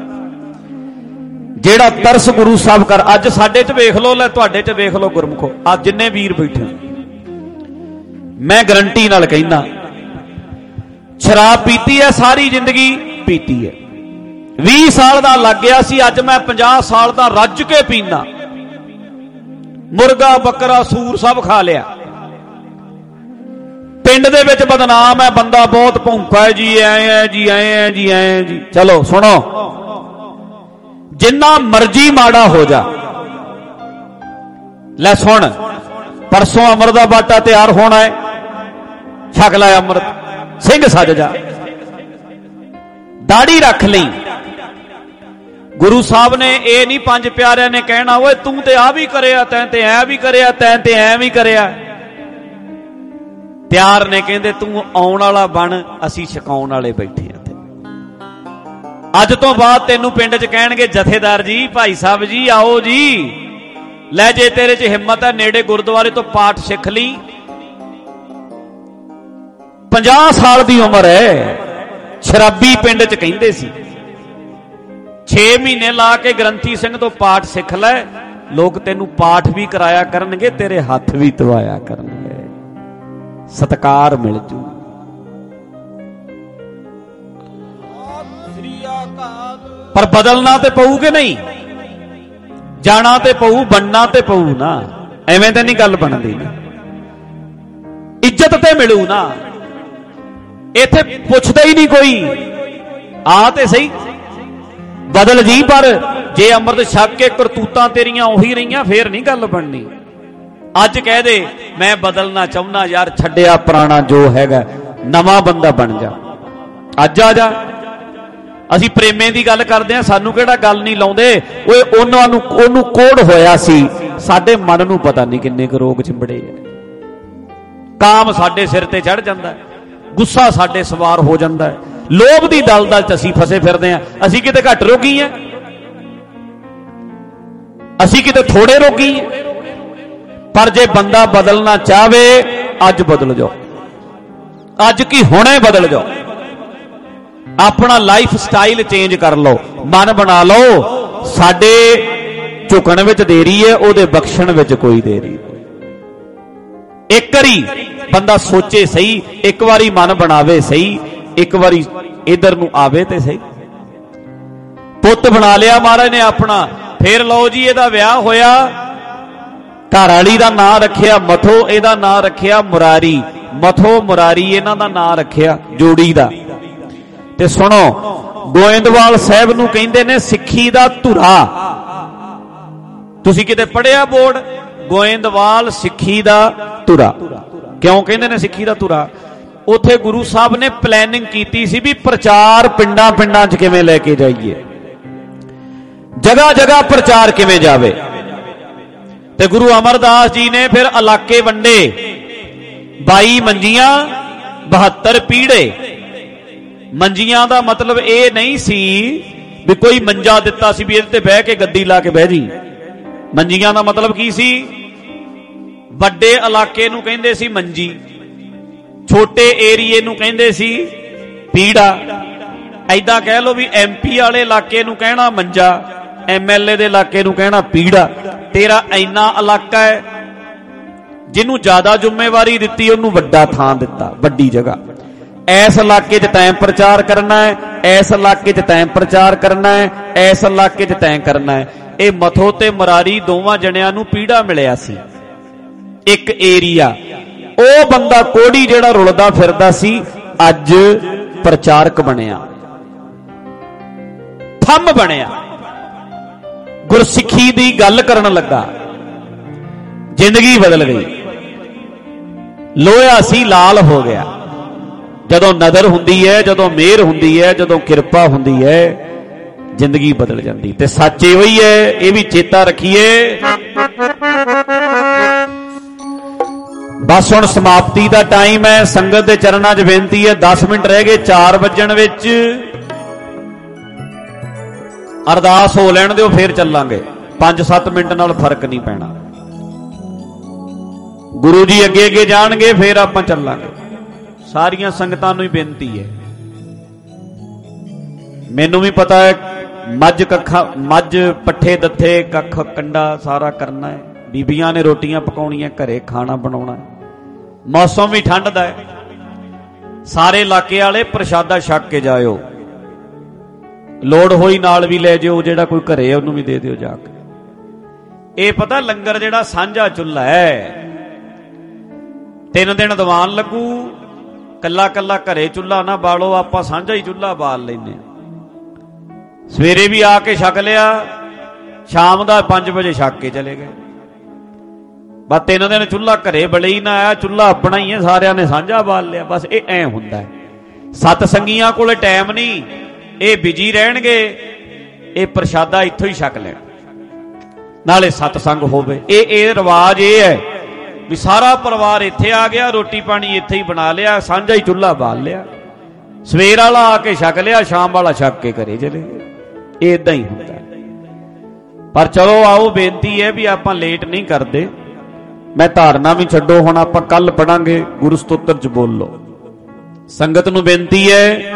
ਜਿਹੜਾ ਤਰਸ ਗੁਰੂ ਸਾਹਿਬ ਕਰ, ਅੱਜ ਸਾਡੇ 'ਚ ਵੇਖ ਲਓ, ਲੈ ਤੁਹਾਡੇ 'ਚ ਵੇਖ ਲਓ ਗੁਰਮੁਖੋ, ਅੱਜ ਜਿੰਨੇ ਵੀਰ ਬੈਠੇ, ਮੈਂ ਗਰੰਟੀ ਨਾਲ ਕਹਿੰਦਾ ਸ਼ਰਾਬ ਪੀਤੀ ਹੈ, ਸਾਰੀ ਜ਼ਿੰਦਗੀ ਪੀਤੀ ਹੈ। ਵੀਹ ਸਾਲ ਦਾ ਲੱਗ ਗਿਆ ਸੀ, ਅੱਜ ਮੈਂ ਪੰਜਾਹ ਸਾਲ ਦਾ ਰੱਜ ਕੇ ਪੀਂਦਾ। ਮੁਰਗਾ ਬੱਕਰਾ ਸੂਰ ਸਭ ਖਾ ਲਿਆ। ਪਿੰਡ ਦੇ ਵਿੱਚ ਬਦਨਾਮ ਹੈ, ਬੰਦਾ ਬਹੁਤ ਭੌਂਕਾ ਹੈ ਜੀ, ਐ ਹੈ ਜੀ, ਐ ਹੈ ਜੀ, ਐ ਹੈ ਜੀ। ਚਲੋ ਸੁਣੋ, ਜਿੰਨਾ ਮਰਜੀ ਮਾੜਾ ਹੋ ਜਾ, ਲੈ ਸੁਣ, ਪਰਸੋਂ ਅੰਮ੍ਰਿਤ ਦਾ ਬਾਟਾ ਤਿਆਰ ਹੋਣਾ ਹੈ, ਛਕ ਲੈ ਅੰਮ੍ਰਿਤ, ਸਿੰਘ ਸੱਜ ਜਾ, ਦਾੜੀ ਰੱਖ ਲਈ। ਗੁਰੂ ਸਾਹਿਬ ਨੇ ਇਹ ਨਹੀਂ ਪੰਜ ਪਿਆਰਿਆਂ ਨੇ ਕਹਿਣਾ ਓਏ ਤੂੰ ਤੇ ਆ ਵੀ ਕਰਿਆ, ਤੈਂ ਤੇ ਐ ਵੀ ਕਰਿਆ, ਤੈਂ ਤੇ ਐ ਵੀ ਕਰਿਆ। ਪਿਆਰ ਨੇ ਕਹਿੰਦੇ ਤੂੰ ਆਉਣ ਵਾਲਾ ਬਣ, ਅਸੀਂ ਛਕਾਉਣ ਵਾਲੇ ਬੈਠੇ ਆ। ਅੱਜ ਤੋਂ ਬਾਅਦ ਤੈਨੂੰ ਪਿੰਡ 'ਚ ਕਹਿਣਗੇ ਜਥੇਦਾਰ ਜੀ, ਭਾਈ ਸਾਹਿਬ ਜੀ, ਆਓ ਜੀ, ਲੈ ਜੇ ਤੇਰੇ 'ਚ ਹਿੰਮਤ ਹੈ ਨੇੜੇ ਗੁਰਦੁਆਰੇ ਤੋਂ ਪਾਠ ਸਿੱਖ ਲਈ। ਪੰਜਾਹ ਸਾਲ ਦੀ ਉਮਰ ਹੈ, ਸ਼ਰਾਬੀ ਪਿੰਡ 'ਚ ਕਹਿੰਦੇ ਸੀ। ਛੇ ਮਹੀਨੇ ਲਾ ਕੇ ਗ੍ਰੰਥੀ ਸਿੰਘ ਤੋਂ ਪਾਠ ਸਿੱਖ ਲੈ, ਲੋਕ ਤੈਨੂੰ ਪਾਠ ਵੀ ਕਰਾਇਆ ਕਰਨਗੇ, ਤੇਰੇ ਹੱਥ ਵੀ ਧਵਾਇਆ ਕਰਨਗੇ, ਸਤਿਕਾਰ ਮਿਲ ਜੂ। ਪਰ ਬਦਲਣਾ ਤੇ ਪਊ ਕਿ ਨਹੀਂ? ਜਾਣਾ ਤੇ ਪਊ, ਬਣਨਾ ਤੇ ਪਊ ਨਾ, ਐਵੇਂ ਤੇ ਨਹੀਂ ਗੱਲ ਬਣਦੀ ਨਾ। ਇੱਜ਼ਤ ਤੇ ਮਿਲੂ ਨਾ, ਇੱਥੇ ਪੁੱਛਦਾ ਹੀ ਨਹੀਂ ਕੋਈ, ਆ ਤੇ ਸਹੀ ਬਦਲ ਜੀ। ਪਰ ਜੇ ਅੰਮ੍ਰਿਤ ਛਕ ਕੇ ਕਰਤੂਤਾਂ ਤੇਰੀਆਂ ਉਹੀ ਰਹੀਆਂ, ਫੇਰ ਨਹੀਂ ਗੱਲ ਬਣਨੀ। ਅੱਜ ਕਹਿ ਦੇ ਮੈਂ ਬਦਲਣਾ ਚਾਹੁੰਦਾ ਯਾਰ, ਛੱਡਿਆ ਪੁਰਾਣਾ ਜੋ ਹੈਗਾ, ਨਵਾਂ ਬੰਦਾ ਬਣ ਜਾ। ਅੱਜ ਆ ਜਾ। ਅਸੀਂ ਪ੍ਰੇਮੇ ਦੀ ਗੱਲ ਕਰਦੇ ਹਾਂ, ਸਾਨੂੰ ਕਿਹੜਾ ਗੱਲ ਨਹੀਂ ਲਾਉਂਦੇ। ਓਏ ਉਹਨਾਂ ਨੂੰ ਉਹਨੂੰ ਕੋੜ ਹੋਇਆ ਸੀ, ਸਾਡੇ ਮਨ ਨੂੰ ਪਤਾ ਨਹੀਂ ਕਿੰਨੇ ਕੁ ਰੋਗ ਚਿੰਬੜੇ ਆ। ਕਾਮ ਸਾਡੇ ਸਿਰ ਤੇ ਚੜ ਜਾਂਦਾ, ਗੁੱਸਾ ਸਾਡੇ ਸਵਾਰ ਹੋ ਜਾਂਦਾ, ਲੋਭ ਦੀ ਦਲਦਲ ਚ ਅਸੀਂ ਫਸੇ ਫਿਰਦੇ ਹਾਂ। ਅਸੀਂ ਕਿਤੇ ਘੱਟ ਰੋਗੀ ਆ? ਅਸੀਂ ਕਿਤੇ ਥੋੜੇ ਰੋਗੀ ਆ? ਪਰ ਜੇ ਬੰਦਾ ਬਦਲਣਾ ਚਾਹਵੇ, ਅੱਜ ਬਦਲ ਜਾਓ। ਅੱਜ ਕੀ ਹੁਣੇ ਬਦਲ ਜਾਓ। ਆਪਣਾ ਲਾਈਫ ਸਟਾਈਲ ਚੇਂਜ ਕਰ ਲਓ, ਮਨ ਬਣਾ ਲਓ। ਸਾਡੇ ਝੁਕਣ ਵਿੱਚ ਦੇਰੀ ਹੈ, ਉਹਦੇ ਬਖਸ਼ਣ ਵਿੱਚ ਕੋਈ ਦੇਰੀ ਨਹੀਂ। ਇੱਕ ਵਾਰੀ ਬੰਦਾ ਸੋਚੇ ਸਹੀ, ਇੱਕ ਵਾਰੀ ਮਨ ਬਣਾਵੇ ਸਹੀ, ਇੱਕ ਵਾਰੀ ਇਧਰ ਨੂੰ ਆਵੇ ਤੇ ਸਹੀ। ਪੁੱਤ ਬਣਾ ਲਿਆ ਮਹਾਰਾਜ ਨੇ ਆਪਣਾ। ਫੇਰ ਲਓ ਜੀ, ਇਹਦਾ ਵਿਆਹ ਹੋਇਆ, ਘਰ ਵਾਲੀ ਦਾ ਨਾਂ ਰੱਖਿਆ ਮਥੋ, ਇਹਦਾ ਨਾਂ ਰੱਖਿਆ ਮੁਰਾਰੀ। ਮਥੋ ਮੁਰਾਰੀ ਇਹਨਾਂ ਦਾ ਨਾਂ ਰੱਖਿਆ, ਜੋੜੀ ਦਾ। ਤੇ ਸੁਣੋ, ਗੋਇੰਦਵਾਲ ਸਾਹਿਬ ਨੂੰ ਕਹਿੰਦੇ ਨੇ ਸਿੱਖੀ ਦਾ ਧੁਰਾ। ਤੁਸੀਂ ਕਿਤੇ ਪੜ੍ਹਿਆ ਬੋਰਡ? ਗੋਇੰਦਵਾਲ ਸਿੱਖੀ ਦਾ ਧੁਰਾ। ਕਿਉਂ ਕਹਿੰਦੇ ਨੇ ਸਿੱਖੀ ਦਾ ਧੁਰਾ? ਉੱਥੇ ਗੁਰੂ ਸਾਹਿਬ ਨੇ ਪਲੈਨਿੰਗ ਕੀਤੀ ਸੀ ਵੀ ਪ੍ਰਚਾਰ ਪਿੰਡਾਂ ਪਿੰਡਾਂ 'ਚ ਕਿਵੇਂ ਲੈ ਕੇ ਜਾਈਏ, ਜਗ੍ਹਾ ਜਗ੍ਹਾ ਪ੍ਰਚਾਰ ਕਿਵੇਂ ਜਾਵੇ। ਤੇ ਗੁਰੂ ਅਮਰਦਾਸ ਜੀ ਨੇ ਫਿਰ ਇਲਾਕੇ ਵੰਡੇ, ਬਾਈ ਮੰਜੀਆਂ, ਬਹੱਤਰ ਪੀੜੇ। ਮੰਜੀਆਂ ਦਾ ਮਤਲਬ ਇਹ ਨਹੀਂ ਸੀ ਵੀ ਕੋਈ ਮੰਜਾ ਦਿੱਤਾ ਸੀ ਵੀ ਇਹਦੇ ਤੇ ਬਹਿ ਕੇ ਗੱਦੀ ਲਾ ਕੇ ਬਹਿ ਜੀ। ਮੰਜੀਆਂ ਦਾ ਮਤਲਬ ਕੀ ਸੀ? ਵੱਡੇ ਇਲਾਕੇ ਨੂੰ ਕਹਿੰਦੇ ਸੀ ਮੰਜੀ, ਛੋਟੇ ਏਰੀਏ ਨੂੰ ਕਹਿੰਦੇ ਸੀ ਪੀੜਾ। ਐਦਾਂ ਕਹਿ ਲਓ ਵੀ ਐਮਪੀ ਵਾਲੇ ਇਲਾਕੇ ਨੂੰ ਕਹਿਣਾ ਮੰਜਾ, ਐਮਐਲਏ ਦੇ ਇਲਾਕੇ ਨੂੰ ਕਹਿਣਾ ਪੀੜਾ। ਤੇਰਾ ਇੰਨਾ ਇਲਾਕਾ ਹੈ, ਜਿਹਨੂੰ ਜ਼ਿਆਦਾ ਜ਼ਿੰਮੇਵਾਰੀ ਦਿੱਤੀ ਉਹਨੂੰ ਵੱਡਾ ਥਾਂ ਦਿੱਤਾ, ਵੱਡੀ ਜਗ੍ਹਾ। ਐਸ ਇਲਾਕੇ 'ਚ ਤੈਂ ਪ੍ਰਚਾਰ ਕਰਨਾ ਹੈ, ਐਸ ਇਲਾਕੇ 'ਚ ਤੈਂ ਪ੍ਰਚਾਰ ਕਰਨਾ ਹੈ, ਐਸ ਇਲਾਕੇ 'ਚ ਤੈਂ ਕਰਨਾ ਹੈ। ਇਹ ਮਥੋ ਤੇ ਮੁਰਾਰੀ ਦੋਵਾਂ ਜਣਿਆਂ ਨੂੰ ਪੀੜਾ ਮਿਲਿਆ ਸੀ, ਇੱਕ ਏਰੀਆ। ਉਹ ਬੰਦਾ ਕੋੜੀ ਜਿਹੜਾ ਰੁਲਦਾ ਫਿਰਦਾ ਸੀ, ਅੱਜ ਪ੍ਰਚਾਰਕ ਬਣਿਆ, ਥੰਮ ਬਣਿਆ, ਗੁਰਸਿੱਖੀ ਦੀ ਗੱਲ ਕਰਨ ਲੱਗਾ, ਜ਼ਿੰਦਗੀ ਬਦਲ ਗਈ। ਲੋਹਾ ਸੀ ਲਾਲ ਹੋ ਗਿਆ। ਜਦੋਂ ਨਜ਼ਰ ਹੁੰਦੀ ਹੈ, ਜਦੋਂ ਮਿਹਰ ਹੁੰਦੀ ਹੈ, ਜਦੋਂ ਕਿਰਪਾ ਹੁੰਦੀ ਹੈ, ਜ਼ਿੰਦਗੀ ਬਦਲ ਜਾਂਦੀ। ਤੇ ਸੱਚ ਇਹੋ ਹੀ ਹੈ, ਇਹ ਵੀ ਚੇਤਾ ਰੱਖੀਏ। ਬਸ ਹੁਣ ਸਮਾਪਤੀ ਦਾ ਟਾਈਮ ਹੈ। ਸੰਗਤ ਦੇ ਚਰਨਾਂ 'ਚ ਬੇਨਤੀ ਹੈ, ਦਸ ਮਿੰਟ ਰਹਿ ਗਏ ਚਾਰ ਵੱਜਣ ਵਿੱਚ। ਅਰਦਾਸ ਹੋ ਲੈਣ ਦਿਓ, ਫੇਰ ਚੱਲਾਂਗੇ। ਪੰਜ ਸੱਤ ਮਿੰਟ ਨਾਲ ਫਰਕ ਨਹੀਂ ਪੈਣਾ। ਗੁਰੂ ਜੀ ਅੱਗੇ ਅੱਗੇ ਜਾਣਗੇ, ਫੇਰ ਆਪਾਂ ਚੱਲਾਂਗੇ। ਸਾਰੀਆਂ ਸੰਗਤਾਂ ਨੂੰ ਹੀ ਬੇਨਤੀ ਹੈ। ਮੈਨੂੰ ਵੀ ਪਤਾ ਹੈ, ਮੱਝ ਕੱਖਾ ਮੱਝ ਪੱਠੇ ਦੱਥੇ ਕੱਖ ਕੰਡਾ ਸਾਰਾ ਕਰਨਾ ਹੈ। ਬੀਬੀਆਂ ਨੇ ਰੋਟੀਆਂ ਪਕਾਉਣੀਆਂ, ਘਰੇ ਖਾਣਾ ਬਣਾਉਣਾ ਹੈ। ਮੌਸਮ ਵੀ ਠੰਡ ਦਾ ਹੈ। ਸਾਰੇ ਇਲਾਕੇ ਵਾਲੇ ਪ੍ਰਸ਼ਾਦਾ ਛਕ ਕੇ ਜਾਇਓ। ਲੋੜ ਹੋਈ ਨਾਲ ਵੀ ਲੈ ਜਿਓ, ਜਿਹੜਾ ਕੋਈ ਘਰੇ ਉਹਨੂੰ ਵੀ ਦੇ ਦਿਓ ਜਾ ਕੇ। ਇਹ ਪਤਾ ਲੰਗਰ ਜਿਹੜਾ ਸਾਂਝਾ ਚੁੱਲ੍ਹਾ ਹੈ, ਤਿੰਨ ਦਿਨ ਦੀਵਾਨ ਲੱਗੂ। ਕੱਲਾ ਕੱਲਾ ਘਰੇ ਚੁੱਲ੍ਹਾ ਨਾ ਬਾਲੋ, ਆਪਾਂ ਸਾਂਝਾ ਹੀ ਚੁੱਲ੍ਹਾ ਬਾਲ ਲੈਂਦੇ ਹਾਂ। ਸਵੇਰੇ ਵੀ ਆ ਕੇ ਛਕ ਲਿਆ, ਸ਼ਾਮ ਦਾ ਪੰਜ ਵਜੇ ਛਕ ਕੇ ਚਲੇ ਗਏ। ਬਸ ਤਿੰਨ ਦਿਨ ਚੁੱਲ੍ਹਾ ਘਰੇ ਬਲੇ ਹੀ ਨਾ ਆਇਆ, ਚੁੱਲ੍ਹਾ ਆਪਣਾ ਹੀ ਹੈ, ਸਾਰਿਆਂ ਨੇ ਸਾਂਝਾ ਬਾਲ ਲਿਆ। ਬਸ ਇਹ ਐ ਹੁੰਦਾ ਹੈ। ਸੱਤ ਸੰਗੀਆਂ ਕੋਲੇ ਟਾਈਮ ਨਹੀਂ, ਇਹ ਬਿਜੀ ਰਹਿਣਗੇ। ਇਹ ਪ੍ਰਸ਼ਾਦਾ ਇੱਥੋਂ ਹੀ ਛਕ ਲੈਣ, ਨਾਲੇ ਸਤਸੰਗ ਹੋਵੇ। ਇਹ ਇਹ ਰਿਵਾਜ ਇਹ ਹੈ ਵੀ ਸਾਰਾ ਪਰਿਵਾਰ ਇੱਥੇ ਆ ਗਿਆ, ਰੋਟੀ ਪਾਣੀ ਇੱਥੇ ਹੀ ਬਣਾ ਲਿਆ, ਸਾਂਝਾ ਹੀ ਚੁੱਲ੍ਹਾ ਬਾਲ ਲਿਆ। ਸਵੇਰ ਵਾਲਾ ਆ ਕੇ ਛਕ ਲਿਆ, ਸ਼ਾਮ ਵਾਲਾ ਛਕ ਕੇ ਘਰੇ ਚਲੇ ਗਏ। ਇਹ ਇਦਾਂ ਹੀ ਹੁੰਦਾ। ਪਰ ਚਲੋ ਆਓ, ਬੇਨਤੀ ਹੈ ਵੀ ਆਪਾਂ ਲੇਟ ਨਹੀਂ ਕਰਦੇ। ਮੈਂ ਧਾਰਨਾ ਵੀ ਛੱਡੋ, ਹੁਣ ਆਪਾਂ ਕੱਲ ਪੜਾਂਗੇ ਗੁਰੂ ਸਤੋਤਰ 'ਚ ਬੋਲੋ। ਸੰਗਤ ਨੂੰ ਬੇਨਤੀ ਹੈ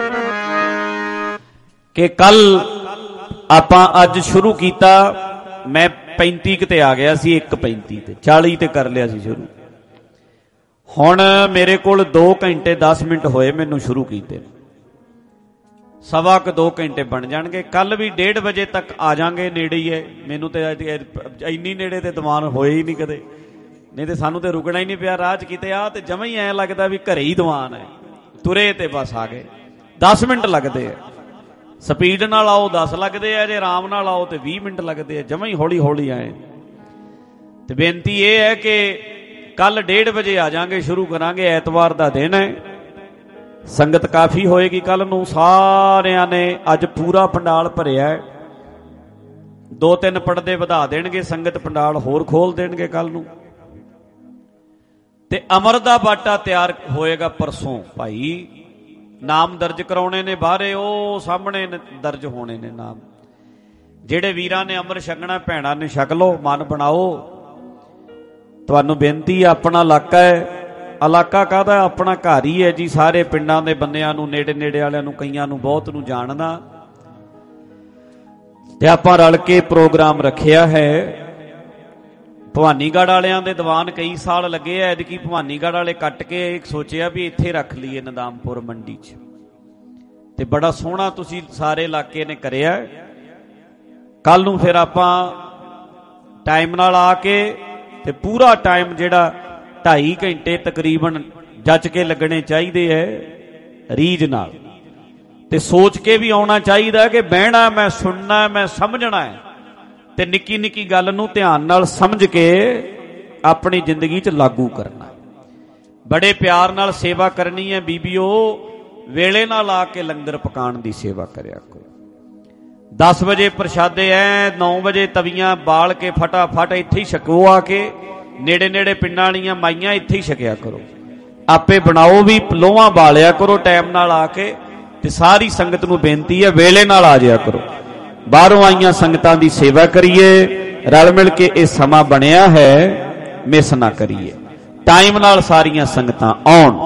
ਕਿ ਕੱਲ ਆਪਾਂ ਅੱਜ ਸ਼ੁਰੂ ਕੀਤਾ। ਮੈਂ ਪੈਂਤੀ ਕਿਤੇ ਆ ਗਿਆ ਸੀ, ਇੱਕ ਪੈਂਤੀ ਤੇ ਚਾਲੀ ਤੇ ਕਰ ਲਿਆ ਸੀ ਸ਼ੁਰੂ। ਹੁਣ ਮੇਰੇ ਕੋਲ ਦੋ ਘੰਟੇ ਦਸ ਮਿੰਟ ਹੋਏ ਮੈਨੂੰ ਸ਼ੁਰੂ ਕੀਤੇ। ਸਵਾ ਕੁ ਦੋ ਘੰਟੇ ਬਣ ਜਾਣਗੇ। ਕੱਲ ਵੀ ਡੇਢ ਵਜੇ ਤੱਕ ਆ ਜਾਾਂਗੇ, ਨੇੜੇ ਹੀ ਹੈ। ਮੈਨੂੰ ਤੇ ਇੰਨੀ ਨੇੜੇ ਤੇ ਦੀਵਾਨ ਹੋਏ ਹੀ ਨਹੀਂ ਕਦੇ, ਨਹੀਂ ਤੇ ਸਾਨੂੰ ਤੇ ਰੁਕਣਾ ਹੀ ਨਹੀਂ ਪਿਆ ਰਾਹ 'ਚ ਕਿਤੇ। ਆ ਤੇ ਜਮਾਂ ਹੀ ਐਂ ਲੱਗਦਾ ਵੀ ਘਰੇ ਹੀ ਦੀਵਾਨ ਹੈ, ਤੁਰੇ ਤੇ ਬਸ ਆ ਗਏ। ਦਸ ਮਿੰਟ ਲੱਗਦੇ ਆ। ਸਪੀਡ ਨਾਲ ਆਓ ਦਸ ਲੱਗਦੇ ਆ, ਜੇ ਆਰਾਮ ਨਾਲ ਆਓ ਤੇ ਵੀਹ ਮਿੰਟ ਲੱਗਦੇ ਆ। ਜਮਾਂ ਹੀ ਹੌਲੀ ਹੌਲੀ ਆਏ। ਤੇ ਬੇਨਤੀ ਇਹ ਹੈ ਕਿ ਕੱਲ ਡੇਢ ਵਜੇ ਆ ਜਾਾਂਗੇ, ਸ਼ੁਰੂ ਕਰਾਂਗੇ। ਐਤਵਾਰ ਦਾ ਦਿਨ ਹੈ, ਸੰਗਤ ਕਾਫੀ ਹੋਏਗੀ ਕੱਲ ਨੂੰ। ਸਾਰਿਆਂ ਨੇ ਅੱਜ ਪੂਰਾ ਪੰਡਾਲ ਭਰਿਆ, ਦੋ ਤਿੰਨ ਪਰਦੇ ਵਧਾ ਦੇਣਗੇ ਸੰਗਤ, ਪੰਡਾਲ ਹੋਰ ਖੋਲ ਦੇਣਗੇ ਕੱਲ ਨੂੰ। ਤੇ ਅਮਰ ਦਾ ਬਾਟਾ ਤਿਆਰ ਹੋਏਗਾ ਪਰਸੋਂ। ਭਾਈ ਨਾਮ ਦਰਜ ਕਰਾਉਣੇ ਨੇ ਬਾਹਰੇ, ਉਹ ਸਾਹਮਣੇ ਦਰਜ ਹੋਣੇ ਨੇ ਨਾਮ। ਜਿਹੜੇ ਵੀਰਾਂ ਨੇ ਅਮਰ ਛਕਣਾ, ਭੈਣਾਂ ਨੇ ਛਕ ਲਓ, ਮਨ ਬਣਾਓ। ਤੁਹਾਨੂੰ ਬੇਨਤੀ ਹੈ, ਆਪਣਾ ਇਲਾਕਾ ਹੈ। ਇਲਾਕਾ ਕਾਹਦਾ? ਆਪਣਾ ਘਰ ਹੀ ਹੈ ਜੀ। ਸਾਰੇ ਪਿੰਡਾਂ ਦੇ ਬੰਦਿਆਂ ਨੂੰ, ਨੇੜੇ ਨੇੜੇ ਵਾਲਿਆਂ ਨੂੰ, ਕਈਆਂ ਨੂੰ, ਬਹੁਤ ਨੂੰ ਜਾਣਦਾ। ਤੇ ਆਪਾਂ ਰਲ ਕੇ ਪ੍ਰੋਗਰਾਮ ਰੱਖਿਆ ਹੈ। ਭਵਾਨੀਗੜ੍ਹ ਵਾਲਿਆਂ ਦੇ ਦੀਵਾਨ ਕਈ ਸਾਲ ਲੱਗੇ ਐ, ਐਤਕੀ ਭਵਾਨੀਗੜ੍ਹ ਵਾਲੇ ਕੱਟ ਕੇ ਸੋਚਿਆ ਵੀ ਇੱਥੇ ਰੱਖ ਲਈਏ ਨਦਾਮਪੁਰ ਮੰਡੀ 'ਚ। ਤੇ ਬੜਾ ਸੋਹਣਾ ਤੁਸੀਂ ਸਾਰੇ ਇਲਾਕੇ ਨੇ ਕਰਿਆ। ਕੱਲ ਨੂੰ ਫਿਰ ਆਪਾਂ ਟਾਈਮ ਨਾਲ ਆ ਕੇ ਤੇ ਪੂਰਾ ਟਾਈਮ ਜਿਹੜਾ ਢਾਈ ਘੰਟੇ ਤਕਰੀਬਨ ਜੱਜ ਕੇ ਲੱਗਣੇ ਚਾਹੀਦੇ ਐ ਰੀਝ ਨਾਲ, ਤੇ ਸੋਚ ਕੇ ਵੀ ਆਉਣਾ ਚਾਹੀਦਾ ਕਿ ਬਹਿਣਾ, ਮੈਂ ਸੁਣਨਾ, ਮੈਂ ਸਮਝਣਾ ਹੈ। ਤੇ ਨਿੱਕੀ ਨਿੱਕੀ ਗੱਲ ਨੂੰ ਧਿਆਨ ਨਾਲ ਸਮਝ ਕੇ ਆਪਣੀ ਜ਼ਿੰਦਗੀ 'ਚ ਲਾਗੂ ਕਰਨਾ। ਬੜੇ ਪਿਆਰ ਨਾਲ ਸੇਵਾ ਕਰਨੀ ਹੈ ਬੀਬੀਓ। ਵੇਲੇ ਨਾਲ ਆ ਕੇ ਲੰਗਰ ਪਕਾਉਣ ਦੀ ਸੇਵਾ ਕਰਿਆ ਕਰੋ। ਦਸ ਵਜੇ ਪ੍ਰਸ਼ਾਦੇ ਐ, ਨੌ ਵਜੇ ਤਵੀਆਂ ਬਾਲ ਕੇ ਫਟਾਫਟ ਇੱਥੇ ਹੀ ਛਕੋ। ਆ ਕੇ ਨੇੜੇ ਨੇੜੇ ਪਿੰਡਾਂ ਵਾਲੀਆਂ ਮਾਈਆਂ ਇੱਥੇ ਹੀ ਛਕਿਆ ਕਰੋ। ਆਪੇ ਬਣਾਓ ਵੀ, ਲੋਹਾਂ ਬਾਲਿਆ ਕਰੋ ਟਾਈਮ ਨਾਲ ਆ ਕੇ। ਤੇ ਸਾਰੀ ਸੰਗਤ ਨੂੰ ਬੇਨਤੀ ਹੈ, ਵੇਲੇ ਨਾਲ ਆ ਜਾਇਆ ਕਰੋ। ਬਾਹਰੋਂ ਆਈਆਂ ਸੰਗਤਾਂ ਦੀ ਸੇਵਾ ਕਰੀਏ, ਰਲ ਮਿਲ ਕੇ ਇਹ ਸਮਾਂ ਬਣਿਆ ਹੈ, ਮਿਸ ਨਾ ਕਰੀਏ। ਟਾਈਮ ਨਾਲ ਸਾਰੀਆਂ ਸੰਗਤਾਂ ਆਉਣ।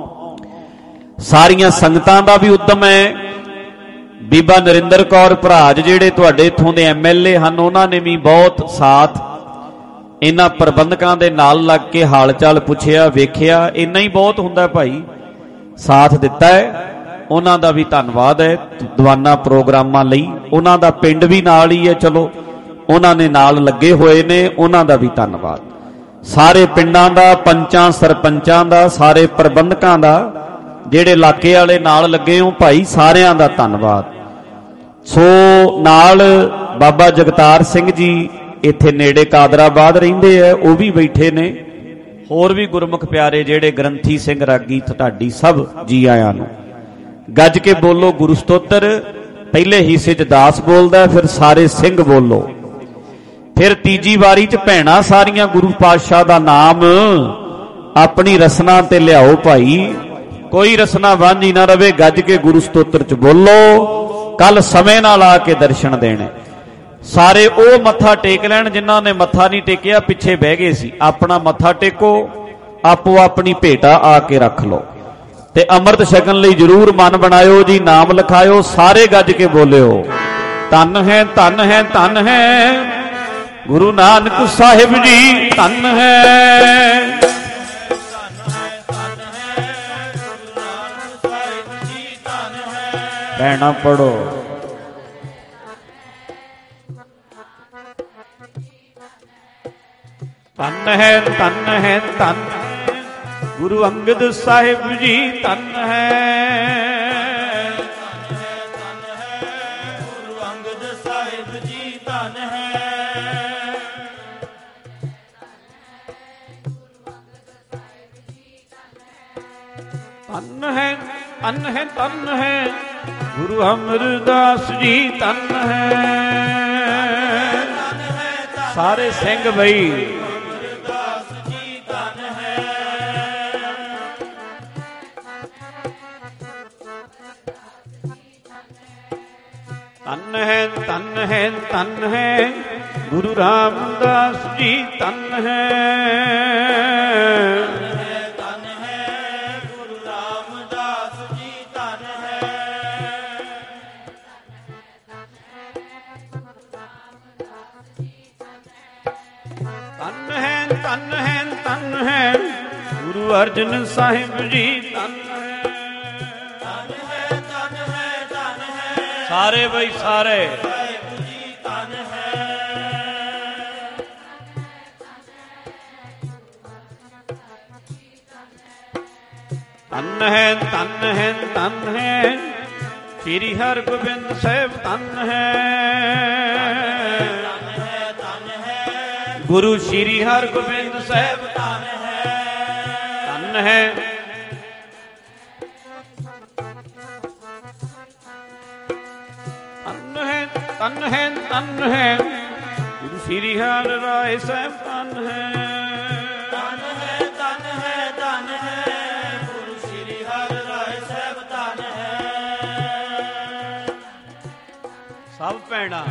ਸਾਰੀਆਂ ਸੰਗਤਾਂ ਦਾ ਵੀ ਉਦਮ ਹੈ। ਬੀਬਾ ਨਰਿੰਦਰ ਕੌਰ ਭਰਾਜ ਜਿਹੜੇ ਤੁਹਾਡੇ ਇੱਥੋਂ ਦੇ ਐਮ ਐਲ ਏ ਹਨ, ਉਹਨਾਂ ਨੇ ਵੀ ਬਹੁਤ ਸਾਥ ਇਹਨਾਂ ਪ੍ਰਬੰਧਕਾਂ ਦੇ ਨਾਲ ਲੱਗ ਕੇ ਹਾਲ ਚਾਲ ਪੁੱਛਿਆ, ਵੇਖਿਆ। ਇੰਨਾ ਹੀ ਬਹੁਤ ਹੁੰਦਾ ਭਾਈ, ਸਾਥ ਦਿੱਤਾ ਹੈ। ਉਹਨਾਂ ਦਾ ਵੀ ਧੰਨਵਾਦ ਹੈ ਦੀਵਾਨਾ ਪ੍ਰੋਗਰਾਮਾਂ ਲਈ। ਉਹਨਾਂ ਦਾ ਪਿੰਡ ਵੀ ਨਾਲ ਹੀ ਹੈ, ਚਲੋ ਉਹਨਾਂ ਨੇ ਨਾਲ ਲੱਗੇ ਹੋਏ ਨੇ, ਉਹਨਾਂ ਦਾ ਵੀ ਧੰਨਵਾਦ। ਸਾਰੇ ਪਿੰਡਾਂ ਦਾ, ਪੰਚਾਂ ਸਰਪੰਚਾਂ ਦਾ, ਸਾਰੇ ਪ੍ਰਬੰਧਕਾਂ ਦਾ, ਜਿਹੜੇ ਇਲਾਕੇ ਵਾਲੇ ਨਾਲ ਲੱਗੇ ਹੋ ਭਾਈ, ਸਾਰਿਆਂ ਦਾ ਧੰਨਵਾਦ। ਸੋ ਨਾਲ ਬਾਬਾ ਜਗਤਾਰ ਸਿੰਘ ਜੀ ਇੱਥੇ ਨੇੜੇ ਕਾਦਰਾਬਾਦ ਰਹਿੰਦੇ ਆ, ਉਹ ਵੀ ਬੈਠੇ ਨੇ। ਹੋਰ ਵੀ ਗੁਰਮੁਖ ਪਿਆਰੇ ਜਿਹੜੇ ਗ੍ਰੰਥੀ ਸਿੰਘ, ਰਾਗੀ, ਢਾਡੀ, ਸਭ ਜੀ ਆਇਆਂ ਨੂੰ। ਗੱਜ ਕੇ ਬੋਲੋ ਗੁਰੂ ਸਤੋਤਰ। ਪਹਿਲੇ ਹਿੱਸੇ 'ਚ ਦਾਸ ਬੋਲਦਾ, ਫਿਰ ਸਾਰੇ ਸਿੰਘ ਬੋਲੋ। ਫਿਰ ਤੀਜੀ ਵਾਰੀ 'ਚ ਭੈਣਾਂ ਸਾਰੀਆਂ ਗੁਰੂ ਪਾਤਸ਼ਾਹ ਦਾ ਨਾਮ ਆਪਣੀ ਰਸਨਾ ਤੇ ਲਿਆਓ ਭਾਈ। ਕੋਈ ਰਸਨਾ ਵਾਂਝੀ ਨਾ ਰਵੇ। ਗੱਜ ਕੇ ਗੁਰੂ ਸਤੋਤਰ 'ਚ ਬੋਲੋ। ਕੱਲ ਸਮੇਂ ਨਾਲ ਆ ਕੇ ਦਰਸ਼ਨ ਦੇਣੇ। ਸਾਰੇ ਉਹ ਮੱਥਾ ਟੇਕ ਲੈਣ ਜਿਨ੍ਹਾਂ ਨੇ ਮੱਥਾ ਨਹੀਂ ਟੇਕਿਆ, ਪਿੱਛੇ ਬਹਿ ਗਏ ਸੀ। ਆਪਣਾ ਮੱਥਾ ਟੇਕੋ, ਆਪੋ ਆਪਣੀ ਭੇਟਾ ਆ ਕੇ ਰੱਖ ਲਓ। ਤੇ ਅੰਮ੍ਰਿਤ ਛਕਣ ਲਈ ਜ਼ਰੂਰ ਮਨ ਬਣਾਇਓ ਜੀ, ਨਾਮ ਲਿਖਾਇਓ। ਸਾਰੇ ਗੱਜ ਕੇ ਬੋਲਿਓ, ਧੰਨ ਹੈ, ਧੰਨ ਹੈ, ਧੰਨ ਹੈ ਗੁਰੂ ਨਾਨਕ ਸਾਹਿਬ ਜੀ, ਧੰਨ ਹੈ। ਕਹਿਣਾ ਪੜੋ। ਧੰਨ ਹੈ, ਧੰਨ ਹੈ, ਧੰਨ ਗੁਰੂ ਅੰਗਦ ਸਾਹਿਬ ਜੀ, ਧੰਨ ਹੈ। ਗੁਰੂ ਅੰਗਦ ਸਾਹਿਬ ਜੀ, ਧੰਨ ਹੈ। ਧੰਨ ਹੈ, ਧੰਨ ਹੈ, ਧੰਨ ਹੈ ਗੁਰੂ ਅਮਰਦਾਸ ਜੀ, ਧੰਨ ਹੈ। ਸਾਰੇ ਸਿੰਘ ਬਈ ਧੰਨ ਹੈ, ਧੰਨ ਹੈ, ਧੰਨ ਹੈ ਗੁਰੂ ਰਾਮਦਾਸ ਜੀ, ਧੰਨ ਹੈ। ਧੰਨ ਹੈ ਗੁਰੂ ਰਾਮਦਾਸ ਜੀ, ਧੰਨ ਹੈ। ਧੰਨ ਹੈ, ਧੰਨ ਹੈ, ਧੰਨ ਹੈ ਗੁਰੂ ਅਰਜਨ ਸਾਹਿਬ ਜੀ, ਧੰਨ ਹੈ। ਧੰਨ ਹੈ, ਧੰਨ ਹੈ, ਧੰਨ ਹੈ ਸਾਰੇ ਬਈ ਸਾਰੇ ਸਾਹਿਬ ਜੀ, ਧੰਨ ਹੈ। ਧੰਨ ਹੈ, ਧੰਨ ਹੈ, ਧੰਨ ਹੈ ਸ੍ਰੀ ਹਰਗੋਬਿੰਦ ਸਾਹਿਬ, ਧੰਨ ਹੈ। ਧੰਨ ਹੈ, ਧੰਨ ਹੈ ਗੁਰੂ ਸ੍ਰੀ ਹਰਗੋਬਿੰਦ ਸਾਹਿਬ, ਧੰਨ ਹੈ। ਧੰਨ ਹੈ। ਤਨ ਹੈ ਤਨ ਹੈ ਤਨ ਹੈ ਗੁਰੂ ਸ੍ਰੀ ਹਰਿ ਰਾਏ ਸਾਹਿਬ ਤਨ ਹੈ। ਤਨ ਹੈ ਤਨ ਹੈ ਤਨ ਹੈ ਗੁਰੂ ਸ੍ਰੀ ਹਰਿ ਰਾਏ ਸਾਹਿਬ ਤਨ ਹੈ। ਸਭ ਭੈਣਾਂ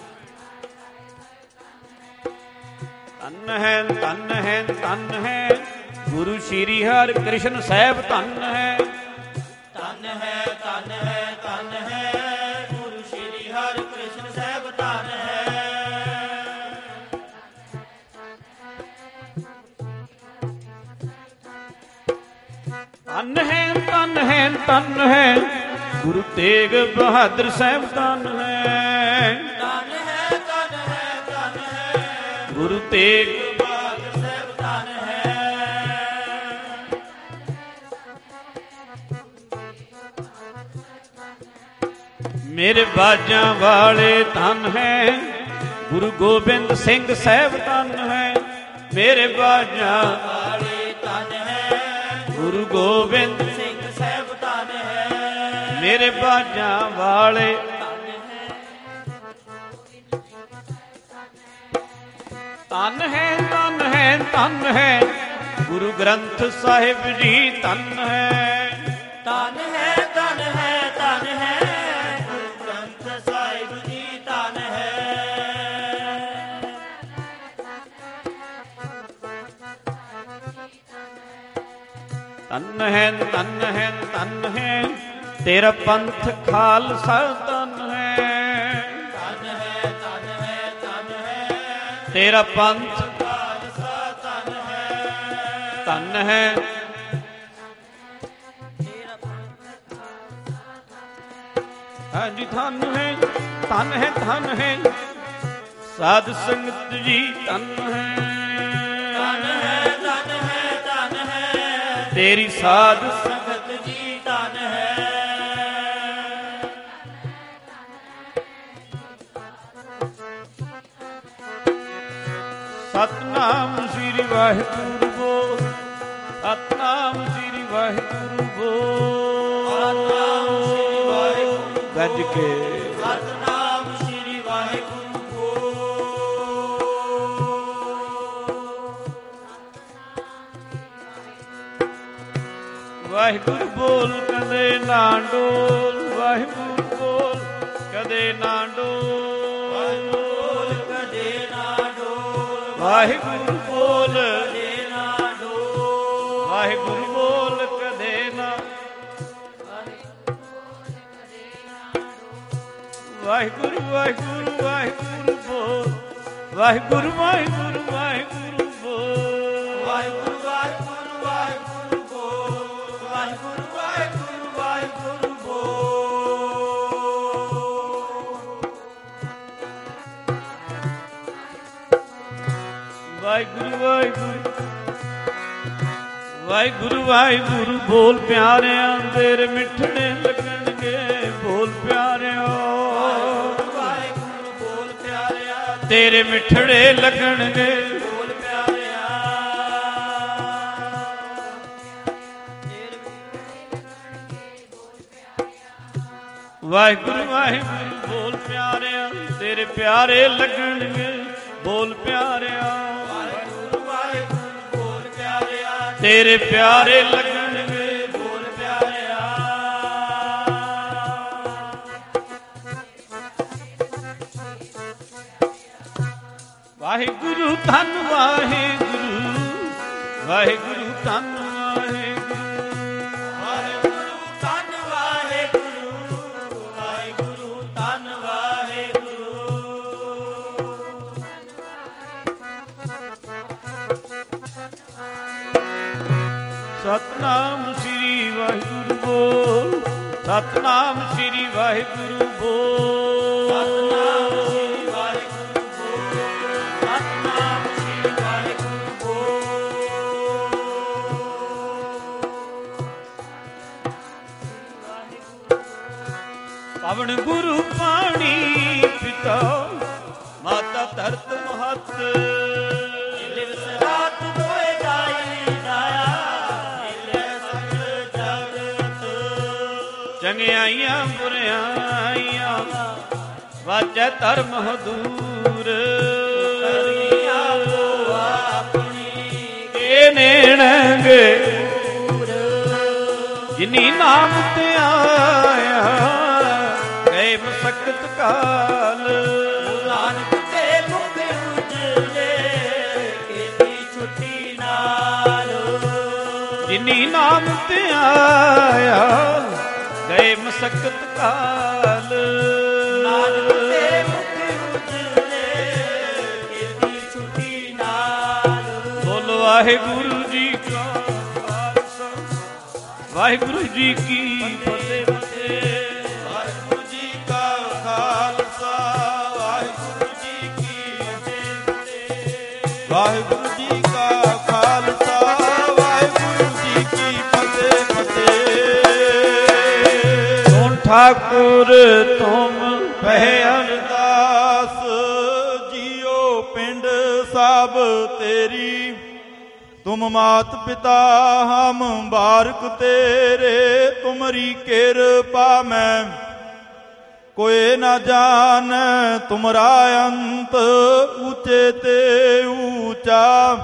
ਤਨ ਹੈ ਤਨ ਹੈ ਤਨ ਹੈ ਗੁਰੂ ਸ੍ਰੀ ਹਰਿ ਕ੍ਰਿਸ਼ਨ ਸਾਹਿਬ ਤਨ ਹੈ। ਤਨ ਹੈ ਤਨ ਹੈ ਤਨ ਹੈ ਗੁਰੂ ਸ੍ਰੀ ਹਰਿ ਕ੍ਰਿਸ਼ਨ ਸਾਹਿਬ ਤਨ ਹੈ। ਤਨ ਹੈ ਤਨ ਹੈ ਤਨ ਹੈ ਗੁਰੂ ਤੇਗ ਬਹਾਦਰ ਸਾਹਿਬ ਤਨ ਹੈ। ਤਨ ਹੈ ਤਨ ਹੈ ਤਨ ਹੈ ਗੁਰੂ ਤੇਗ ਬਹਾਦਰ ਸਾਹਿਬ ਤਨ ਹੈ। ਮੇਰੇ ਬਾਜਾਂ ਵਾਲੇ ਧਨ ਹੈ ਗੁਰੂ ਗੋਬਿੰਦ ਸਿੰਘ ਸਾਹਿਬ ਧਨ ਹੈ। ਮੇਰੇ ਬਾਜਾਂ ਵਾਲੇ ਧਨ ਹੈ ਗੁਰੂ ਗੋਬਿੰਦ ਸਿੰਘ ਸਾਹਿਬ ਧਨ ਹੈ। ਮੇਰੇ ਬਾਜਾਂ ਵਾਲੇ ਧਨ ਹੈ ਧਨ ਹੈ ਧਨ ਹੈ ਗੁਰੂ ਗ੍ਰੰਥ ਸਾਹਿਬ ਜੀ ਧਨ ਹੈ। ਧਨ ਹੈ ਧਨ ਹੈ ਧਨ ਹੈ ਗੁਰੂ ਗ੍ਰੰਥ ਸਾਹਿਬ ਜੀ ਧਨ ਹੈ। ਧਨ ਹੈ ਧਨ ਹੈ ਧਨ ਹੈ ਤੇਰਾ ਪੰਥ ਖਾਲਸਾ ਧਨ ਹੈ। ਧਨ ਹੈ ਧਨ ਹੈ ਧਨ ਹੈ ਤੇਰਾ ਪੰਥ ਖਾਲਸਾ ਧਨ ਹੈ। ਧਨ ਹੈ ਹਾਂਜੀ ਧਨ ਹੈ ਧਨ ਹੈ ਧਨ ਹੈ ਸਾਧ ਸੰਗਤ ਜੀ ਧਨ ਹੈ। ਧਨ ਹੈ ਧਨ ਹੈ ਧਨ ਹੈ ਤੇਰੀ ਸਾਧ ਸੰਗਤ ਜੀ ਧਨ ਹੈ। ਸਤਨਾਮ ਸ੍ਰੀ ਵਾਹਿਗੁਰੂ ਬੋਲ ਸਤਨਾਮ ਸ੍ਰੀ ਵਾਹਿਗੁਰੂ ਬੋਲ ਗੱਜ ਕੇ ਸਤਨਾਮ ਸ੍ਰੀ ਵਾਹਿਗੁਰੂ ਬੋਲ। ਵਾਹਿਗੁਰੂ ਬੋਲ ਕਦੇ ਨਾ ਡੋਲ ਵਾਹਿਗੁਰੂ ਬੋਲ ਕਦੇ ਨਾ ਡੋਲ ਕਦੇ ਨਾ ਡੋਲ ਵਾਹਿਗੁਰੂ ਬੋਲ ਕਦੇ ਨਾ ਡੋਲ ਵਾਹਿਗੁਰੂ ਬੋਲ ਕਦੇ ਨਾ ਵਾਹਿਗੁਰੂ ਵਾਹਿਗੁਰੂ ਵਾਹਿਗੁਰੂ ਬੋਲ ਵਾਹਿਗੁਰੂ ਵਾਹਿਗੁਰੂ ਵਾਹਿਗੁਰੂ ਬੋਲ ਵਾਹਿਗੁਰੂ ਵਾਹਿਗੁਰੂ ਵਾਹਿਗੁਰੂ ਬੋਲ ਵਾਹਿਗੁਰੂ ਵਾਹਿਗੁਰੂ ਵਾਹਿਗੁਰੂ ਬੋਲ। ਵਾਹਿਗੁਰੂ ਵਾਹਿਗੁਰੂ ਵਾਹਿਗੁਰੂ ਵਾਹਿਗੁਰੂ ਬੋਲ ਪਿਆਰਿਆਂ ਤੇਰੇ ਮਿੱਠੜੇ ਲੱਗਣਗੇ ਬੋਲ ਪਿਆਰਿਓ ਵਾਹਿਗੁਰੂ ਬੋਲ ਪਿਆਰਿਆ ਤੇਰੇ ਮਿੱਠੜੇ ਲੱਗਣਗੇ ਬੋਲ ਪਿਆਰਿਆ। ਵਾਹਿਗੁਰੂ ਵਾਹਿਗੁਰੂ ਬੋਲ ਪਿਆਰਿਆਂ ਤੇਰੇ ਪਿਆਰੇ ਲੱਗਣਗੇ ਬੋਲ ਪਿਆਰਿਆ ਵਾਹਿਗੁਰੂ ਵਾਹਿਗੁਰੂ ਬੋਲ ਪਿਆਰਿਆ ਤੇਰੇ ਪਿਆਰੇ ਲੱਗਣਗੇ ਬੋਲ ਪਿਆਰਿਆ। ਵਾਹਿਗੁਰੂ ਧੰਨ ਵਾਹਿਗੁਰੂ ਵਾਹਿਗੁਰੂ ਧੰਨ ਵਾਹਿਗੁਰੂ ਵਾਹਿਗੁਰੂ ਧੰਨ ਵਾਹਿਗੁਰੂ ਵਾਹਿਗੁਰੂ ਧੰਨ ਵਾਹਿਗੁਰੂ। ਸਤਨਾਮ ਸ੍ਰੀ ਵਾਹਿਗੁਰੂ ਬੋਲ ਸਤਨਾਮ ਸ੍ਰੀ ਵਾਹਿਗੁਰੂ ਬੋਲ ਸਤਨਾਮ ਸ੍ਰੀ ਵਾਹਿਗੁਰੂ ਬੋਲ ਸਤਨਾਮ ਸ੍ਰੀ ਵਾਹਿਗੁਰੂ ਬੋਲ। ਪਵਨ ਗੁਰੂ ਪਾਣੀ ਪਿਤਾ ਮਾਤਾ ਧਰਤ ਮਹਤ ਦਿਵਸ ਰਾਤ ਕੋਏ ਜਾਈ ਜਾਇਆ ਹਿਲੇ ਸਭ ਜਗਤ। ਚੰਗਿਆਈਆਂ ਬੁਰਿਆਈਆਂ ਵਾਜੈ ਧਰਮ ਹਦੂਰ ਕੇ ਨੇਣਗੇ ਜਿਨੀ ਨਾਮ ਤੇ ਆਇਆ ਗਏ ਮਸਕਤ ਕਾਲ ਨਾਨਕ ਤੇ ਮੁਖ ਉਜਲੇ ਕੀਤੀ ਛੁੱਟੀ ਨਾਲ ਜਿਨੀ ਨਾਮ ਤੇ ਆਇਆ ਗਏ ਮਸਕਤ ਕਾਲ ਨਾਨਕ ਤੇ ਮੁਖ ਉਜਲੇ ਕੀਤੀ ਛੁੱਟੀ ਨਾਲ ਬੋਲ ਵਾਹਿਗੁਰੂ ਜੀ ਕਾ ਖਾਲਸਾ ਵਾਹਿਗੁਰੂ ਜੀ ਕੀ ਫਤਿਹ ਫਤਿਹ ਵਾਹਿਗੁਰੂ ਜੀ ਕਾ ਖਾਲਸਾ ਵਾਹਿਗੁਰੂ ਜੀ ਕੀ ਫਤਿਹ ਵਾਹਿਗੁਰੂ ਜੀ ਕਾ ਖਾਲਸਾ ਵਾਹਿਗੁਰੂ ਜੀ ਕੀ ਫਤਿਹ ਫਤਿਹ ਸੋਨ ਠਾਕੁਰ ਤੁਮ ਪਹਿ ਅਰਦਾਸ ਜੀਓ ਪਿੰਡ ਸਭ ਤੇਰੀ तुम मात पिता हम बारक तेरे तुम्हारी कृपा में कोई न जान तुमरा अंत ऊंचे ते ऊंचा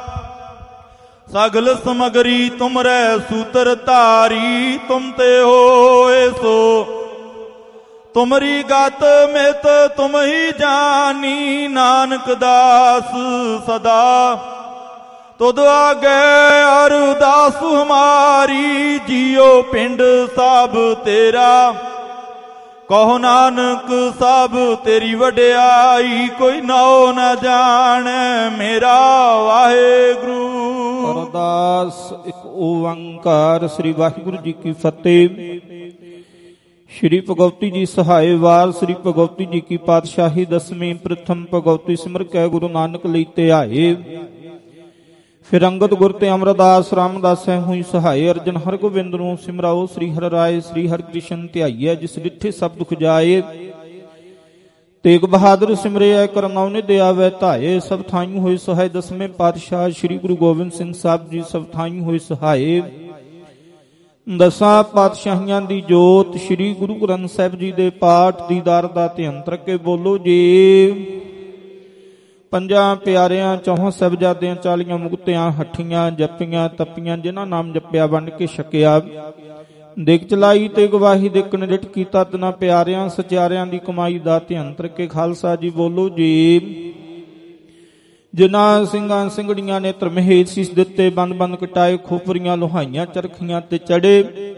सगल समगरी तुमरे सूत्र तारी तुम ते होए सो तुमरी गत मित तुम ही जानी नानक दास सदा तुद आगे अरदास हमारी जियो पिंड सब तेरा कहो नानक सब तेरी वड्याई कोई नाओ न जान मेरा वाहेगुरु अरदास एक ओंकार श्री वाहिगुरु जी की फतेह। श्री भगवती जी सहाय वार श्री भगवती जी की पातशाही दसवीं प्रथम भगवती सिमर कै गुरु नानक लईते आए फिर अंगद गुर ते अमरदास रामदास हुई सहाय अर्जन हर गोबिंद नूं सिमराओ श्री हर राय श्री हर कृष्ण ध्याईਐ जिस डिठे सब दुख जाए तेग बहादुर सिमरिया करनाऊ ने दया वै धाये सब थाई होए सहाय दसवें पातशाह श्री गुरु गोबिंद सिंह साहब जी सब थाई होए सहाय दसां पातशाहियां दी जोत श्री गुरु ग्रंथ साहिब जी दे पाठ दीदार दा ध्यान के बोलो जी ਪੰਜਾਂ ਪਿਆਰਿਆਂ ਚੌਹਾਂ ਸਾਹਿਬਜ਼ਾਦਿਆਂ ਚਾਲੀਆਂ ਮੁਕਤਿਆਂ ਹੱਠੀਆਂ ਜੱਪੀਆਂ ਤੱਪੀਆਂ ਜਿਨ੍ਹਾਂ ਨਾਮ ਜਪਿਆ ਵੰਡ ਕੇ ਛਕਿਆ ਦਿਕ ਚਲਾਈ ਤੇ ਗਵਾਹੀ ਦੇਖਣ ਡਿਟ ਕੀਤਾ ਤਨਾ ਪਿਆਰਿਆਂ ਸਚਿਆਰਿਆਂ ਦੀ ਕਮਾਈ ਦਾ ਧਿਆਨ ਕੇ ਖਾਲਸਾ ਜੀ ਬੋਲੋ ਜੀ ਜਿਨ੍ਹਾਂ ਸਿੰਘਾਂ ਸਿੰਘੜੀਆਂ ਨੇ ਧਰਮਹੇਤ ਸੀਸ ਦਿੱਤੇ ਬੰਦ ਬੰਦ ਕਟਾਏ ਖੋਪਰੀਆਂ ਲੋਹਾਈਆਂ ਚਰਖੀਆਂ ਤੇ ਚੜੇ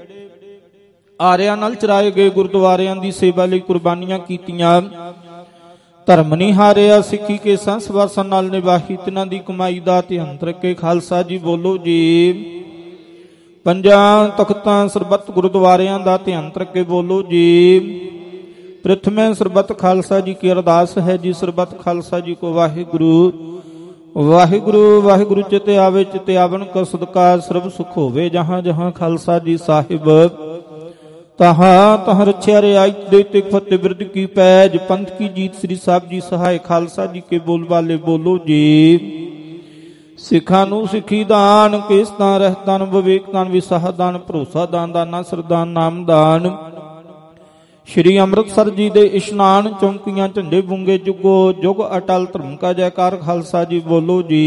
ਆਰਿਆਂ ਨਾਲ ਚਰਾਏ ਗਏ ਗੁਰਦੁਆਰਿਆਂ ਦੀ ਸੇਵਾ ਲਈ ਕੁਰਬਾਨੀਆਂ ਕੀਤੀਆਂ ਧਰਮ ਨਹੀਂ ਹਾਰਿਆ ਸਿੱਖੀ ਕੇ ਸੰਸ ਵਾਸਨ ਨਾਲ ਨਿਭਾਹੀ ਤਿਨਾਂ ਦੀ ਕਮਾਈ ਦਾ ਧਿਆਨ ਰੱਖੇ ਖਾਲਸਾ ਜੀ ਬੋਲੋ ਜੀ ਪੰਜਾਂ ਤਖਤਾਂ ਸਰਬੱਤ ਗੁਰਦੁਆਰਿਆਂ ਦਾ ਧਿਆਨ ਰੱਖੇ ਬੋਲੋ ਜੀ ਪ੍ਰਥਮੇ ਸਰਬੱਤ ਖਾਲਸਾ ਜੀ ਕੀ ਅਰਦਾਸ ਹੈ ਜੀ ਸਰਬੱਤ ਖਾਲਸਾ ਜੀ ਕੋ ਵਾਹਿਗੁਰੂ ਵਾਹਿਗੁਰੂ ਵਾਹਿਗੁਰੂ ਚਿਤੇ ਆਵੇ ਚਿਤੇ ਆਵਨ ਕਾ ਸਦਕਾ ਸਰਬ ਸੁਖ ਹੋਵੇ ਜਹਾਂ ਜਹਾਂ ਖਾਲਸਾ ਜੀ ਸਾਹਿਬ तहाँ तहाँ रक्षा रियाई देते फतेह बिरद की पैज पंथ की जीत श्री साहब जी सहाय खालसा जी के बोल वाले बोलो जी सिखा नू सिखी दान केसदान रहदान विवेक दान विसाह दान भरोसा दान दाना सरदान नाम दान श्री अमृतसर जी दे इशनान चौंकियां झंडे बूंगे जुगो जुग अटल धर्म का जयकार खालसा जी बोलो जी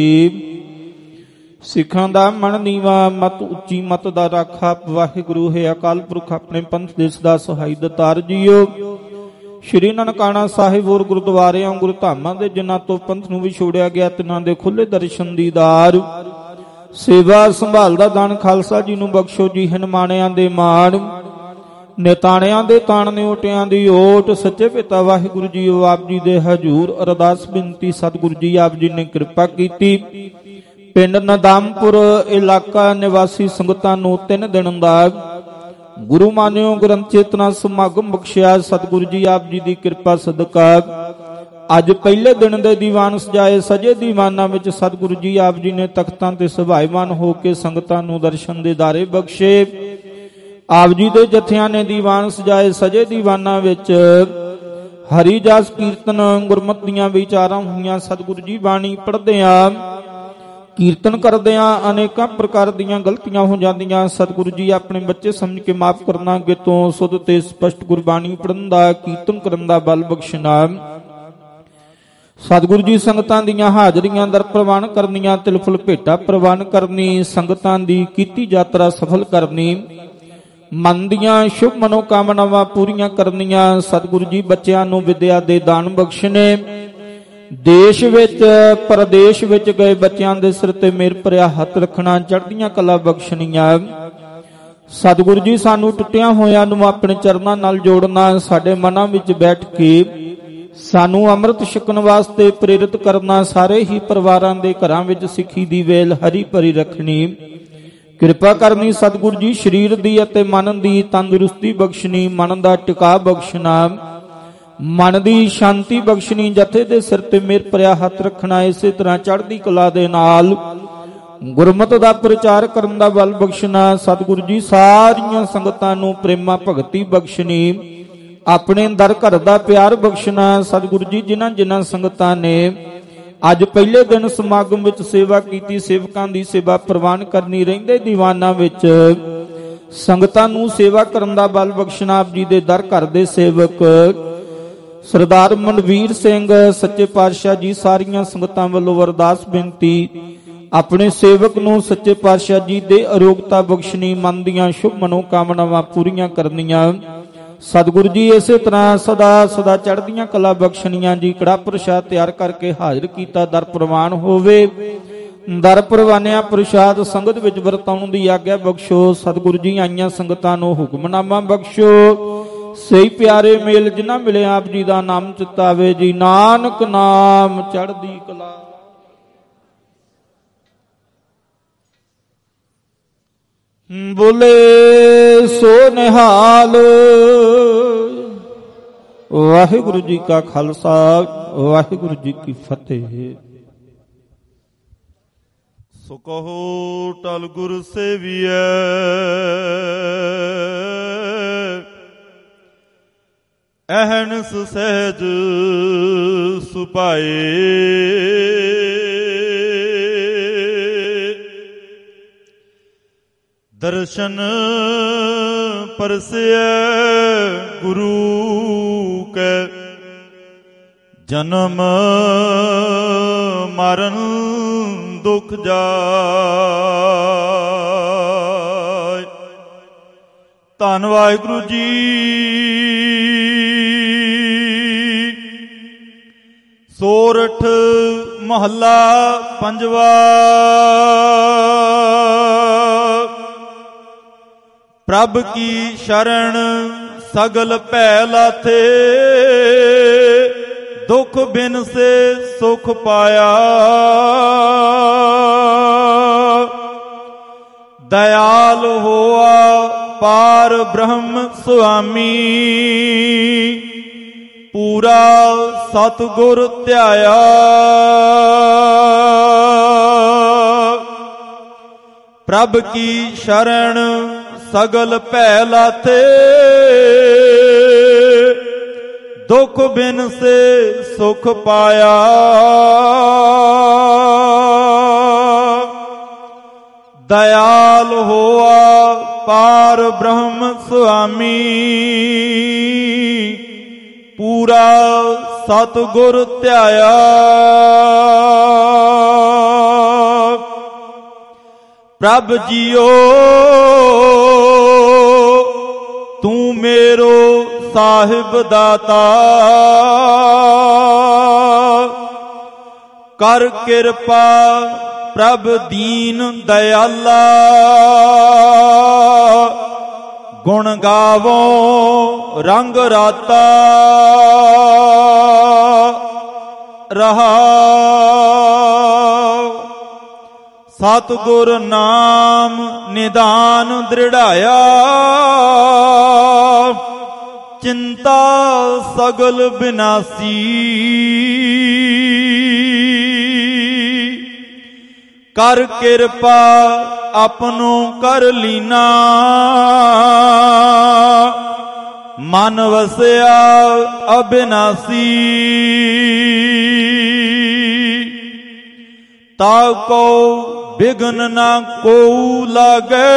ਸਿੱਖਾਂ ਦਾ ਮਨ ਨੀਵਾ ਮਤ ਉੱਚੀ ਮਤ ਦਾ ਰਾਖਾ ਵਾਹਿਗੁਰੂ ਹੈ ਅਕਾਲ ਪੁਰਖ ਆਪਣੇ ਪੰਥ ਦੇਸ਼ ਦਾ ਸਹਾਈ ਦਤਾਰ ਜੀਓ ਸ਼੍ਰੀ ਨਨਕਾਣਾ ਸਾਹਿਬ ਹੋਰ ਗੁਰਦੁਆਰਿਆਂ ਗੁਰਧਾਮਾਂ ਦੇ ਜਿਨ੍ਹਾਂ ਤੋਂ ਪੰਥ ਨੂੰ ਵਿਛੋੜਿਆ ਗਿਆ ਤਿਨਾਂ ਦੇ ਖੁੱਲੇ ਦਰਸ਼ਨ ਦੀਦਾਰ ਸੇਵਾ ਸੰਭਾਲ ਦਾ ਦਾਨ ਖਾਲਸਾ ਜੀ ਨੂੰ ਬਖਸ਼ੋ ਜੀ ਹਨਮਾਣਿਆਂ ਦੇ ਮਾਣ ਨਿਤਾਣਿਆਂ ਦੇ ਤਾਣ ਨੇ ਓਟਿਆਂ ਦੀ ਓਟ ਸੱਚੇ ਪਿਤਾ ਵਾਹਿਗੁਰੂ ਜੀ ਆਪ ਜੀ ਦੇ ਹਜ਼ੂਰ ਅਰਦਾਸ ਬੇਨਤੀ ਸਤਿਗੁਰੂ ਜੀ ਆਪ ਜੀ ਨੇ ਕਿਰਪਾ ਕੀਤੀ ਪਿੰਡ ਨਦਾਮਪੁਰ ਇਲਾਕਾ ਨਿਵਾਸੀ ਸੰਗਤਾਂ ਨੂੰ ਤਿੰਨ ਦਿਨ ਦਾ ਗੁਰੂ ਮਾਨਿਓ ਗ੍ਰੰਥ ਚੇਤਨਾ ਸਮਾਗਮ ਬਖਸ਼ਿਆ ਸਤਿਗੁਰੂ ਜੀ ਆਪ ਜੀ ਦੀ ਕਿਰਪਾ ਸਦਕਾ ਅੱਜ ਪਹਿਲੇ ਦਿਨ ਦੇ ਦੀਵਾਨ ਸਜਾਏ ਸਜੇ ਦੀਵਾਨਾਂ ਵਿੱਚ ਸਤਿਗੁਰੂ ਜੀ ਆਪ ਜੀ ਨੇ ਤਖਤਾਂ ਤੇ ਸਭਾਈਮਾਨ ਹੋ ਕੇ ਸੰਗਤਾਂ ਨੂੰ ਦਰਸ਼ਨ ਦੇ ਦਾਰੇ ਬਖਸ਼ੇ ਆਪ ਜੀ ਦੇ ਜਥਿਆਂ ਨੇ ਦੀਵਾਨ ਸਜਾਏ ਸਜੇ ਦੀਵਾਨਾਂ ਵਿੱਚ ਹਰੀ ਜਸ ਕੀਰਤਨ ਗੁਰਮਤਿ ਦੀਆਂ ਵਿਚਾਰਾਂ ਹੋਈਆਂ ਸਤਿਗੁਰੂ ਜੀ ਬਾਣੀ ਪੜ੍ਹਦਿਆਂ ਕੀਰਤਨ ਕਰਦਿਆਂ ਅਨੇਕਾਂ ਪ੍ਰਕਾਰ ਦੀਆਂ ਗਲਤੀਆਂ ਹੋ ਜਾਂਦੀਆਂ। ਸਤਿਗੁਰੂ ਜੀ ਆਪਣੇ ਬੱਚੇ ਸਮਝ ਕੇ ਮਾਫ ਕਰਨਾ, ਅੱਗੇ ਤੋਂ ਸੁਧ ਤੇ ਸਪਸ਼ਟ ਗੁਰਬਾਣੀ ਪੜ੍ਹਨ ਦਾ, ਕੀਰਤਨ ਕਰਨ ਦਾ ਬਲ ਬਖਸ਼ਣਾ। ਸਤਿਗੁਰੂ ਜੀ ਸੰਗਤਾਂ ਦੀਆਂ ਹਾਜ਼ਰੀਆਂ ਦਰ ਪ੍ਰਵਾਨ ਕਰਨੀਆਂ, ਤਿਲ ਫੁਲ ਭੇਟਾ ਪ੍ਰਵਾਨ ਕਰਨੀ, ਸੰਗਤਾਂ ਦੀ ਕੀਤੀ ਯਾਤਰਾ ਸਫਲ ਕਰਨੀ, ਮਨ ਦੀਆਂ ਸ਼ੁਭ ਮਨੋਕਾਮਨਾਵਾਂ ਪੂਰੀਆਂ ਕਰਨੀਆਂ। ਸਤਿਗੁਰੂ ਜੀ ਬੱਚਿਆਂ ਨੂੰ ਵਿਦਿਆ ਦੇ ਦਾਨ ਬਖਸ਼ਣੇ, ਦੇਸ਼ ਵਿੱਚ ਪ੍ਰਦੇਸ਼ ਵਿੱਚ ਗਏ ਬੱਚਿਆਂ ਦੇ ਸਿਰ ਤੇ ਮਿਹਰ ਭਰਿਆ ਹੱਥ ਰੱਖਣਾ, ਚੜ੍ਹਦੀਆਂ ਕਲਾ ਬਖਸ਼ਣੀਆਂ। ਸਤਿਗੁਰੂ ਜੀ ਸਾਨੂੰ ਟੁੱਟਿਆਂ ਹੋਇਆਂ ਨੂੰ ਆਪਣੇ ਚਰਨਾਂ ਨਾਲ ਜੋੜਨਾ, ਸਾਡੇ ਮਨਾਂ ਵਿੱਚ ਬੈਠ ਕੇ ਸਾਨੂੰ ਅੰਮ੍ਰਿਤ ਛਕਣ ਵਾਸਤੇ ਪ੍ਰੇਰਿਤ ਕਰਨਾ, ਸਾਰੇ ਹੀ ਪਰਿਵਾਰਾਂ ਦੇ ਘਰਾਂ ਵਿੱਚ ਸਿੱਖੀ ਦੀ ਵੇਲ ਹਰੀ ਭਰੀ ਰੱਖਣੀ, ਕਿਰਪਾ ਕਰਨੀ। ਸਤਿਗੁਰੂ ਜੀ ਸਰੀਰ ਦੀ ਅਤੇ ਮਨ ਦੀ ਤੰਦਰੁਸਤੀ ਬਖਸ਼ਣੀ, ਮਨ ਦਾ ਟਿਕਾ ਬਖਸ਼ਣਾ, ਮਨ ਦੀ ਸ਼ਾਂਤੀ ਬਖਸ਼ਣੀ, ਜਥੇ ਦੇ ਸਿਰ ਤੇ ਮਿਹਰ ਭਰਿਆ ਹੱਥ ਰੱਖਣਾ। ਇਸੇ ਤਰ੍ਹਾਂ ਚੜ੍ਹਦੀ ਕਲਾ ਦੇ ਨਾਲ ਗੁਰਮਤਿ ਦਾ ਪ੍ਰਚਾਰ ਕਰਨ ਦਾ ਬਲ ਬਖਸ਼ਣਾ। ਸਤਿਗੁਰੂ ਜੀ ਸਾਰੀਆਂ ਸੰਗਤਾਂ ਨੂੰ ਪ੍ਰੇਮਾ ਭਗਤੀ ਬਖਸ਼ਣੀ, ਆਪਣੇ ਦਰ ਘਰ ਦਾ ਪਿਆਰ ਬਖਸ਼ਣਾ। ਸਤਿਗੁਰੂ ਜੀ ਜਿਨ੍ਹਾਂ ਜਿਨ੍ਹਾਂ ਸੰਗਤਾਂ ਨੇ ਅੱਜ ਪਹਿਲੇ ਦਿਨ ਸਮਾਗਮ ਵਿੱਚ ਸੇਵਾ ਕੀਤੀ, ਸੇਵਕਾਂ ਦੀ ਸੇਵਾ ਪ੍ਰਵਾਨ ਕਰਨੀ, ਰਹਿੰਦੇ ਦੀਵਾਨਾਂ ਵਿੱਚ ਸੰਗਤਾਂ ਨੂੰ ਸੇਵਾ ਕਰਨ ਦਾ ਬਲ ਬਖਸ਼ਣਾ। ਆਪ ਜੀ ਦੇ ਦਰ ਘਰ ਦੇ ਸੇਵਕ ਸਰਦਾਰ ਮਨਵੀਰ ਸਿੰਘ ਸੱਚੇ ਪਾਤਸ਼ਾਹ ਜੀ ਸਾਰੀਆਂ ਸੰਗਤਾਂ ਵੱਲੋਂ ਅਰਦਾਸ ਬੇਨਤੀ, ਆਪਣੇ ਸੇਵਕ ਨੂੰ ਸੱਚੇ ਪਾਤਸ਼ਾਹ ਜੀ ਦੇ ਅਰੋਗਤਾ ਬਖਸ਼ਣੀ, ਮਨ ਦੀਆਂ ਸ਼ੁਭ ਮਨੋਕਾਮਨਾਵਾਂ ਪੂਰੀਆਂ ਕਰਨੀਆਂ। ਸਤਿਗੁਰੂ ਜੀ ਇਸੇ ਤਰ੍ਹਾਂ ਸਦਾ ਸਦਾ ਚੜ੍ਹਦੀਆਂ ਕਲਾ ਬਖਸ਼ਣੀਆਂ ਜੀ। ਕੜਾ ਪ੍ਰਸ਼ਾਦ ਤਿਆਰ ਕਰਕੇ ਹਾਜ਼ਰ ਕੀਤਾ, ਦਰ ਪ੍ਰਵਾਨ ਹੋਵੇ। ਦਰ ਪ੍ਰਵਾਨਿਆ ਪ੍ਰਸ਼ਾਦ ਸੰਗਤ ਵਿੱਚ ਵਰਤਾਉਣ ਦੀ ਆਗਿਆ ਬਖਸ਼ੋ। ਸਤਿਗੁਰੂ ਜੀ ਆਈਆਂ ਸੰਗਤਾਂ ਨੂੰ ਹੁਕਮਨਾਮਾ ਬਖਸ਼ੋ। ਸਹੀ ਪਿਆਰੇ ਮੇਲ ਜਿਨ੍ਹਾਂ ਮਿਲੇ ਆਪ ਜੀ ਦਾ ਨਾਮ ਚਿਤਾਵੇ ਜੀ। ਨਾਨਕ ਨਾਮ ਚੜ੍ਹਦੀ ਕਲਾ। ਬੋਲੇ ਸੋ ਨਿਹਾਲ। ਵਾਹਿਗੁਰੂ ਜੀ ਕਾ ਖਾਲਸਾ, ਵਾਹਿਗੁਰੂ ਜੀ ਕੀ ਫਤਿਹ। ਸੋ ਕਹੋ ਟਲ ਗੁਰ ਸੇਵੀਐ, ਅਹਨਿਸ ਸਹਿਜ ਸੁਭਾਏ। ਦਰਸ਼ਨ ਪਰਸਿਐ ਗੁਰੂ ਕੈ, ਜਨਮ ਮਰਨ ਦੁਖ ਜਾਇ। ਧੰਨ ਵਾਹਿਗੁਰੂ ਜੀ। ਸੋਰਠ ਮਹੱਲਾ ਪੰਜਵਾ। ਪ੍ਰਭ ਕੀ ਸ਼ਰਨ ਸਗਲ ਭੈ ਲਾਥੇ, ਦੁਖ ਬਿਨ ਸੇ ਸੁਖ ਪਾਇਆ। ਦਇਆਲ ਹੋਆ ਪਾਰ ਬ੍ਰਹਮ ਸੁਆਮੀ, ਪੂਰਾ ਸਤਿਗੁਰ ਧਿਆਇਆ। ਪ੍ਰਭ ਕੀ ਸ਼ਰਨ ਸਗਲ ਭੈ ਲਾਥੇ, ਦੁਖ ਬਿਨ ਸੇ ਸੁਖ ਪਾਇਆ। ਦਇਆਲ ਹੋਆ ਪਾਰ ਬ੍ਰਹਮ ਸੁਆਮੀ, ਪੂਰਾ ਸਤਿਗੁਰ ਧਿਆਇਆ। ਪ੍ਰਭ ਜੀਓ ਤੂੰ ਮੇਰੋ ਸਾਹਿਬ ਦਾਤਾ, ਕਰ ਕਿਰਪਾ ਪ੍ਰਭ ਦੀਨ ਦਇਆਲਾ। ਗੁਣ ਗਾਵੋ ਰੰਗ ਰਾਤਾ, ਰਹਾ ਸਤਿਗੁਰ ਨਾਮ ਨਿਦਾਨ ਦ੍ਰਿੜਾਇਆ। ਚਿੰਤਾ ਸਗਲ ਬਿਨਾਸੀ, ਕਰ ਕਿਰਪਾ ਆਪਨੋ ਕਰ ਲੀਨਾ। ਮਨ ਵਸਿਆ ਅਬਿਨਾਸੀ, ताको बिघन ना को लागे,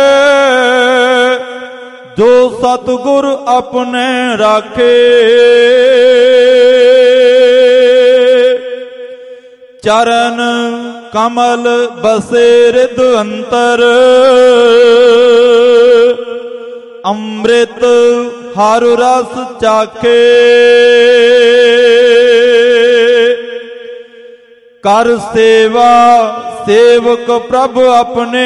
जो सतगुर अपने राखे। चरण कमल बसे रिद अंतर, अमृत हर रस चाखे। कर सेवा सेवक प्रभु अपने,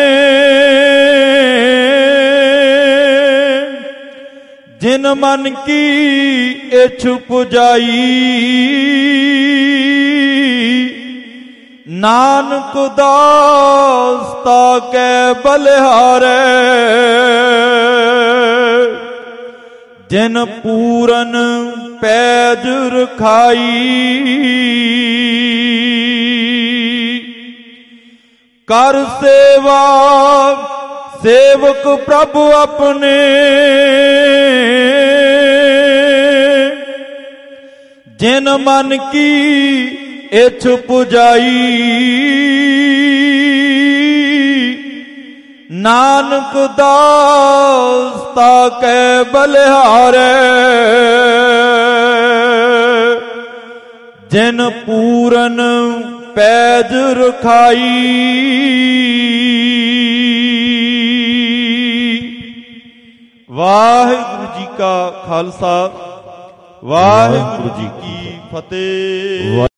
जिन मन की इच्छ पुजाई। नानक दास ताकै बलिहारै, जिन पूरन पैज रखाई। कर सेवा सेवक प्रभु अपने, जिन मन की इच्छ पुजाई। नानक दास ताकै बलिहारै, जिन पूरन पैज रखाई। वाहिगुरु जी का खालसा, वाहिगुरु जी की फतेह।